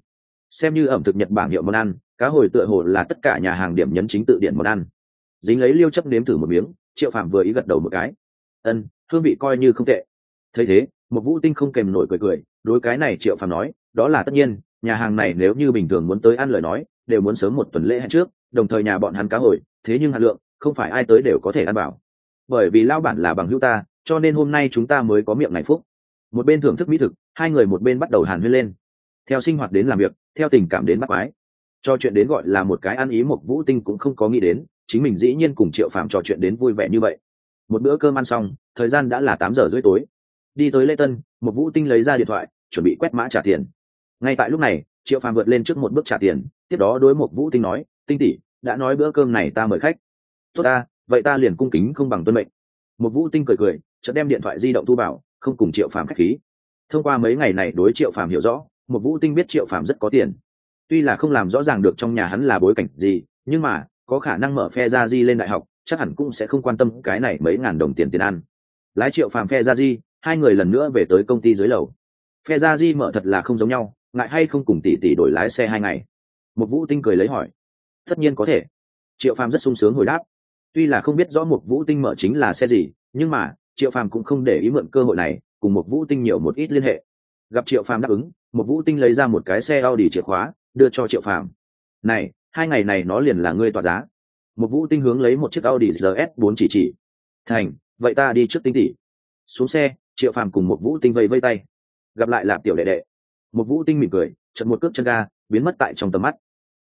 xem như ẩm thực Nhật bảng hiệu món ăn, cá hồi tựa hồ là tất cả nhà hàng điểm nhấn chính tự điển món ăn. Dính lấy Liêu Chấp nếm thử một miếng, Triệu Phàm vừa ý gật đầu một cái. Hương vị coi như không tệ. Thấy thế, một Vũ Tinh không kèm nổi cười, đối cái này Triệu Phàm nói, đó là tất nhiên, nhà hàng này nếu như bình thường muốn tới ăn lời nói, đều muốn sớm một tuần lễ hẹn trước, đồng thời nhà bọn hắn cá hồi, thế nhưng hạt lượng, không phải ai tới đều có thể ăn bảo. Bởi vì lao bản là bằng hữu ta, cho nên hôm nay chúng ta mới có miệng này phúc. Một bên thưởng thức mỹ thực, hai người một bên bắt đầu hàn huyên lên. Theo sinh hoạt đến làm việc, theo tình cảm đến bắt quái. Cho chuyện đến gọi là một cái ăn ý, một Vũ Tinh cũng không có nghĩ đến, chính mình dĩ nhiên cùng Triệu Phàm trò chuyện đến vui vẻ như vậy. Một bữa cơm ăn xong, thời gian đã là 8 giờ rưỡi tối. Đi tới lễ tân, một Vũ Tinh lấy ra điện thoại, chuẩn bị quét mã trả tiền. Ngay tại lúc này, Triệu Phàm vượt lên trước một bước trả tiền, tiếp đó đối một Vũ Tinh nói, Tinh tỷ, đã nói bữa cơm này ta mời khách. Tốt ta, vậy ta liền cung kính không bằng tuân mệnh. Một Vũ Tinh cười, chợt đem điện thoại di động thu vào, không cùng Triệu Phàm khách khí. Thông qua mấy ngày này đối Triệu Phàm hiểu rõ, một Vũ Tinh biết Triệu Phàm rất có tiền. Tuy là không làm rõ ràng được trong nhà hắn là bối cảnh gì, nhưng mà có khả năng mở phe gia di lên đại học, chắc hẳn cũng sẽ không quan tâm cái này mấy ngàn đồng tiền ăn. Lái Triệu Phàm phe gia di, hai người lần nữa về tới công ty dưới lầu. Phe gia di mở thật là không giống nhau, ngại hay không cùng tỷ đổi lái xe 2 ngày? Một Vũ Tinh cười lấy hỏi. Tất nhiên có thể. Triệu Phàm rất sung sướng hồi đáp. Tuy là không biết rõ một Vũ Tinh mở chính là xe gì, nhưng mà Triệu Phàm cũng không để ý mượn cơ hội này cùng một Vũ Tinh nhiều một ít liên hệ. Gặp Triệu Phàm đáp ứng, một Vũ Tinh lấy ra một cái xe Audi chìa khóa đưa cho Triệu Phàm. Này, 2 ngày này nó liền là ngươi tỏa giá. Một Vũ Tinh hướng lấy một chiếc Audi RS4 chỉ. Thành, vậy ta đi trước Tinh tỷ. Xuống xe, Triệu Phàm cùng một Vũ Tinh vây tay. Gặp lại Lạp tiểu đệ đệ. Một Vũ Tinh mỉm cười, chợt một cước chân ga biến mất tại trong tầm mắt.